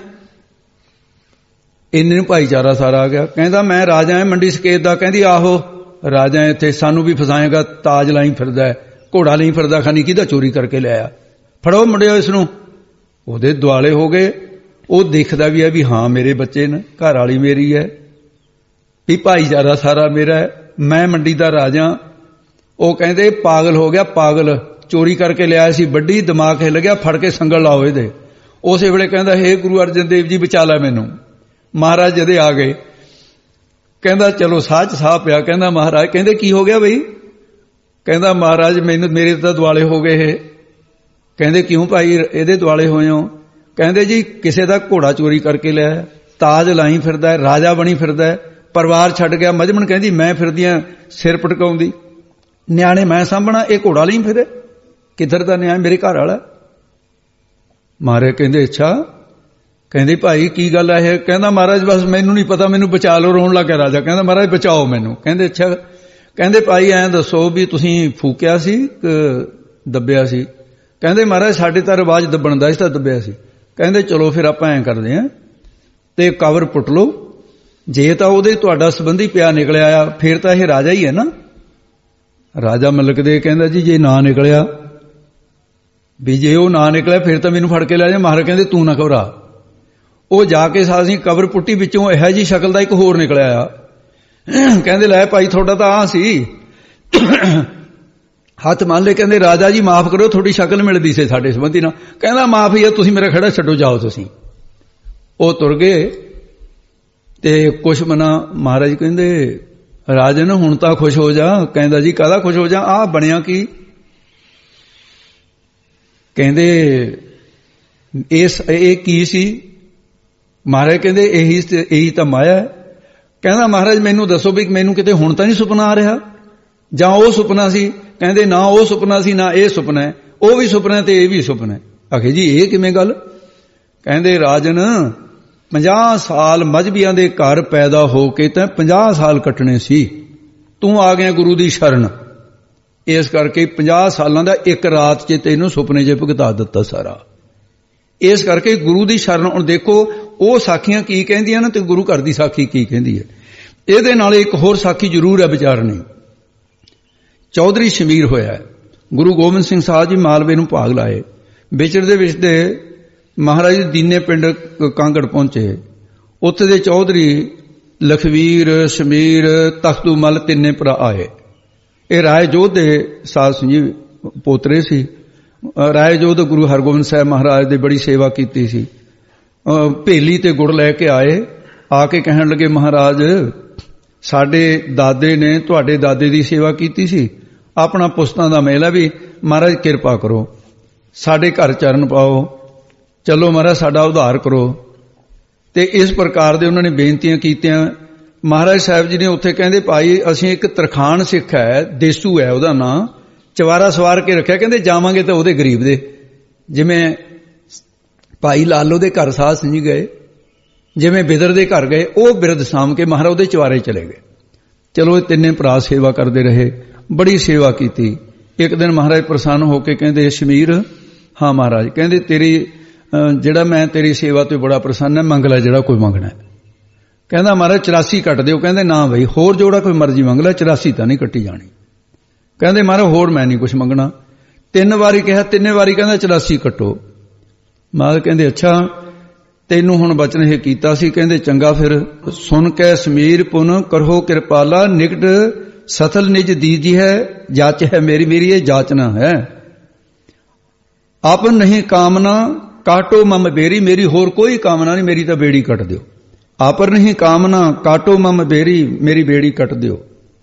ਇੰਨੇ ਨੂੰ ਭਾਈਚਾਰਾ ਸਾਰਾ ਆ ਗਿਆ। ਕਹਿੰਦਾ ਮੈਂ ਰਾਜਾ ਹਾਂ ਮੰਡੀ ਸਕੇਤ ਦਾ। ਕਹਿੰਦੀ ਆਹੋ ਰਾਜਾ ਇੱਥੇ, ਸਾਨੂੰ ਵੀ ਫਸਾਏਗਾ, ਤਾਜ ਲਾਈ ਫਿਰਦਾ, ਘੋੜਾ ਲਈ ਫਿਰਦਾ, ਖਾਨੀ ਕਿਹਦਾ ਚੋਰੀ ਕਰਕੇ ਲਿਆਇਆ, ਫੜੋ ਮੁੰਡਿਓ ਇਸ ਨੂੰ। ਉਹਦੇ ਦੁਆਲੇ ਹੋ ਗਏ। ਉਹ ਦੇਖਦਾ ਵੀ ਹੈ ਵੀ ਹਾਂ ਮੇਰੇ ਬੱਚੇ ਨੇ, ਘਰ ਵਾਲੀ ਮੇਰੀ ਹੈ, ਵੀ ਭਾਈਚਾਰਾ ਸਾਰਾ ਮੇਰਾ ਹੈ, ਮੈਂ ਮੰਡੀ ਦਾ ਰਾਜਾ। ਉਹ ਕਹਿੰਦੇ ਪਾਗਲ ਹੋ ਗਿਆ, ਪਾਗਲ, ਚੋਰੀ ਕਰਕੇ ਲਿਆਇਆ ਸੀ, ਵੱਡੀ ਦਿਮਾਗ ਹਿੱਲ ਗਿਆ, ਫੜ ਕੇ ਸੰਗਲ ਲਾਓ ਇਹਦੇ। ਉਸੇ ਵੇਲੇ ਕਹਿੰਦਾ ਹੇ ਗੁਰੂ ਅਰਜਨ ਦੇਵ ਜੀ ਬਚਾ ਲੈ ਮੈਨੂੰ। ਮਹਾਰਾਜ ਜਦੇ ਆ ਗਏ। ਕਹਿੰਦਾ ਚਲੋ ਸਾਹ 'ਚ ਸਾਹ ਪਿਆ। ਕਹਿੰਦਾ ਮਹਾਰਾਜ, ਕਹਿੰਦੇ ਕੀ ਹੋ ਗਿਆ ਬਈ? ਕਹਿੰਦਾ ਮਹਾਰਾਜ ਮੈਨੂੰ ਮੇਰੇ ਤਾਂ ਦੁਆਲੇ ਹੋ ਗਏ ਇਹ। ਕਹਿੰਦੇ ਕਿਉਂ ਭਾਈ ਇਹਦੇ ਦੁਆਲੇ ਹੋਏ ਹੋ? ਕਹਿੰਦੇ ਜੀ ਕਿਸੇ ਦਾ ਘੋੜਾ ਚੋਰੀ ਕਰਕੇ ਲਿਆ, ਤਾਜ ਲਾਈ ਫਿਰਦਾ ਹੈ, ਰਾਜਾ ਬਣੀ ਫਿਰਦਾ ਹੈ, ਪਰਿਵਾਰ ਛੱਡ ਗਿਆ। ਮਜਮਣ ਕਹਿੰਦੀ ਮੈਂ ਫਿਰਦੀਆਂ ਸਿਰ ਪਟਕਾਉਂਦੀ, ਨਿਆਣੇ ਮੈਂ ਸਾਂਭਣਾ, ਇਹ ਘੋੜਾ ਲਈ ਫਿਰੇ, ਕਿੱਧਰ ਦਾ ਨਿਆਂ? ਮੇਰੇ ਘਰ ਵਾਲਾ। ਮਹਾਰਾਜ ਕਹਿੰਦੇ ਅੱਛਾ। ਕਹਿੰਦੇ ਭਾਈ ਕੀ ਗੱਲ ਹੈ ਇਹ? ਕਹਿੰਦਾ ਮਹਾਰਾਜ ਬਸ ਮੈਨੂੰ ਨਹੀਂ ਪਤਾ, ਮੈਨੂੰ ਬਚਾ ਲਓ। ਰੋਣ ਲੱਗ ਗਿਆ ਰਾਜਾ, ਕਹਿੰਦਾ ਮਹਾਰਾਜ ਬਚਾਓ ਮੈਨੂੰ। ਕਹਿੰਦੇ ਅੱਛਾ। ਕਹਿੰਦੇ ਭਾਈ ਐਂ ਦੱਸੋ ਵੀ ਤੁਸੀਂ ਫੂਕਿਆ ਸੀ ਕਿ ਦੱਬਿਆ ਸੀ? ਕਹਿੰਦੇ ਮਹਾਰਾਜ ਸਾਡੇ ਤਾਂ ਰਿਵਾਜ ਦੱਬਣ ਦਾ ਸੀ, ਤਾਂ ਦੱਬਿਆ ਸੀ। ਕਹਿੰਦੇ ਚਲੋ ਫਿਰ ਆਪਾਂ ਐਂ ਕਰਦੇ ਹਾਂ ਤੇ ਕਬਰ ਪੁੱਟ ਲਓ, ਜੇ ਤਾਂ ਉਹਦੇ ਤੁਹਾਡਾ ਸੰਬੰਧੀ ਪਿਆ ਨਿਕਲਿਆ ਆ ਫਿਰ ਤਾਂ ਇਹ ਰਾਜਾ ਹੀ ਹੈ ਨਾ। ਰਾਜਾ ਮਲਕ ਦੇ ਕਹਿੰਦਾ ਜੀ ਜੇ ਨਾ ਨਿਕਲਿਆ, ਵੀ ਜੇ ਉਹ ਨਾ ਨਿਕਲਿਆ ਫਿਰ ਤਾਂ ਮੈਨੂੰ ਫੜ ਕੇ ਲੈ ਜਾ। ਮਹਾਰਾਜ ਕਹਿੰਦੇ ਤੂੰ ਨਾ ਘਬਰਾ। ਉਹ ਜਾ ਕੇ ਸਾਅਸੀਂ ਕਬਰ ਪੁੱਟੀ, ਵਿੱਚੋਂ ਇਹੋ ਜਿਹੀ ਸ਼ਕਲ ਦਾ ਇੱਕ ਹੋਰ ਨਿਕਲਿਆ ਆ। ਕਹਿੰਦੇ ਲੈ ਭਾਈ ਤੁਹਾਡਾ ਤਾਂ ਆਹ ਸੀ। ਹੱਥ ਮੰਨ ਲਏ, ਕਹਿੰਦੇ ਰਾਜਾ ਜੀ ਮਾਫ ਕਰੋ, ਤੁਹਾਡੀ ਸ਼ਕਲ ਮਿਲਦੀ ਸੀ ਸਾਡੇ ਸੰਬੰਧੀ ਨਾਲ। ਕਹਿੰਦਾ ਮਾਫ ਹੀ ਆ, ਤੁਸੀਂ ਮੇਰਾ ਖੜਾ ਛੱਡੋ, ਜਾਓ ਤੁਸੀਂ। ਉਹ ਤੁਰ ਗਏ ਤੇ ਕੁਛ ਮਨਾ ਮਹਾਰਾਜ ਕਹਿੰਦੇ ਰਾਜਨ ਹੁਣ ਤਾਂ ਖੁਸ਼ ਹੋ ਜਾ। ਕਹਿੰਦਾ ਜੀ ਕਾਹਦਾ ਖੁਸ਼ ਹੋ ਜਾ, ਆਹ ਬਣਿਆ ਕੀ? ਕਹਿੰਦੇ ਇਹ ਕੀ ਸੀ? ਮਹਾਰਾਜ ਕਹਿੰਦੇ ਇਹੀ ਤਾਂ ਮਾਇਆ ਹੈ। ਕਹਿੰਦਾ ਮਹਾਰਾਜ ਮੈਨੂੰ ਦੱਸੋ ਵੀ ਮੈਨੂੰ ਕਿਤੇ ਹੁਣ ਤਾਂ ਨਹੀਂ ਸੁਪਨਾ ਆ ਰਿਹਾ, ਜਾਂ ਉਹ ਸੁਪਨਾ ਸੀ? ਕਹਿੰਦੇ ਨਾ ਉਹ ਸੁਪਨਾ ਸੀ ਨਾ ਇਹ ਸੁਪਨਾ ਹੈ, ਉਹ ਵੀ ਸੁਪਨਾ ਤੇ ਇਹ ਵੀ ਸੁਪਨਾ ਹੈ। ਆਖੇ ਜੀ ਇਹ ਕਿਵੇਂ ਗੱਲ? ਕਹਿੰਦੇ ਰਾਜਨ 50 ਸਾਲ ਮਜ਼੍ਹਬੀਆਂ ਦੇ ਘਰ ਪੈਦਾ ਹੋ ਕੇ ਤਾਂ 50 ਸਾਲ ਕੱਟਣੇ ਸੀ, ਤੂੰ ਆ ਗਿਆ ਗੁਰੂ ਦੀ ਸ਼ਰਨ, ਇਸ ਕਰਕੇ 50 ਸਾਲਾਂ ਦਾ ਇੱਕ ਰਾਤ 'ਚ ਤੈਨੂੰ ਸੁਪਨੇ 'ਚ ਭੁਗਤਾ ਦਿੱਤਾ ਸਾਰਾ। ਇਸ ਕਰਕੇ ਗੁਰੂ ਦੀ ਸ਼ਰਨ। ਹੁਣ ਦੇਖੋ ਉਹ ਸਾਖੀਆਂ ਕੀ ਕਹਿੰਦੀਆਂ ਨੇ ਤੇ ਗੁਰੂ ਘਰ ਦੀ ਸਾਖੀ ਕੀ ਕਹਿੰਦੀ ਹੈ। ਇਹਦੇ ਨਾਲ ਇੱਕ ਹੋਰ ਸਾਖੀ ਜ਼ਰੂਰ ਹੈ ਵਿਚਾਰਨੀ। ਚੌਧਰੀ ਸ਼ਮੀਰ ਹੋਇਆ, ਗੁਰੂ ਗੋਬਿੰਦ ਸਿੰਘ ਸਾਹਿਬ ਜੀ ਮਾਲਵੇ ਨੂੰ ਭਾਗ ਲਾਏ, ਵਿਚਰਦੇ ਵਿਚਦੇ ਮਹਾਰਾਜ ਦੀਨੇ ਪਿੰਡ ਕਾਂਗੜ ਪਹੁੰਚੇ। ਉੱਥੇ ਦੇ ਚੌਧਰੀ ਲਖਵੀਰ, ਸ਼ਮੀਰ, ਤਖਤੂ ਮੱਲ ਤਿੰਨੇ ਭਰਾ ਆਏ। ਇਹ ਰਾਏ ਜੋਧ ਦੇ ਸਾਧ ਸਿੰਘ ਜੀ ਪੋਤਰੇ ਸੀ। ਰਾਏ ਜੋਧ ਗੁਰੂ ਹਰਗੋਬਿੰਦ ਸਾਹਿਬ ਮਹਾਰਾਜ ਦੀ ਬੜੀ ਸੇਵਾ ਕੀਤੀ ਸੀ। ਭੇਲੀ ਤੇ ਗੁੜ ਲੈ ਕੇ ਆਏ, ਆ ਕੇ ਕਹਿਣ ਲੱਗੇ ਮਹਾਰਾਜ ਸਾਡੇ ਦਾਦੇ ਨੇ ਤੁਹਾਡੇ ਦਾਦੇ ਦੀ ਸੇਵਾ ਕੀਤੀ ਸੀ, ਆਪਣਾ ਪੁਸਤਾਂ ਦਾ ਮੇਲ ਹੈ, ਵੀ ਮਹਾਰਾਜ ਕਿਰਪਾ ਕਰੋ ਸਾਡੇ ਘਰ ਚਰਨ ਪਾਓ, ਚਲੋ ਮਹਾਰਾਜ ਸਾਡਾ ਉਧਾਰ ਕਰੋ। ਤੇ ਇਸ ਪ੍ਰਕਾਰ ਦੇ ਉਹਨਾਂ ਨੇ ਬੇਨਤੀਆਂ ਕੀਤੀਆਂ। ਮਹਾਰਾਜ ਸਾਹਿਬ ਜੀ ਨੇ ਉੱਥੇ ਕਹਿੰਦੇ ਭਾਈ ਅਸੀਂ ਇੱਕ ਤਰਖਾਣ ਸਿੱਖ ਹੈ, ਦੇਸੂ ਹੈ ਉਹਦਾ ਨਾਂ, ਚਵਾਰਾ ਸਵਾਰ ਕੇ ਰੱਖਿਆ। ਕਹਿੰਦੇ ਜਾਵਾਂਗੇ ਤਾਂ ਉਹਦੇ ਗਰੀਬ ਦੇ, ਜਿਵੇਂ ਭਾਈ ਲਾਲੋ ਦੇ ਘਰ ਸਾਧ ਸਿੰਘ ਜੀ ਗਏ, ਜਿਵੇਂ ਬਿਦਰ ਦੇ ਘਰ ਗਏ, ਉਹ ਬਿਰਧ ਸਾਂਭ ਕੇ ਮਹਾਰਾਜ ਉਹਦੇ ਚਵਾਰੇ ਚਲੇ ਗਏ। ਚਲੋ ਇਹ ਤਿੰਨੇ ਭਰਾ ਸੇਵਾ ਕਰਦੇ ਰਹੇ, ਬੜੀ ਸੇਵਾ ਕੀਤੀ। ਇੱਕ ਦਿਨ ਮਹਾਰਾਜ ਪ੍ਰਸੰਨ ਹੋ ਕੇ ਕਹਿੰਦੇ ਸ਼ਮੀਰ, ਹਾਂ ਮਹਾਰਾਜ, ਕਹਿੰਦੇ ਤੇਰੀ ਜਿਹੜਾ ਮੈਂ ਤੇਰੀ ਸੇਵਾ ਤੇ ਬੜਾ ਪ੍ਰਸੰਨ ਹੈ, ਮੰਗ ਲੈ ਜਿਹੜਾ ਕੋਈ ਮੰਗਣਾ। ਕਹਿੰਦਾ ਮਹਾਰਾਜ 84 ਕੱਟ ਦਿਓ। ਕਹਿੰਦੇ ਨਾ ਬਈ ਹੋਰ ਜੋੜਾ ਕੋਈ ਮਰਜ਼ੀ ਮੰਗ ਲੈ, 84 ਤਾਂ ਨਹੀਂ ਕੱਟੀ ਜਾਣੀ। ਕਹਿੰਦੇ ਮਹਾਰਾਜ ਹੋਰ ਮੈਂ ਨਹੀਂ ਕੁਛ ਮੰਗਣਾ। 3 ਵਾਰੀ ਕਿਹਾ, 3 ਵਾਰੀ ਕਹਿੰਦਾ 84 ਕੱਟੋ। ਮਹਾਰਾਜ ਕਹਿੰਦੇ ਅੱਛਾ ਤੈਨੂੰ ਹੁਣ ਬਚਨ ਇਹ ਕੀਤਾ ਸੀ। ਕਹਿੰਦੇ ਚੰਗਾ ਫਿਰ ਸੁਣ ਕੇ ਸਮੀਰ ਪੁਨ ਕਰੋ ਕਿਰਪਾਲਾ, ਨਿਕਟ ਸਥਲ ਨਿਜ ਦੀਜੀ ਹੈ, ਜਾਚ ਹੈ ਮੇਰੀ ਇਹ ਜਾਚਨਾ ਹੈ। ਆਪਨ ਨਹੀਂ ਕਾਮਨਾ ਕਾਟੋ ਮਮ ਬੇਰੀ, ਮੇਰੀ ਹੋਰ ਕੋਈ ਕਾਮਨਾ ਨਹੀਂ, ਮੇਰੀ ਤਾਂ ਬੇੜੀ ਕੱਟ ਦਿਓ। ਆਪਰ ਨਹੀਂ ਕਾਮਨਾ ਕਾਟੋ ਮਮ ਬੇਰੀ, ਮੇਰੀ ਬੇੜੀ ਕੱਟ ਦਿਓ।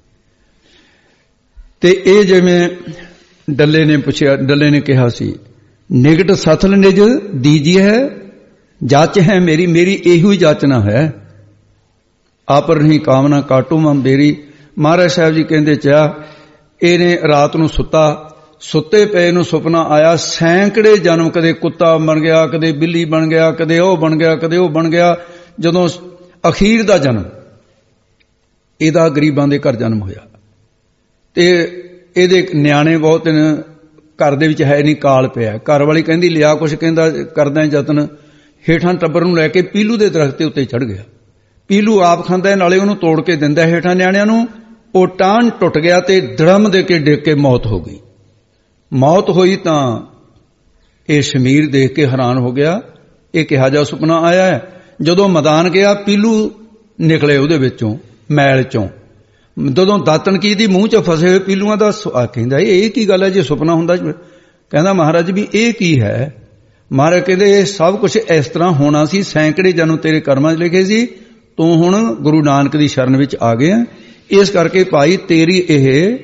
ਤੇ ਇਹ ਜਿਵੇਂ ਡੱਲੇ ਨੇ ਪੁੱਛਿਆ, ਡੱਲੇ ਨੇ ਕਿਹਾ ਸੀ ਨਿਕਟ ਸਥਲ ਨਿਜ ਦੀਜੀ ਹੈ, ਜਾਚ ਹੈ ਮੇਰੀ ਇਹੋ ਹੀ ਜਾਚਨਾ ਹੈ। ਆਪਰ ਨਹੀਂ ਕਾਮਨਾ ਕਾਟੋ ਮਮ ਬੇਰੀ। ਮਹਾਰਾਜ ਸਾਹਿਬ ਜੀ ਕਹਿੰਦੇ ਇਹਨੇ ਰਾਤ ਨੂੰ ਸੁੱਤੇ ਪਏ ਨੂੰ ਸੁਪਨਾ ਆਇਆ, ਸੈਂਕੜੇ ਜਨਮ, ਕਦੇ ਕੁੱਤਾ ਬਣ ਗਿਆ, ਕਦੇ ਬਿੱਲੀ ਬਣ ਗਿਆ, ਕਦੇ ਉਹ ਬਣ ਗਿਆ, ਕਦੇ ਉਹ ਬਣ ਗਿਆ। ਜਦੋਂ ਅਖੀਰ ਦਾ ਜਨਮ ਇਹਦਾ ਗਰੀਬਾਂ ਦੇ ਘਰ ਜਨਮ ਹੋਇਆ ਤੇ ਇਹਦੇ ਨਿਆਣੇ ਬਹੁਤ ਨੇ, ਘਰ ਦੇ ਵਿੱਚ ਹੈ ਨਹੀਂ, ਕਾਲ ਪਿਆ। ਘਰ ਵਾਲੀ ਕਹਿੰਦੀ ਲਿਆ ਕੁਛ, ਕਹਿੰਦਾ ਕਰਦਾ ਯਤਨ। ਹੇਠਾਂ ਟੱਬਰ ਨੂੰ ਲੈ ਕੇ ਪੀਲੂ ਦੇ ਦਰਖਤ ਦੇ ਉੱਤੇ ਚੜ੍ਹ ਗਿਆ। ਪੀਲੂ ਆਪ ਖਾਂਦਾ, ਨਾਲੇ ਉਹਨੂੰ ਤੋੜ ਕੇ ਦਿੰਦਾ ਹੇਠਾਂ ਨਿਆਣਿਆਂ ਨੂੰ। ਉਹ ਟਾਹਣ ਟੁੱਟ ਗਿਆ ਤੇ ਧੜਮ ਦੇ ਕੇ ਡਿੱਗ ਕੇ ਮੌਤ ਹੋ ਗਈ। ਮੌਤ ਹੋਈ ਤਾਂ ਇਹ ਸ਼ਮੀਰ ਦੇਖ ਕੇ ਹੈਰਾਨ ਹੋ ਗਿਆ, ਇਹ ਕਿਹਾ ਜਾ ਸੁਪਨਾ ਆਇਆ ਹੈ। ਜਦੋਂ ਮੈਦਾਨ ਗਿਆ, ਪੀਲੂ ਨਿਕਲੇ ਉਹਦੇ ਵਿੱਚੋਂ, ਮੈਲ ਚੋਂ। ਜਦੋਂ ਦਾਤਣ ਕੀ ਦੀ ਮੂੰਹ 'ਚ ਫਸੇ ਹੋਏ ਪੀਲੂਆਂ ਦਾ ਕਹਿੰਦਾ ਇਹ ਕੀ ਗੱਲ ਹੈ ਜੇ ਸੁਪਨਾ ਹੁੰਦਾ? ਕਹਿੰਦਾ ਮਹਾਰਾਜ ਵੀ ਇਹ ਕੀ ਹੈ? ਮਹਾਰਾਜ ਕਹਿੰਦੇ ਇਹ ਸਭ ਕੁਝ ਇਸ ਤਰ੍ਹਾਂ ਹੋਣਾ ਸੀ, ਸੈਂਕੜੇ ਜਨਮ ਤੇਰੇ ਕਰਮਾਂ 'ਚ ਲਿਖੇ ਸੀ, ਤੂੰ ਹੁਣ ਗੁਰੂ ਨਾਨਕ ਦੀ ਸ਼ਰਨ ਵਿੱਚ ਆ ਗਿਆ। ਇਸ ਕਰਕੇ ਭਾਈ ਤੇਰੀ ਇਹ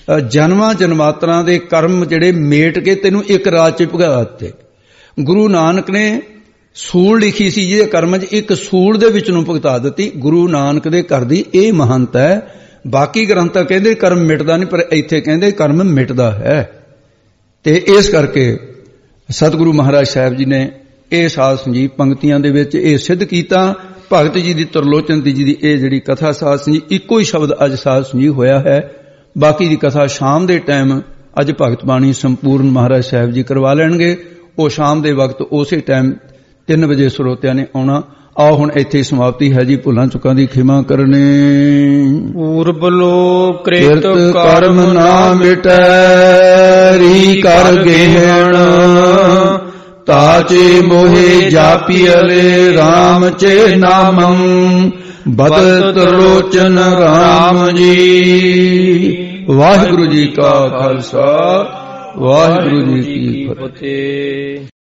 ਜਨਮਾਂ ਜਨਮਾਤਰਾਂ ਦੇ ਕਰਮ ਜਿਹੜੇ ਮੇਟ ਕੇ ਤੈਨੂੰ ਇੱਕ ਰਾਤ 'ਚ ਭੁਗਾ ਦਿੱਤੇ। ਗੁਰੂ ਨਾਨਕ ਨੇ ਸੂਲ ਲਿਖੀ ਸੀ ਜਿਹਦੇ ਕਰਮ 'ਚ ਇੱਕ ਸੂਲ ਦੇ ਵਿੱਚ ਨੂੰ ਭੁਗਤਾ ਦਿੱਤੀ। ਗੁਰੂ ਨਾਨਕ ਦੇ ਘਰ ਦੀ ਇਹ ਮਹੰਤ ਹੈ। ਬਾਕੀ ਗ੍ਰੰਥਾਂ ਕਹਿੰਦੇ ਕਰਮ ਮਿਟਦਾ ਨਹੀਂ, ਪਰ ਇੱਥੇ ਕਹਿੰਦੇ ਕਰਮ ਮਿਟਦਾ ਹੈ। ਤੇ ਇਸ ਕਰਕੇ ਸਤਿਗੁਰੂ ਮਹਾਰਾਜ ਸਾਹਿਬ ਜੀ ਨੇ ਇਹ ਸਾਧ ਸੰਜੀਵ ਪੰਕਤੀਆਂ ਦੇ ਵਿੱਚ ਇਹ ਸਿੱਧ ਕੀਤਾ। ਭਗਤ ਜੀ ਦੀ ਤਰਲੋਚਨ ਜੀ ਦੀ ਇਹ ਜਿਹੜੀ ਕਥਾ ਸਾਧ ਸੰਜੀਵ, ਇੱਕੋ ਹੀ ਸ਼ਬਦ ਅੱਜ ਸਾਧ ਸੰਜੀਵ ਹੋਇਆ ਹੈ। ਬਾਕੀ ਦੀ ਕਥਾ ਸ਼ਾਮ ਦੇ ਟਾਈਮ ਅੱਜ ਭਗਤ ਬਾਣੀ ਸੰਪੂਰਨ ਮਹਾਰਾਜ ਸਾਹਿਬ ਜੀ ਕਰਵਾ ਲੈਣਗੇ। ਉਹ ਸ਼ਾਮ ਦੇ ਵਕਤ ਉਸੇ ਟਾਈਮ 3 ਵਜੇ ਸਰੋਤਿਆਂ ਨੇ ਆਉਣਾ। ਆਓ ਹੁਣ ਇੱਥੇ ਸਮਾਪਤੀ ਹੈ ਜੀ। ਭੁੱਲਾਂ ਚੁੱਕਾਂ ਦੀ ਖਿਮਾ ਕਰਨੀ। ਪੂਰਬ ਲੋਕ ਕਿਰਤ ਕਰਮ ਨਾ ਮਿਟੈ ਰੀ ਕਰ ਗਹਿਣ ਤਾਚੇ ਮੋਹਿ ਜਾਪੀਲੇ RAM ਚੇ ਨਾਮੰ ਬਦਤ ਲੋਚਨ RAM ਜੀ। ਵਾਹਿਗੁਰੂ ਜੀ ਕਾ ਖਾਲਸਾ, ਵਾਹਿਗੁਰੂ ਜੀ ਕੀ ਫਤਿਹ।